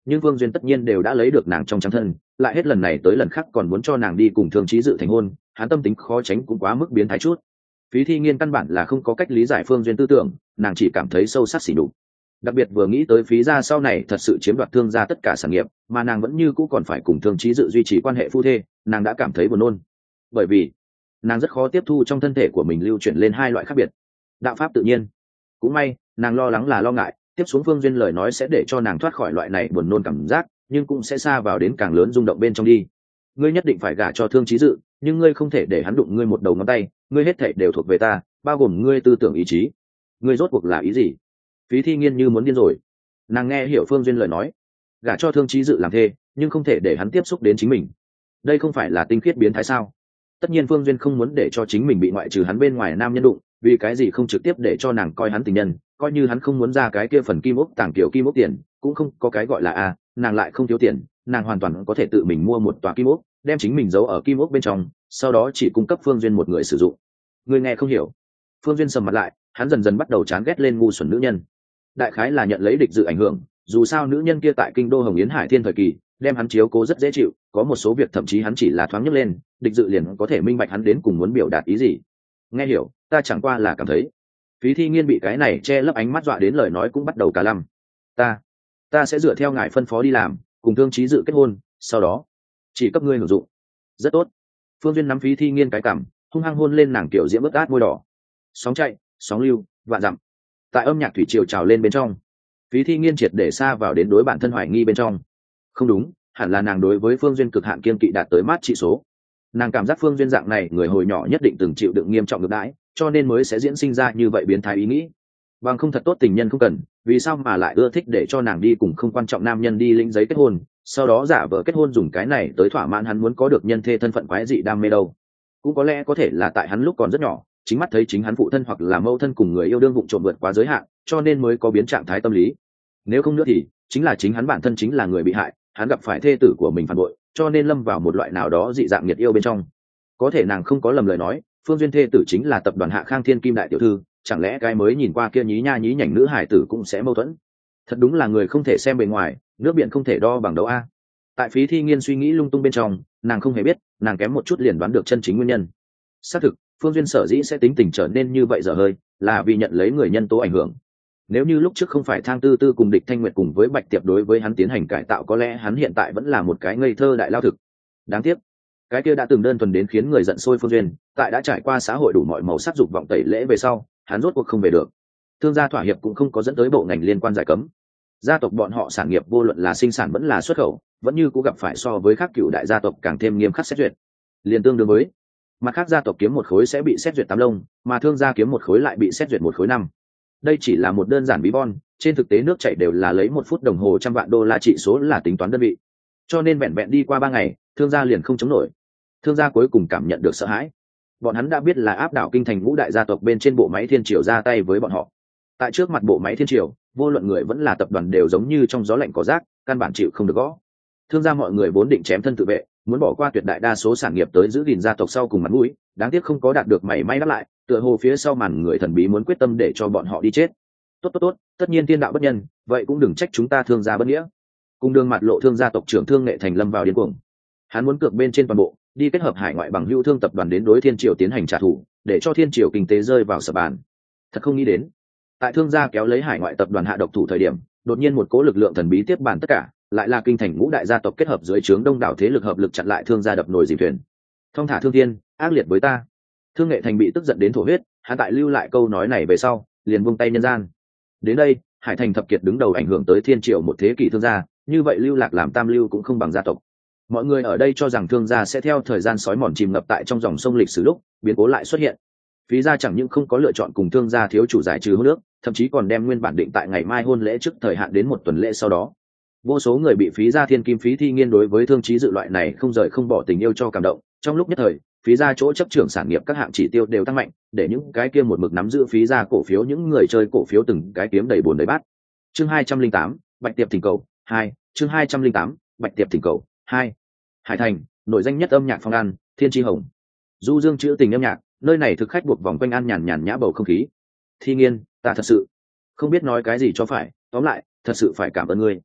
nhưng Phương Duyên tất nhiên đều đã lấy được nàng trong trắng thân, lại hết lần này tới lần khác còn muốn cho nàng đi cùng Thương Chí Dự thành hôn, hắn tâm tính khó tránh cũng quá mức biến thái chút. Phí Thi Nghiên căn bản là không có cách lý giải Phương Duyên tư tưởng, nàng chỉ cảm thấy sâu sắc xỉ nhục. Đặc biệt vừa nghĩ tới Phí gia sau này thật sự chiếm đoạt Thương gia tất cả sản nghiệp, mà nàng vẫn như cũ còn phải cùng Thương Chí Dự duy trì quan hệ phu thê, nàng đã cảm thấy buồn nôn. Bởi vì nàng rất khó tiếp thu trong thân thể của mình lưu chuyển lên hai loại khác biệt. Đạo pháp tự nhiên. Cũng may, nàng lo lắng là lo ngại, tiếp xuống Phương Duyên lời nói sẽ để cho nàng thoát khỏi loại này buồn nôn cảm giác, nhưng cũng sẽ xa vào đến càng lớn rung động bên trong đi. Ngươi nhất định phải gả cho Thương Chí Dự, nhưng ngươi không thể để hắn đụng ngươi một đầu ngón tay, ngươi hết thảy đều thuộc về ta, bao gồm ngươi tư tưởng ý chí. Ngươi rốt cuộc là ý gì? Phí Thi Nghiên như muốn điên rồi. Nàng nghe hiểu Phương Duyên lời nói, gả cho Thương Chí Dự làm thê, nhưng không thể để hắn tiếp xúc đến chính mình. Đây không phải là tinh khiết biến thái sao? Tất nhiên Phương Duyên không muốn để cho chính mình bị ngoại trừ hắn bên ngoài nam nhân đụng, vì cái gì không trực tiếp để cho nàng coi hắn tình nhân, coi như hắn không muốn ra cái kia phần kim ốc tàng kiểu kim ốc tiền, cũng không có cái gọi là a, nàng lại không thiếu tiền, nàng hoàn toàn có thể tự mình mua một tòa kim ốc, đem chính mình giấu ở kim ốc bên trong, sau đó chỉ cung cấp Phương Duyên một người sử dụng. Người nghe không hiểu. Phương Duyên sầm mặt lại, hắn dần dần bắt đầu chán ghét lên ngu xuẩn nữ nhân. Đại khái là nhận lấy Địch Dự ảnh hưởng, dù sao nữ nhân kia tại kinh đô Hồng Yến Hải Thiên thời kỳ, đem hắn chiếu cố rất dễ chịu, có một số việc thậm chí hắn chỉ là thoáng nhấc lên, Địch Dự liền có thể minh bạch hắn đến cùng muốn biểu đạt ý gì. Nghe hiểu, ta chẳng qua là cảm thấy. Phí Thi Nghiên bị cái này che lấp ánh mắt dọa đến lời nói cũng bắt đầu cả lăm. Ta, ta sẽ dựa theo ngài phân phó đi làm, cùng Thương Chí Dự kết hôn, sau đó chỉ cấp ngươi hưởng dụng. Rất tốt. Phương Duyên nắm Phí Thi Nghiên cái cằm, hung hăng hôn lên nàng tiểu diễm ướt át môi đỏ. Sóng chạy, sóng lưu, vạn dặm. Tại âm nhạc thủy triều trào lên bên trong, Phí Thi Nghiên triệt để xa vào đến đối bản thân hoài nghi bên trong. Không đúng, hẳn là nàng đối với Phương Duyên cực hạn kiên kỵ đạt tới mát trị số. Nàng cảm giác Phương Duyên dạng này người hồi nhỏ nhất định từng chịu đựng nghiêm trọng ngược đãi, cho nên mới sẽ diễn sinh ra như vậy biến thái ý nghĩ. Bằng không thật tốt tình nhân không cần, vì sao mà lại ưa thích để cho nàng đi cùng không quan trọng nam nhân đi lĩnh giấy kết hôn, sau đó giả vờ kết hôn dùng cái này tới thỏa mãn hắn muốn có được nhân thê thân phận quái dị đam mê đâu. Cũng có lẽ có thể là tại hắn lúc còn rất nhỏ, chính mắt thấy chính hắn phụ thân hoặc là mẫu thân cùng người yêu đương vụng trộm vượt quá giới hạn, cho nên mới có biến trạng thái tâm lý. Nếu không nữa thì chính là chính hắn bản thân chính là người bị hại, hắn gặp phải thê tử của mình phản bội, cho nên lâm vào một loại nào đó dị dạng nhiệt yêu bên trong. Có thể nàng không có lầm lời nói, Phương Duyên thê tử chính là tập đoàn Hạ Khang Thiên Kim đại tiểu thư, chẳng lẽ cái mới nhìn qua kia nhí nha nhí nhảnh nữ hải tử cũng sẽ mâu thuẫn? Thật đúng là người không thể xem bề ngoài, nước biển không thể đo bằng đấu a. Tại Phí Thi Nghiên suy nghĩ lung tung bên trong, nàng không hề biết, nàng kém một chút liền đoán được chân chính nguyên nhân. Xác thực, Phương Duyên sở dĩ sẽ tính tình trở nên như vậy dở hơi, là vì nhận lấy người nhân tố ảnh hưởng. Nếu như lúc trước không phải Thang Tư Tư cùng Địch Thanh Nguyệt cùng với Bạch Tiệp đối với hắn tiến hành cải tạo, có lẽ hắn hiện tại vẫn là một cái ngây thơ đại lao thực. Đáng tiếc, cái kia đã từng đơn thuần đến khiến người giận sôi Phương Duyên, tại đã trải qua xã hội đủ mọi màu sắc dục vọng tẩy lễ về sau, hắn rốt cuộc không về được. Thương gia thỏa hiệp cũng không có dẫn tới bộ ngành liên quan giải cấm. Gia tộc bọn họ sản nghiệp vô luận là sinh sản vẫn là xuất khẩu, vẫn như cũng gặp phải so với các cựu đại gia tộc càng thêm nghiêm khắc xét duyệt. Liên tương đương với mặt khác gia tộc kiếm một khối sẽ bị xét duyệt tám lông, mà thương gia kiếm một khối lại bị xét duyệt một khối năm. Đây chỉ là một đơn giản ví von, trên thực tế nước chảy đều là lấy một phút đồng hồ trăm vạn đô la trị số là tính toán đơn vị. Cho nên vẹn vẹn đi qua ba ngày, thương gia liền không chống nổi. Thương gia cuối cùng cảm nhận được sợ hãi. Bọn hắn đã biết là áp đảo kinh thành ngũ đại gia tộc bên trên bộ máy thiên triều ra tay với bọn họ. Tại trước mặt bộ máy thiên triều, vô luận người vẫn là tập đoàn đều giống như trong gió lạnh cỏ rác, căn bản chịu không được gõ. Thương gia mọi người vốn định chém thân tự vệ, muốn bỏ qua tuyệt đại đa số sản nghiệp tới giữ gìn gia tộc sau cùng mặt mũi, đáng tiếc không có đạt được mảy may đáp lại, tựa hồ phía sau màn người thần bí muốn quyết tâm để cho bọn họ đi chết. Tốt tốt tốt, tất nhiên thiên đạo bất nhân, vậy cũng đừng trách chúng ta thương gia bất nghĩa. Cùng đường mặt lộ thương gia tộc trưởng Thương Nghệ Thành lâm vào điên cuồng. Hắn muốn cược bên trên toàn bộ, đi kết hợp hải ngoại bằng hữu thương tập đoàn đến đối thiên triều tiến hành trả thù, để cho thiên triều kinh tế rơi vào sập bàn. Thật không nghĩ đến, tại thương gia kéo lấy hải ngoại tập đoàn hạ độc thủ thời điểm, đột nhiên một cỗ lực lượng thần bí tiếp bàn tất cả, lại là kinh thành ngũ đại gia tộc kết hợp dưới trướng đông đảo thế lực hợp lực chặn lại thương gia đập nồi dìm thuyền. Thông thả thương thiên, ác liệt với ta. Thương Nghệ Thành bị tức giận đến thổ huyết, hắn tại lưu lại câu nói này về sau, liền buông tay nhân gian. Đến đây, Hải Thành thập kiệt đứng đầu ảnh hưởng tới thiên triều một thế kỷ thương gia, như vậy lưu lạc làm tam lưu cũng không bằng gia tộc. Mọi người ở đây cho rằng thương gia sẽ theo thời gian sói mòn chìm ngập tại trong dòng sông lịch sử lúc biến cố lại xuất hiện. Phí gia chẳng những không có lựa chọn cùng thương gia thiếu chủ giải trừ hôn ước, thậm chí còn đem nguyên bản định tại ngày mai hôn lễ trước thời hạn đến một tuần lễ sau đó. Vô số người bị Phí gia thiên kim Phí Thi Nghiên đối với Thương Chí Dự loại này không rời không bỏ tình yêu cho cảm động. Trong lúc nhất thời, Phí gia chỗ chấp trưởng sản nghiệp các hạng chỉ tiêu đều tăng mạnh, để những cái kia một mực nắm giữ Phí gia cổ phiếu những người chơi cổ phiếu từng cái kiếm đầy bồn đầy bát. Chương hai trăm linh tám, Bạch Tiệp thỉnh cầu hai. Chương hai trăm linh tám, Bạch Tiệp thỉnh cầu hai. Hải Thành, nổi danh nhất âm nhạc phong an, Thiên Chi Hồng. Du dương trữ tình âm nhạc, nơi này thực khách buộc vòng quanh an nhàn nhàn nhã bầu không khí. Thi Nghiên, ta thật sự không biết nói cái gì cho phải, tóm lại, thật sự phải cảm ơn ngươi.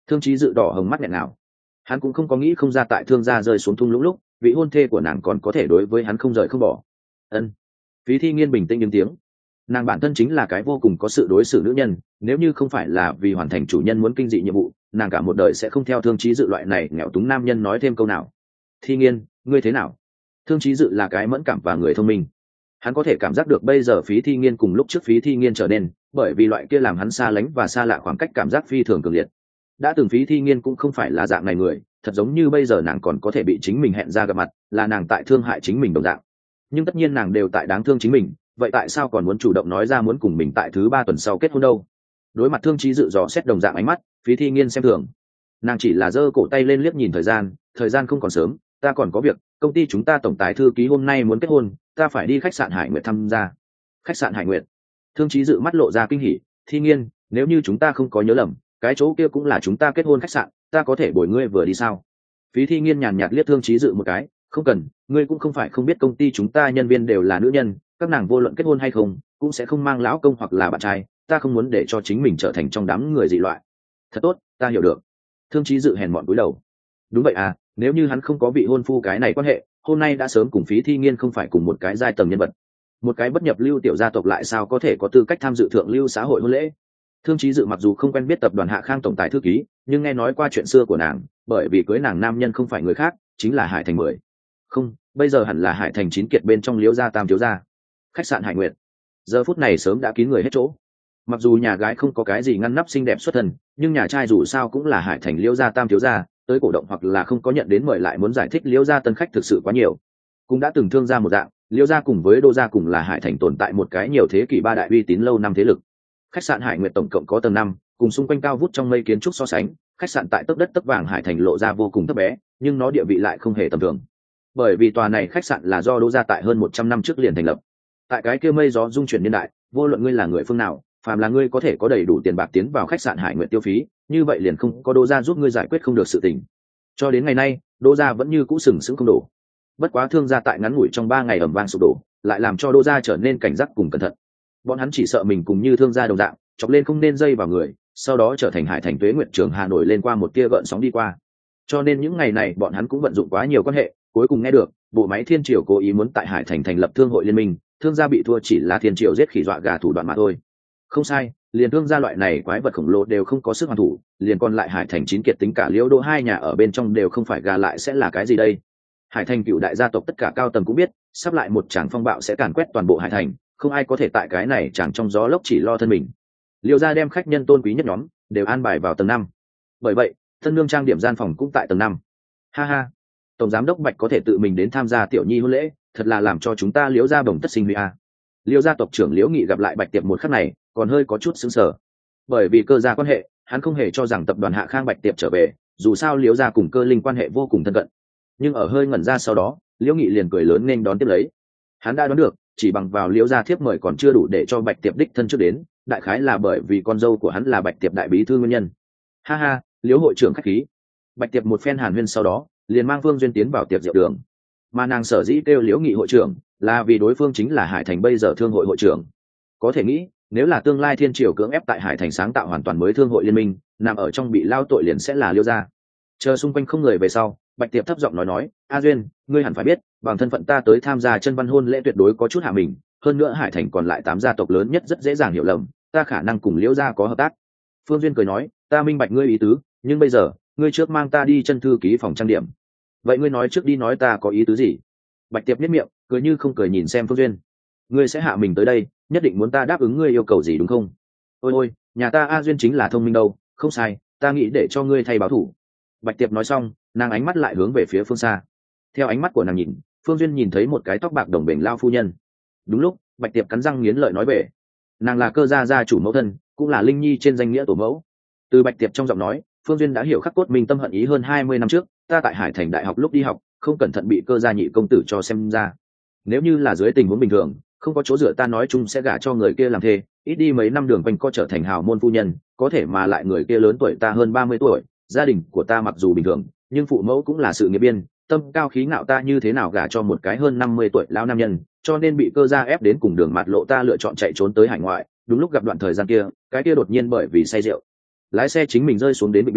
Thương Chí Dự đỏ hồng mắt nghẹn nào, hắn cũng không có nghĩ không ra tại thương gia rơi xuống thung lũng lúc vị hôn thê của nàng còn có thể đối với hắn không rời không bỏ. Ân. Phí Thi Nghiên bình tĩnh đứng tiếng, nàng bản thân chính là cái vô cùng có sự đối xử nữ nhân, nếu như không phải là vì hoàn thành chủ nhân muốn kinh dị nhiệm vụ, nàng cả một đời sẽ không theo Thương Chí Dự loại này nghèo túng nam nhân nói thêm câu nào. Thi Nghiên, ngươi thế nào? Thương Chí Dự là cái mẫn cảm và người thông minh, hắn có thể cảm giác được bây giờ Phí Thi Nghiên cùng lúc trước Phí Thi Nghiên trở nên, bởi vì loại kia làm hắn xa lánh và xa lạ khoảng cách cảm giác phi thường cường liệt. Đã từng Phí Thi Nghiên cũng không phải là dạng này người, thật giống như bây giờ nàng còn có thể bị chính mình hẹn ra gặp mặt, là nàng tại thương hại chính mình đồng dạng. Nhưng tất nhiên nàng đều tại đáng thương chính mình, vậy tại sao còn muốn chủ động nói ra muốn cùng mình tại thứ ba tuần sau kết hôn đâu? Đối mặt Thương Chí Dự dò xét đồng dạng ánh mắt, Phí Thi Nghiên xem thường, nàng chỉ là giơ cổ tay lên liếc nhìn thời gian, thời gian không còn sớm, ta còn có việc, công ty chúng ta tổng tài thư ký hôm nay muốn kết hôn, ta phải đi khách sạn Hải Nguyệt tham gia. Khách sạn Hải Nguyệt? Thương Chí Dự mắt lộ ra kinh hỉ, Thi Nghiên, nếu như chúng ta không có nhớ lầm, cái chỗ kia cũng là chúng ta kết hôn khách sạn, ta có thể bồi ngươi vừa đi sao? Phí Thi Nghiên nhàn nhạt liếc Thương Chí Dự một cái, không cần, ngươi cũng không phải không biết công ty chúng ta nhân viên đều là nữ nhân, các nàng vô luận kết hôn hay không cũng sẽ không mang lão công hoặc là bạn trai, ta không muốn để cho chính mình trở thành trong đám người dị loại. Thật tốt, ta hiểu được. Thương Chí Dự hèn mọn cúi đầu. Đúng vậy à, nếu như hắn không có vị hôn phu cái này quan hệ, hôm nay đã sớm cùng Phí Thi Nghiên không phải cùng một cái giai tầng nhân vật. Một cái bất nhập lưu tiểu gia tộc lại sao có thể có tư cách tham dự thượng lưu xã hội hôn lễ? Thương Chí Dự mặc dù không quen biết tập đoàn Hạ Khang tổng tài thư ký, nhưng nghe nói qua chuyện xưa của nàng, bởi vì cưới nàng nam nhân không phải người khác, chính là Hải Thành mười. Không, bây giờ hẳn là Hải Thành chín kiệt bên trong Liễu gia tam thiếu gia. Khách sạn Hải Nguyệt. Giờ phút này sớm đã kín người hết chỗ. Mặc dù nhà gái không có cái gì ngăn nắp xinh đẹp xuất thân, nhưng nhà trai dù sao cũng là Hải Thành Liễu gia tam thiếu gia, tới cổ động hoặc là không có nhận đến mời lại muốn giải thích Liễu gia tân khách thực sự quá nhiều. Cũng đã từng thương gia một dạng, Liễu gia cùng với Đô gia cùng là Hải Thành tồn tại một cái nhiều thế kỷ ba đại uy tín lâu năm thế lực. Khách sạn Hải Nguyệt tổng cộng có tầng năm, cùng xung quanh cao vút trong mây kiến trúc so sánh, khách sạn tại tấc đất tấc vàng Hải Thành lộ ra vô cùng thấp bé, nhưng nó địa vị lại không hề tầm thường. Bởi vì tòa này khách sạn là do Đỗ gia tại hơn một trăm năm trước liền thành lập. Tại cái kia mây gió dung chuyển niên đại, vô luận ngươi là người phương nào, phàm là ngươi có thể có đầy đủ tiền bạc tiến vào khách sạn Hải Nguyệt tiêu phí, như vậy liền không có Đỗ gia giúp ngươi giải quyết không được sự tình. Cho đến ngày nay, Đỗ gia vẫn như cũ sừng sững không đổ. Bất quá thương gia tại ngắn ngủi trong ba ngày ầm vang sụp đổ, lại làm cho Đỗ gia trở nên cảnh giác cùng cẩn thận. Bọn hắn chỉ sợ mình cùng như thương gia đồng dạng, chọc lên không nên dây vào người, sau đó trở thành Hải Thành Tuế Nguyệt Trường Hà nổi lên qua một tia gợn sóng đi qua. Cho nên những ngày này bọn hắn cũng vận dụng quá nhiều quan hệ, cuối cùng nghe được bộ máy Thiên Triều cố ý muốn tại Hải Thành thành lập thương hội liên minh, thương gia bị thua chỉ là Thiên Triều giết khỉ dọa gà thủ đoạn mà thôi. Không sai, liền thương gia loại này quái vật khổng lồ đều không có sức hoàn thủ, liền còn lại Hải Thành chín kiệt tính cả Liễu Đô hai nhà ở bên trong đều không phải gà lại sẽ là cái gì đây? Hải Thành cựu đại gia tộc tất cả cao tầng cũng biết, sắp lại một tràng phong bạo sẽ càn quét toàn bộ Hải Thành, không ai có thể tại cái này chẳng trong gió lốc chỉ lo thân mình. Liễu gia đem khách nhân tôn quý nhất nhóm đều an bài vào tầng năm. Bởi vậy, thân nương trang điểm gian phòng cũng tại tầng năm. Ha ha, tổng giám đốc Bạch có thể tự mình đến tham gia tiểu nhi hôn lễ, thật là làm cho chúng ta Liễu gia bồng tất sinh huy a. Liễu gia tộc trưởng Liễu Nghị gặp lại Bạch Tiệp một khắc này, còn hơi có chút sững sờ. Bởi vì cơ gia quan hệ, hắn không hề cho rằng tập đoàn Hạ Khang Bạch Tiệp trở về, dù sao Liễu gia cùng Cơ Linh quan hệ vô cùng thân cận. Nhưng ở hơi ngẩn ra sau đó, Liễu Nghị liền cười lớn nên đón tiếp lấy. Hắn đã đoán được, chỉ bằng vào Liễu gia thiếp mời còn chưa đủ để cho Bạch Tiệp đích thân trước đến, đại khái là bởi vì con dâu của hắn là Bạch Tiệp đại bí thư nguyên nhân. Ha ha, Liễu hội trưởng khách khí. Bạch Tiệp một phen hàn huyên sau đó, liền mang Vương Duyên tiến vào tiệc rượu đường. Mà nàng sở dĩ kêu Liễu Nghị hội trưởng, là vì đối phương chính là Hải Thành bây giờ thương hội hội trưởng. Có thể nghĩ, nếu là tương lai Thiên Triều cưỡng ép tại Hải Thành sáng tạo hoàn toàn mới thương hội liên minh, nằm ở trong bị lao tội liền sẽ là Liễu gia. Chờ xung quanh không người về sau, Bạch Tiệp thấp giọng nói nói, A Duyên, ngươi hẳn phải biết, bằng thân phận ta tới tham gia chân văn hôn lễ tuyệt đối có chút hạ mình, hơn nữa Hải Thành còn lại tám gia tộc lớn nhất rất dễ dàng hiểu lầm, ta khả năng cùng Liễu gia có hợp tác. Phương Duyên cười nói, ta minh bạch ngươi ý tứ, nhưng bây giờ, ngươi trước mang ta đi chân thư ký phòng trang điểm. Vậy ngươi nói trước đi nói ta có ý tứ gì? Bạch Tiệp nhếch miệng, cười như không cười nhìn xem Phương Duyên. Ngươi sẽ hạ mình tới đây, nhất định muốn ta đáp ứng ngươi yêu cầu gì đúng không? Ôi ôi, nhà ta A Duyên chính là thông minh đâu, không sai, ta nghĩ để cho ngươi thay báo thủ. Bạch Tiệp nói xong, nàng ánh mắt lại hướng về phía phương xa. Theo ánh mắt của nàng nhìn, Phương Duyên nhìn thấy một cái tóc bạc đồng bền lao phu nhân. Đúng lúc, Bạch Tiệp cắn răng nghiến lợi nói về, nàng là Cơ gia gia chủ mẫu thân, cũng là Linh Nhi trên danh nghĩa tổ mẫu. Từ Bạch Tiệp trong giọng nói, Phương Duyên đã hiểu khắc cốt minh tâm hận ý hơn hai mươi năm trước, ta tại Hải Thành đại học lúc đi học, không cẩn thận bị Cơ gia nhị công tử cho xem ra. Nếu như là dưới tình huống bình thường, không có chỗ dựa ta nói chung sẽ gả cho người kia làm thê, ít đi mấy năm đường quanh co trở thành hào môn phu nhân, có thể mà lại người kia lớn tuổi ta hơn ba mươi tuổi, gia đình của ta mặc dù bình thường, nhưng phụ mẫu cũng là sự nghiệp biên, tâm cao khí ngạo, ta như thế nào gả cho một cái hơn năm mươi tuổi lão nam nhân, cho nên bị Cơ gia ép đến cùng đường mạt lộ, ta lựa chọn chạy trốn tới hải ngoại. Đúng lúc gặp đoạn thời gian kia, cái kia đột nhiên bởi vì say rượu, lái xe chính mình rơi xuống đến bị biển,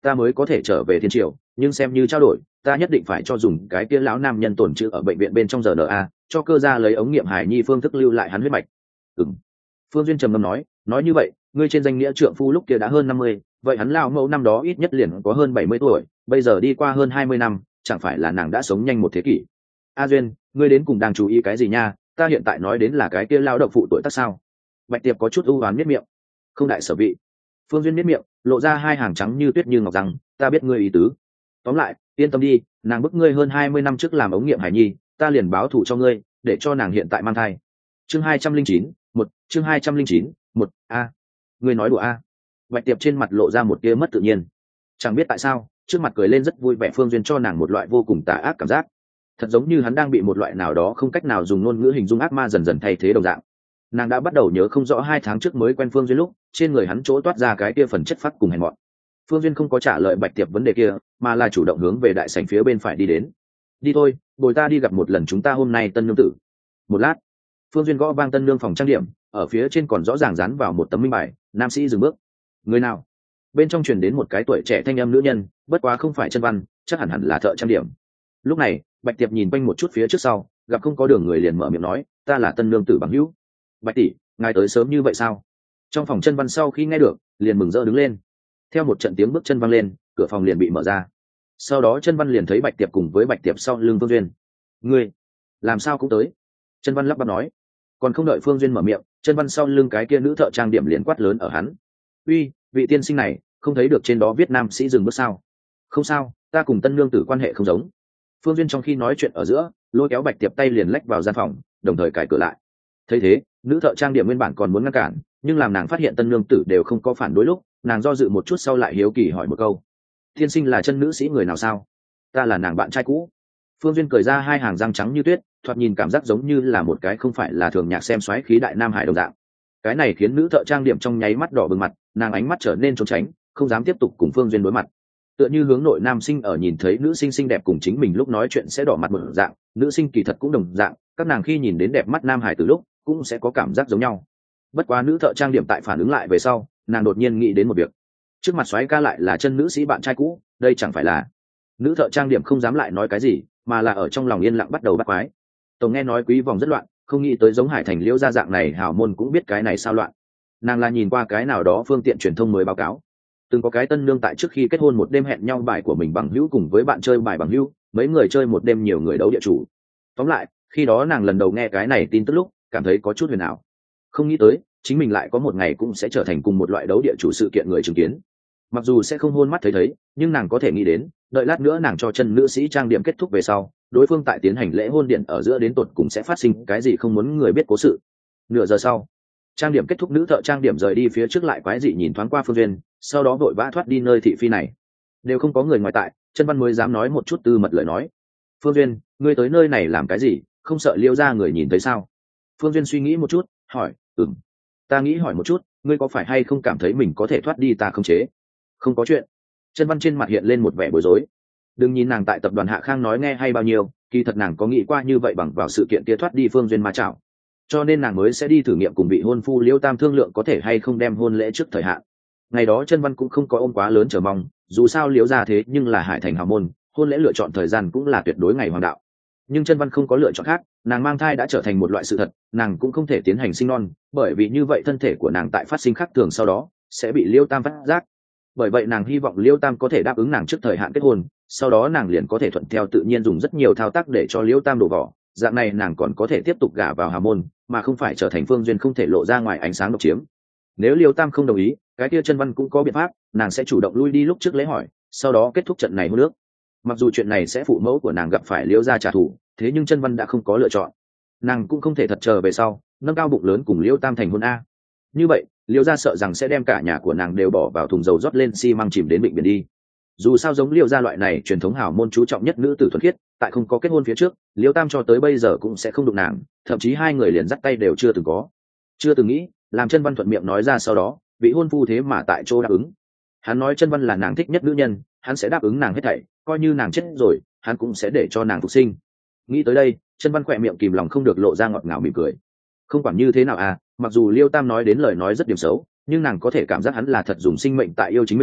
ta mới có thể trở về thiên triều, nhưng xem như trao đổi, ta nhất định phải cho dùng cái kia lão nam nhân tổn trữ ở bệnh viện bên trong giờ rờ na, cho cơ gia lấy ống nghiệm hải nhi phương thức lưu lại hắn huyết mạch. Ừm. Phương Duyên trầm ngâm nói, nói như vậy, ngươi trên danh nghĩa trượng phu lúc kia đã hơn năm mươi, vậy hắn lão mẫu năm đó ít nhất liền có hơn bảy mươi tuổi, bây giờ đi qua hơn hai mươi năm, chẳng phải là nàng đã sống nhanh một thế kỷ. A Duyên, ngươi đến cùng đang chú ý cái gì nha, ta hiện tại nói đến là cái kia lao động phụ tuổi tác sao? Bạch Tiệp có chút ưu oán miết miệng. Không đại sở vị. Phương Duyên miết miệng, lộ ra hai hàng trắng như tuyết như ngọc rằng, ta biết ngươi ý tứ. Tóm lại, yên tâm đi, nàng bức ngươi hơn hai mươi năm trước làm ống nghiệm hải nhi, ta liền báo thù cho ngươi, để cho nàng hiện tại mang thai. Chương hai trăm linh chín, một, chương hai trăm linh chín, một, a. Ngươi nói đùa a? Bạch Tiệp trên mặt lộ ra một tia mất tự nhiên. Chẳng biết tại sao, trước mặt cười lên rất vui vẻ. Phương Duyên cho nàng một loại vô cùng tà ác cảm giác, thật giống như hắn đang bị một loại nào đó không cách nào dùng ngôn ngữ hình dung ác ma dần dần thay thế đồng dạng. Nàng đã bắt đầu nhớ không rõ hai tháng trước mới quen Phương Duyên lúc trên người hắn chỗ toát ra cái kia phần chất phác cùng hèn mọn. Phương Duyên không có trả lời Bạch Tiệp vấn đề kia, mà là chủ động hướng về đại sảnh phía bên phải đi đến. Đi thôi, bồi ta đi gặp một lần chúng ta hôm nay tân nương tử. Một lát, Phương Duyên gõ vang tân nương phòng trang điểm, ở phía trên còn rõ ràng dán vào một tấm minh bài. Nam sĩ dừng bước. Người nào? Bên trong truyền đến một cái tuổi trẻ thanh âm nữ nhân, bất quá không phải Chân Văn, chắc hẳn hẳn là thợ trang điểm. Lúc này, Bạch Tiệp nhìn quanh một chút phía trước sau, gặp không có đường người liền mở miệng nói, ta là tân nương tử bằng hữu. Bạch tỷ, ngài tới sớm như vậy sao? Trong phòng Chân Văn sau khi nghe được, liền mừng rỡ đứng lên. Theo một trận tiếng bước chân văng lên, cửa phòng liền bị mở ra. Sau đó Chân Văn liền thấy Bạch Tiệp cùng với Bạch Tiệp sau lưng Phương Duyên. Ngươi làm sao cũng tới? Chân Văn lắp bắp nói. Còn không đợi Phương Duyên mở miệng, Chân Văn sau lưng cái kia nữ thợ trang điểm liền quát lớn ở hắn. Uy, vị tiên sinh này, không thấy được trên đó viết nam sĩ dừng bước sao? Không sao, ta cùng tân nương tử quan hệ không giống. Phương Duyên trong khi nói chuyện ở giữa, lôi kéo Bạch Tiệp tay liền lách vào gian phòng, đồng thời cài cửa lại. Thấy thế, nữ thợ trang điểm nguyên bản còn muốn ngăn cản, nhưng làm nàng phát hiện tân nương tử đều không có phản đối lúc, nàng do dự một chút sau lại hiếu kỳ hỏi một câu. Tiên sinh là chân nữ sĩ người nào sao? Ta là nàng bạn trai cũ. Phương Duyên cười ra hai hàng răng trắng như tuyết, thoạt nhìn cảm giác giống như là một cái không phải là thường nhạc xem xoáy khí đại nam hải đồng dạng. Cái này khiến nữ thợ trang điểm trong nháy mắt đỏ bừng mặt, nàng ánh mắt trở nên trốn tránh, không dám tiếp tục cùng Phương Duyên đối mặt. Tựa như hướng nội nam sinh ở nhìn thấy nữ sinh xinh đẹp cùng chính mình lúc nói chuyện sẽ đỏ mặt một dạng, nữ sinh kỳ thật cũng đồng dạng, các nàng khi nhìn đến đẹp mắt nam hải từ lúc cũng sẽ có cảm giác giống nhau. Bất quá nữ thợ trang điểm tại phản ứng lại về sau, nàng đột nhiên nghĩ đến một việc. Trước mặt xoáy ca lại là chân nữ sĩ bạn trai cũ, đây chẳng phải là... Nữ thợ trang điểm không dám lại nói cái gì, mà là ở trong lòng yên lặng bắt đầu bắt quái. Tổng nghe nói quý vòng rất loạn, không nghĩ tới giống Hải Thành Liễu gia dạng này hào môn cũng biết cái này sao loạn. Nàng là nhìn qua cái nào đó phương tiện truyền thông mới báo cáo, từng có cái tân nương tại trước khi kết hôn một đêm hẹn nhau bài của mình bằng hữu cùng với bạn chơi bài bằng hữu, mấy người chơi một đêm nhiều người đấu địa chủ. Tóm lại, khi đó nàng lần đầu nghe cái này tin tức lúc cảm thấy có chút huyền ảo, không nghĩ tới chính mình lại có một ngày cũng sẽ trở thành cùng một loại đấu địa chủ sự kiện người chứng kiến. Mặc dù sẽ không hôn mắt thấy thấy, nhưng nàng có thể nghĩ đến đợi lát nữa nàng cho chân nữ sĩ trang điểm kết thúc về sau, đối phương tại tiến hành lễ hôn điện ở giữa đến tột cùng sẽ phát sinh cái gì không muốn người biết cố sự. Nửa giờ sau, trang điểm kết thúc, nữ thợ trang điểm rời đi phía trước lại quái dị nhìn thoáng qua Phương Duyên, sau đó vội vã thoát đi nơi thị phi này. Đều không có người ngoài tại, Chân Văn mới dám nói một chút tư mật lời nói. Phương Duyên, ngươi tới nơi này làm cái gì, không sợ Liêu gia người nhìn thấy sao? Phương Duyên suy nghĩ một chút, hỏi. Ừm, ta nghĩ hỏi một chút, ngươi có phải hay không cảm thấy mình có thể thoát đi ta không chế? Không có chuyện. Chân Văn trên mặt hiện lên một vẻ bối rối. Đừng nhìn nàng tại tập đoàn Hạ Khang nói nghe hay bao nhiêu, kỳ thật nàng có nghĩ qua như vậy bằng vào sự kiện kia thoát đi Phương Duyên ma chảo, cho nên nàng mới sẽ đi thử nghiệm cùng vị hôn phu Liêu Tam thương lượng có thể hay không đem hôn lễ trước thời hạn. Ngày đó Chân Văn cũng không có ôm quá lớn chờ mong, dù sao Liễu gia thế nhưng là Hải Thành hào môn, hôn lễ lựa chọn thời gian cũng là tuyệt đối ngày hoàng đạo. Nhưng Chân Văn không có lựa chọn khác, nàng mang thai đã trở thành một loại sự thật, nàng cũng không thể tiến hành sinh non, bởi vì như vậy thân thể của nàng tại phát sinh khác thường sau đó sẽ bị Liêu Tam phát giác. Bởi vậy nàng hy vọng Liêu Tam có thể đáp ứng nàng trước thời hạn kết hôn, sau đó nàng liền có thể thuận theo tự nhiên dùng rất nhiều thao tác để cho Liêu Tam đổ vỏ, dạng này nàng còn có thể tiếp tục gả vào hào môn, mà không phải trở thành Phương Duyên không thể lộ ra ngoài ánh sáng độc chiếm. Nếu Liêu Tam không đồng ý, cái kia Chân Văn cũng có biện pháp, nàng sẽ chủ động lui đi lúc trước lễ hỏi, sau đó kết thúc trận này hôn nước. Mặc dù chuyện này sẽ phụ mẫu của nàng gặp phải Liêu gia trả thù, thế nhưng Chân Văn đã không có lựa chọn, nàng cũng không thể thật chờ về sau nâng cao bụng lớn cùng Liêu Tam thành hôn a. Như vậy Liêu gia sợ rằng sẽ đem cả nhà của nàng đều bỏ vào thùng dầu rót lên xi măng chìm đến bệnh biển đi. Dù sao giống Liêu gia loại này truyền thống hào môn chú trọng nhất nữ tử thuần khiết, tại không có kết hôn phía trước, Liêu Tam cho tới bây giờ cũng sẽ không đụng nàng, thậm chí hai người liền dắt tay đều chưa từng có. Chưa từng nghĩ, làm Chân Văn thuận miệng nói ra sau đó, vị hôn phu thế mà tại chỗ đáp ứng. Hắn nói Chân Văn là nàng thích nhất nữ nhân, hắn sẽ đáp ứng nàng hết thảy, coi như nàng chết rồi, hắn cũng sẽ để cho nàng phục sinh. Nghĩ tới đây, Chân Văn khỏe miệng kìm lòng không được lộ ra ngọt ngào mỉm cười. Không quản như thế nào à, mặc dù Liêu Tam nói đến lời nói rất điểm xấu, nhưng nàng có thể cảm giác hắn là thật dùng sinh mệnh tại yêu chính mình,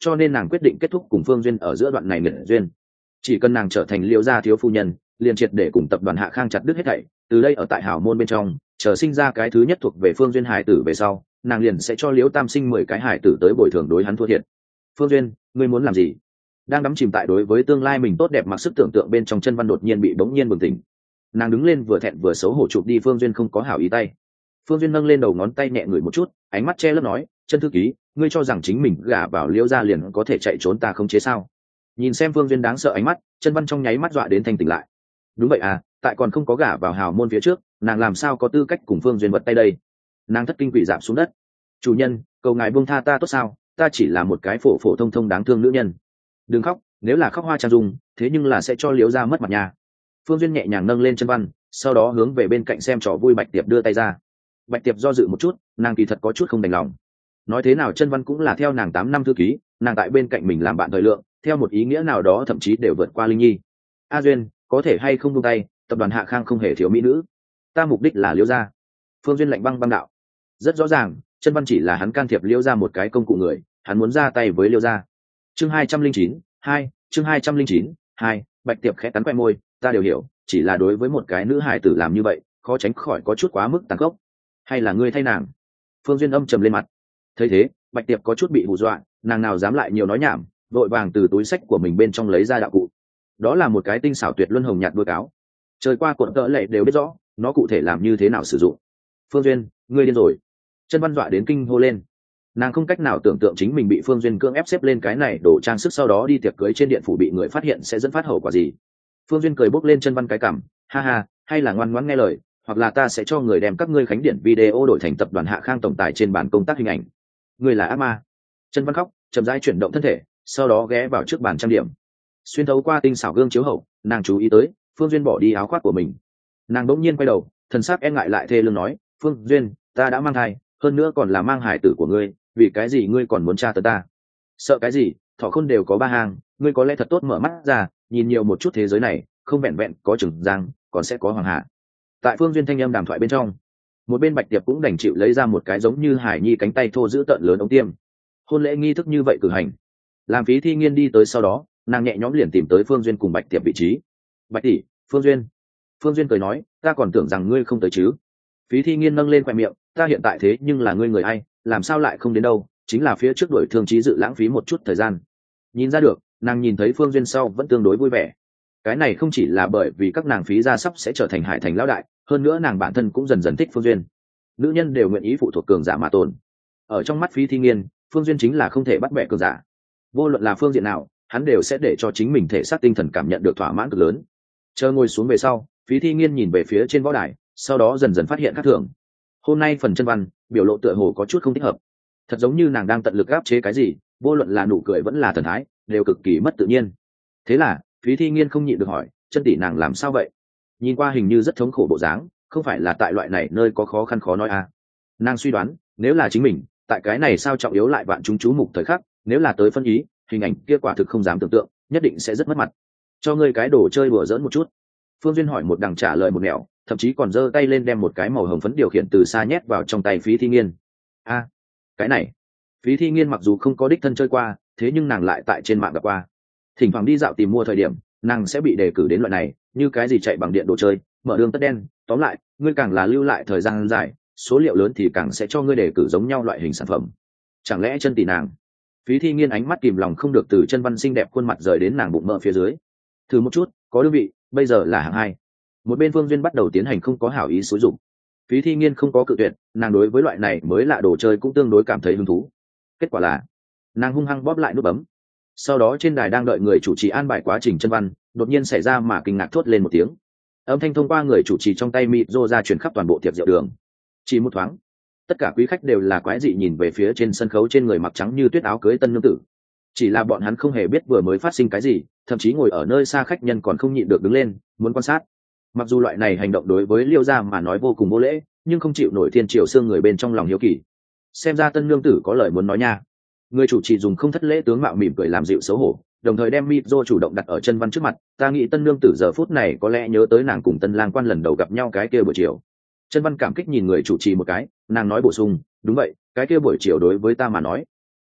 cho nên nàng quyết định kết thúc cùng Phương Duyên ở giữa đoạn này nghiệt duyên. Chỉ cần nàng trở thành Liễu gia thiếu phu nhân, liền triệt để cùng tập đoàn Hạ Khang chặt đứt hết thảy, từ đây ở tại hào môn bên trong, chờ sinh ra cái thứ nhất thuộc về Phương Duyên hài tử về sau, nàng liền sẽ cho Liễu Tam sinh mười cái hài tử tới bồi thường đối hắn thua thiệt. Phương Duyên, ngươi muốn làm gì? Đang đắm chìm tại đối với tương lai mình tốt đẹp mặc sức tưởng tượng bên trong, Chân Văn đột nhiên bị bỗng nhiên bừng tỉnh. Nàng đứng lên vừa thẹn vừa xấu hổ chụp đi Phương Duyên không có hảo ý tay. Phương Duyên nâng lên đầu ngón tay nhẹ ngửi một chút, ánh mắt che lấp nói, Chân thư ký, ngươi cho rằng chính mình gả vào Liễu gia liền có thể chạy trốn ta không chế sao? Nhìn xem Phương Duyên đáng sợ ánh mắt, Chân Văn trong nháy mắt dọa đến thanh tỉnh lại. Đúng vậy à, tại còn không có gả vào hào môn phía trước, nàng làm sao có tư cách cùng Phương Duyên vật tay đây? Nàng thất kinh quỷ giảm xuống đất. Chủ nhân, cầu ngài buông tha ta tốt sao? Ta chỉ là một cái phổ phổ thông thông đáng thương nữ nhân. Đừng khóc, nếu là khóc hoa trang dung, thế nhưng là sẽ cho Liễu gia mất mặt nhà. Phương Duyên nhẹ nhàng nâng lên Chân Văn, sau đó hướng về bên cạnh xem trò vui Bạch Tiệp đưa tay ra. Bạch Tiệp do dự một chút, nàng kỳ thật có chút không đành lòng. Nói thế nào Chân Văn cũng là theo nàng tám năm thư ký, nàng tại bên cạnh mình làm bạn thời lượng, theo một ý nghĩa nào đó thậm chí đều vượt qua Linh Nhi. A Duyên, có thể hay không buông tay, tập đoàn Hạ Khang không hề thiếu mỹ nữ. Ta mục đích là Liễu gia. Phương Duyên lạnh băng băng đạo. Rất rõ ràng, Chân Văn chỉ là hắn can thiệp Liễu gia một cái công cụ người, hắn muốn ra tay với Liễu gia. Chương hai trăm linh chín, hai, chương hai trăm linh chín, hai, Bạch Tiệp khẽ cắn quẹt môi, ta đều hiểu, chỉ là đối với một cái nữ hài tử làm như vậy, khó tránh khỏi có chút quá mức tàn khốc. Hay là ngươi thay nàng? Phương Duyên âm trầm lên mặt. Thấy thế, Bạch Tiệp có chút bị hù dọa, nàng nào dám lại nhiều nói nhảm, vội vàng từ túi sách của mình bên trong lấy ra đạo cụ. Đó là một cái tinh xảo tuyệt luân hồng nhạt đuôi cáo. Trời qua cuộn cỡ lệ đều biết rõ, nó cụ thể làm như thế nào sử dụng. Phương Duyên, ngươi điên rồi! Chân Văn dọa đến kinh hô lên. Nàng không cách nào tưởng tượng chính mình bị Phương Duyên cưỡng ép xếp lên cái này đổ trang sức, sau đó đi tiệc cưới trên điện phủ bị người phát hiện sẽ dẫn phát hậu quả gì. Phương Duyên cười bốc lên Chân Văn cái cằm, ha ha, hay là ngoan ngoãn nghe lời, hoặc là ta sẽ cho người đem các ngươi khánh điện video đổi thành tập đoàn Hạ Khang tổng tài trên bàn công tác hình ảnh. Ngươi là ác ma! Chân Văn khóc, chậm rãi chuyển động thân thể, sau đó ghé vào trước bàn trang điểm. Xuyên thấu qua tinh xảo gương chiếu hậu, nàng chú ý tới Phương Duyên bỏ đi áo khoác của mình. Nàng bỗng nhiên quay đầu, thần sắc e ngại lại thê lương nói, Phương Duyên, ta đã mang thai, hơn nữa còn là mang hải tử của ngươi, vì cái gì ngươi còn muốn tra tấn ta? Sợ cái gì? Thỏ khôn đều có ba hàng, ngươi có lẽ thật tốt mở mắt ra, nhìn nhiều một chút thế giới này, không vẹn vẹn có Trừng Giang, còn sẽ có Hoàng Hạ. Tại Phương Duyên thanh âm đàm thoại bên trong, một bên Bạch Tiệp cũng đành chịu lấy ra một cái giống như hải nhi cánh tay thô giữ tợn lớn ống tiêm. Hôn lễ nghi thức như vậy cử hành, làm Phí Thi Nghiên đi tới sau đó, nàng nhẹ nhõm liền tìm tới Phương Duyên cùng Bạch Tiệp vị trí. Bạch tỷ, Phương Duyên. Phương Duyên cười nói, ta còn tưởng rằng ngươi không tới chứ. Phí Thi Nghiên nâng lên khoe miệng, ta hiện tại thế nhưng là ngươi người ai, làm sao lại không đến đâu, chính là phía trước đuổi thương trí dự lãng phí một chút thời gian. Nhìn ra được, nàng nhìn thấy Phương Duyên sau vẫn tương đối vui vẻ. Cái này không chỉ là bởi vì các nàng Phí gia sắp sẽ trở thành Hải Thành lão đại, hơn nữa nàng bản thân cũng dần dần thích Phương Duyên. Nữ nhân đều nguyện ý phụ thuộc cường giả mà tồn. Ở trong mắt Phí Thi Nghiên, Phương Duyên chính là không thể bắt bẻ cường giả. Vô luận là phương diện nào, hắn đều sẽ để cho chính mình thể xác tinh thần cảm nhận được thỏa mãn cực lớn. Chờ ngồi xuống về sau, Phí Thi Nghiên nhìn về phía trên võ đài, sau đó dần dần phát hiện khác thường. Hôm nay phần Chân Văn biểu lộ tựa hồ có chút không thích hợp, thật giống như nàng đang tận lực áp chế cái gì, vô luận là nụ cười vẫn là thần thái, đều cực kỳ mất tự nhiên. Thế là Phí Thi Nghiên không nhịn được hỏi, Chân tỷ nàng làm sao vậy? Nhìn qua hình như rất thống khổ bộ dáng, không phải là tại loại này nơi có khó khăn khó nói à? Nàng suy đoán, nếu là chính mình, tại cái này sao trọng yếu lại vạn chúng chú mục thời khắc, nếu là tới phân ý, hình ảnh kia quả thực không dám tưởng tượng, nhất định sẽ rất mất mặt. Cho ngươi cái đồ chơi đùa giỡn một chút. Phương Duyên hỏi một đằng trả lời một nẻo, thậm chí còn giơ tay lên đem một cái màu hồng phấn điều khiển từ xa nhét vào trong tay Phí Thi Nghiên. A, à, cái này. Phí Thi Nghiên mặc dù không có đích thân chơi qua, thế nhưng nàng lại tại trên mạng gặp qua. Thỉnh thoảng đi dạo tìm mua thời điểm, nàng sẽ bị đề cử đến loại này, như cái gì chạy bằng điện đồ chơi, mở đường tất đen, tóm lại, ngươi càng là lưu lại thời gian dài, số liệu lớn thì càng sẽ cho ngươi đề cử giống nhau loại hình sản phẩm. Chẳng lẽ Chân tỷ nàng? Phí Thi Nghiên ánh mắt kìm lòng không được từ Chân Văn xinh đẹp khuôn mặt rời đến nàng bụng mỡ phía dưới. Thử một chút, có đương vị, bây giờ là hạng hai. Một bên Phương Duyên bắt đầu tiến hành không có hảo ý xúi dụng. Phí Thi Nghiên không có cự tuyệt, nàng đối với loại này mới lạ đồ chơi cũng tương đối cảm thấy hứng thú. Kết quả là, nàng hung hăng bóp lại nút bấm. Sau đó trên đài đang đợi người chủ trì an bài quá trình Chân Văn, đột nhiên xảy ra mà kinh ngạc thốt lên một tiếng. Âm thanh thông qua người chủ trì trong tay mịt rô ra truyền khắp toàn bộ tiệc rượu đường. Chỉ một thoáng, tất cả quý khách đều là quái dị nhìn về phía trên sân khấu trên người mặc trắng như tuyết áo cưới tân nương tử. Chỉ là bọn hắn không hề biết vừa mới phát sinh cái gì, thậm chí ngồi ở nơi xa khách nhân còn không nhịn được đứng lên muốn quan sát. Mặc dù loại này hành động đối với Liêu gia mà nói vô cùng vô lễ, nhưng không chịu nổi thiên triều xương người bên trong lòng hiếu kỳ. Xem ra tân nương tử có lời muốn nói nha. Người chủ trì dùng không thất lễ tướng mạo mỉm cười làm dịu xấu hổ, đồng thời đem micro chủ động đặt ở Chân Văn trước mặt. Ta nghĩ tân nương tử giờ phút này có lẽ nhớ tới nàng cùng tân lang quan lần đầu gặp nhau cái kia buổi chiều. Chân Văn cảm kích nhìn người chủ trì một cái, nàng nói bổ sung, đúng vậy, cái kia buổi chiều đối với ta mà nói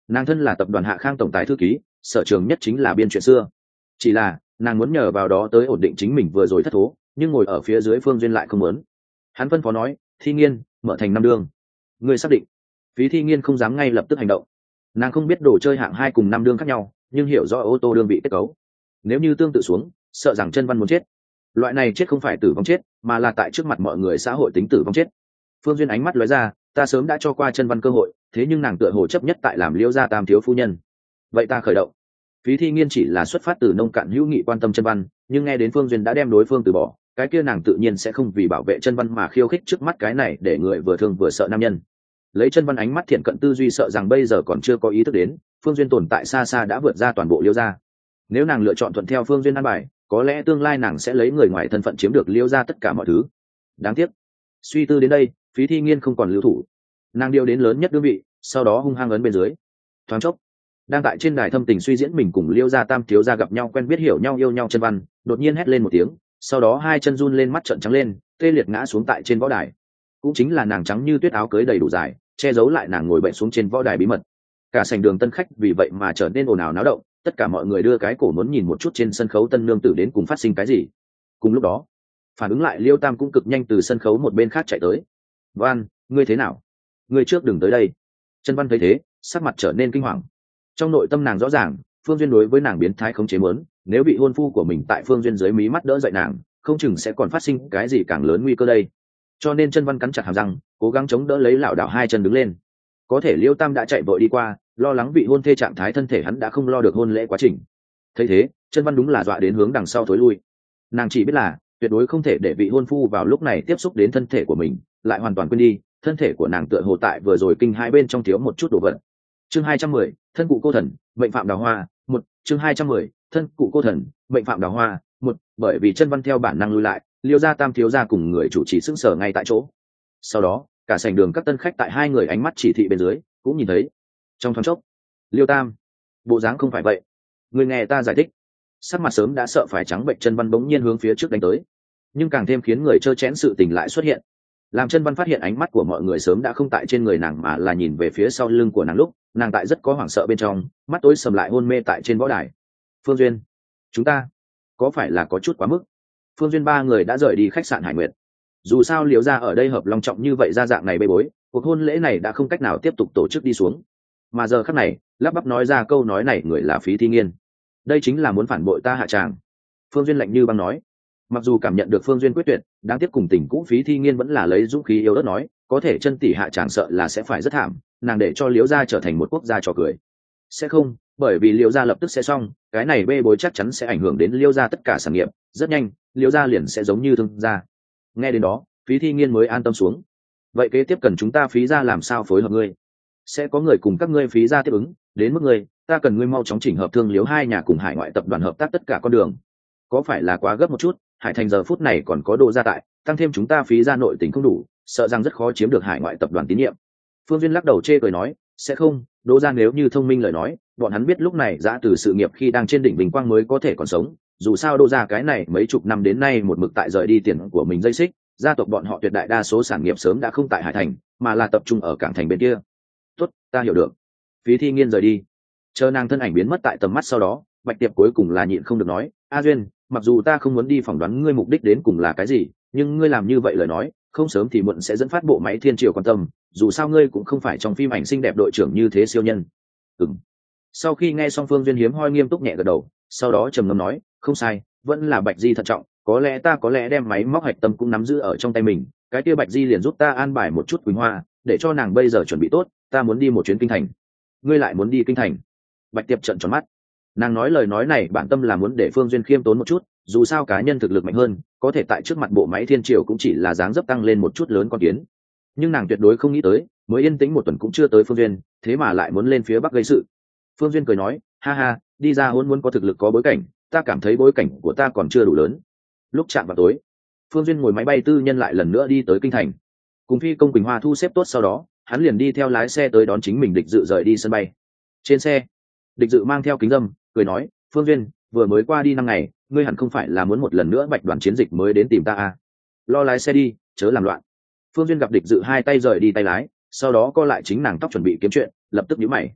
Nàng thân là tập đoàn Hạ Khang tổng tài thư ký, sở trường nhất chính là biên chuyện xưa. Chỉ là nàng muốn nhờ vào đó tới ổn định chính mình vừa rồi thất thố, nhưng ngồi ở phía dưới Phương Duyên lại không muốn. Hắn phân phó nói, Thi Nghiên, mở thành năm đương. Ngươi xác định? Phí Thi Nghiên không dám ngay lập tức hành động. Nàng không biết đồ chơi hạng hai cùng năm đương khác nhau, nhưng hiểu rõ ô tô đương vị kết cấu. Nếu như tương tự xuống, sợ rằng chân văn muốn chết. Loại này chết không phải tử vong chết, mà là tại trước mặt mọi người xã hội tính tử vong chết. Phương Duyên ánh mắt lóe ra, ta sớm đã cho qua chân văn cơ hội, thế nhưng nàng tựa hồ chấp nhất tại làm Liễu gia tam thiếu phu nhân. Vậy ta khởi động. Phí Thi Nghiên chỉ là xuất phát từ nông cạn hữu nghị quan tâm chân văn, nhưng nghe đến Phương Duyên đã đem đối phương từ bỏ, cái kia nàng tự nhiên sẽ không vì bảo vệ chân văn mà khiêu khích trước mắt cái này để người vừa thương vừa sợ nam nhân. Lấy chân văn ánh mắt thiện cận tư duy, sợ rằng bây giờ còn chưa có ý thức đến Phương Duyên tồn tại xa xa đã vượt ra toàn bộ Liễu gia. Nếu nàng lựa chọn thuận theo Phương Duyên an bài, có lẽ tương lai nàng sẽ lấy người ngoài thân phận chiếm được Liễu gia tất cả mọi thứ. Đáng tiếc, suy tư đến đây, Phí Thi Nghiên không còn lưu thủ. Nàng điều đến lớn nhất đương vị, sau đó hung hăng ấn bên dưới. Thoáng chốc, đang tại trên đài thâm tình suy diễn mình cùng Liễu gia tam thiếu gia gặp nhau quen biết hiểu nhau yêu nhau chân văn đột nhiên hét lên một tiếng, sau đó hai chân run lên, mắt trợn trắng lên, tê liệt ngã xuống tại trên võ đài. Cũng chính là nàng trắng như tuyết áo cưới đầy đủ dài, che giấu lại nàng ngồi bệnh xuống trên võ đài bí mật. Cả sảnh đường tân khách vì vậy mà trở nên ồn ào náo động, tất cả mọi người đưa cái cổ muốn nhìn một chút trên sân khấu tân nương tử đến cùng phát sinh cái gì. Cùng lúc đó, phản ứng lại Liêu Tam cũng cực nhanh từ sân khấu một bên khác chạy tới. Văn, ngươi thế nào? Ngươi trước đừng tới đây. Chân Văn thấy thế, sắc mặt trở nên kinh hoàng. Trong nội tâm nàng rõ ràng, Phương Duyên đối với nàng biến thái không chế muốn, nếu bị hôn phu của mình tại Phương Duyên dưới mí mắt đỡ dậy nàng, không chừng sẽ còn phát sinh cái gì càng lớn nguy cơ đây. Cho nên Chân Văn cắn chặt hàm răng, cố gắng chống đỡ lấy lảo đảo hai chân đứng lên. Có thể Liêu Tam đã chạy vội đi qua, lo lắng bị hôn thê trạng thái thân thể hắn đã không lo được hôn lễ quá trình. Thấy thế, Chân Văn đúng là dọa đến hướng đằng sau thối lui. Nàng chỉ biết là tuyệt đối không thể để vị hôn phu vào lúc này tiếp xúc đến thân thể của mình, lại hoàn toàn quên đi thân thể của nàng tựa hồ tại vừa rồi kinh hai bên trong thiếu một chút đồ vật. Chương hai trăm mười, thân cụ cô thần, mệnh phạm đào hoa, một. Chương hai trăm mười, thân cụ cô thần, mệnh phạm đào hoa, một. Bởi vì Chân Văn theo bản năng lui lại, Liêu gia tam thiếu gia cùng người chủ trì sững sờ ngay tại chỗ. Sau đó, cả sảnh đường các tân khách tại hai người ánh mắt chỉ thị bên dưới cũng nhìn thấy. Trong thoáng chốc, Liêu Tam, bộ dáng không phải vậy, người nghe ta giải thích. Sắc mặt sớm đã sợ phải trắng bệnh Chân Văn bỗng nhiên hướng phía trước đánh tới, nhưng càng thêm khiến người trơ chẽn sự tình lại xuất hiện. Làm Chân Văn phát hiện ánh mắt của mọi người sớm đã không tại trên người nàng mà là nhìn về phía sau lưng của nàng lúc, nàng tại rất có hoảng sợ bên trong, mắt tối sầm lại hôn mê tại trên võ đài. Phương Duyên, chúng ta có phải là có chút quá mức? Phương Duyên ba người đã rời đi khách sạn Hải Nguyệt. Dù sao Liễu gia ở đây hợp long trọng như vậy, ra dạng này bê bối, cuộc hôn lễ này đã không cách nào tiếp tục tổ chức đi xuống. Mà giờ khắc này, lắp bắp nói ra câu nói này người là Phí Thi Nghiên. Đây chính là muốn phản bội ta hạ tràng. Phương Duyên lạnh như băng nói. Mặc dù cảm nhận được Phương Duyên quyết tuyệt, đáng tiếc cùng tình cũ Phí Thi Nghiên vẫn là lấy dũng khí yếu ớt nói, có thể chân tỷ hạ tràng sợ là sẽ phải rất thảm, nàng để cho Liễu gia trở thành một quốc gia trò cười. Sẽ không, bởi vì Liễu gia lập tức sẽ xong, cái này bê bối chắc chắn sẽ ảnh hưởng đến Liễu gia tất cả sản nghiệp, rất nhanh, Liễu gia liền sẽ giống như thương gia. Nghe đến đó, Phí Thi Nghiên mới an tâm xuống. Vậy kế tiếp cần chúng ta Phí gia làm sao phối hợp ngươi? Sẽ có người cùng các ngươi Phí gia tiếp ứng, đến mức ngươi, ta cần ngươi mau chóng chỉnh hợp thương Liễu hai nhà cùng hải ngoại tập đoàn hợp tác tất cả con đường. Có phải là quá gấp một chút? Hải Thành giờ phút này còn có Đỗ gia tại, tăng thêm chúng ta Phí gia nội tình không đủ, sợ rằng rất khó chiếm được hải ngoại tập đoàn tín nhiệm. Phương Duyên lắc đầu chê cười nói, sẽ không, Đỗ gia nếu như thông minh lời nói, bọn hắn biết lúc này Dã Từ sự nghiệp khi đang trên đỉnh bình quang mới có thể còn sống. Dù sao Đỗ gia cái này mấy chục năm đến nay một mực tại rời đi tiền của mình dây xích, gia tộc bọn họ tuyệt đại đa số sản nghiệp sớm đã không tại Hải Thành, mà là tập trung ở cảng thành bên kia. Tốt, ta hiểu được. Phí Thi Nghiên rời đi, chờ nàng thân ảnh biến mất tại tầm mắt sau đó, Bạch Tiệp cuối cùng là nhịn không được nói, A Duyên, mặc dù ta không muốn đi phỏng đoán ngươi mục đích đến cùng là cái gì, nhưng ngươi làm như vậy lời nói, không sớm thì muộn sẽ dẫn phát bộ máy thiên triều quan tâm. Dù sao ngươi cũng không phải trong phim ảnh xinh đẹp đội trưởng như thế siêu nhân. Ừm. Sau khi nghe xong, Phương Duyên hiếm hoi nghiêm túc nhẹ gật đầu, sau đó trầm ngâm nói, không sai, vẫn là Bạch Di thận trọng, có lẽ ta có lẽ đem máy móc hạch tâm cũng nắm giữ ở trong tay mình, cái kia Bạch Di liền giúp ta an bài một chút Quỳnh Hoa, để cho nàng bây giờ chuẩn bị tốt, ta muốn đi một chuyến kinh thành. Ngươi lại muốn đi kinh thành? Bạch Tiệp trợn tròn mắt. Nàng nói lời nói này bản tâm là muốn để Phương Duyên khiêm tốn một chút, dù sao cá nhân thực lực mạnh hơn, có thể tại trước mặt bộ máy thiên triều cũng chỉ là dáng dấp tăng lên một chút lớn con kiến. Nhưng nàng tuyệt đối không nghĩ tới, mới yên tĩnh một tuần cũng chưa tới Phương Duyên, thế mà lại muốn lên phía bắc gây sự. Phương Duyên cười nói, ha ha, đi ra hôn muốn có thực lực có bối cảnh, ta cảm thấy bối cảnh của ta còn chưa đủ lớn. Lúc chạm vào tối, Phương Duyên ngồi máy bay tư nhân lại lần nữa đi tới kinh thành. Cùng phi công Quỳnh Hoa thu xếp tốt sau đó, hắn liền đi theo lái xe tới đón chính mình Địch Dự rời đi sân bay. Trên xe, Địch Dự mang theo kính dâm, cười nói, Phương Duyên, vừa mới qua đi năm ngày, ngươi hẳn không phải là muốn một lần nữa bạch đoàn chiến dịch mới đến tìm ta à? Lo lái xe đi, chớ làm loạn. Phương Duyên gặp Địch Dự hai tay rời đi tay lái, sau đó co lại chính nàng tóc chuẩn bị kiếm chuyện, lập tức nhíu mày.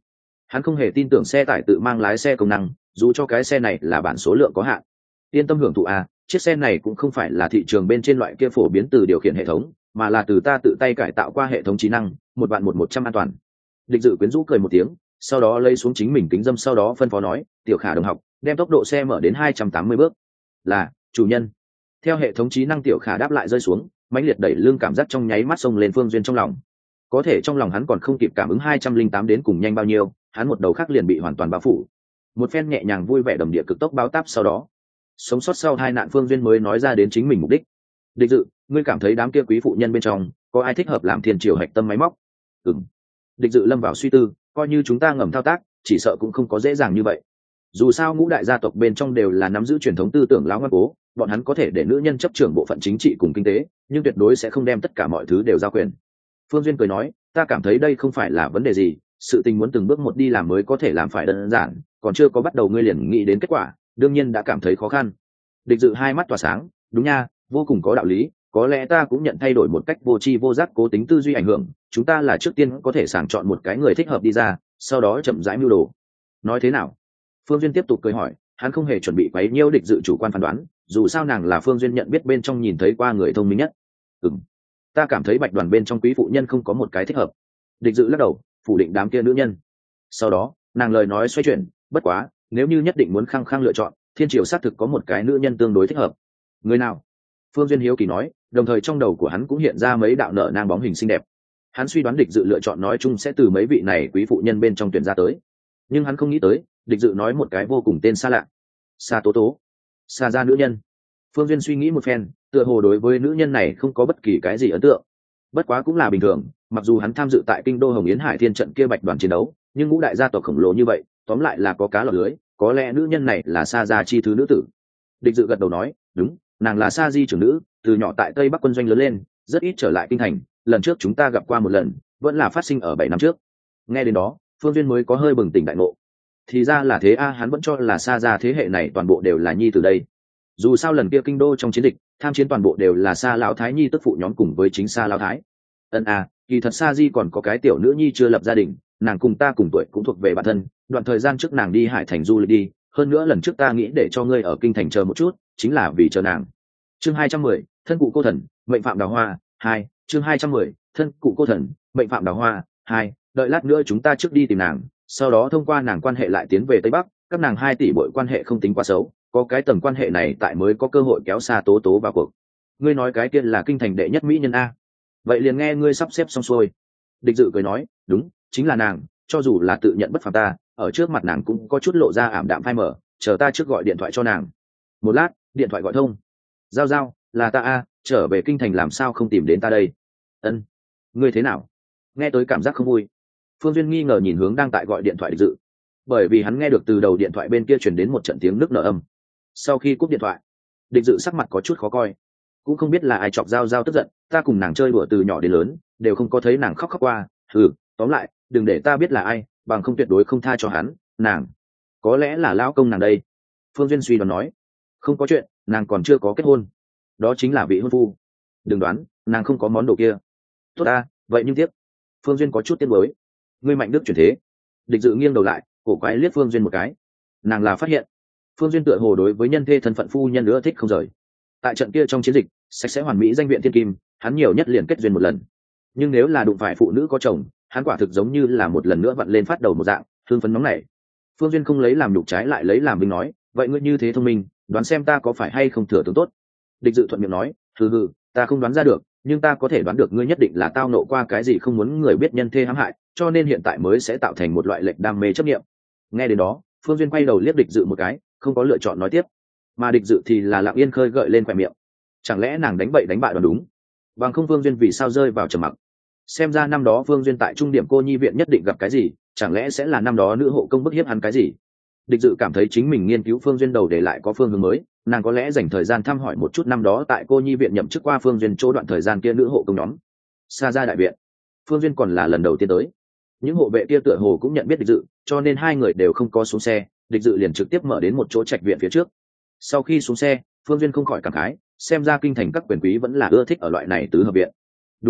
Hắn không hề tin tưởng xe tải tự mang lái xe công năng, dù cho cái xe này là bản số lượng có hạn. Yên tâm hưởng thụ à, chiếc xe này cũng không phải là thị trường bên trên loại kia phổ biến từ điều khiển hệ thống, mà là từ ta tự tay cải tạo qua hệ thống trí năng, một bạn một một trăm an toàn. Địch Dự quyến rũ cười một tiếng, sau đó lấy xuống chính mình kính dâm, sau đó phân phó nói, tiểu Khả đồng học, đem tốc độ xe mở đến hai trăm tám mươi bước. Là, chủ nhân. Theo hệ thống trí năng, tiểu Khả đáp lại rơi xuống, mãnh liệt đẩy lưng cảm giác trong nháy mắt xông lên Phương Duyên trong lòng. Có thể trong lòng hắn còn không kịp cảm ứng hai trăm linh tám đến cùng nhanh bao nhiêu, hắn một đầu khác liền bị hoàn toàn bao phủ. Một phen nhẹ nhàng vui vẻ đầm địa cực tốc báo táp, sau đó sống sót sau hai nạn Phương Duyên mới nói ra đến chính mình mục đích. Địch Dự, ngươi cảm thấy đám kia quý phụ nhân bên trong có ai thích hợp làm thiên triều hạch tâm máy móc? Ừm. Địch Dự lâm vào suy tư, coi như chúng ta ngầm thao tác, chỉ sợ cũng không có dễ dàng như vậy. Dù sao ngũ đại gia tộc bên trong đều là nắm giữ truyền thống tư tưởng lão ngoan cố, bọn hắn có thể để nữ nhân chấp trưởng bộ phận chính trị cùng kinh tế, nhưng tuyệt đối sẽ không đem tất cả mọi thứ đều giao quyền. Phương Duyên cười nói, ta cảm thấy đây không phải là vấn đề gì, sự tình muốn từng bước một đi làm mới có thể làm phải đơn giản, còn chưa có bắt đầu ngươi liền nghĩ đến kết quả, đương nhiên đã cảm thấy khó khăn. Địch Dự hai mắt tỏa sáng, đúng nha, vô cùng có đạo lý, có lẽ ta cũng nhận thay đổi một cách vô tri vô giác cố tính tư duy ảnh hưởng, chúng ta là trước tiên có thể sàng chọn một cái người thích hợp đi ra, sau đó chậm rãi mưu đồ. Nói thế nào? Phương Duyên tiếp tục cười hỏi, hắn không hề chuẩn bị quấy nhiễu Địch Dự chủ quan phán đoán, dù sao nàng là Phương Duyên nhận biết bên trong nhìn thấy qua người thông minh nhất. Ừm, ta cảm thấy Bạch Đoàn bên trong quý phụ nhân không có một cái thích hợp. Địch Dự lắc đầu, phủ định đám kia nữ nhân. Sau đó, nàng lời nói xoay chuyển, bất quá, nếu như nhất định muốn khăng khăng lựa chọn, thiên triều xác thực có một cái nữ nhân tương đối thích hợp. Người nào? Phương Duyên hiếu kỳ nói, đồng thời trong đầu của hắn cũng hiện ra mấy đạo nở nang bóng hình xinh đẹp. Hắn suy đoán Địch Dự lựa chọn nói chung sẽ từ mấy vị này quý phụ nhân bên trong tuyển ra tới, nhưng hắn không nghĩ tới Địch Dự nói một cái vô cùng tên xa lạ. Sa Tố Tố. Sa gia nữ nhân. Phương Duyên suy nghĩ một phen, tựa hồ đối với nữ nhân này không có bất kỳ cái gì ấn tượng. Bất quá cũng là bình thường, mặc dù hắn tham dự tại kinh đô Hồng Yến Hải Thiên trận kia Bạch Đoàn chiến đấu, nhưng ngũ đại gia tộc khổng lồ như vậy, tóm lại là có cá lọt lưới, có lẽ nữ nhân này là Sa gia chi thứ nữ tử. Địch Dự gật đầu nói, đúng, nàng là Sa di trưởng nữ, từ nhỏ tại Tây Bắc quân doanh lớn lên, rất ít trở lại kinh thành, lần trước chúng ta gặp qua một lần, vẫn là phát sinh ở bảy năm trước. Nghe đến đó, Phương Duyên mới có hơi bừng tỉnh đại ngộ. Thì ra là thế a, hắn vẫn cho là Sa gia thế hệ này toàn bộ đều là nhi từ đây. Dù sao lần kia kinh đô trong chiến dịch, tham chiến toàn bộ đều là Sa lão thái nhi tức phụ nhóm cùng với chính Sa lão thái. Ân a, kỳ thật Sa di còn có cái tiểu nữ nhi chưa lập gia đình, nàng cùng ta cùng tuổi cũng thuộc về bản thân, đoạn thời gian trước nàng đi Hải Thành du lịch đi, hơn nữa lần trước ta nghĩ để cho ngươi ở kinh thành chờ một chút, chính là vì chờ nàng. Chương hai trăm mười, thân cụ cô thần, mệnh phạm đào hoa, hai, chương hai trăm mười, thân cụ cô thần, mệnh phạm đào hoa, hai, đợi lát nữa chúng ta trước đi tìm nàng, sau đó thông qua nàng quan hệ lại tiến về Tây Bắc, các nàng hai tỷ bội quan hệ không tính quá xấu, có cái tầng quan hệ này tại mới có cơ hội kéo Sa Tố Tố vào cuộc. Ngươi nói cái kia là kinh thành đệ nhất mỹ nhân a? Vậy liền nghe ngươi sắp xếp xong xuôi. Địch Dự cười nói, đúng, chính là nàng, cho dù là tự nhận bất phàm ta, ở trước mặt nàng cũng có chút lộ ra ảm đạm phai mờ, chờ ta trước gọi điện thoại cho nàng. Một lát, điện thoại gọi thông. Giao giao, là ta a, trở về kinh thành làm sao không tìm đến ta đây? Ân, ngươi thế nào? Nghe tới cảm giác không vui. Phương Duyên nghi ngờ nhìn hướng đang tại gọi điện thoại Địch Dự, bởi vì hắn nghe được từ đầu điện thoại bên kia truyền đến một trận tiếng nức nở âm. Sau khi cúp điện thoại, Địch Dự sắc mặt có chút khó coi, cũng không biết là ai chọc giao giao tức giận, ta cùng nàng chơi đùa từ nhỏ đến lớn, đều không có thấy nàng khóc khóc qua. Ừ, tóm lại, đừng để ta biết là ai, bằng không tuyệt đối không tha cho hắn. Nàng, có lẽ là lão công nàng đây. Phương Duyên suy đoán nói, không có chuyện, nàng còn chưa có kết hôn, đó chính là vị hôn phu. Đừng đoán, nàng không có món đồ kia. Tốt ta, vậy nhưng tiếc. Phương Duyên có chút tiếc nuối. Ngươi mạnh đức chuyển thế. Địch Dự nghiêng đầu lại, cổ quái liếc Phương Duyên một cái. Nàng là phát hiện Phương Duyên tựa hồ đối với nhân thê thân phận phu nhân nữa thích không rời. Tại trận kia trong chiến dịch, sạch sẽ hoàn mỹ danh viện thiên kim, hắn nhiều nhất liền kết duyên một lần. Nhưng nếu là đụng phải phụ nữ có chồng, hắn quả thực giống như là một lần nữa vặn lên phát đầu một dạng, thương phấn nóng nảy. Phương Duyên không lấy làm nhục, trái lại lấy làm vinh nói, vậy ngươi như thế thông minh, đoán xem ta có phải hay không thừa tướng tốt. Địch Dự thuận miệng nói, hừ hừ, ta không đoán ra được, nhưng ta có thể đoán được ngươi nhất định là tao nộ qua cái gì không muốn người biết nhân thê hãm hại, cho nên hiện tại mới sẽ tạo thành một loại lệch đam mê chấp niệm. Nghe đến đó, Phương Duyên quay đầu liếc Địch Dự một cái, không có lựa chọn nói tiếp, mà Địch Dự thì là lặng yên khơi gợi lên khóe miệng. Chẳng lẽ nàng đánh bậy đánh bại đoán đúng? Bằng không Phương Duyên vì sao rơi vào trầm mặc? Xem ra năm đó Phương Duyên tại trung điểm cô nhi viện nhất định gặp cái gì, chẳng lẽ sẽ là năm đó nữ hộ công bức hiếp hắn cái gì? Địch Dự cảm thấy chính mình nghiên cứu Phương Duyên đầu để lại có phương hướng mới, nàng có lẽ dành thời gian thăm hỏi một chút năm đó tại cô nhi viện nhậm chức qua Phương Duyên chỗ đoạn thời gian kia nữ hộ công nhóm. Xa ra đại viện, Phương Duyên còn là lần đầu tiên tới. Những hộ vệ kia tựa hồ cũng nhận biết Địch Dự, cho nên hai người đều không có xuống xe, Địch Dự liền trực tiếp mở đến một chỗ trạch viện phía trước. Sau khi xuống xe, Phương Duyên không khỏi cảm khái, xem ra kinh thành các quyền quý vẫn là ưa thích ở loại này tứ hợp viện. Đúng vậy à,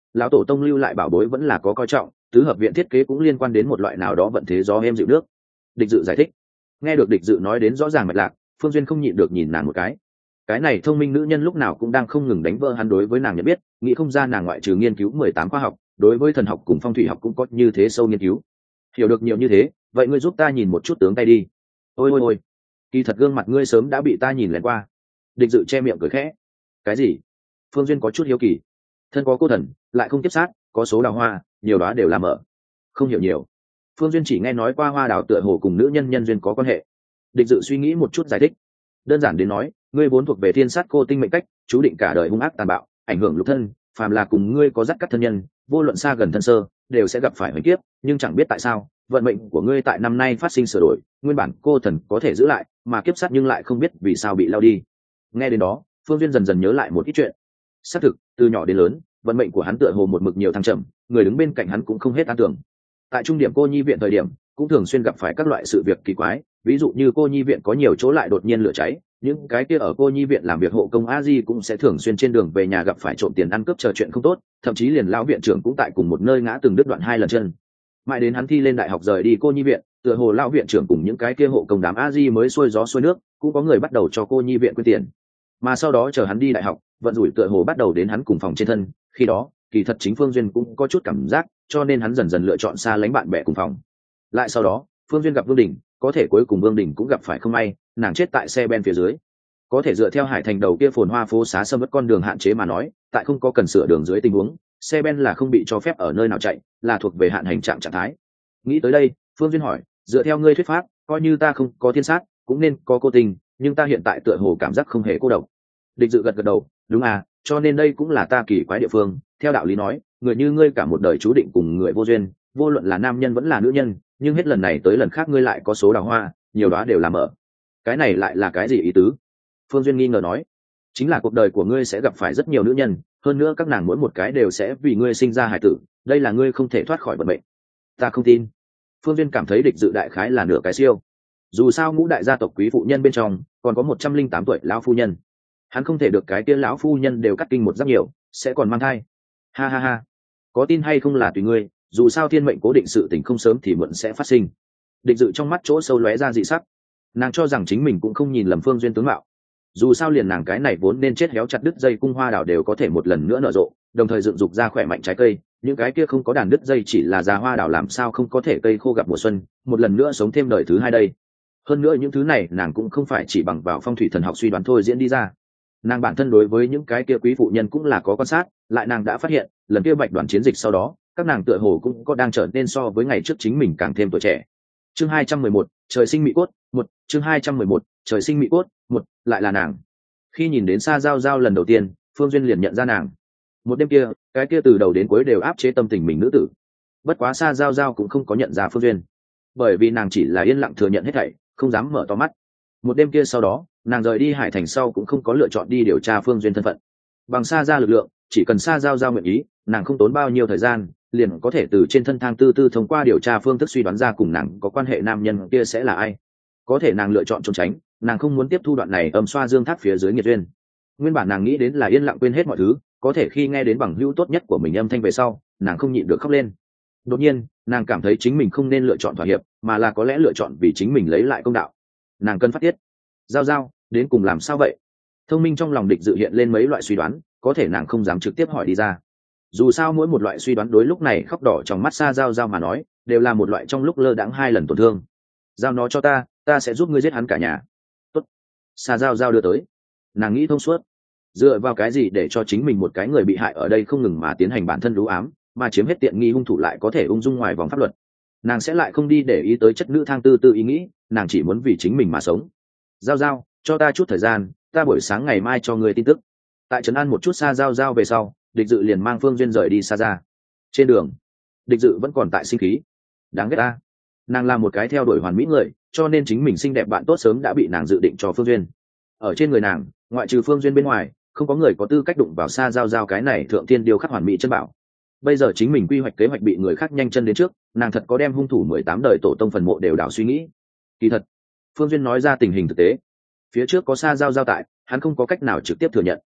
lão tổ tông lưu lại bảo bối vẫn là có coi trọng, tứ hợp viện thiết kế cũng liên quan đến một loại nào đó vận thế gió êm dịu nước. Địch Dự giải thích. Nghe được Địch Dự nói đến rõ ràng mạch lạc, Phương Duyên không nhịn được nhìn nàng một cái. Cái này thông minh nữ nhân lúc nào cũng đang không ngừng đánh vỡ hắn đối với nàng nhận biết, nghĩ không ra nàng ngoại trừ nghiên cứu mười tám khoa học, đối với thần học cùng phong thủy học cũng có như thế sâu nghiên cứu. Hiểu được nhiều như thế, vậy ngươi giúp ta nhìn một chút tướng tay đi. Ôi ôi ôi, kỳ thật gương mặt ngươi sớm đã bị ta nhìn lén qua. Địch Dự che miệng cười khẽ. Cái gì? Phương Duyên có chút hiếu kỳ. Thân có cô thần, lại không tiếp sát, có số đào hoa, nhiều đó đều là mở. Không hiểu nhiều. Phương Duyên chỉ nghe nói qua hoa đào tựa hồ cùng nữ nhân nhân duyên có quan hệ. Địch Dự suy nghĩ một chút giải thích. Đơn giản đến nói, ngươi vốn thuộc về thiên sát cô tinh mệnh cách, chú định cả đời hung ác tàn bạo, ảnh hưởng lục thân, phàm là cùng ngươi có dắt cắt thân nhân, vô luận xa gần thân sơ, đều sẽ gặp phải hủy kiếp, nhưng chẳng biết tại sao, vận mệnh của ngươi tại năm nay phát sinh sửa đổi, nguyên bản cô thần có thể giữ lại, mà kiếp sát nhưng lại không biết vì sao bị lao đi. Nghe đến đó, Phương Duyên dần dần nhớ lại một ít chuyện. Xác thực, từ nhỏ đến lớn, vận mệnh của hắn tựa hồ một mực nhiều thăng trầm, người đứng bên cạnh hắn cũng không hết an tưởng. Tại trung điểm cô nhi viện thời điểm, cũng thường xuyên gặp phải các loại sự việc kỳ quái, ví dụ như cô nhi viện có nhiều chỗ lại đột nhiên lửa cháy, những cái kia ở cô nhi viện làm việc hộ công a di cũng sẽ thường xuyên trên đường về nhà gặp phải trộm tiền ăn cướp chờ chuyện không tốt, thậm chí liền lão viện trưởng cũng tại cùng một nơi ngã từng đứt đoạn hai lần chân. Mãi đến hắn thi lên đại học rời đi cô nhi viện, tựa hồ lão viện trưởng cùng những cái kia hộ công đám a di mới xuôi gió xuôi nước, cũng có người bắt đầu cho cô nhi viện quyên tiền. Mà sau đó chờ hắn đi đại học, vận rủi tựa hồ bắt đầu đến hắn cùng phòng trên thân, khi đó kỳ thật chính Phương Duyên cũng có chút cảm giác, cho nên hắn dần dần lựa chọn xa lánh bạn bè cùng phòng. Lại sau đó, Phương Duyên gặp Vương Đình, có thể cuối cùng Vương Đình cũng gặp phải không may, nàng chết tại xe ben phía dưới. Có thể dựa theo Hải Thành đầu kia phồn hoa phố xá sâm mất con đường hạn chế mà nói, tại không có cần sửa đường dưới tình huống, xe ben là không bị cho phép ở nơi nào chạy, là thuộc về hạn hành trạng trạng thái. Nghĩ tới đây, Phương Duyên hỏi, dựa theo ngươi thuyết pháp, coi như ta không có thiên sát, cũng nên có cô tình, nhưng ta hiện tại tựa hồ cảm giác không hề cô độc. Địch Dự gật gật đầu, đúng à, cho nên đây cũng là ta kỳ quái địa phương. Theo đạo lý nói, người như ngươi cả một đời chú định cùng người vô duyên, vô luận là nam nhân vẫn là nữ nhân, nhưng hết lần này tới lần khác ngươi lại có số đào hoa, nhiều đó đều là mở. Cái này lại là cái gì ý tứ? Phương Duyên nghi ngờ nói, chính là cuộc đời của ngươi sẽ gặp phải rất nhiều nữ nhân, hơn nữa các nàng mỗi một cái đều sẽ vì ngươi sinh ra hài tử, đây là ngươi không thể thoát khỏi vận mệnh. Ta không tin. Phương Duyên cảm thấy Địch Dự đại khái là nửa cái siêu. Dù sao ngũ đại gia tộc quý phụ nhân bên trong còn có một trăm linh tám tuổi lão phu nhân, hắn không thể được cái kia lão phu nhân đều cắt kinh một giáp nhiều, sẽ còn mang thai. Ha ha ha, có tin hay không là tùy ngươi, dù sao thiên mệnh cố định, sự tình không sớm thì muộn sẽ phát sinh. Địch Dự trong mắt chỗ sâu lóe ra dị sắc, nàng cho rằng chính mình cũng không nhìn lầm Phương Duyên tướng mạo. Dù sao liền nàng cái này vốn nên chết héo chặt đứt dây cung hoa đào đều có thể một lần nữa nở rộ, đồng thời dựng dục ra khỏe mạnh trái cây, những cái kia không có đàn đứt dây chỉ là già hoa đào làm sao không có thể cây khô gặp mùa xuân, một lần nữa sống thêm đời thứ hai đây. Hơn nữa những thứ này nàng cũng không phải chỉ bằng vào phong thủy thần học suy đoán thôi diễn đi ra, nàng bản thân đối với những cái kia quý phụ nhân cũng là có quan sát, lại nàng đã phát hiện lần kia bạch đoàn chiến dịch sau đó, các nàng tựa hồ cũng có đang trở nên so với ngày trước chính mình càng thêm tuổi trẻ. Chương hai trăm mười một, trời sinh mỹ cốt, một, chương hai trăm mười một, trời sinh mỹ cốt, một, lại là nàng. Khi nhìn đến Sa Giao Giao lần đầu tiên, Phương Duyên liền nhận ra nàng. Một đêm kia, cái kia từ đầu đến cuối đều áp chế tâm tình mình nữ tử. Bất quá Sa Giao Giao cũng không có nhận ra Phương Duyên, bởi vì nàng chỉ là yên lặng thừa nhận hết thảy, không dám mở to mắt. Một đêm kia sau đó, nàng rời đi Hải Thành sau cũng không có lựa chọn đi điều tra Phương Duyên thân phận. Bằng Sa gia lực lượng, chỉ cần Sa Giao Giao nguyện ý, nàng không tốn bao nhiêu thời gian, liền có thể từ trên thân thang tư tư thông qua điều tra phương thức suy đoán ra cùng nàng có quan hệ nam nhân kia sẽ là ai. Có thể nàng lựa chọn trốn tránh, nàng không muốn tiếp thu đoạn này âm xoa dương thác phía dưới nghiệt duyên. Nguyên bản nàng nghĩ đến là yên lặng quên hết mọi thứ, có thể khi nghe đến bằng hữu tốt nhất của mình âm thanh về sau, nàng không nhịn được khóc lên. Đột nhiên, nàng cảm thấy chính mình không nên lựa chọn thỏa hiệp, mà là có lẽ lựa chọn vì chính mình lấy lại công đạo. Nàng cần phát tiết. Giao Giao, đến cùng làm sao vậy? Thông minh trong lòng Địch Dự hiện lên mấy loại suy đoán, có thể nàng không dám trực tiếp hỏi đi ra. Dù sao mỗi một loại suy đoán đối lúc này khóc đỏ trong mắt Sa Giao Giao mà nói, đều là một loại trong lúc lơ đãng hai lần tổn thương. Giao nó cho ta, ta sẽ giúp ngươi giết hắn cả nhà. Tốt. Sa Giao Giao đưa tới. Nàng nghĩ thông suốt. Dựa vào cái gì để cho chính mình một cái người bị hại ở đây không ngừng mà tiến hành bản thân đú ám, mà chiếm hết tiện nghi hung thủ lại có thể ung dung ngoài vòng pháp luật. Nàng sẽ lại không đi để ý tới chất nữ thang tư tư ý nghĩ, nàng chỉ muốn vì chính mình mà sống. Giao Giao, cho ta chút thời gian, ta buổi sáng ngày mai cho ngươi tin tức. Tại trấn an một chút Sa Giao Giao về sau, Địch Dự liền mang Phương Duyên rời đi xa ra. Trên đường, Địch Dự vẫn còn tại sinh khí. Đáng ghét ta, nàng là một cái theo đuổi hoàn mỹ người, cho nên chính mình xinh đẹp bạn tốt sớm đã bị nàng dự định cho Phương Duyên. Ở trên người nàng, ngoại trừ Phương Duyên bên ngoài, không có người có tư cách đụng vào Sa Giao Giao cái này thượng thiên điêu khắc hoàn mỹ chân bảo. Bây giờ chính mình quy hoạch kế hoạch bị người khác nhanh chân đến trước, nàng thật có đem hung thủ mười tám đời tổ tông phần mộ đều đảo suy nghĩ. Kỳ thật, Phương Duyên nói ra tình hình thực tế, phía trước có Sa Giao Giao tại, hắn không có cách nào trực tiếp thừa nhận.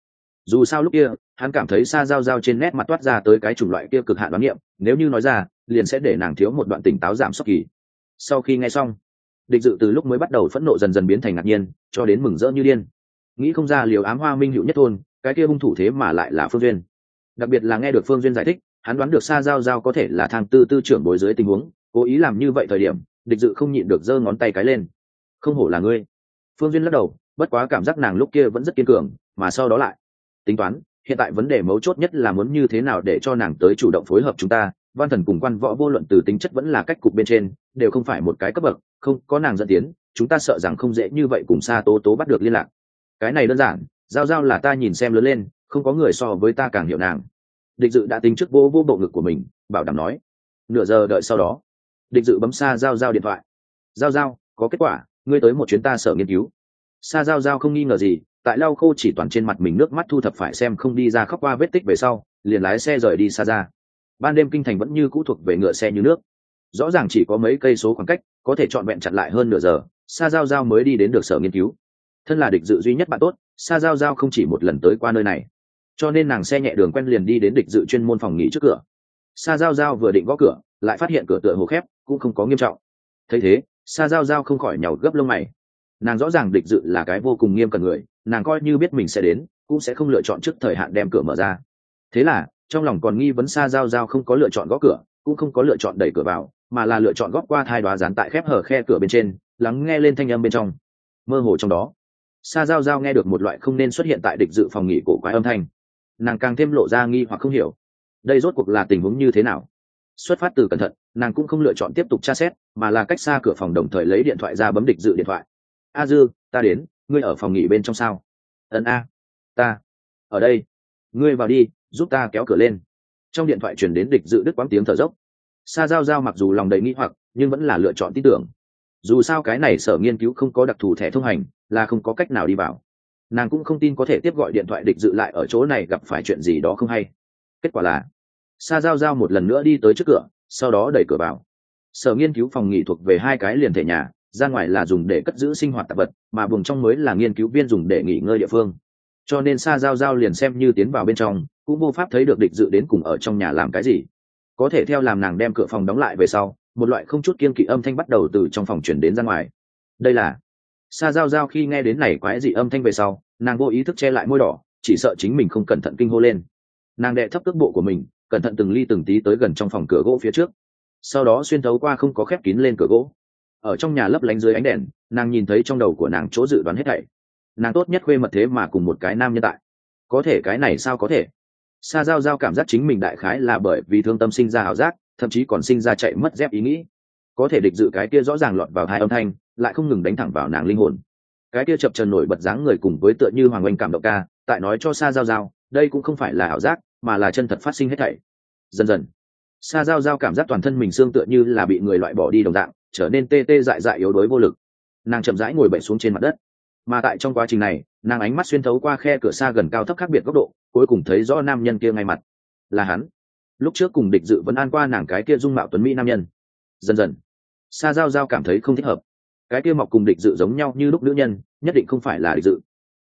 Dù sao lúc kia hắn cảm thấy Sa Giao Giao trên nét mặt toát ra tới cái chủng loại kia cực hạn đoán niệm, nếu như nói ra liền sẽ để nàng thiếu một đoạn tỉnh táo giảm sốc kỳ. Sau khi nghe xong, Địch Dự từ lúc mới bắt đầu phẫn nộ dần dần biến thành ngạc nhiên, cho đến mừng rỡ như điên. Nghĩ không ra Liều Ám Hoa Minh Hữu Nhất thôn, cái kia hung thủ thế mà lại là Phương Duyên. Đặc biệt là nghe được Phương Duyên giải thích, hắn đoán được Sa Giao Giao có thể là thang tư tư trưởng bối dưới tình huống cố ý làm như vậy thời điểm, Địch Dự không nhịn được giơ ngón tay cái lên. Không hổ là ngươi. Phương Duyên lắc đầu, bất quá cảm giác nàng lúc kia vẫn rất kiên cường, mà sau đó lại tính toán, hiện tại vấn đề mấu chốt nhất là muốn như thế nào để cho nàng tới chủ động phối hợp chúng ta. Văn Thần cùng Quan Võ vô luận từ tính chất vẫn là cách cục bên trên đều không phải một cái cấp bậc, không có nàng dẫn tiến chúng ta sợ rằng không dễ như vậy cùng Sa Tố Tố bắt được liên lạc. Cái này đơn giản, Giao Giao là ta nhìn xem lớn lên, không có người so với ta càng hiểu nàng. Địch Dự đã tính trước vô vô bộ ngực của mình, bảo đảm nói. Nửa giờ đợi sau đó, Địch Dự bấm Sa Giao Giao điện thoại. Giao Giao, có kết quả, ngươi tới một chuyến ta sở nghiên cứu. Sa Giao Giao không nghi ngờ gì, tại lau khô chỉ toàn trên mặt mình nước mắt thu thập phải xem không đi ra khóc qua vết tích về sau, liền lái xe rời đi xa ra. Ban đêm kinh thành vẫn như cũ thuộc về ngựa xe như nước, rõ ràng chỉ có mấy cây số khoảng cách, có thể trọn vẹn chặn lại hơn nửa giờ, Sa Giao Giao mới đi đến được sở nghiên cứu. Thân là Địch Dự duy nhất bạn tốt, Sa Giao Giao không chỉ một lần tới qua nơi này, cho nên nàng xe nhẹ đường quen liền đi đến Địch Dự chuyên môn phòng nghỉ trước cửa. Sa Giao Giao vừa định gõ cửa, lại phát hiện cửa tựa hồ khép, cũng không có nghiêm trọng. Thấy thế, Sa Giao Giao không khỏi nhàu gấp lông mày. Nàng rõ ràng Địch Dự là cái vô cùng nghiêm cẩn người, nàng coi như biết mình sẽ đến, cũng sẽ không lựa chọn trước thời hạn đem cửa mở ra. Thế là trong lòng còn nghi vấn Sa Giao Giao không có lựa chọn gõ cửa, cũng không có lựa chọn đẩy cửa vào, mà là lựa chọn góp qua thai đoá dán tại khép hở khe cửa bên trên, lắng nghe lên thanh âm bên trong. Mơ hồ trong đó, Sa Giao Giao nghe được một loại không nên xuất hiện tại Địch Dự phòng nghỉ cổ quái âm thanh. Nàng càng thêm lộ ra nghi hoặc không hiểu, đây rốt cuộc là tình huống như thế nào. Xuất phát từ cẩn thận, nàng cũng không lựa chọn tiếp tục tra xét, mà là cách xa cửa phòng đồng thời lấy điện thoại ra bấm Địch Dự điện thoại. A Dư, ta đến, ngươi ở phòng nghỉ bên trong sao? Ấn a, ta ở đây. Ngươi vào đi, giúp ta kéo cửa lên. Trong điện thoại truyền đến Địch Dự đứt quãng tiếng thở dốc. Sa Giao Giao mặc dù lòng đầy nghi hoặc, nhưng vẫn là lựa chọn tin tưởng. Dù sao cái này sở nghiên cứu không có đặc thù thẻ thông hành, là không có cách nào đi vào. Nàng cũng không tin có thể tiếp gọi điện thoại Địch Dự lại ở chỗ này gặp phải chuyện gì đó không hay. Kết quả là Sa Giao Giao một lần nữa đi tới trước cửa, sau đó đẩy cửa vào. Sở nghiên cứu phòng nghỉ thuộc về hai cái liền thể nhà, ra ngoài là dùng để cất giữ sinh hoạt tạp vật, mà buồng trong mới là nghiên cứu viên dùng để nghỉ ngơi địa phương. Cho nên Sa Giao Giao liền xem như tiến vào bên trong, cũng vô pháp thấy được Địch Dự đến cùng ở trong nhà làm cái gì. Có thể theo làm nàng đem cửa phòng đóng lại về sau, một loại không chút kiêng kỵ âm thanh bắt đầu từ trong phòng chuyển đến ra ngoài. Đây là Sa Giao Giao khi nghe đến này quái dị âm thanh về sau, nàng vô ý thức che lại môi đỏ, chỉ sợ chính mình không cẩn thận kinh hô lên. Nàng đệ thấp cước bộ của mình, cẩn thận từng ly từng tí tới gần trong phòng cửa gỗ phía trước, sau đó xuyên thấu qua không có khép kín lên cửa gỗ. Ở trong nhà lấp lánh dưới ánh đèn, nàng nhìn thấy trong đầu của nàng chỗ dự đoán hết thảy. Nàng tốt nhất khuê mật thế mà cùng một cái nam nhân tại. Có thể cái này sao có thể? Sa Giao Giao cảm giác chính mình đại khái là bởi vì thương tâm sinh ra ảo giác, thậm chí còn sinh ra chạy mất dép ý nghĩ. Có thể Địch Dự cái kia rõ ràng lọt vào hai âm thanh, lại không ngừng đánh thẳng vào nàng linh hồn. Cái kia chập chờn nổi bật dáng người cùng với tựa như hoàng oanh cảm động ca, tại nói cho Sa Giao Giao, đây cũng không phải là ảo giác, mà là chân thật phát sinh hết thảy. Dần dần, Sa Giao Giao cảm giác toàn thân mình xương tựa như là bị người loại bỏ đi đồng dạng, trở nên tê tê dại dại yếu đuối vô lực. Nàng chậm rãi ngồi bệt xuống trên mặt đất, mà tại trong quá trình này, nàng ánh mắt xuyên thấu qua khe cửa xa gần cao thấp khác biệt góc độ, cuối cùng thấy rõ nam nhân kia ngay mặt. Là hắn. Lúc trước cùng Địch Dự vẫn an qua nàng cái kia dung mạo tuấn mỹ nam nhân. Dần dần, Sa Giao Giao cảm thấy không thích hợp. Cái kia mọc cùng Địch Dự giống nhau như lúc nữ nhân, nhất định không phải là Địch Dự.